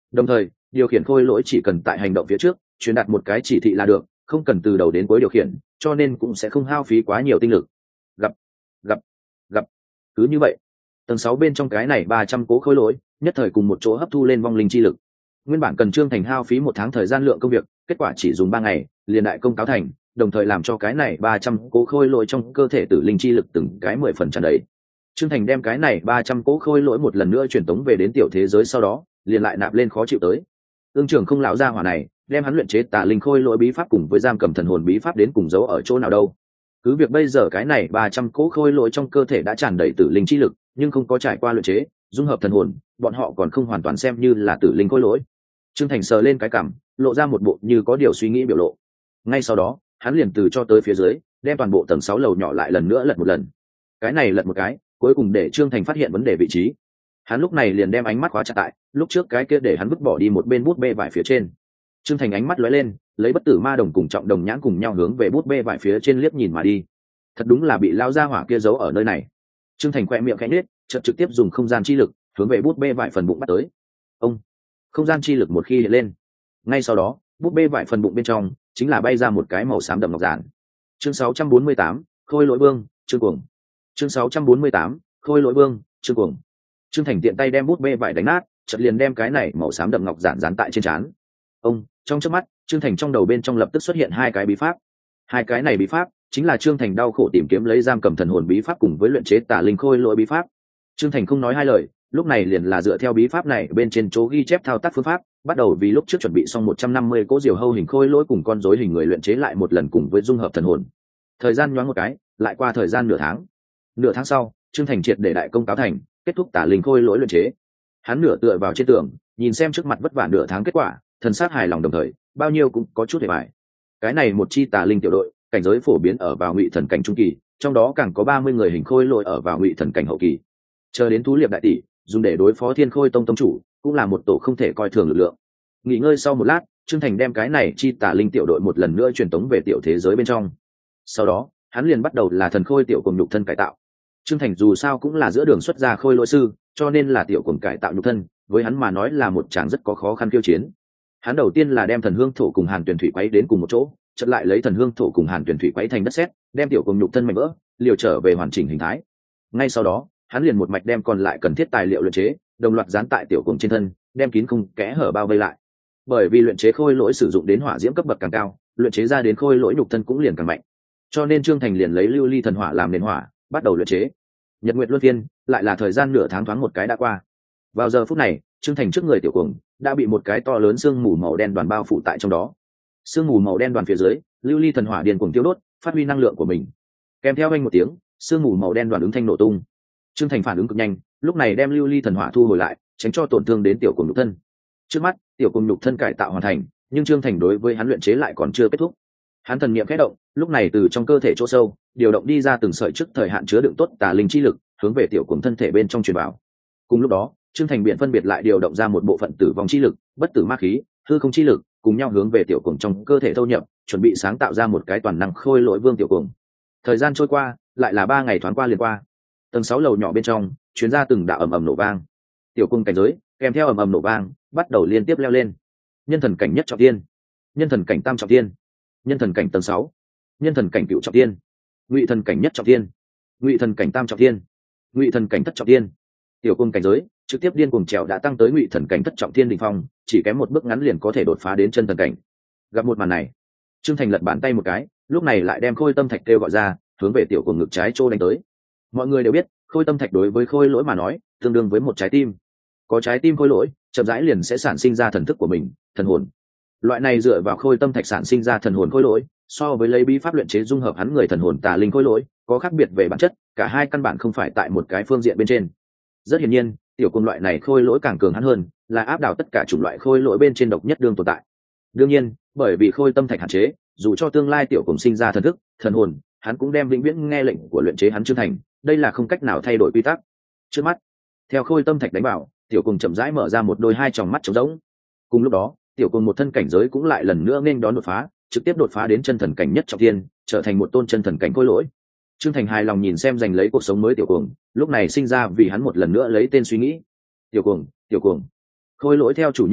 S1: Đồng thời điều khiển khôi lỗi chỉ cần tại hành động phía trước truyền đạt một cái chỉ thị là được, không cần từ đầu đến cuối điều khiển, cho nên cũng sẽ không hao phí quá nhiều tinh lực. Gặp gặp gặp cứ như vậy, tầng sáu bên trong cái này ba trăm cố khôi lỗi nhất thời cùng một chỗ hấp thu lên vong linh chi lực. Nguyên bản cần Trương Thành hao phí một tháng thời gian lượng công việc, kết quả chỉ dùng ba ngày liền đại công cáo thành, đồng thời làm cho cái này ba trăm cố khôi lỗi trong cơ thể tử linh chi lực từng cái mười phần tràn đầy. Trương Thành đem cái này ba trăm cố khôi lỗi một lần nữa truyền tống về đến tiểu thế giới, sau đó liền lại nạp lên khó chịu tới. Ương Trường không lão gia hỏa này, đem hắn luyện chế tà linh khôi lỗi bí pháp cùng với giam cầm thần hồn bí pháp đến cùng giấu ở chỗ nào đâu? Cứ việc bây giờ cái này ba trăm cố khôi lỗi trong cơ thể đã tràn đầy tử linh chi lực, nhưng không có trải qua luyện chế, dung hợp thần hồn, bọn họ còn không hoàn toàn xem như là tử linh khôi lỗi. Trương Thành sờ lên cái cằm, lộ ra một bộ như có điều suy nghĩ biểu lộ. Ngay sau đó, hắn liền từ cho tới phía dưới, đem toàn bộ tầng sáu lầu nhỏ lại lần nữa lật một lần. Cái này lật một cái, cuối cùng để Trương Thành phát hiện vấn đề vị trí. Hắn lúc này liền đem ánh mắt khóa chặt tại lúc trước cái kia để hắn vứt bỏ đi một bên bút bê vải phía trên. Trương Thành ánh mắt lóe lên, lấy bất tử ma đồng cùng trọng đồng nhãn cùng nhau hướng về bút bê vải phía trên liếc nhìn mà đi. Thật đúng là bị lao ra hỏa kia giấu ở nơi này. Trương Thành khẽ miệng khẽ nhếch, chợt trực tiếp dùng không gian chi lực hướng về bút bê vải phần bụng bắt tới. Ông, không gian chi lực một khi hiện lên, ngay sau đó bút bê vải phần bụng bên trong chính là bay ra một cái màu xám đậm ngọc giản. Chương sáu trăm bốn mươi tám, Khôi Lỗi Vương, Trương Cuồng. Chương sáu trăm bốn mươi tám, Khôi Lỗi Vương, Trương Cuồng. Trương Thành tiện tay đem bút bê vải đánh nát, chợt liền đem cái này màu xám đậm ngọc giản dán tại trên trán. Ông, trong chớp mắt, Trương Thành trong đầu bên trong lập tức xuất hiện hai cái bí pháp. Hai cái này bí pháp chính là Trương Thành đau khổ tìm kiếm lấy giam cầm thần hồn bí pháp cùng với luyện chế tà linh khôi lỗi bí pháp. Trương Thành không nói hai lời, lúc này liền là dựa theo bí pháp này bên trên chỗ ghi chép thao tác phương pháp, bắt đầu vì lúc trước chuẩn bị xong một trăm năm mươi cỗ diều hâu hình khôi lỗi cùng con rối hình người luyện chế lại một lần cùng với dung hợp thần hồn. Thời gian nhoáng một cái, lại qua thời gian nửa tháng. Nửa tháng sau, Trương Thành triệt để đại công cáo thành, kết thúc tà linh khôi lỗi luyện chế. Hắn nửa tựa vào trên tường, nhìn xem trước mặt vất vả nửa tháng kết quả, thần sắc hài lòng, đồng thời bao nhiêu cũng có chút hề bại. Cái này một chi tà linh tiểu đội, cảnh giới phổ biến ở vào ngụy thần cảnh trung kỳ, trong đó càng có ba mươi người hình khôi lỗi ở vào ngụy thần cảnh hậu kỳ. Chờ đến thú liệp đại tỷ dùng để đối phó Thiên Khôi Tông tông chủ, cũng là một tổ không thể coi thường lực lượng. Nghỉ ngơi sau một lát, Trương Thành đem cái này chi tà linh tiểu đội một lần nữa truyền tống về tiểu thế giới bên trong. Sau đó, hắn liền bắt đầu là thần khôi tiểu cùng nhục thân cải tạo. Trương Thành dù sao cũng là giữa đường xuất gia khôi lỗi sư, cho nên là tiểu cùng cải tạo nhục thân, với hắn mà nói là một chàng rất có khó khăn kiêu chiến. Hắn đầu tiên là đem thần hương thổ cùng hàn tuyển thủy quấy đến cùng một chỗ, chợt lại lấy thần hương thổ cùng hàn tuyển thủy quấy thành đất sét, đem tiểu cùng nhục thân mảnh vỡ, liều trở về hoàn chỉnh hình thái. Ngay sau đó, hắn liền một mạch đem còn lại cần thiết tài liệu luyện chế đồng loạt dán tại tiểu cùng trên thân, đem kín không kẽ hở bao vây lại. Bởi vì luyện chế khôi lỗi sử dụng đến hỏa diễm cấp bậc càng cao, luyện chế ra đến khôi lỗi nhục thân cũng liền càng mạnh. Cho nên Trương Thành liền lấy lưu ly thần hỏa làm nền hỏa, bắt đầu luyện chế. Nhật nguyệt luân phiên, lại là thời gian nửa tháng thoáng một cái đã qua. Vào giờ phút này, Trương Thành trước người tiểu cuồng đã bị một cái to lớn sương mù màu đen đoàn bao phủ tại trong đó. Sương mù màu đen đoàn phía dưới, lưu ly thần hỏa điên cuồng tiêu đốt, phát huy năng lượng của mình. Kèm theo anh một tiếng, sương mù màu đen đoàn ứng thanh nổ tung. Trương Thành phản ứng cực nhanh, lúc này đem lưu ly thần hỏa thu hồi lại, tránh cho tổn thương đến tiểu cuồng nhục thân. Trước mắt, tiểu cuồng nhục thân cải tạo hoàn thành, nhưng Trương Thành đối với hắn luyện chế lại còn chưa kết thúc. Hắn thần niệm khẽ động, lúc này từ trong cơ thể chỗ sâu, điều động đi ra từng sợi trước thời hạn chứa đựng tốt tà linh chi lực, hướng về tiểu cuồng thân thể bên trong truyền vào. Cùng lúc đó, Trương Thành biện phân biệt lại điều động ra một bộ phận tử vong chi lực, bất tử ma khí, hư không chi lực, cùng nhau hướng về tiểu cuồng trong cơ thể thâu nhập, chuẩn bị sáng tạo ra một cái toàn năng khôi lỗi vương tiểu cuồng. Thời gian trôi qua, lại là ba ngày thoáng qua liền qua. Tầng sáu lầu nhỏ bên trong, chuyến ra từng đạo ầm ầm nổ vang. Tiểu cuồng cảnh giới, kèm theo ầm ầm nổ vang, bắt đầu liên tiếp leo lên. Nhân thần cảnh nhất trọng thiên, nhân thần cảnh tam trọng thiên, nhân thần cảnh tầng sáu, nhân thần cảnh cửu trọng thiên, ngụy thần cảnh nhất trọng thiên, ngụy thần cảnh tam trọng thiên, ngụy thần cảnh thất trọng thiên. Tiểu cuồng cảnh giới trực tiếp điên cuồng trèo đã tăng tới ngụy thần cảnh thất trọng thiên đỉnh phong, chỉ kém một bước ngắn liền có thể đột phá đến chân thần cảnh. Gặp một màn này, Trương Thành lật bàn tay một cái, lúc này lại đem khôi tâm thạch kêu gọi ra, hướng về tiểu cuồng ngực trái trô đánh tới. Mọi người đều biết, khôi tâm thạch đối với khôi lỗi mà nói, tương đương với một trái tim. Có trái tim khôi lỗi, chậm rãi liền sẽ sản sinh ra thần thức của mình, thần hồn. Loại này dựa vào khôi tâm thạch sản sinh ra thần hồn khôi lỗi, so với lấy bí pháp luyện chế dung hợp hắn người thần hồn tà linh khôi lỗi, có khác biệt về bản chất, cả hai căn bản không phải tại một cái phương diện bên trên. Rất hiển nhiên, tiểu cuồng loại này khôi lỗi càng cường hắn hơn, là áp đảo tất cả chủng loại khôi lỗi bên trên độc nhất đương tồn tại. Đương nhiên, bởi vì khôi tâm thạch hạn chế, dù cho tương lai tiểu cuồng sinh ra thần thức, thần hồn, hắn cũng đem vĩnh viễn nghe lệnh của luyện chế hắn Trương Thành, đây là không cách nào thay đổi quy tắc. Trước mắt, theo khôi tâm thạch đánh vào, tiểu cuồng chậm rãi mở ra một đôi hai tròng mắt trống rỗng. Cùng lúc đó, tiểu cuồng một thân cảnh giới cũng lại lần nữa nên đón đột phá, trực tiếp đột phá đến chân thần cảnh nhất trọng thiên, trở thành một tôn chân thần cảnh khôi lỗi. Trương Thành hài lòng nhìn xem giành lấy cuộc sống mới tiểu cuồng, lúc này sinh ra vì hắn một lần nữa lấy tên suy nghĩ. Tiểu cuồng, tiểu cuồng, khôi lỗi theo chủ nhân họ,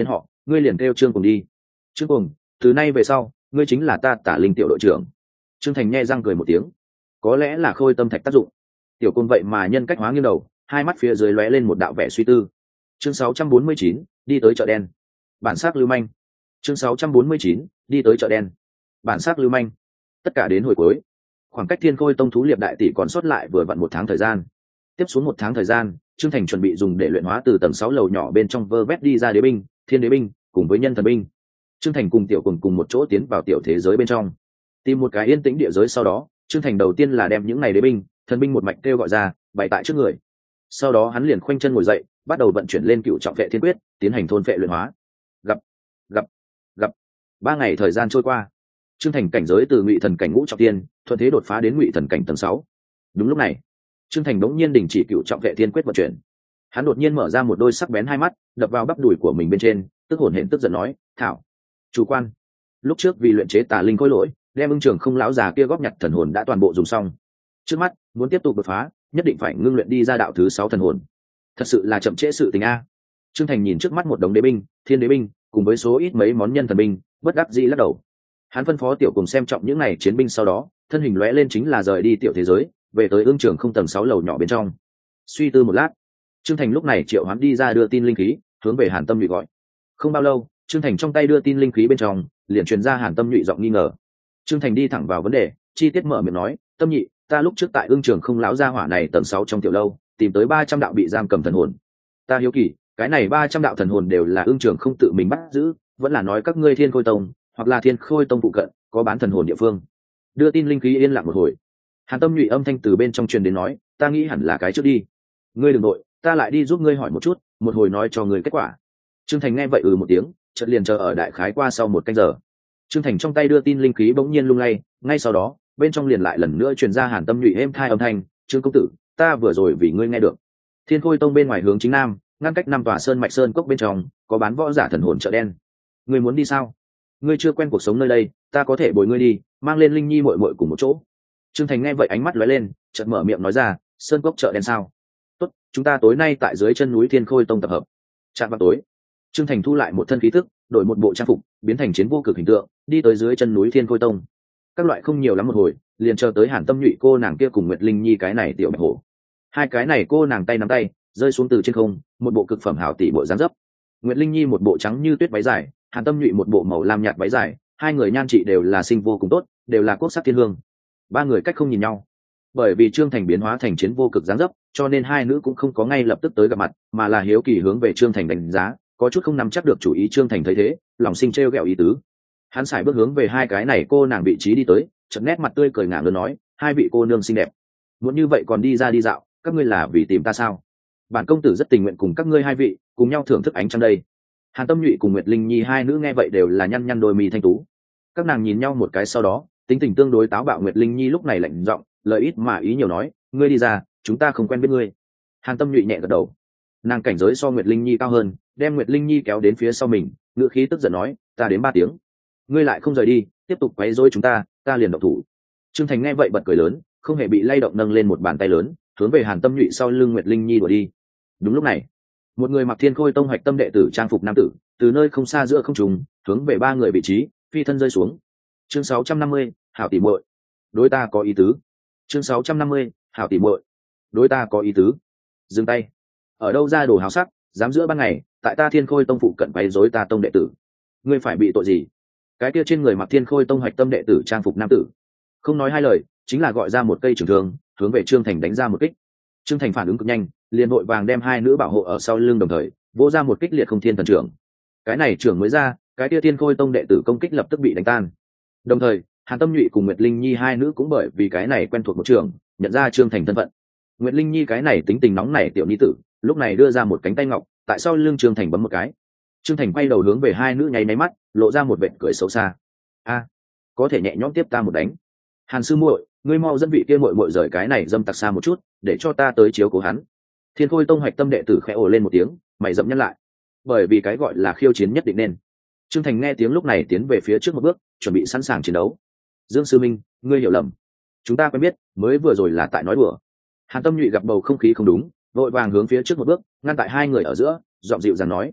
S1: ngươi liền kêu trương cùng đi. Trương cùng, từ nay về sau ngươi chính là ta Tả Linh tiểu đội trưởng. Trương Thành nhe răng cười một tiếng, có lẽ là khôi tâm thạch tác dụng, tiểu côn vậy mà nhân cách hóa nghiêng đầu, hai mắt phía dưới lóe lên một đạo vẻ suy tư. Chương sáu trăm bốn mươi chín, đi tới chợ đen. Bản sắc lưu manh. Chương sáu trăm bốn mươi chín, đi tới chợ đen. Bản sắc lưu manh. Tất cả đến hồi cuối, khoảng cách Thiên Khôi Tông thú liệp đại tỷ còn sót lại vừa vặn một tháng thời gian. Tiếp xuống một tháng thời gian, Trương Thành chuẩn bị dùng để luyện hóa từ tầng sáu lầu nhỏ bên trong vơ vét đi ra đế binh, thiên đế binh, cùng với nhân thần binh. Trương Thành cùng tiểu cùng cùng một chỗ tiến vào tiểu thế giới bên trong, tìm một cái yên tĩnh địa giới. Sau đó Trương Thành đầu tiên là đem những này đế binh, thần binh một mạch kêu gọi ra, bày tại trước người. Sau đó hắn liền khoanh chân ngồi dậy, bắt đầu vận chuyển lên cựu trọng vệ thiên quyết, tiến hành thôn vệ luyện hóa. Gặp, gặp, gặp. Ba ngày thời gian trôi qua, Trương Thành cảnh giới từ ngụy thần cảnh ngũ trọng tiên thuận thế đột phá đến ngụy thần cảnh tầng sáu. Đúng lúc này, Trương Thành đống nhiên đình chỉ cựu trọng vệ thiên quyết vận chuyển. Hắn đột nhiên mở ra một đôi sắc bén hai mắt, đập vào bắp đùi của mình bên trên, tức hổn hển tức giận nói: "Thảo, chủ quan! Lúc trước vì luyện chế tà linh khôi lỗi, đem ưng trường không lão già kia góp nhặt thần hồn đã toàn bộ dùng xong. Trước mắt muốn tiếp tục đột phá, nhất định phải ngưng luyện đi ra đạo thứ sáu thần hồn. Thật sự là chậm trễ sự tình a." Trương Thành nhìn trước mắt một đống đế binh, thiên đế binh, cùng với số ít mấy món nhân thần binh, bất đắc dĩ lắc đầu. Hắn phân phó tiểu cùng xem trọng những này chiến binh, sau đó thân hình lóe lên chính là rời đi tiểu thế giới, về tới ương trường không tầng sáu lầu nhỏ bên trong. Suy tư một lát, Trương Thành lúc này triệu hoán đi ra đưa tin linh khí, hướng về Hàn Tâm Nhụy gọi. Không bao lâu, Trương Thành trong tay đưa tin linh khí bên trong liền truyền ra Hàn Tâm Nhụy giọng nghi ngờ. Trương Thành đi thẳng vào vấn đề, chi tiết mở miệng nói: "Tâm Nhị, ta lúc trước tại ương trường không lão gia hỏa này tầng sáu trong tiểu lâu, tìm tới ba trăm đạo bị giam cầm thần hồn. Ta hiếu kỳ, cái này ba trăm đạo thần hồn đều là ương trường không tự mình bắt giữ, vẫn là nói các ngươi Thiên Khôi Tông hoặc là Thiên Khôi Tông phụ cận có bán thần hồn địa phương?" Đưa tin linh khí yên lặng một hồi, Hàn Tâm Nhụy âm thanh từ bên trong truyền đến nói: "Ta nghĩ hẳn là cái trước đi. Ngươi đừng nội, ta lại đi giúp ngươi hỏi một chút, một hồi nói cho ngươi kết quả." Trương Thành nghe vậy ừ một tiếng, chợt liền chờ ở đại khái qua sau một canh giờ. Trương Thành trong tay đưa tin linh khí bỗng nhiên lung lay, ngay sau đó bên trong liền lại lần nữa truyền ra Hàn Tâm Nhụy êm thai âm thanh: "Trương công tử, ta vừa rồi vì ngươi nghe được, Thiên Khôi Tông bên ngoài hướng chính nam, ngăn cách năm tòa sơn mạch sơn cốc bên trong, có bán võ giả thần hồn chợ đen. Ngươi muốn đi sao? Ngươi chưa quen cuộc sống nơi đây, ta có thể bồi ngươi đi, mang lên Linh Nhi muội muội cùng một chỗ." Trương Thành nghe vậy ánh mắt lóe lên, chợt mở miệng nói ra: "Sơn cốc chợ đen sao? Tốt, chúng ta tối nay tại dưới chân núi Thiên Khôi Tông tập hợp." Chạm vào tối, Trương Thành thu lại một thân khí tức, đổi một bộ trang phục, biến thành chiến vô cực hình tượng, đi tới dưới chân núi Thiên Khôi Tông. Các loại không nhiều lắm một hồi, liền chờ tới Hàn Tâm Nhụy cô nàng kia cùng Nguyệt Linh Nhi cái này tiểu bạch hổ. Hai cái này cô nàng tay nắm tay, rơi xuống từ trên không, một bộ cực phẩm hảo tỷ bộ dáng dấp. Nguyệt Linh Nhi một bộ trắng như tuyết váy dài, Hàn Tâm Nhụy một bộ màu lam nhạt váy dài, hai người nhan trị đều là sinh vô cùng tốt, đều là quốc sắc thiên hương. Ba người cách không nhìn nhau. Bởi vì Trương Thành biến hóa thành chiến vô cực dáng dấp, cho nên hai nữ cũng không có ngay lập tức tới gặp mặt, mà là hiếu kỳ hướng về Trương Thành đánh giá, có chút không nắm chắc được chủ ý. Trương Thành thấy thế, lòng sinh trêu ghẹo ý tứ. Hắn sải bước hướng về hai cái này cô nàng vị trí đi tới, chợt nét mặt tươi cười ngả lớn nói: "Hai vị cô nương xinh đẹp, muốn như vậy còn đi ra đi dạo, các ngươi là vì tìm ta sao? Bản công tử rất tình nguyện cùng các ngươi hai vị cùng nhau thưởng thức ánh trăng đây." Hàn Tâm Nhụy cùng Nguyệt Linh Nhi hai nữ nghe vậy đều là nhăn nhăn đôi mi thanh tú. Các nàng nhìn nhau một cái, sau đó tính tình tương đối táo bạo Nguyệt Linh Nhi lúc này lạnh giọng, lời ít mà ý nhiều nói: "Ngươi đi ra, chúng ta không quen biết ngươi." Hàn Tâm Nhụy nhẹ gật đầu. Nàng cảnh giới so Nguyệt Linh Nhi cao hơn, đem Nguyệt Linh Nhi kéo đến phía sau mình, ngữ khí tức giận nói: "Ta đến ba tiếng, ngươi lại không rời đi, tiếp tục quấy rối chúng ta, ta liền động thủ." Trương Thành nghe vậy bật cười lớn, không hề bị lay động, nâng lên một bàn tay lớn, hướng về Hàn Tâm Nhụy sau lưng Nguyệt Linh Nhi đuổi đi. Đúng lúc này, một người mặc Thiên Khôi Tông hoạch tâm đệ tử trang phục nam tử, từ nơi không xa giữa không trung, hướng về ba người vị trí phi thân rơi xuống. Chương sáu trăm năm mươi, hảo tỷ muội, đối ta có ý tứ. Chương sáu trăm năm mươi, hảo tỷ muội, đối ta có ý tứ. Dừng tay. Ở đâu ra đồ háo sắc, dám giữa ban ngày tại ta Thiên Khôi Tông phụ cận quấy rối ta tông đệ tử, ngươi phải bị tội gì? Cái kia trên người mặc Thiên Khôi Tông hoạch tâm đệ tử trang phục nam tử không nói hai lời, chính là gọi ra một cây trường thương, hướng về Trương Thành đánh ra một kích. Trương Thành phản ứng cực nhanh, liền vội vàng đem hai nữ bảo hộ ở sau lưng, đồng thời vỗ ra một kích liệt không thiên thần trưởng. Cái này trưởng mới ra, cái kia Thiên Khôi Tông đệ tử công kích lập tức bị đánh tan. Đồng thời Hàn Tâm Nhụy cùng Nguyệt Linh Nhi hai nữ cũng bởi vì cái này quen thuộc một trường, nhận ra Trương Thành thân phận. Nguyệt Linh Nhi cái này tính tình nóng nảy tiểu nhi tử, lúc này đưa ra một cánh tay ngọc, tại sau lưng Trương Thành bấm một cái. Trương Thành quay đầu hướng về hai nữ nháy máy mắt, lộ ra một vệt cười xấu xa. "A, có thể nhẹ nhõm tiếp ta một đánh. Hàn sư muội, ngươi mau dẫn vị kia muội muội rời cái này dâm tặc xa một chút, để cho ta tới chiếu cố hắn." Thiên Khôi Tông hoạch tâm đệ tử khẽ ồ lên một tiếng, mày dậm nhăn lại. Bởi vì cái gọi là khiêu chiến nhất định nên. Trương Thành nghe tiếng lúc này tiến về phía trước một bước, chuẩn bị sẵn sàng chiến đấu. "Dương sư minh, ngươi hiểu lầm, chúng ta quen biết, mới vừa rồi là tại nói đùa." Hàn Tâm Nhụy gặp bầu không khí không đúng, vội vàng hướng phía trước một bước, ngăn tại hai người ở giữa, giọng dịu dàng nói: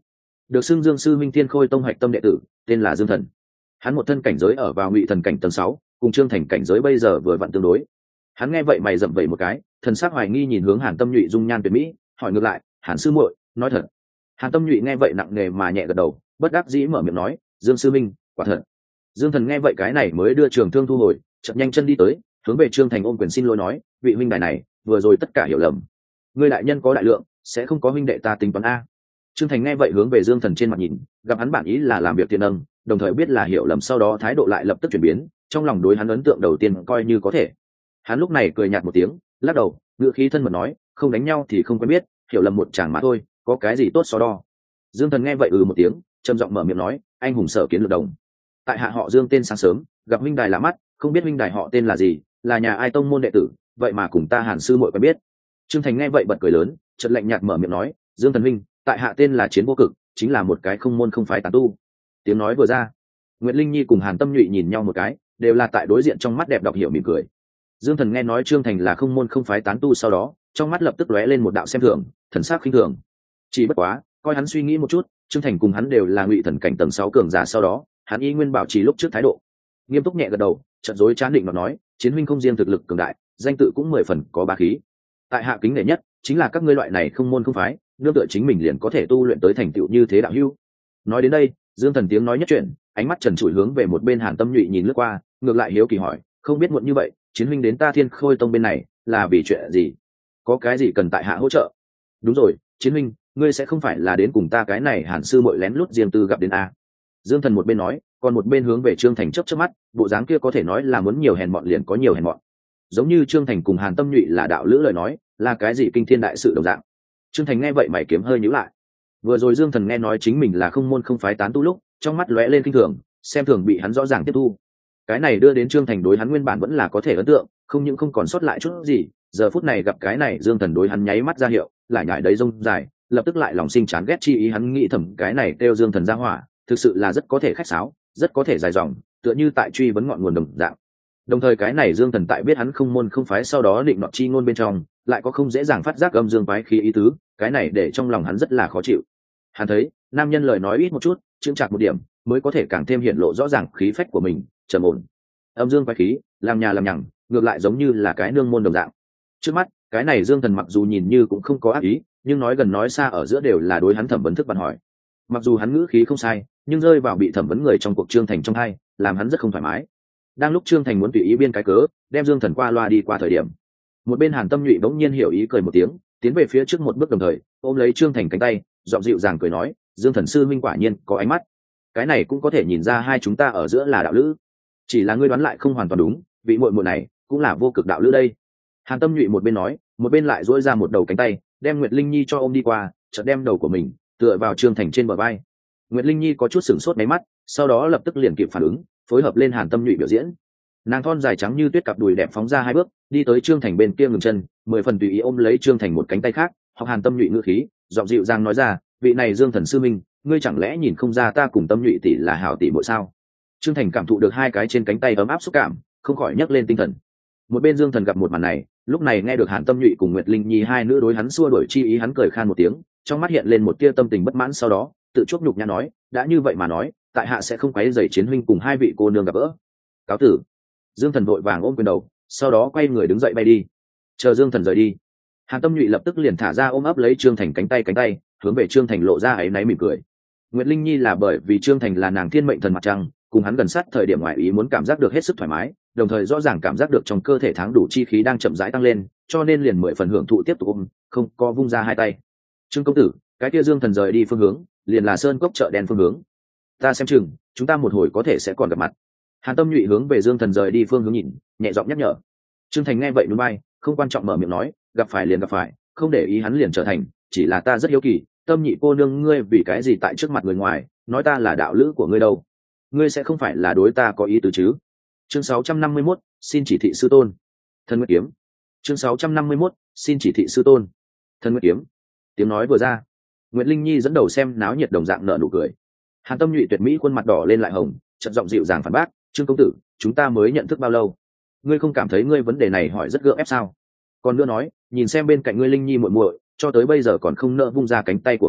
S1: được xưng Dương sư minh Thiên Khôi tông hạch tâm đệ tử, tên là Dương Thần. Hắn một thân cảnh giới ở vào ngụy thần cảnh tầng sáu, cùng Trương Thành cảnh giới bây giờ vừa vặn tương đối. Hắn nghe vậy mày rậm vậy một cái, thần sắc hoài nghi nhìn hướng Hàn Tâm Nhụy dung nhan tuyệt mỹ, hỏi ngược lại, Hàn sư muội, nói thật. Hàn Tâm Nhụy nghe vậy nặng nề mà nhẹ gật đầu, bất đắc dĩ mở miệng nói, Dương sư minh, quả thật. Dương Thần nghe vậy cái này mới đưa trường thương thu hồi, chậm nhanh chân đi tới, hướng về Trương Thành ôm quyền xin lỗi nói, vị huynh đài này, vừa rồi tất cả hiểu lầm. Ngươi đại nhân có đại lượng, sẽ không có huynh đệ ta tính toán a. Trương Thành nghe vậy hướng về Dương Thần trên mặt nhìn, gặp hắn bản ý là làm việc tiền nâng, đồng thời biết là hiểu lầm, sau đó thái độ lại lập tức chuyển biến, trong lòng đối hắn ấn tượng đầu tiên coi như có thể. Hắn lúc này cười nhạt một tiếng, lắc đầu, ngựa khí thân mật nói, không đánh nhau thì không quen biết, hiểu lầm một chàng mà thôi, có cái gì tốt so đo. Dương Thần nghe vậy ừ một tiếng, trầm giọng mở miệng nói, anh hùng sở kiến lược đồng. Tại hạ họ Dương tên sáng sớm, gặp huynh đài lạ mắt, không biết huynh đài họ tên là gì, là nhà ai tông môn đệ tử, vậy mà cùng ta Hàn sư muội quen biết. Trương Thành nghe vậy bật cười lớn, chợt lạnh nhạt mở miệng nói, Dương Thần huynh, tại hạ tên là Chiến Vô Cực, chính là một cái không môn không phái tán tu. Tiếng nói vừa ra, Nguyệt Linh Nhi cùng Hàn Tâm Nhụy nhìn nhau một cái, đều là tại đối diện trong mắt đẹp đọc hiểu mỉm cười. Dương Thần nghe nói Trương Thành là không môn không phái tán tu, sau đó trong mắt lập tức lóe lên một đạo xem thường, thần sắc khinh thường. Chỉ bất quá, coi hắn suy nghĩ một chút, Trương Thành cùng hắn đều là ngụy thần cảnh tầng sáu cường giả, sau đó hắn y nguyên bảo trì lúc trước thái độ, nghiêm túc nhẹ gật đầu, trận dối chán định mà nói, Chiến huynh không riêng thực lực cường đại, danh tự cũng mười phần có bá khí. Tại hạ kính nể nhất chính là các ngươi loại này không môn không phái, nương tựa chính mình liền có thể tu luyện tới thành tựu như thế đạo hữu. Nói đến đây, Dương Thần tiếng nói nhất chuyện, ánh mắt trần trụi hướng về một bên Hàn Tâm Nhụy nhìn lướt qua, ngược lại hiếu kỳ hỏi, không biết muộn như vậy, Chiến huynh đến ta Thiên Khôi tông bên này là vì chuyện gì? Có cái gì cần tại hạ hỗ trợ? Đúng rồi, Chiến huynh, ngươi sẽ không phải là đến cùng ta cái này Hàn sư muội lén lút riêng tư gặp đến a? Dương Thần một bên nói, còn một bên hướng về Trương Thành chớp chớp mắt, bộ dáng kia có thể nói là muốn nhiều hèn mọn liền có nhiều hèn mọn. Giống như Trương Thành cùng Hàn Tâm Nhụy là đạo lữ lời nói, là cái gì kinh thiên đại sự đồng dạng. Trương Thành nghe vậy mày kiếm hơi nhíu lại. Vừa rồi Dương Thần nghe nói chính mình là không môn không phái tán tu lúc, trong mắt lóe lên kinh thường, xem thường bị hắn rõ ràng tiếp thu. Cái này đưa đến Trương Thành đối hắn nguyên bản vẫn là có thể ấn tượng, không những không còn sót lại chút gì, giờ phút này gặp cái này Dương Thần đối hắn nháy mắt ra hiệu, lại nhảy đấy rông dài, lập tức lại lòng sinh chán ghét chi ý, hắn nghĩ thầm cái này kêu Dương Thần ra hỏa, thực sự là rất có thể khách sáo, rất có thể dài dòng, tựa như tại truy vấn ngọn nguồn đồng dạng. Đồng thời cái này Dương Thần tại biết hắn không môn không phái sau đó định nọ chi ngôn bên trong, lại có không dễ dàng phát giác âm dương phái khí ý tứ, cái này để trong lòng hắn rất là khó chịu. Hắn thấy, nam nhân lời nói ít một chút, chững chạc một điểm, mới có thể càng thêm hiện lộ rõ ràng khí phách của mình, trầm ổn. Âm dương phái khí, làm nhà làm nhằng, ngược lại giống như là cái nương môn đồng dạng. Trước mắt, cái này Dương Thần mặc dù nhìn như cũng không có ác ý, nhưng nói gần nói xa ở giữa đều là đối hắn thẩm vấn thức văn hỏi. Mặc dù hắn ngữ khí không sai, nhưng rơi vào bị thẩm vấn người trong cuộc Trương Thành trong hai, làm hắn rất không thoải mái. Đang lúc Trương Thành muốn tùy ý biên cái cớ, đem Dương Thần qua loa đi qua thời điểm, một bên Hàn Tâm Nhụy bỗng nhiên hiểu ý cười một tiếng, tiến về phía trước một bước, đồng thời ôm lấy Trương Thành cánh tay, giọng dịu dàng cười nói, Dương Thần sư minh quả nhiên có ánh mắt, cái này cũng có thể nhìn ra hai chúng ta ở giữa là đạo lữ. Chỉ là ngươi đoán lại không hoàn toàn đúng, vị muội muội này cũng là vô cực đạo lữ đây. Hàn Tâm Nhụy một bên nói, một bên lại duỗi ra một đầu cánh tay, đem Nguyệt Linh Nhi cho ôm đi qua, chợt đem đầu của mình tựa vào Trương Thành trên bờ vai. Nguyệt Linh Nhi có chút sửng sốt mấy mắt, sau đó lập tức liền kịp phản ứng, phối hợp lên Hàn Tâm Nhụy biểu diễn. Nàng thon dài trắng như tuyết, cặp đùi đẹp phóng ra hai bước, đi tới Trương Thành bên kia ngừng chân, mười phần tùy ý ôm lấy Trương Thành một cánh tay khác, học Hàn Tâm Nhụy ngữ khí, giọng dịu dàng nói ra, vị này Dương Thần sư minh, ngươi chẳng lẽ nhìn không ra ta cùng Tâm Nhụy tỷ là hảo tỷ muội sao? Trương Thành cảm thụ được hai cái trên cánh tay ấm áp xúc cảm, không khỏi nhấc lên tinh thần. Một bên Dương Thần gặp một màn này, lúc này nghe được Hàn Tâm Nhụy cùng Nguyệt Linh Nhi hai nữ đối hắn xua đuổi chi ý, hắn cười khan một tiếng, trong mắt hiện lên một tia tâm tình bất mãn, sau đó tự chuốc nhục nhã nói, đã như vậy mà nói, tại hạ sẽ không quấy rầy Chiến huynh cùng hai vị cô nương gặp gỡ. Cáo tử. Dương Thần vội vàng ôm quyền đầu, sau đó quay người đứng dậy bay đi. Chờ Dương Thần rời đi, Hàn Tâm Nhụy lập tức liền thả ra ôm ấp lấy Trương Thành cánh tay cánh tay, hướng về Trương Thành lộ ra áy náy mỉm cười. Nguyệt Linh Nhi là bởi vì Trương Thành là nàng thiên mệnh thần mặt trăng, cùng hắn gần sát thời điểm ngoại ý muốn cảm giác được hết sức thoải mái, đồng thời rõ ràng cảm giác được trong cơ thể tháng đủ chi khí đang chậm rãi tăng lên, cho nên liền mười phần hưởng thụ tiếp tục ôm, không có vung ra hai tay. Trương công tử, cái kia Dương Thần rời đi phương hướng, liền là sơn cốc chợ đen phương hướng. Ta xem chừng, chúng ta một hồi có thể sẽ còn gặp mặt. Hàn Tâm Nhụy hướng về Dương Thần rời đi phương hướng nhìn, nhẹ giọng nhắc nhở. Trương Thành nghe vậy núi bay, không quan trọng mở miệng nói, gặp phải liền gặp phải, không để ý hắn liền trở thành, chỉ là ta rất hiếu kỳ, Tâm Nhị cô nương ngươi vì cái gì tại trước mặt người ngoài, nói ta là đạo lữ của ngươi đâu? Ngươi sẽ không phải là đối ta có ý tứ chứ? Chương sáu trăm năm mươi mốt, xin chỉ thị sư tôn. Thân Nguyệt kiếm. Chương sáu trăm năm mươi mốt, xin chỉ thị sư tôn. Thân Nguyệt kiếm. Tiếng nói vừa ra, Nguyệt Linh Nhi dẫn đầu xem náo nhiệt đồng dạng nở nụ cười. Hàn Tâm Nhụy tuyệt mỹ khuôn mặt đỏ lên lại hồng, chợt giọng dịu dàng phản bác, Trương công tử, chúng ta mới nhận thức bao lâu, ngươi không cảm thấy ngươi vấn đề này hỏi rất gượng ép sao? Còn nữa nói, nhìn xem bên cạnh ngươi Linh Nhi muội muội, cho tới bây giờ còn không nỡ vung ra cánh tay của ngươi,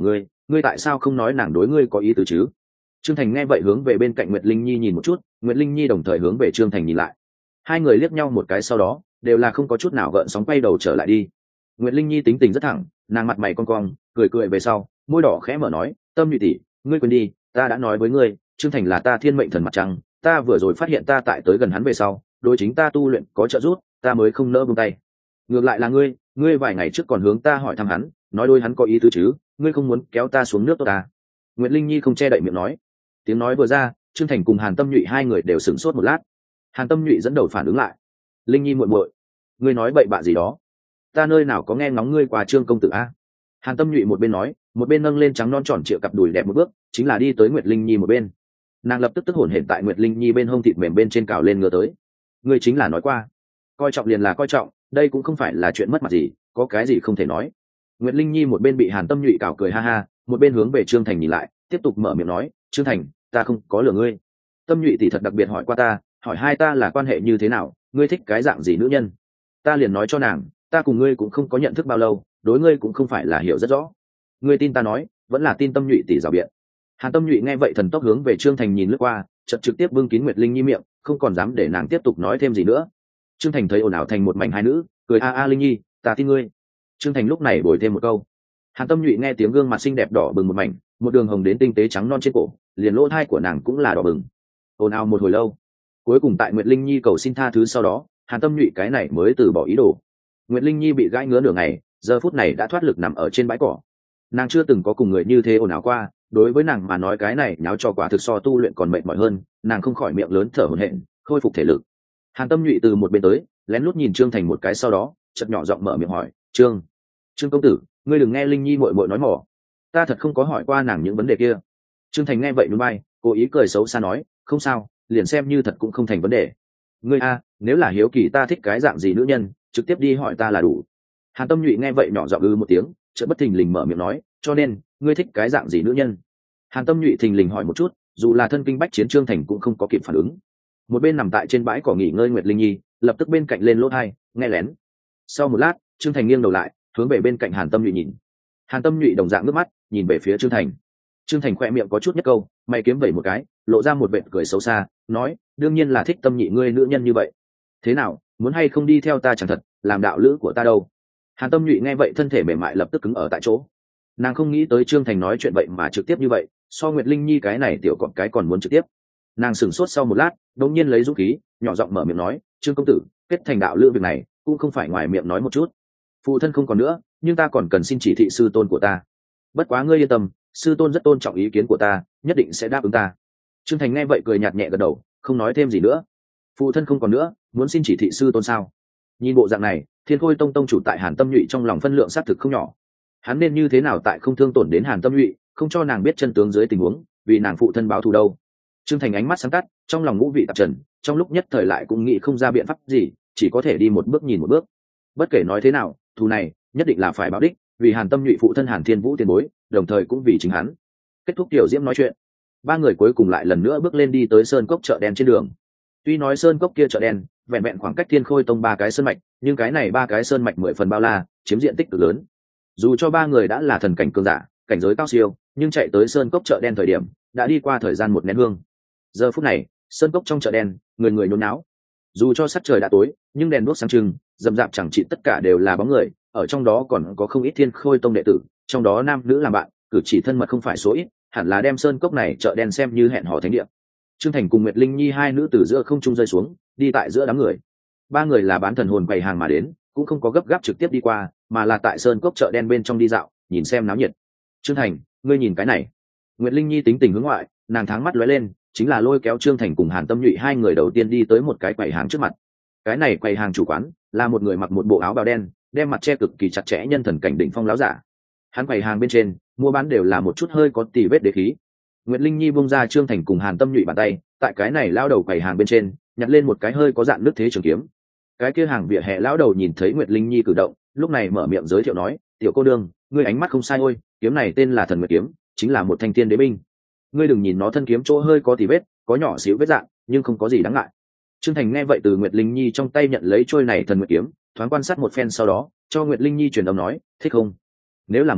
S1: ngươi tại sao không nói nàng đối ngươi có ý tứ chứ? Trương Thành nghe vậy hướng về bên cạnh Nguyệt Linh Nhi nhìn một chút, Nguyệt Linh Nhi đồng thời hướng về Trương Thành nhìn lại. Hai người liếc nhau một cái sau đó, đều là không có chút nào gợn sóng quay đầu trở lại đi. Nguyệt Linh Nhi tính tình rất thẳng, nàng mặt mày cong cong, cười cười về sau, môi đỏ khẽ mở nói, Tâm Nhụy tỷ, ngươi quên đi, ta đã nói với ngươi, Trương Thành là ta thiên mệnh thần mặt trăng, ta vừa rồi phát hiện ta tại tới gần hắn về sau, đối chính ta tu luyện có trợ giúp, ta mới không nỡ buông tay. Ngược lại là ngươi, ngươi vài ngày trước còn hướng ta hỏi thăm hắn, nói đôi hắn có ý tứ chứ, ngươi không muốn kéo ta xuống nước tốt ta. Nguyệt Linh Nhi không che đậy miệng nói. Tiếng nói vừa ra, Trương Thành cùng Hàn Tâm Nhụy hai người đều sửng sốt một lát. Hàn Tâm Nhụy dẫn đầu phản ứng lại. Linh Nhi muội muội, ngươi nói bậy bạ gì đó? Ta nơi nào có nghe ngóng ngươi qua Trương công tử a? Hàn Tâm Nhụy một bên nói, một bên nâng lên trắng non tròn trịa cặp đùi đẹp một bước, chính là đi tới Nguyệt Linh Nhi một bên. Nàng lập tức tức hổn hển tại Nguyệt Linh Nhi bên hông thịt mềm bên trên cào lên ngửa tới. Ngươi chính là nói qua, coi trọng liền là coi trọng, đây cũng không phải là chuyện mất mặt gì, có cái gì không thể nói. Nguyệt Linh Nhi một bên bị Hàn Tâm Nhụy cào cười ha ha, một bên hướng về Trương Thành nhìn lại, tiếp tục mở miệng nói, Trương Thành, ta không có lừa ngươi. Tâm Nhụy tỷ thật đặc biệt hỏi qua ta, hỏi hai ta là quan hệ như thế nào, ngươi thích cái dạng gì nữ nhân. Ta liền nói cho nàng, ta cùng ngươi cũng không có nhận thức bao lâu, đối ngươi cũng không phải là hiểu rất rõ. Ngươi tin ta nói, vẫn là tin Tâm Nhụy tỷ rào biện. Hàn Tâm Nhụy nghe vậy thần tốc hướng về Trương Thành nhìn lướt qua, chợt trực tiếp bưng kín Nguyệt Linh Nhi miệng, không còn dám để nàng tiếp tục nói thêm gì nữa. Trương Thành thấy ồn ào thành một mảnh hai nữ, cười a a Linh Nhi, ta tin ngươi. Trương Thành lúc này bồi thêm một câu. Hàn Tâm Nhụy nghe tiếng gương mặt xinh đẹp đỏ bừng một mảnh, một đường hồng đến tinh tế trắng non trên cổ, liền lỗ thai của nàng cũng là đỏ bừng. Ồn ào một hồi lâu, cuối cùng tại Nguyệt Linh Nhi cầu xin tha thứ sau đó, Hàn Tâm Nhụy cái này mới từ bỏ ý đồ. Nguyệt Linh Nhi bị gãi ngứa nửa ngày, giờ phút này đã thoát lực nằm ở trên bãi cỏ. Nàng chưa từng có cùng người như thế ồn ào qua, đối với nàng mà nói cái này nháo cho quả thực so tu luyện còn mệt mỏi hơn, nàng không khỏi miệng lớn thở hổn hển, khôi phục thể lực. Hàn Tâm Nhụy từ một bên tới, lén lút nhìn Trương Thành một cái sau đó, chợt nhỏ giọng mở miệng hỏi, "Trương, Trương công tử, ngươi đừng nghe Linh Nhi muội muội nói mỏ, ta thật không có hỏi qua nàng những vấn đề kia." Trương Thành nghe vậy nhún vai, cố ý cười xấu xa nói, "Không sao, liền xem như thật cũng không thành vấn đề. Ngươi a, nếu là hiếu kỳ ta thích cái dạng gì nữ nhân, trực tiếp đi hỏi ta là đủ." Hàn Tâm Nhụy nghe vậy nhỏ giọng ư một tiếng, chợt bất thình lình mở miệng nói, "Cho nên, ngươi thích cái dạng gì nữ nhân?" Hàn Tâm Nhụy thình lình hỏi một chút, dù là thân kinh bách chiến Trương Thành cũng không có kịp phản ứng. Một bên nằm tại trên bãi cỏ nghỉ ngơi Nguyệt Linh Nhi, lập tức bên cạnh lên lỗ tai, nghe lén. Sau một lát, Trương Thành nghiêng đầu lại, hướng về bên cạnh Hàn Tâm Nhụy nhìn. Hàn Tâm Nhụy đồng dạng nước mắt, nhìn về phía Trương Thành. Trương Thành khoe miệng có chút nhất câu, mày kiếm vẩy một cái, lộ ra một vệt cười xấu xa, nói, đương nhiên là thích Tâm Nhị ngươi nữ nhân như vậy. Thế nào, muốn hay không đi theo ta chẳng thật, làm đạo lữ của ta đâu? Hàn Tâm Nhụy nghe vậy thân thể mềm mại lập tức cứng ở tại chỗ. Nàng không nghĩ tới Trương Thành nói chuyện vậy mà trực tiếp như vậy, so Nguyệt Linh Nhi cái này tiểu cọp cái còn muốn trực tiếp. Nàng sửng sốt sau một lát, đột nhiên lấy dũng khí, nhỏ giọng mở miệng nói, Trương công tử, kết thành đạo lữ việc này cũng không phải ngoài miệng nói một chút. Phụ thân không còn nữa, nhưng ta còn cần xin chỉ thị sư tôn của ta. Bất quá ngươi yên tâm, sư tôn rất tôn trọng ý kiến của ta, nhất định sẽ đáp ứng ta. Trương Thành nghe vậy cười nhạt nhẹ gật đầu, không nói thêm gì nữa. Phụ thân không còn nữa, muốn xin chỉ thị sư tôn sao? Nhìn bộ dạng này, Thiên Khôi Tông tông chủ tại Hàn Tâm Nhụy trong lòng phân lượng xác thực không nhỏ. Hắn nên như thế nào tại không thương tổn đến Hàn Tâm Nhụy, không cho nàng biết chân tướng dưới tình huống, vì nàng phụ thân báo thù đâu. Trương Thành ánh mắt sáng tắt, trong lòng ngũ vị tạp trần, trong lúc nhất thời lại cũng nghĩ không ra biện pháp gì, chỉ có thể đi một bước nhìn một bước. Bất kể nói thế nào, thù này nhất định là phải báo đích, vì Hàn Tâm Nhụy phụ thân Hàn Thiên Vũ tiền bối, đồng thời cũng vì chính hắn. Kết thúc tiểu diễm nói chuyện, ba người cuối cùng lại lần nữa bước lên đi tới sơn cốc chợ đen trên đường. Tuy nói sơn cốc kia chợ đen vẹn vẹn khoảng cách Thiên Khôi Tông ba cái sơn mạch, nhưng cái này ba cái sơn mạch mười phần bao la, chiếm diện tích cực lớn. Dù cho ba người đã là thần cảnh cường giả, cảnh giới cao siêu, nhưng chạy tới sơn cốc chợ đen thời điểm đã đi qua thời gian một nén hương. Giờ phút này, sơn cốc trong chợ đen, người người nhốn náo. Dù cho sắc trời đã tối, nhưng đèn đuốc sáng trưng, rậm rạp chẳng trị tất cả đều là bóng người, ở trong đó còn có không ít Thiên Khôi Tông đệ tử, trong đó nam nữ làm bạn, cử chỉ thân mật không phải số ít, hẳn là đem sơn cốc này chợ đen xem như hẹn hò thánh địa. Trương Thành cùng Nguyệt Linh Nhi hai nữ từ giữa không trung rơi xuống, đi tại giữa đám người. Ba người là bán thần hồn quầy hàng mà đến, cũng không có gấp gáp trực tiếp đi qua, mà là tại sơn cốc chợ đen bên trong đi dạo, nhìn xem náo nhiệt. Trương Thành, ngươi nhìn cái này. Nguyệt Linh Nhi tính tình hướng ngoại, nàng tháng mắt lóe lên, chính là lôi kéo Trương Thành cùng Hàn Tâm Nhụy hai người đầu tiên đi tới một cái quầy hàng trước mặt. Cái này quầy hàng chủ quán là một người mặc một bộ áo bào đen, đem mặt che cực kỳ chặt chẽ nhân thần cảnh đỉnh phong láo giả. Hắn quầy hàng bên trên mua bán đều là một chút hơi có tì vết đế khí. Nguyệt Linh Nhi buông ra Trương Thành cùng Hàn Tâm Nhụy bàn tay, tại cái này lao đầu quầy hàng bên trên nhặt lên một cái hơi có dạng nước thế trường kiếm. Cái kia hàng vỉa hè lão đầu nhìn thấy Nguyệt Linh Nhi cử động, lúc này mở miệng giới thiệu nói, tiểu cô đương, ngươi ánh mắt không sai ôi, kiếm này tên là Thần Nguyệt kiếm, chính là một thanh thiên đế binh. Ngươi đừng nhìn nó thân kiếm chỗ hơi có tì vết, có nhỏ xíu vết dạng, nhưng không có gì đáng ngại. Trương Thành nghe vậy từ Nguyệt Linh Nhi trong tay nhận lấy trôi này Thần Nguyệt kiếm, thoáng quan sát một phen sau đó, cho Nguyệt Linh Nhi truyền âm nói, thích không? Nếu là muốn,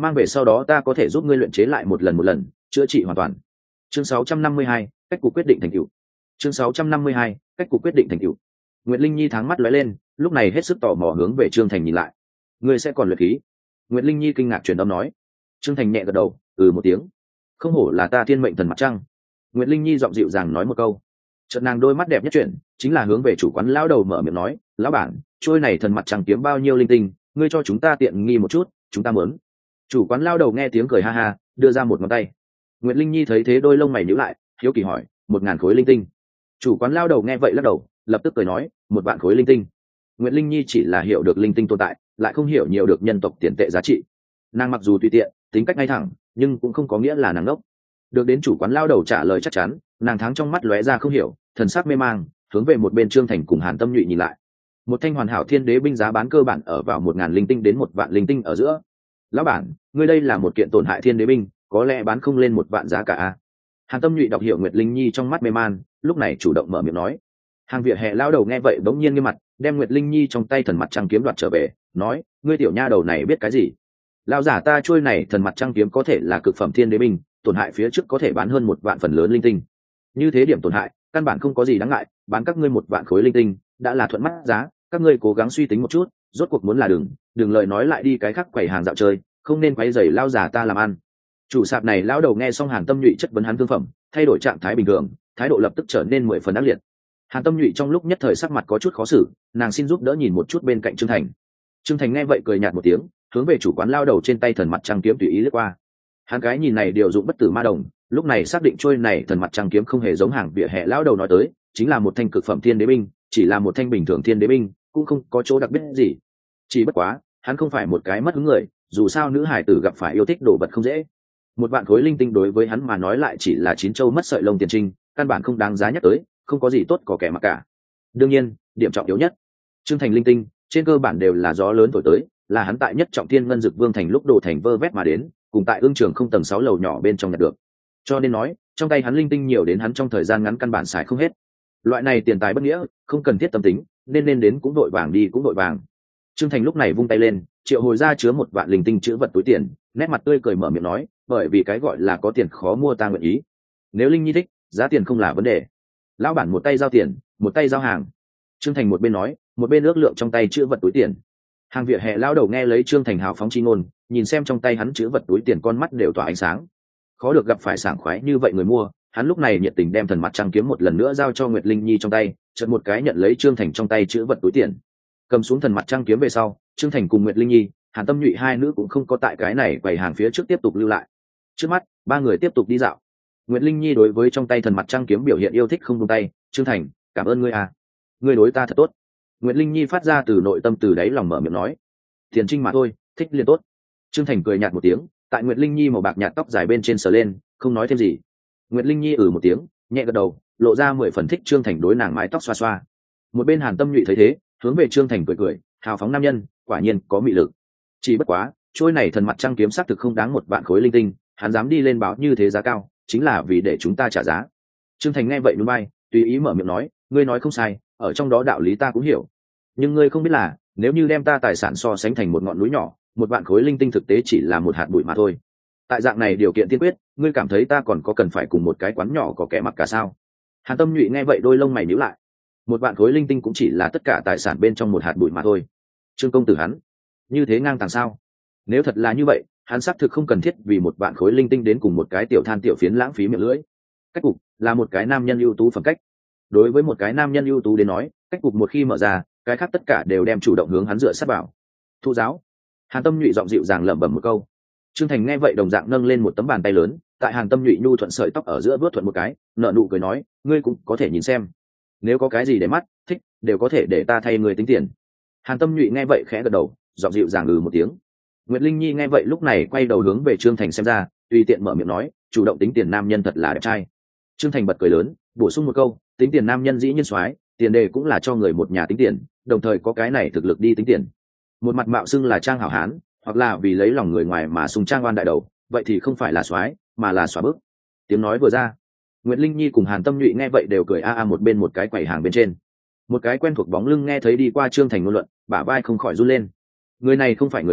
S1: mang về sau đó ta có thể giúp ngươi luyện chế lại một lần một lần chữa trị hoàn toàn. Chương sáu trăm năm mươi hai, cách cục quyết định thành tựu. Chương sáu trăm năm mươi hai, cách cục quyết định thành tựu. Nguyệt Linh Nhi tháng mắt lóe lên, lúc này hết sức tò mò hướng về Trương Thành nhìn lại. Ngươi sẽ còn luyện khí? Nguyệt Linh Nhi kinh ngạc truyền âm nói. Trương Thành nhẹ gật đầu, ừ một tiếng. Không hổ là ta thiên mệnh thần mặt trăng. Nguyệt Linh Nhi giọng dịu dàng nói một câu. Chợt nàng đôi mắt đẹp nhất chuyển, chính là hướng về chủ quán lão đầu mở miệng nói, lão bản, trôi này thần mặt trăng kiếm bao nhiêu linh tinh, ngươi cho chúng ta tiện nghi một chút, chúng ta muốn. Chủ quán lão đầu nghe tiếng cười ha ha, đưa ra một ngón tay. Nguyệt Linh Nhi thấy thế đôi lông mày nhíu lại, hiếu kỳ hỏi, một ngàn khối linh tinh. Chủ quán lão đầu nghe vậy lắc đầu, lập tức cười nói, một vạn khối linh tinh. Nguyệt Linh Nhi chỉ là hiểu được linh tinh tồn tại, lại không hiểu nhiều được nhân tộc tiền tệ giá trị. Nàng mặc dù tùy tiện, tính cách ngay thẳng, nhưng cũng không có nghĩa là nàng ngốc. Được đến chủ quán lão đầu trả lời chắc chắn, nàng tháng trong mắt lóe ra không hiểu, thần sắc mê mang, hướng về một bên Trương Thành cùng Hàn Tâm Nhụy nhìn lại. Một thanh hoàn hảo thiên đế binh giá bán cơ bản ở vào một ngàn linh tinh đến một vạn linh tinh ở giữa. Lão bản, ngươi đây là một kiện tổn hại thiên đế binh, có lẽ bán không lên một vạn giá cả a. Hàn Tâm Nhụy đọc hiểu Nguyệt Linh Nhi trong mắt mê man, lúc này chủ động mở miệng nói. Hàng vỉa hè lao đầu nghe vậy bỗng nhiên nghiêm mặt, đem Nguyệt Linh Nhi trong tay thần mặt trăng kiếm đoạt trở về, nói, ngươi tiểu nha đầu này biết cái gì? Lão giả ta trôi này thần mặt trăng kiếm có thể là cực phẩm thiên đế binh, tổn hại phía trước có thể bán hơn một vạn phần lớn linh tinh. Như thế điểm tổn hại, căn bản không có gì đáng ngại, bán các ngươi một vạn khối linh tinh, đã là thuận mắt giá, các ngươi cố gắng suy tính một chút, rốt cuộc muốn là đừng, đừng lời nói lại đi cái khác quầy hàng dạo chơi, không nên quấy rầy lao giả ta làm ăn. Chủ sạp này lão đầu nghe xong Hàn Tâm Nhụy chất vấn hắn thương phẩm, thay đổi trạng thái bình thường, thái độ lập tức trở nên mười phần ác liệt. Hàn Tâm Nhụy trong lúc nhất thời sắc mặt có chút khó xử, nàng xin giúp đỡ nhìn một chút bên cạnh Trương Thành. Trương Thành nghe vậy cười nhạt một tiếng, hướng về chủ quán lao đầu trên tay thần mặt trăng kiếm tùy ý lướt qua. Hắn cái nhìn này điều dụng bất tử ma đồng, lúc này xác định trôi này thần mặt trăng kiếm không hề giống hàng vỉa hè lao đầu nói tới, chính là một thanh cực phẩm thiên đế binh, chỉ là một thanh bình thường thiên đế binh, cũng không có chỗ đặc biệt gì. Chỉ bất quá, hắn không phải một cái mất hứng người, dù sao nữ hải tử gặp phải yêu thích đồ vật không dễ. Một vạn khối linh tinh đối với hắn mà nói lại chỉ là chín châu mất sợi lông tiền trinh, căn bản không đáng giá nhắc tới, không có gì tốt có kẻ mặc cả. Đương nhiên, điểm trọng yếu nhất, Trương Thành linh tinh, trên cơ bản đều là gió lớn thổi tới, là hắn tại nhất trọng thiên ngân dực vương thành lúc đồ thành vơ vét mà đến, cùng tại ương trường không tầng sáu lầu nhỏ bên trong nhặt được. Cho nên nói, trong tay hắn linh tinh nhiều đến hắn trong thời gian ngắn căn bản xài không hết. Loại này tiền tài bất nghĩa, không cần thiết tâm tính, nên nên đến cũng đội vàng đi cũng đội vàng. Trương Thành lúc này vung tay lên, triệu hồi ra chứa một vạn linh tinh chữ vật túi tiền, nét mặt tươi cười mở miệng nói, bởi vì cái gọi là có tiền khó mua ta nguyện ý. Nếu Linh Nhi thích, giá tiền không là vấn đề. Lão bản một tay giao tiền, một tay giao hàng. Trương Thành một bên nói, một bên ước lượng trong tay chữ vật túi tiền. Hàng vỉa hè lao đầu nghe lấy Trương Thành hào phóng chi ngôn, nhìn xem trong tay hắn chữ vật túi tiền con mắt đều tỏa ánh sáng. Khó được gặp phải sảng khoái như vậy người mua, hắn lúc này nhiệt tình đem thần mặt trăng kiếm một lần nữa giao cho Nguyệt Linh Nhi trong tay, chợt một cái nhận lấy Trương Thành trong tay chữ vật túi tiền. Cầm xuống thần mặt trăng kiếm về sau, Trương Thành cùng Nguyệt Linh Nhi, Hàn Tâm Nhụy hai nữ cũng không có tại cái này quầy hàng phía trước tiếp tục lưu lại. Trước mắt, ba người tiếp tục đi dạo. Nguyệt Linh Nhi đối với trong tay thần mặt trăng kiếm biểu hiện yêu thích không buông tay, Trương Thành, cảm ơn ngươi à, ngươi đối ta thật tốt. Nguyệt Linh Nhi phát ra từ nội tâm từ đáy lòng mở miệng nói, tiền trinh mà thôi, thích liền tốt. Trương Thành cười nhạt một tiếng, tại Nguyệt Linh Nhi màu bạc nhạt tóc dài bên trên sờ lên, không nói thêm gì. Nguyệt Linh Nhi ừ một tiếng, nhẹ gật đầu, lộ ra mười phần thích Trương Thành đối nàng mái tóc xoa xoa. Một bên Hàn Tâm Nhụy thấy thế, hướng về Trương Thành cười cười, hào phóng nam nhân, quả nhiên có mị lực. Chỉ bất quá, trôi này thần mặt trăng kiếm xác thực không đáng một vạn khối linh tinh, hắn dám đi lên báo như thế giá cao, chính là vì để chúng ta trả giá. Trương Thành nghe vậy nhún vai, tùy ý mở miệng nói, ngươi nói không sai, ở trong đó đạo lý ta cũng hiểu. Nhưng ngươi không biết là, nếu như đem ta tài sản so sánh thành một ngọn núi nhỏ, một vạn khối linh tinh thực tế chỉ là một hạt bụi mà thôi. Tại dạng này điều kiện tiên quyết, ngươi cảm thấy ta còn có cần phải cùng một cái quán nhỏ có kẻ mặc cả sao? Hàn Tâm Nhụy nghe vậy đôi lông mày nhíu lại. Một vạn khối linh tinh cũng chỉ là tất cả tài sản bên trong một hạt bụi mà thôi. Trương công tử hắn, như thế ngang tàng sao? Nếu thật là như vậy, hắn xác thực không cần thiết vì một vạn khối linh tinh đến cùng một cái tiểu than tiểu phiến lãng phí miệng lưỡi. Cách cục là một cái nam nhân ưu tú phẩm cách. Đối với một cái nam nhân ưu tú đến nói, cách cục một khi mở ra, cái khác tất cả đều đem chủ động hướng hắn dựa sát vào. Thụ giáo. Hàn Tâm Nhụy giọng dịu dàng lẩm bẩm một câu. Trương Thành nghe vậy đồng dạng nâng lên một tấm bàn tay lớn, tại Hàn Tâm Nhụy nhu thuận sợi tóc ở giữa vớt thuận một cái, nở nụ cười nói, ngươi cũng có thể nhìn xem, nếu có cái gì để mắt thích, đều có thể để ta thay người tính tiền. Hàn Tâm Nhụy nghe vậy khẽ gật đầu, giọng dịu dàng ừ một tiếng. Nguyệt Linh Nhi nghe vậy lúc này quay đầu hướng về Trương Thành xem ra, tùy tiện mở miệng nói, chủ động tính tiền nam nhân thật là đẹp trai. Trương Thành bật cười lớn, bổ sung một câu, tính tiền nam nhân dĩ nhiên soái, tiền đề cũng là cho người một nhà tính tiền, đồng thời có cái này thực lực đi tính tiền. Một mặt mạo xưng là trang hảo hán, hoặc là vì lấy lòng người ngoài mà sùng trang oan đại đầu, vậy thì không phải là soái, mà là xóa bước. Tiếng nói vừa ra, Nguyệt Linh Nhi cùng Hàn Tâm Nhụy nghe vậy đều cười a a một bên một cái quầy hàng bên trên. Một cái quen thuộc bóng lưng nghe thấy đi qua Trương Thành ngôn luận, bả vai không khỏi run lên. Người này không phải người khác,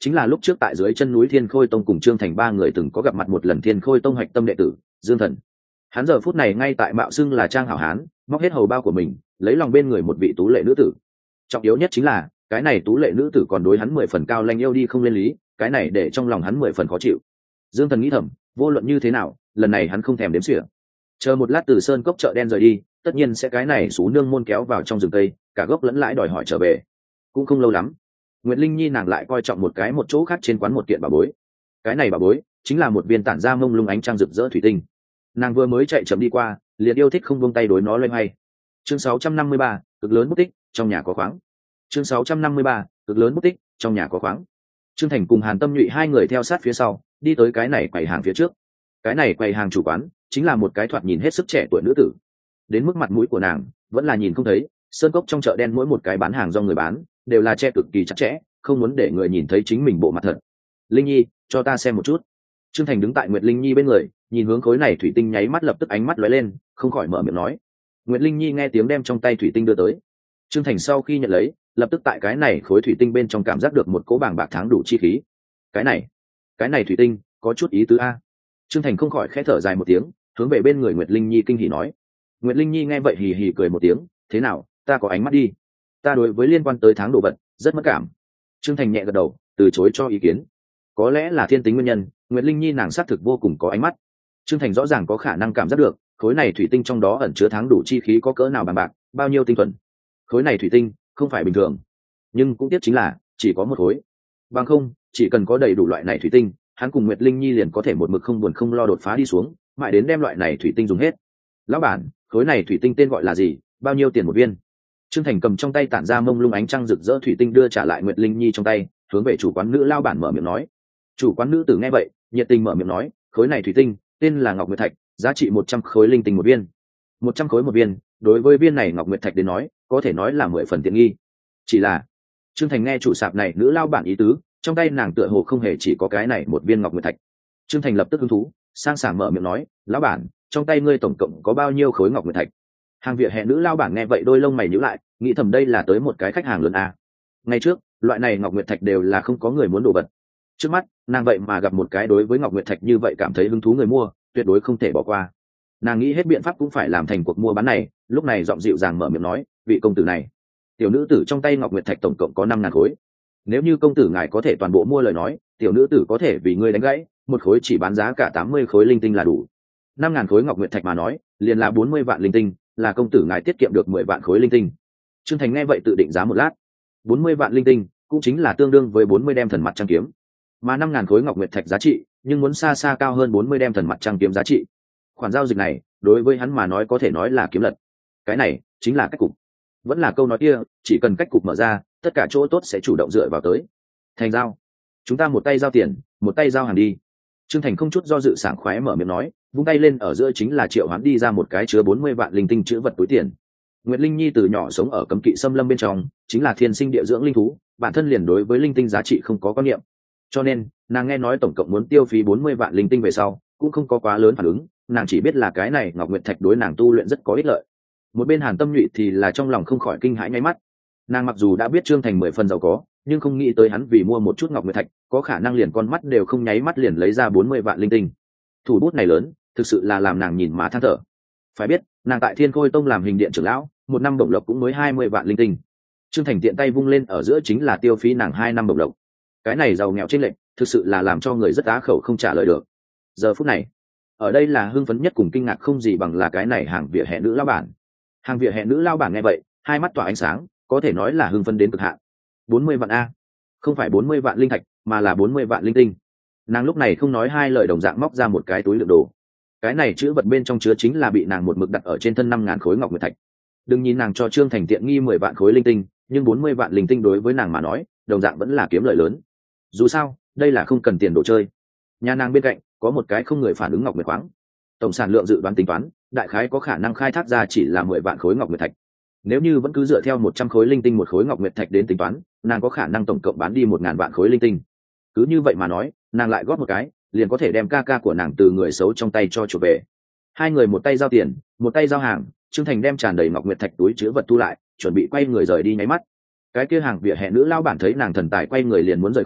S1: chính là lúc trước tại dưới chân núi Thiên Khôi Tông cùng Trương Thành ba người từng có gặp mặt một lần Thiên Khôi Tông hạch tâm đệ tử Dương Thần. Hắn giờ phút này ngay tại mạo xưng là Trang Hảo Hán, móc hết hầu bao của mình, lấy lòng bên người một vị tú lệ nữ tử. Trọng yếu nhất chính là cái này tú lệ nữ tử còn đối hắn mười phần cao lanh yêu đi không lên lý, cái này để trong lòng hắn mười phần khó chịu. Dương Thần nghĩ thầm, vô luận như thế nào, lần này hắn không thèm đếm xỉa. Chờ một lát từ sơn cốc chợ đen rời đi, tất nhiên sẽ cái này xú nương môn kéo vào trong rừng tây, cả gốc lẫn lãi đòi hỏi trở về. Cũng không lâu lắm, Nguyệt Linh Nhi nàng lại coi trọng một cái một chỗ khác trên quán một kiện bảo bối. Cái này bảo bối chính là một viên tản ra mông lung ánh trăng rực rỡ thủy tinh. Nàng vừa mới chạy chậm đi qua, liền yêu thích không buông tay đối nó loay hoay. Chương sáu trăm năm mươi ba, cực lớn bút tích, trong nhà có khoáng. Chương sáu trăm năm mươi ba, cực lớn bút tích, trong nhà có khoáng. Trương Thành cùng Hàn Tâm Nhụy hai người theo sát phía sau, đi tới cái này quầy hàng phía trước. Cái này quầy hàng chủ quán chính là một cái thoạt nhìn hết sức trẻ tuổi nữ tử. Đến mức mặt mũi của nàng vẫn là nhìn không thấy, sơn cốc trong chợ đen mỗi một cái bán hàng do người bán đều là che cực kỳ chặt chẽ, không muốn để người nhìn thấy chính mình bộ mặt thật. Linh Nhi, cho ta xem một chút. Trương Thành đứng tại Nguyệt Linh Nhi bên người, nhìn hướng khối này thủy tinh nháy mắt lập tức ánh mắt lóe lên, không khỏi mở miệng nói. Nguyệt Linh Nhi nghe tiếng đem trong tay thủy tinh đưa tới. Trương Thành sau khi nhận lấy, lập tức tại cái này khối thủy tinh bên trong cảm giác được một cỗ bàng bạc tháng đủ chi khí. Cái này, cái này thủy tinh có chút ý tứ a. Trương Thành không khỏi khẽ thở dài một tiếng, hướng về bên người Nguyệt Linh Nhi kinh hỉ nói. Nguyệt Linh Nhi nghe vậy hì hì cười một tiếng, thế nào, ta có ánh mắt đi. Ta đối với liên quan tới tháng đồ vật rất mất cảm. Trương Thành nhẹ gật đầu, từ chối cho ý kiến. Có lẽ là thiên tính nguyên nhân, Nguyệt Linh Nhi nàng xác thực vô cùng có ánh mắt. Trương Thành rõ ràng có khả năng cảm giác được khối này thủy tinh trong đó ẩn chứa tháng đủ chi khí có cỡ nào bằng bạc, bao nhiêu tinh thuần. Khối này thủy tinh không phải bình thường, nhưng cũng tiếc chính là chỉ có một khối. Bằng không, chỉ cần có đầy đủ loại này thủy tinh, hắn cùng Nguyệt Linh Nhi liền có thể một mực không buồn không lo đột phá đi xuống, mãi đến đem loại này thủy tinh dùng hết. Lão bản, khối này thủy tinh tên gọi là gì, bao nhiêu tiền một viên? Trương Thành cầm trong tay tản ra mông lung ánh trăng rực rỡ thủy tinh đưa trả lại Nguyệt Linh Nhi trong tay, hướng về chủ quán nữ lao bản mở miệng nói. Chủ quán nữ tử nghe vậy, nhiệt tình mở miệng nói, khối này thủy tinh tên là Ngọc Nguyệt Thạch, giá trị một trăm khối linh tinh một viên. Một trăm khối một viên, đối với viên này Ngọc Nguyệt Thạch đến nói, có thể nói là mười phần tiện nghi. Chỉ là, Trương Thành nghe chủ sạp này nữ lao bản ý tứ, trong tay nàng tựa hồ không hề chỉ có cái này một viên Ngọc Nguyệt Thạch. Trương Thành lập tức hứng thú, sang sảng mở miệng nói, lão bản, trong tay ngươi tổng cộng có bao nhiêu khối Ngọc Nguyệt Thạch? Hàng vỉa hè nữ lao bản nghe vậy đôi lông mày nhíu lại, nghĩ thầm đây là tới một cái khách hàng lớn à. Ngày trước, loại này Ngọc Nguyệt Thạch đều là không có người muốn đồ vật. Trước mắt, nàng vậy mà gặp một cái đối với Ngọc Nguyệt Thạch như vậy cảm thấy hứng thú người mua, tuyệt đối không thể bỏ qua. Nàng nghĩ hết biện pháp cũng phải làm thành cuộc mua bán này, lúc này giọng dịu dàng mở miệng nói, vị công tử này, tiểu nữ tử trong tay Ngọc Nguyệt Thạch tổng cộng có năm ngàn khối. Nếu như công tử ngài có thể toàn bộ mua lời nói, tiểu nữ tử có thể vì ngươi đánh gãy, một khối chỉ bán giá cả tám mươi khối linh tinh là đủ. Năm ngàn khối Ngọc Nguyệt Thạch mà nói, liền là bốn mươi vạn linh tinh, là công tử ngài tiết kiệm được mười vạn khối linh tinh. Trương Thành nghe vậy tự định giá một lát, bốn mươi vạn linh tinh cũng chính là tương đương với bốn mươi đem thần mặt trăng kiếm, mà năm ngàn khối Ngọc Nguyệt Thạch giá trị nhưng muốn xa xa cao hơn bốn mươi đem thần mặt trăng kiếm giá trị. Khoản giao dịch này đối với hắn mà nói có thể nói là kiếm lật. Cái này chính là cách cục. Vẫn là câu nói kia, chỉ cần cách cục mở ra, tất cả chỗ tốt sẽ chủ động dựa vào tới. Thành giao, chúng ta một tay giao tiền, một tay giao hàng đi. Trương Thành không chút do dự sảng khoái mở miệng nói, vung tay lên ở giữa chính là triệu hoán đi ra một cái chứa bốn mươi vạn linh tinh chữ vật túi tiền. Nguyệt Linh Nhi từ nhỏ sống ở cấm kỵ xâm lâm bên trong, chính là thiên sinh địa dưỡng linh thú, bản thân liền đối với linh tinh giá trị không có quan niệm. Cho nên, nàng nghe nói tổng cộng muốn tiêu phí bốn mươi vạn linh tinh về sau, cũng không có quá lớn phản ứng, nàng chỉ biết là cái này Ngọc Nguyệt Thạch đối nàng tu luyện rất có ích lợi. Một bên Hàn Tâm Nhụy thì là trong lòng không khỏi kinh hãi nháy mắt. Nàng mặc dù đã biết Trương Thành mười phần giàu có, nhưng không nghĩ tới hắn vì mua một chút Ngọc Nguyệt Thạch, có khả năng liền con mắt đều không nháy mắt liền lấy ra bốn mươi vạn linh tinh. Thủ bút này lớn, thực sự là làm nàng nhìn má than thở. Phải biết, nàng tại Thiên Khôi Tông làm hình điện trưởng lão, một năm bổng lộc cũng mới hai mươi vạn linh tinh. Trương Thành tiện tay vung lên ở giữa chính là tiêu phí nàng hai năm bổng lộc. Cái này giàu nghèo chênh lệch, thực sự là làm cho người rất á khẩu không trả lời được. Giờ phút này, ở đây là hưng phấn nhất cùng kinh ngạc không gì bằng là cái này hàng vỉa hè nữ lão bản. Hàng vỉa hè nữ lão bản nghe vậy, hai mắt tỏa ánh sáng, có thể nói là hưng phấn đến cực hạn. bốn mươi vạn a, không phải bốn mươi vạn linh thạch, mà là bốn mươi vạn linh tinh. Nàng lúc này không nói hai lời đồng dạng móc ra một cái túi đựng đồ. Cái này chữ vật bên trong chứa chính là bị nàng một mực đặt ở trên thân năm ngàn khối ngọc nguyệt thạch. Đừng nhìn nàng cho Trương Thành tiện nghi mười vạn khối linh tinh, nhưng bốn mươi vạn linh tinh đối với nàng mà nói, đồng dạng vẫn là kiếm lợi lớn. Dù sao, đây là không cần tiền đồ chơi. Nhà nàng bên cạnh có một cái không người phản ứng ngọc nguyệt khoáng. Tổng sản lượng dự đoán tính toán, đại khái có khả năng khai thác ra chỉ là mười vạn khối ngọc nguyệt thạch. Nếu như vẫn cứ dựa theo một trăm khối linh tinh một khối ngọc nguyệt thạch đến tính toán, nàng có khả năng tổng cộng bán đi một ngàn vạn khối linh tinh. Cứ như vậy mà nói, nàng lại góp một cái, liền có thể đem ca ca của nàng từ người xấu trong tay cho trở về. Hai người một tay giao tiền, một tay giao hàng, Trương Thành đem tràn đầy ngọc nguyệt thạch túi chứa vật thu lại, chuẩn bị quay người rời đi nháy mắt. Cái kia hàng vỉa hè nữ lao bản thấy nàng thần tài quay người liền muốn rời khỏi,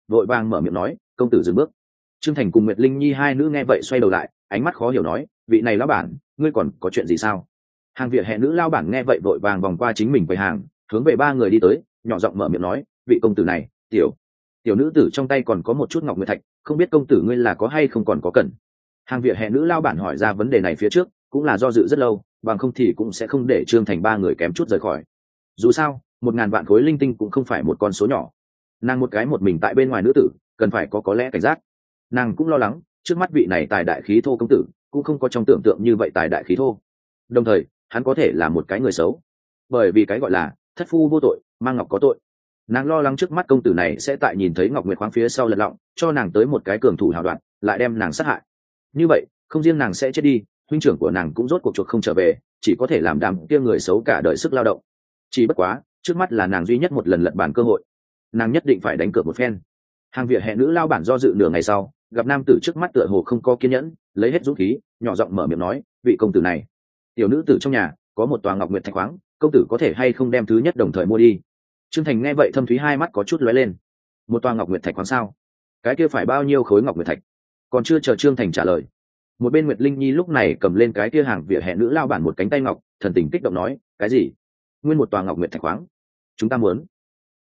S1: vội vàng mở miệng nói, công tử dừng bước. Trương Thành cùng Nguyệt Linh Nhi hai nữ nghe vậy xoay đầu lại, ánh mắt khó hiểu nói, vị này lão bản, ngươi còn có chuyện gì sao? Hàng vỉa hè nữ lão bản nghe vậy vội vàng vòng qua chính mình quầy hàng, hướng về ba người đi tới, nhỏ giọng mở miệng nói, vị công tử này, tiểu tiểu nữ tử trong tay còn có một chút ngọc nguyệt thạch, không biết công tử ngươi là có hay không còn có cần. Hàng vỉa hè nữ lão bản hỏi ra vấn đề này phía trước cũng là do dự rất lâu, bằng không thì cũng sẽ không để Trương Thành ba người kém chút rời khỏi. Dù sao một ngàn vạn khối linh tinh cũng không phải một con số nhỏ, nàng một cái một mình tại bên ngoài nữ tử cần phải có có lẽ cảnh giác. Nàng cũng lo lắng trước mắt vị này tài đại khí thô công tử cũng không có trong tưởng tượng như vậy tài đại khí thô, đồng thời hắn có thể là một cái người xấu, bởi vì cái gọi là thất phu vô tội mang ngọc có tội. Nàng lo lắng trước mắt công tử này sẽ tại nhìn thấy ngọc nguyệt khoáng phía sau lật lọng cho nàng tới một cái cường thủ hào đoạn lại đem nàng sát hại. Như vậy không riêng nàng sẽ chết đi, huynh trưởng của nàng cũng rốt cuộc chuộc không trở về, chỉ có thể làm đám kia người xấu cả đời sức lao động. Chỉ bất quá trước mắt là nàng duy nhất một lần lật bàn cơ hội, nàng nhất định phải đánh cược một phen. Hàng vỉa hè nữ lao bản do dự nửa ngày sau, gặp nam tử trước mắt tựa hồ không có kiên nhẫn, lấy hết dũng khí nhỏ giọng mở miệng nói, vị công tử này, tiểu nữ tử trong nhà có một tòa ngọc nguyệt thạch khoáng, công tử có thể hay không đem thứ nhất đồng thời mua đi. Trương Thành nghe vậy thâm thúy hai mắt có chút lóe lên. Một tòa ngọc nguyệt thạch khoáng sao? Cái kia phải bao nhiêu khối ngọc nguyệt thạch? Còn chưa chờ Trương Thành trả lời, một bên Nguyệt Linh Nhi lúc này cầm lên cái kia hàng vỉa hè nữ lao bản một cánh tay ngọc, thần tình kích động nói, cái gì? Nguyên một tòa ngọc nguyệt thạch khoáng? Chúng ta muốn.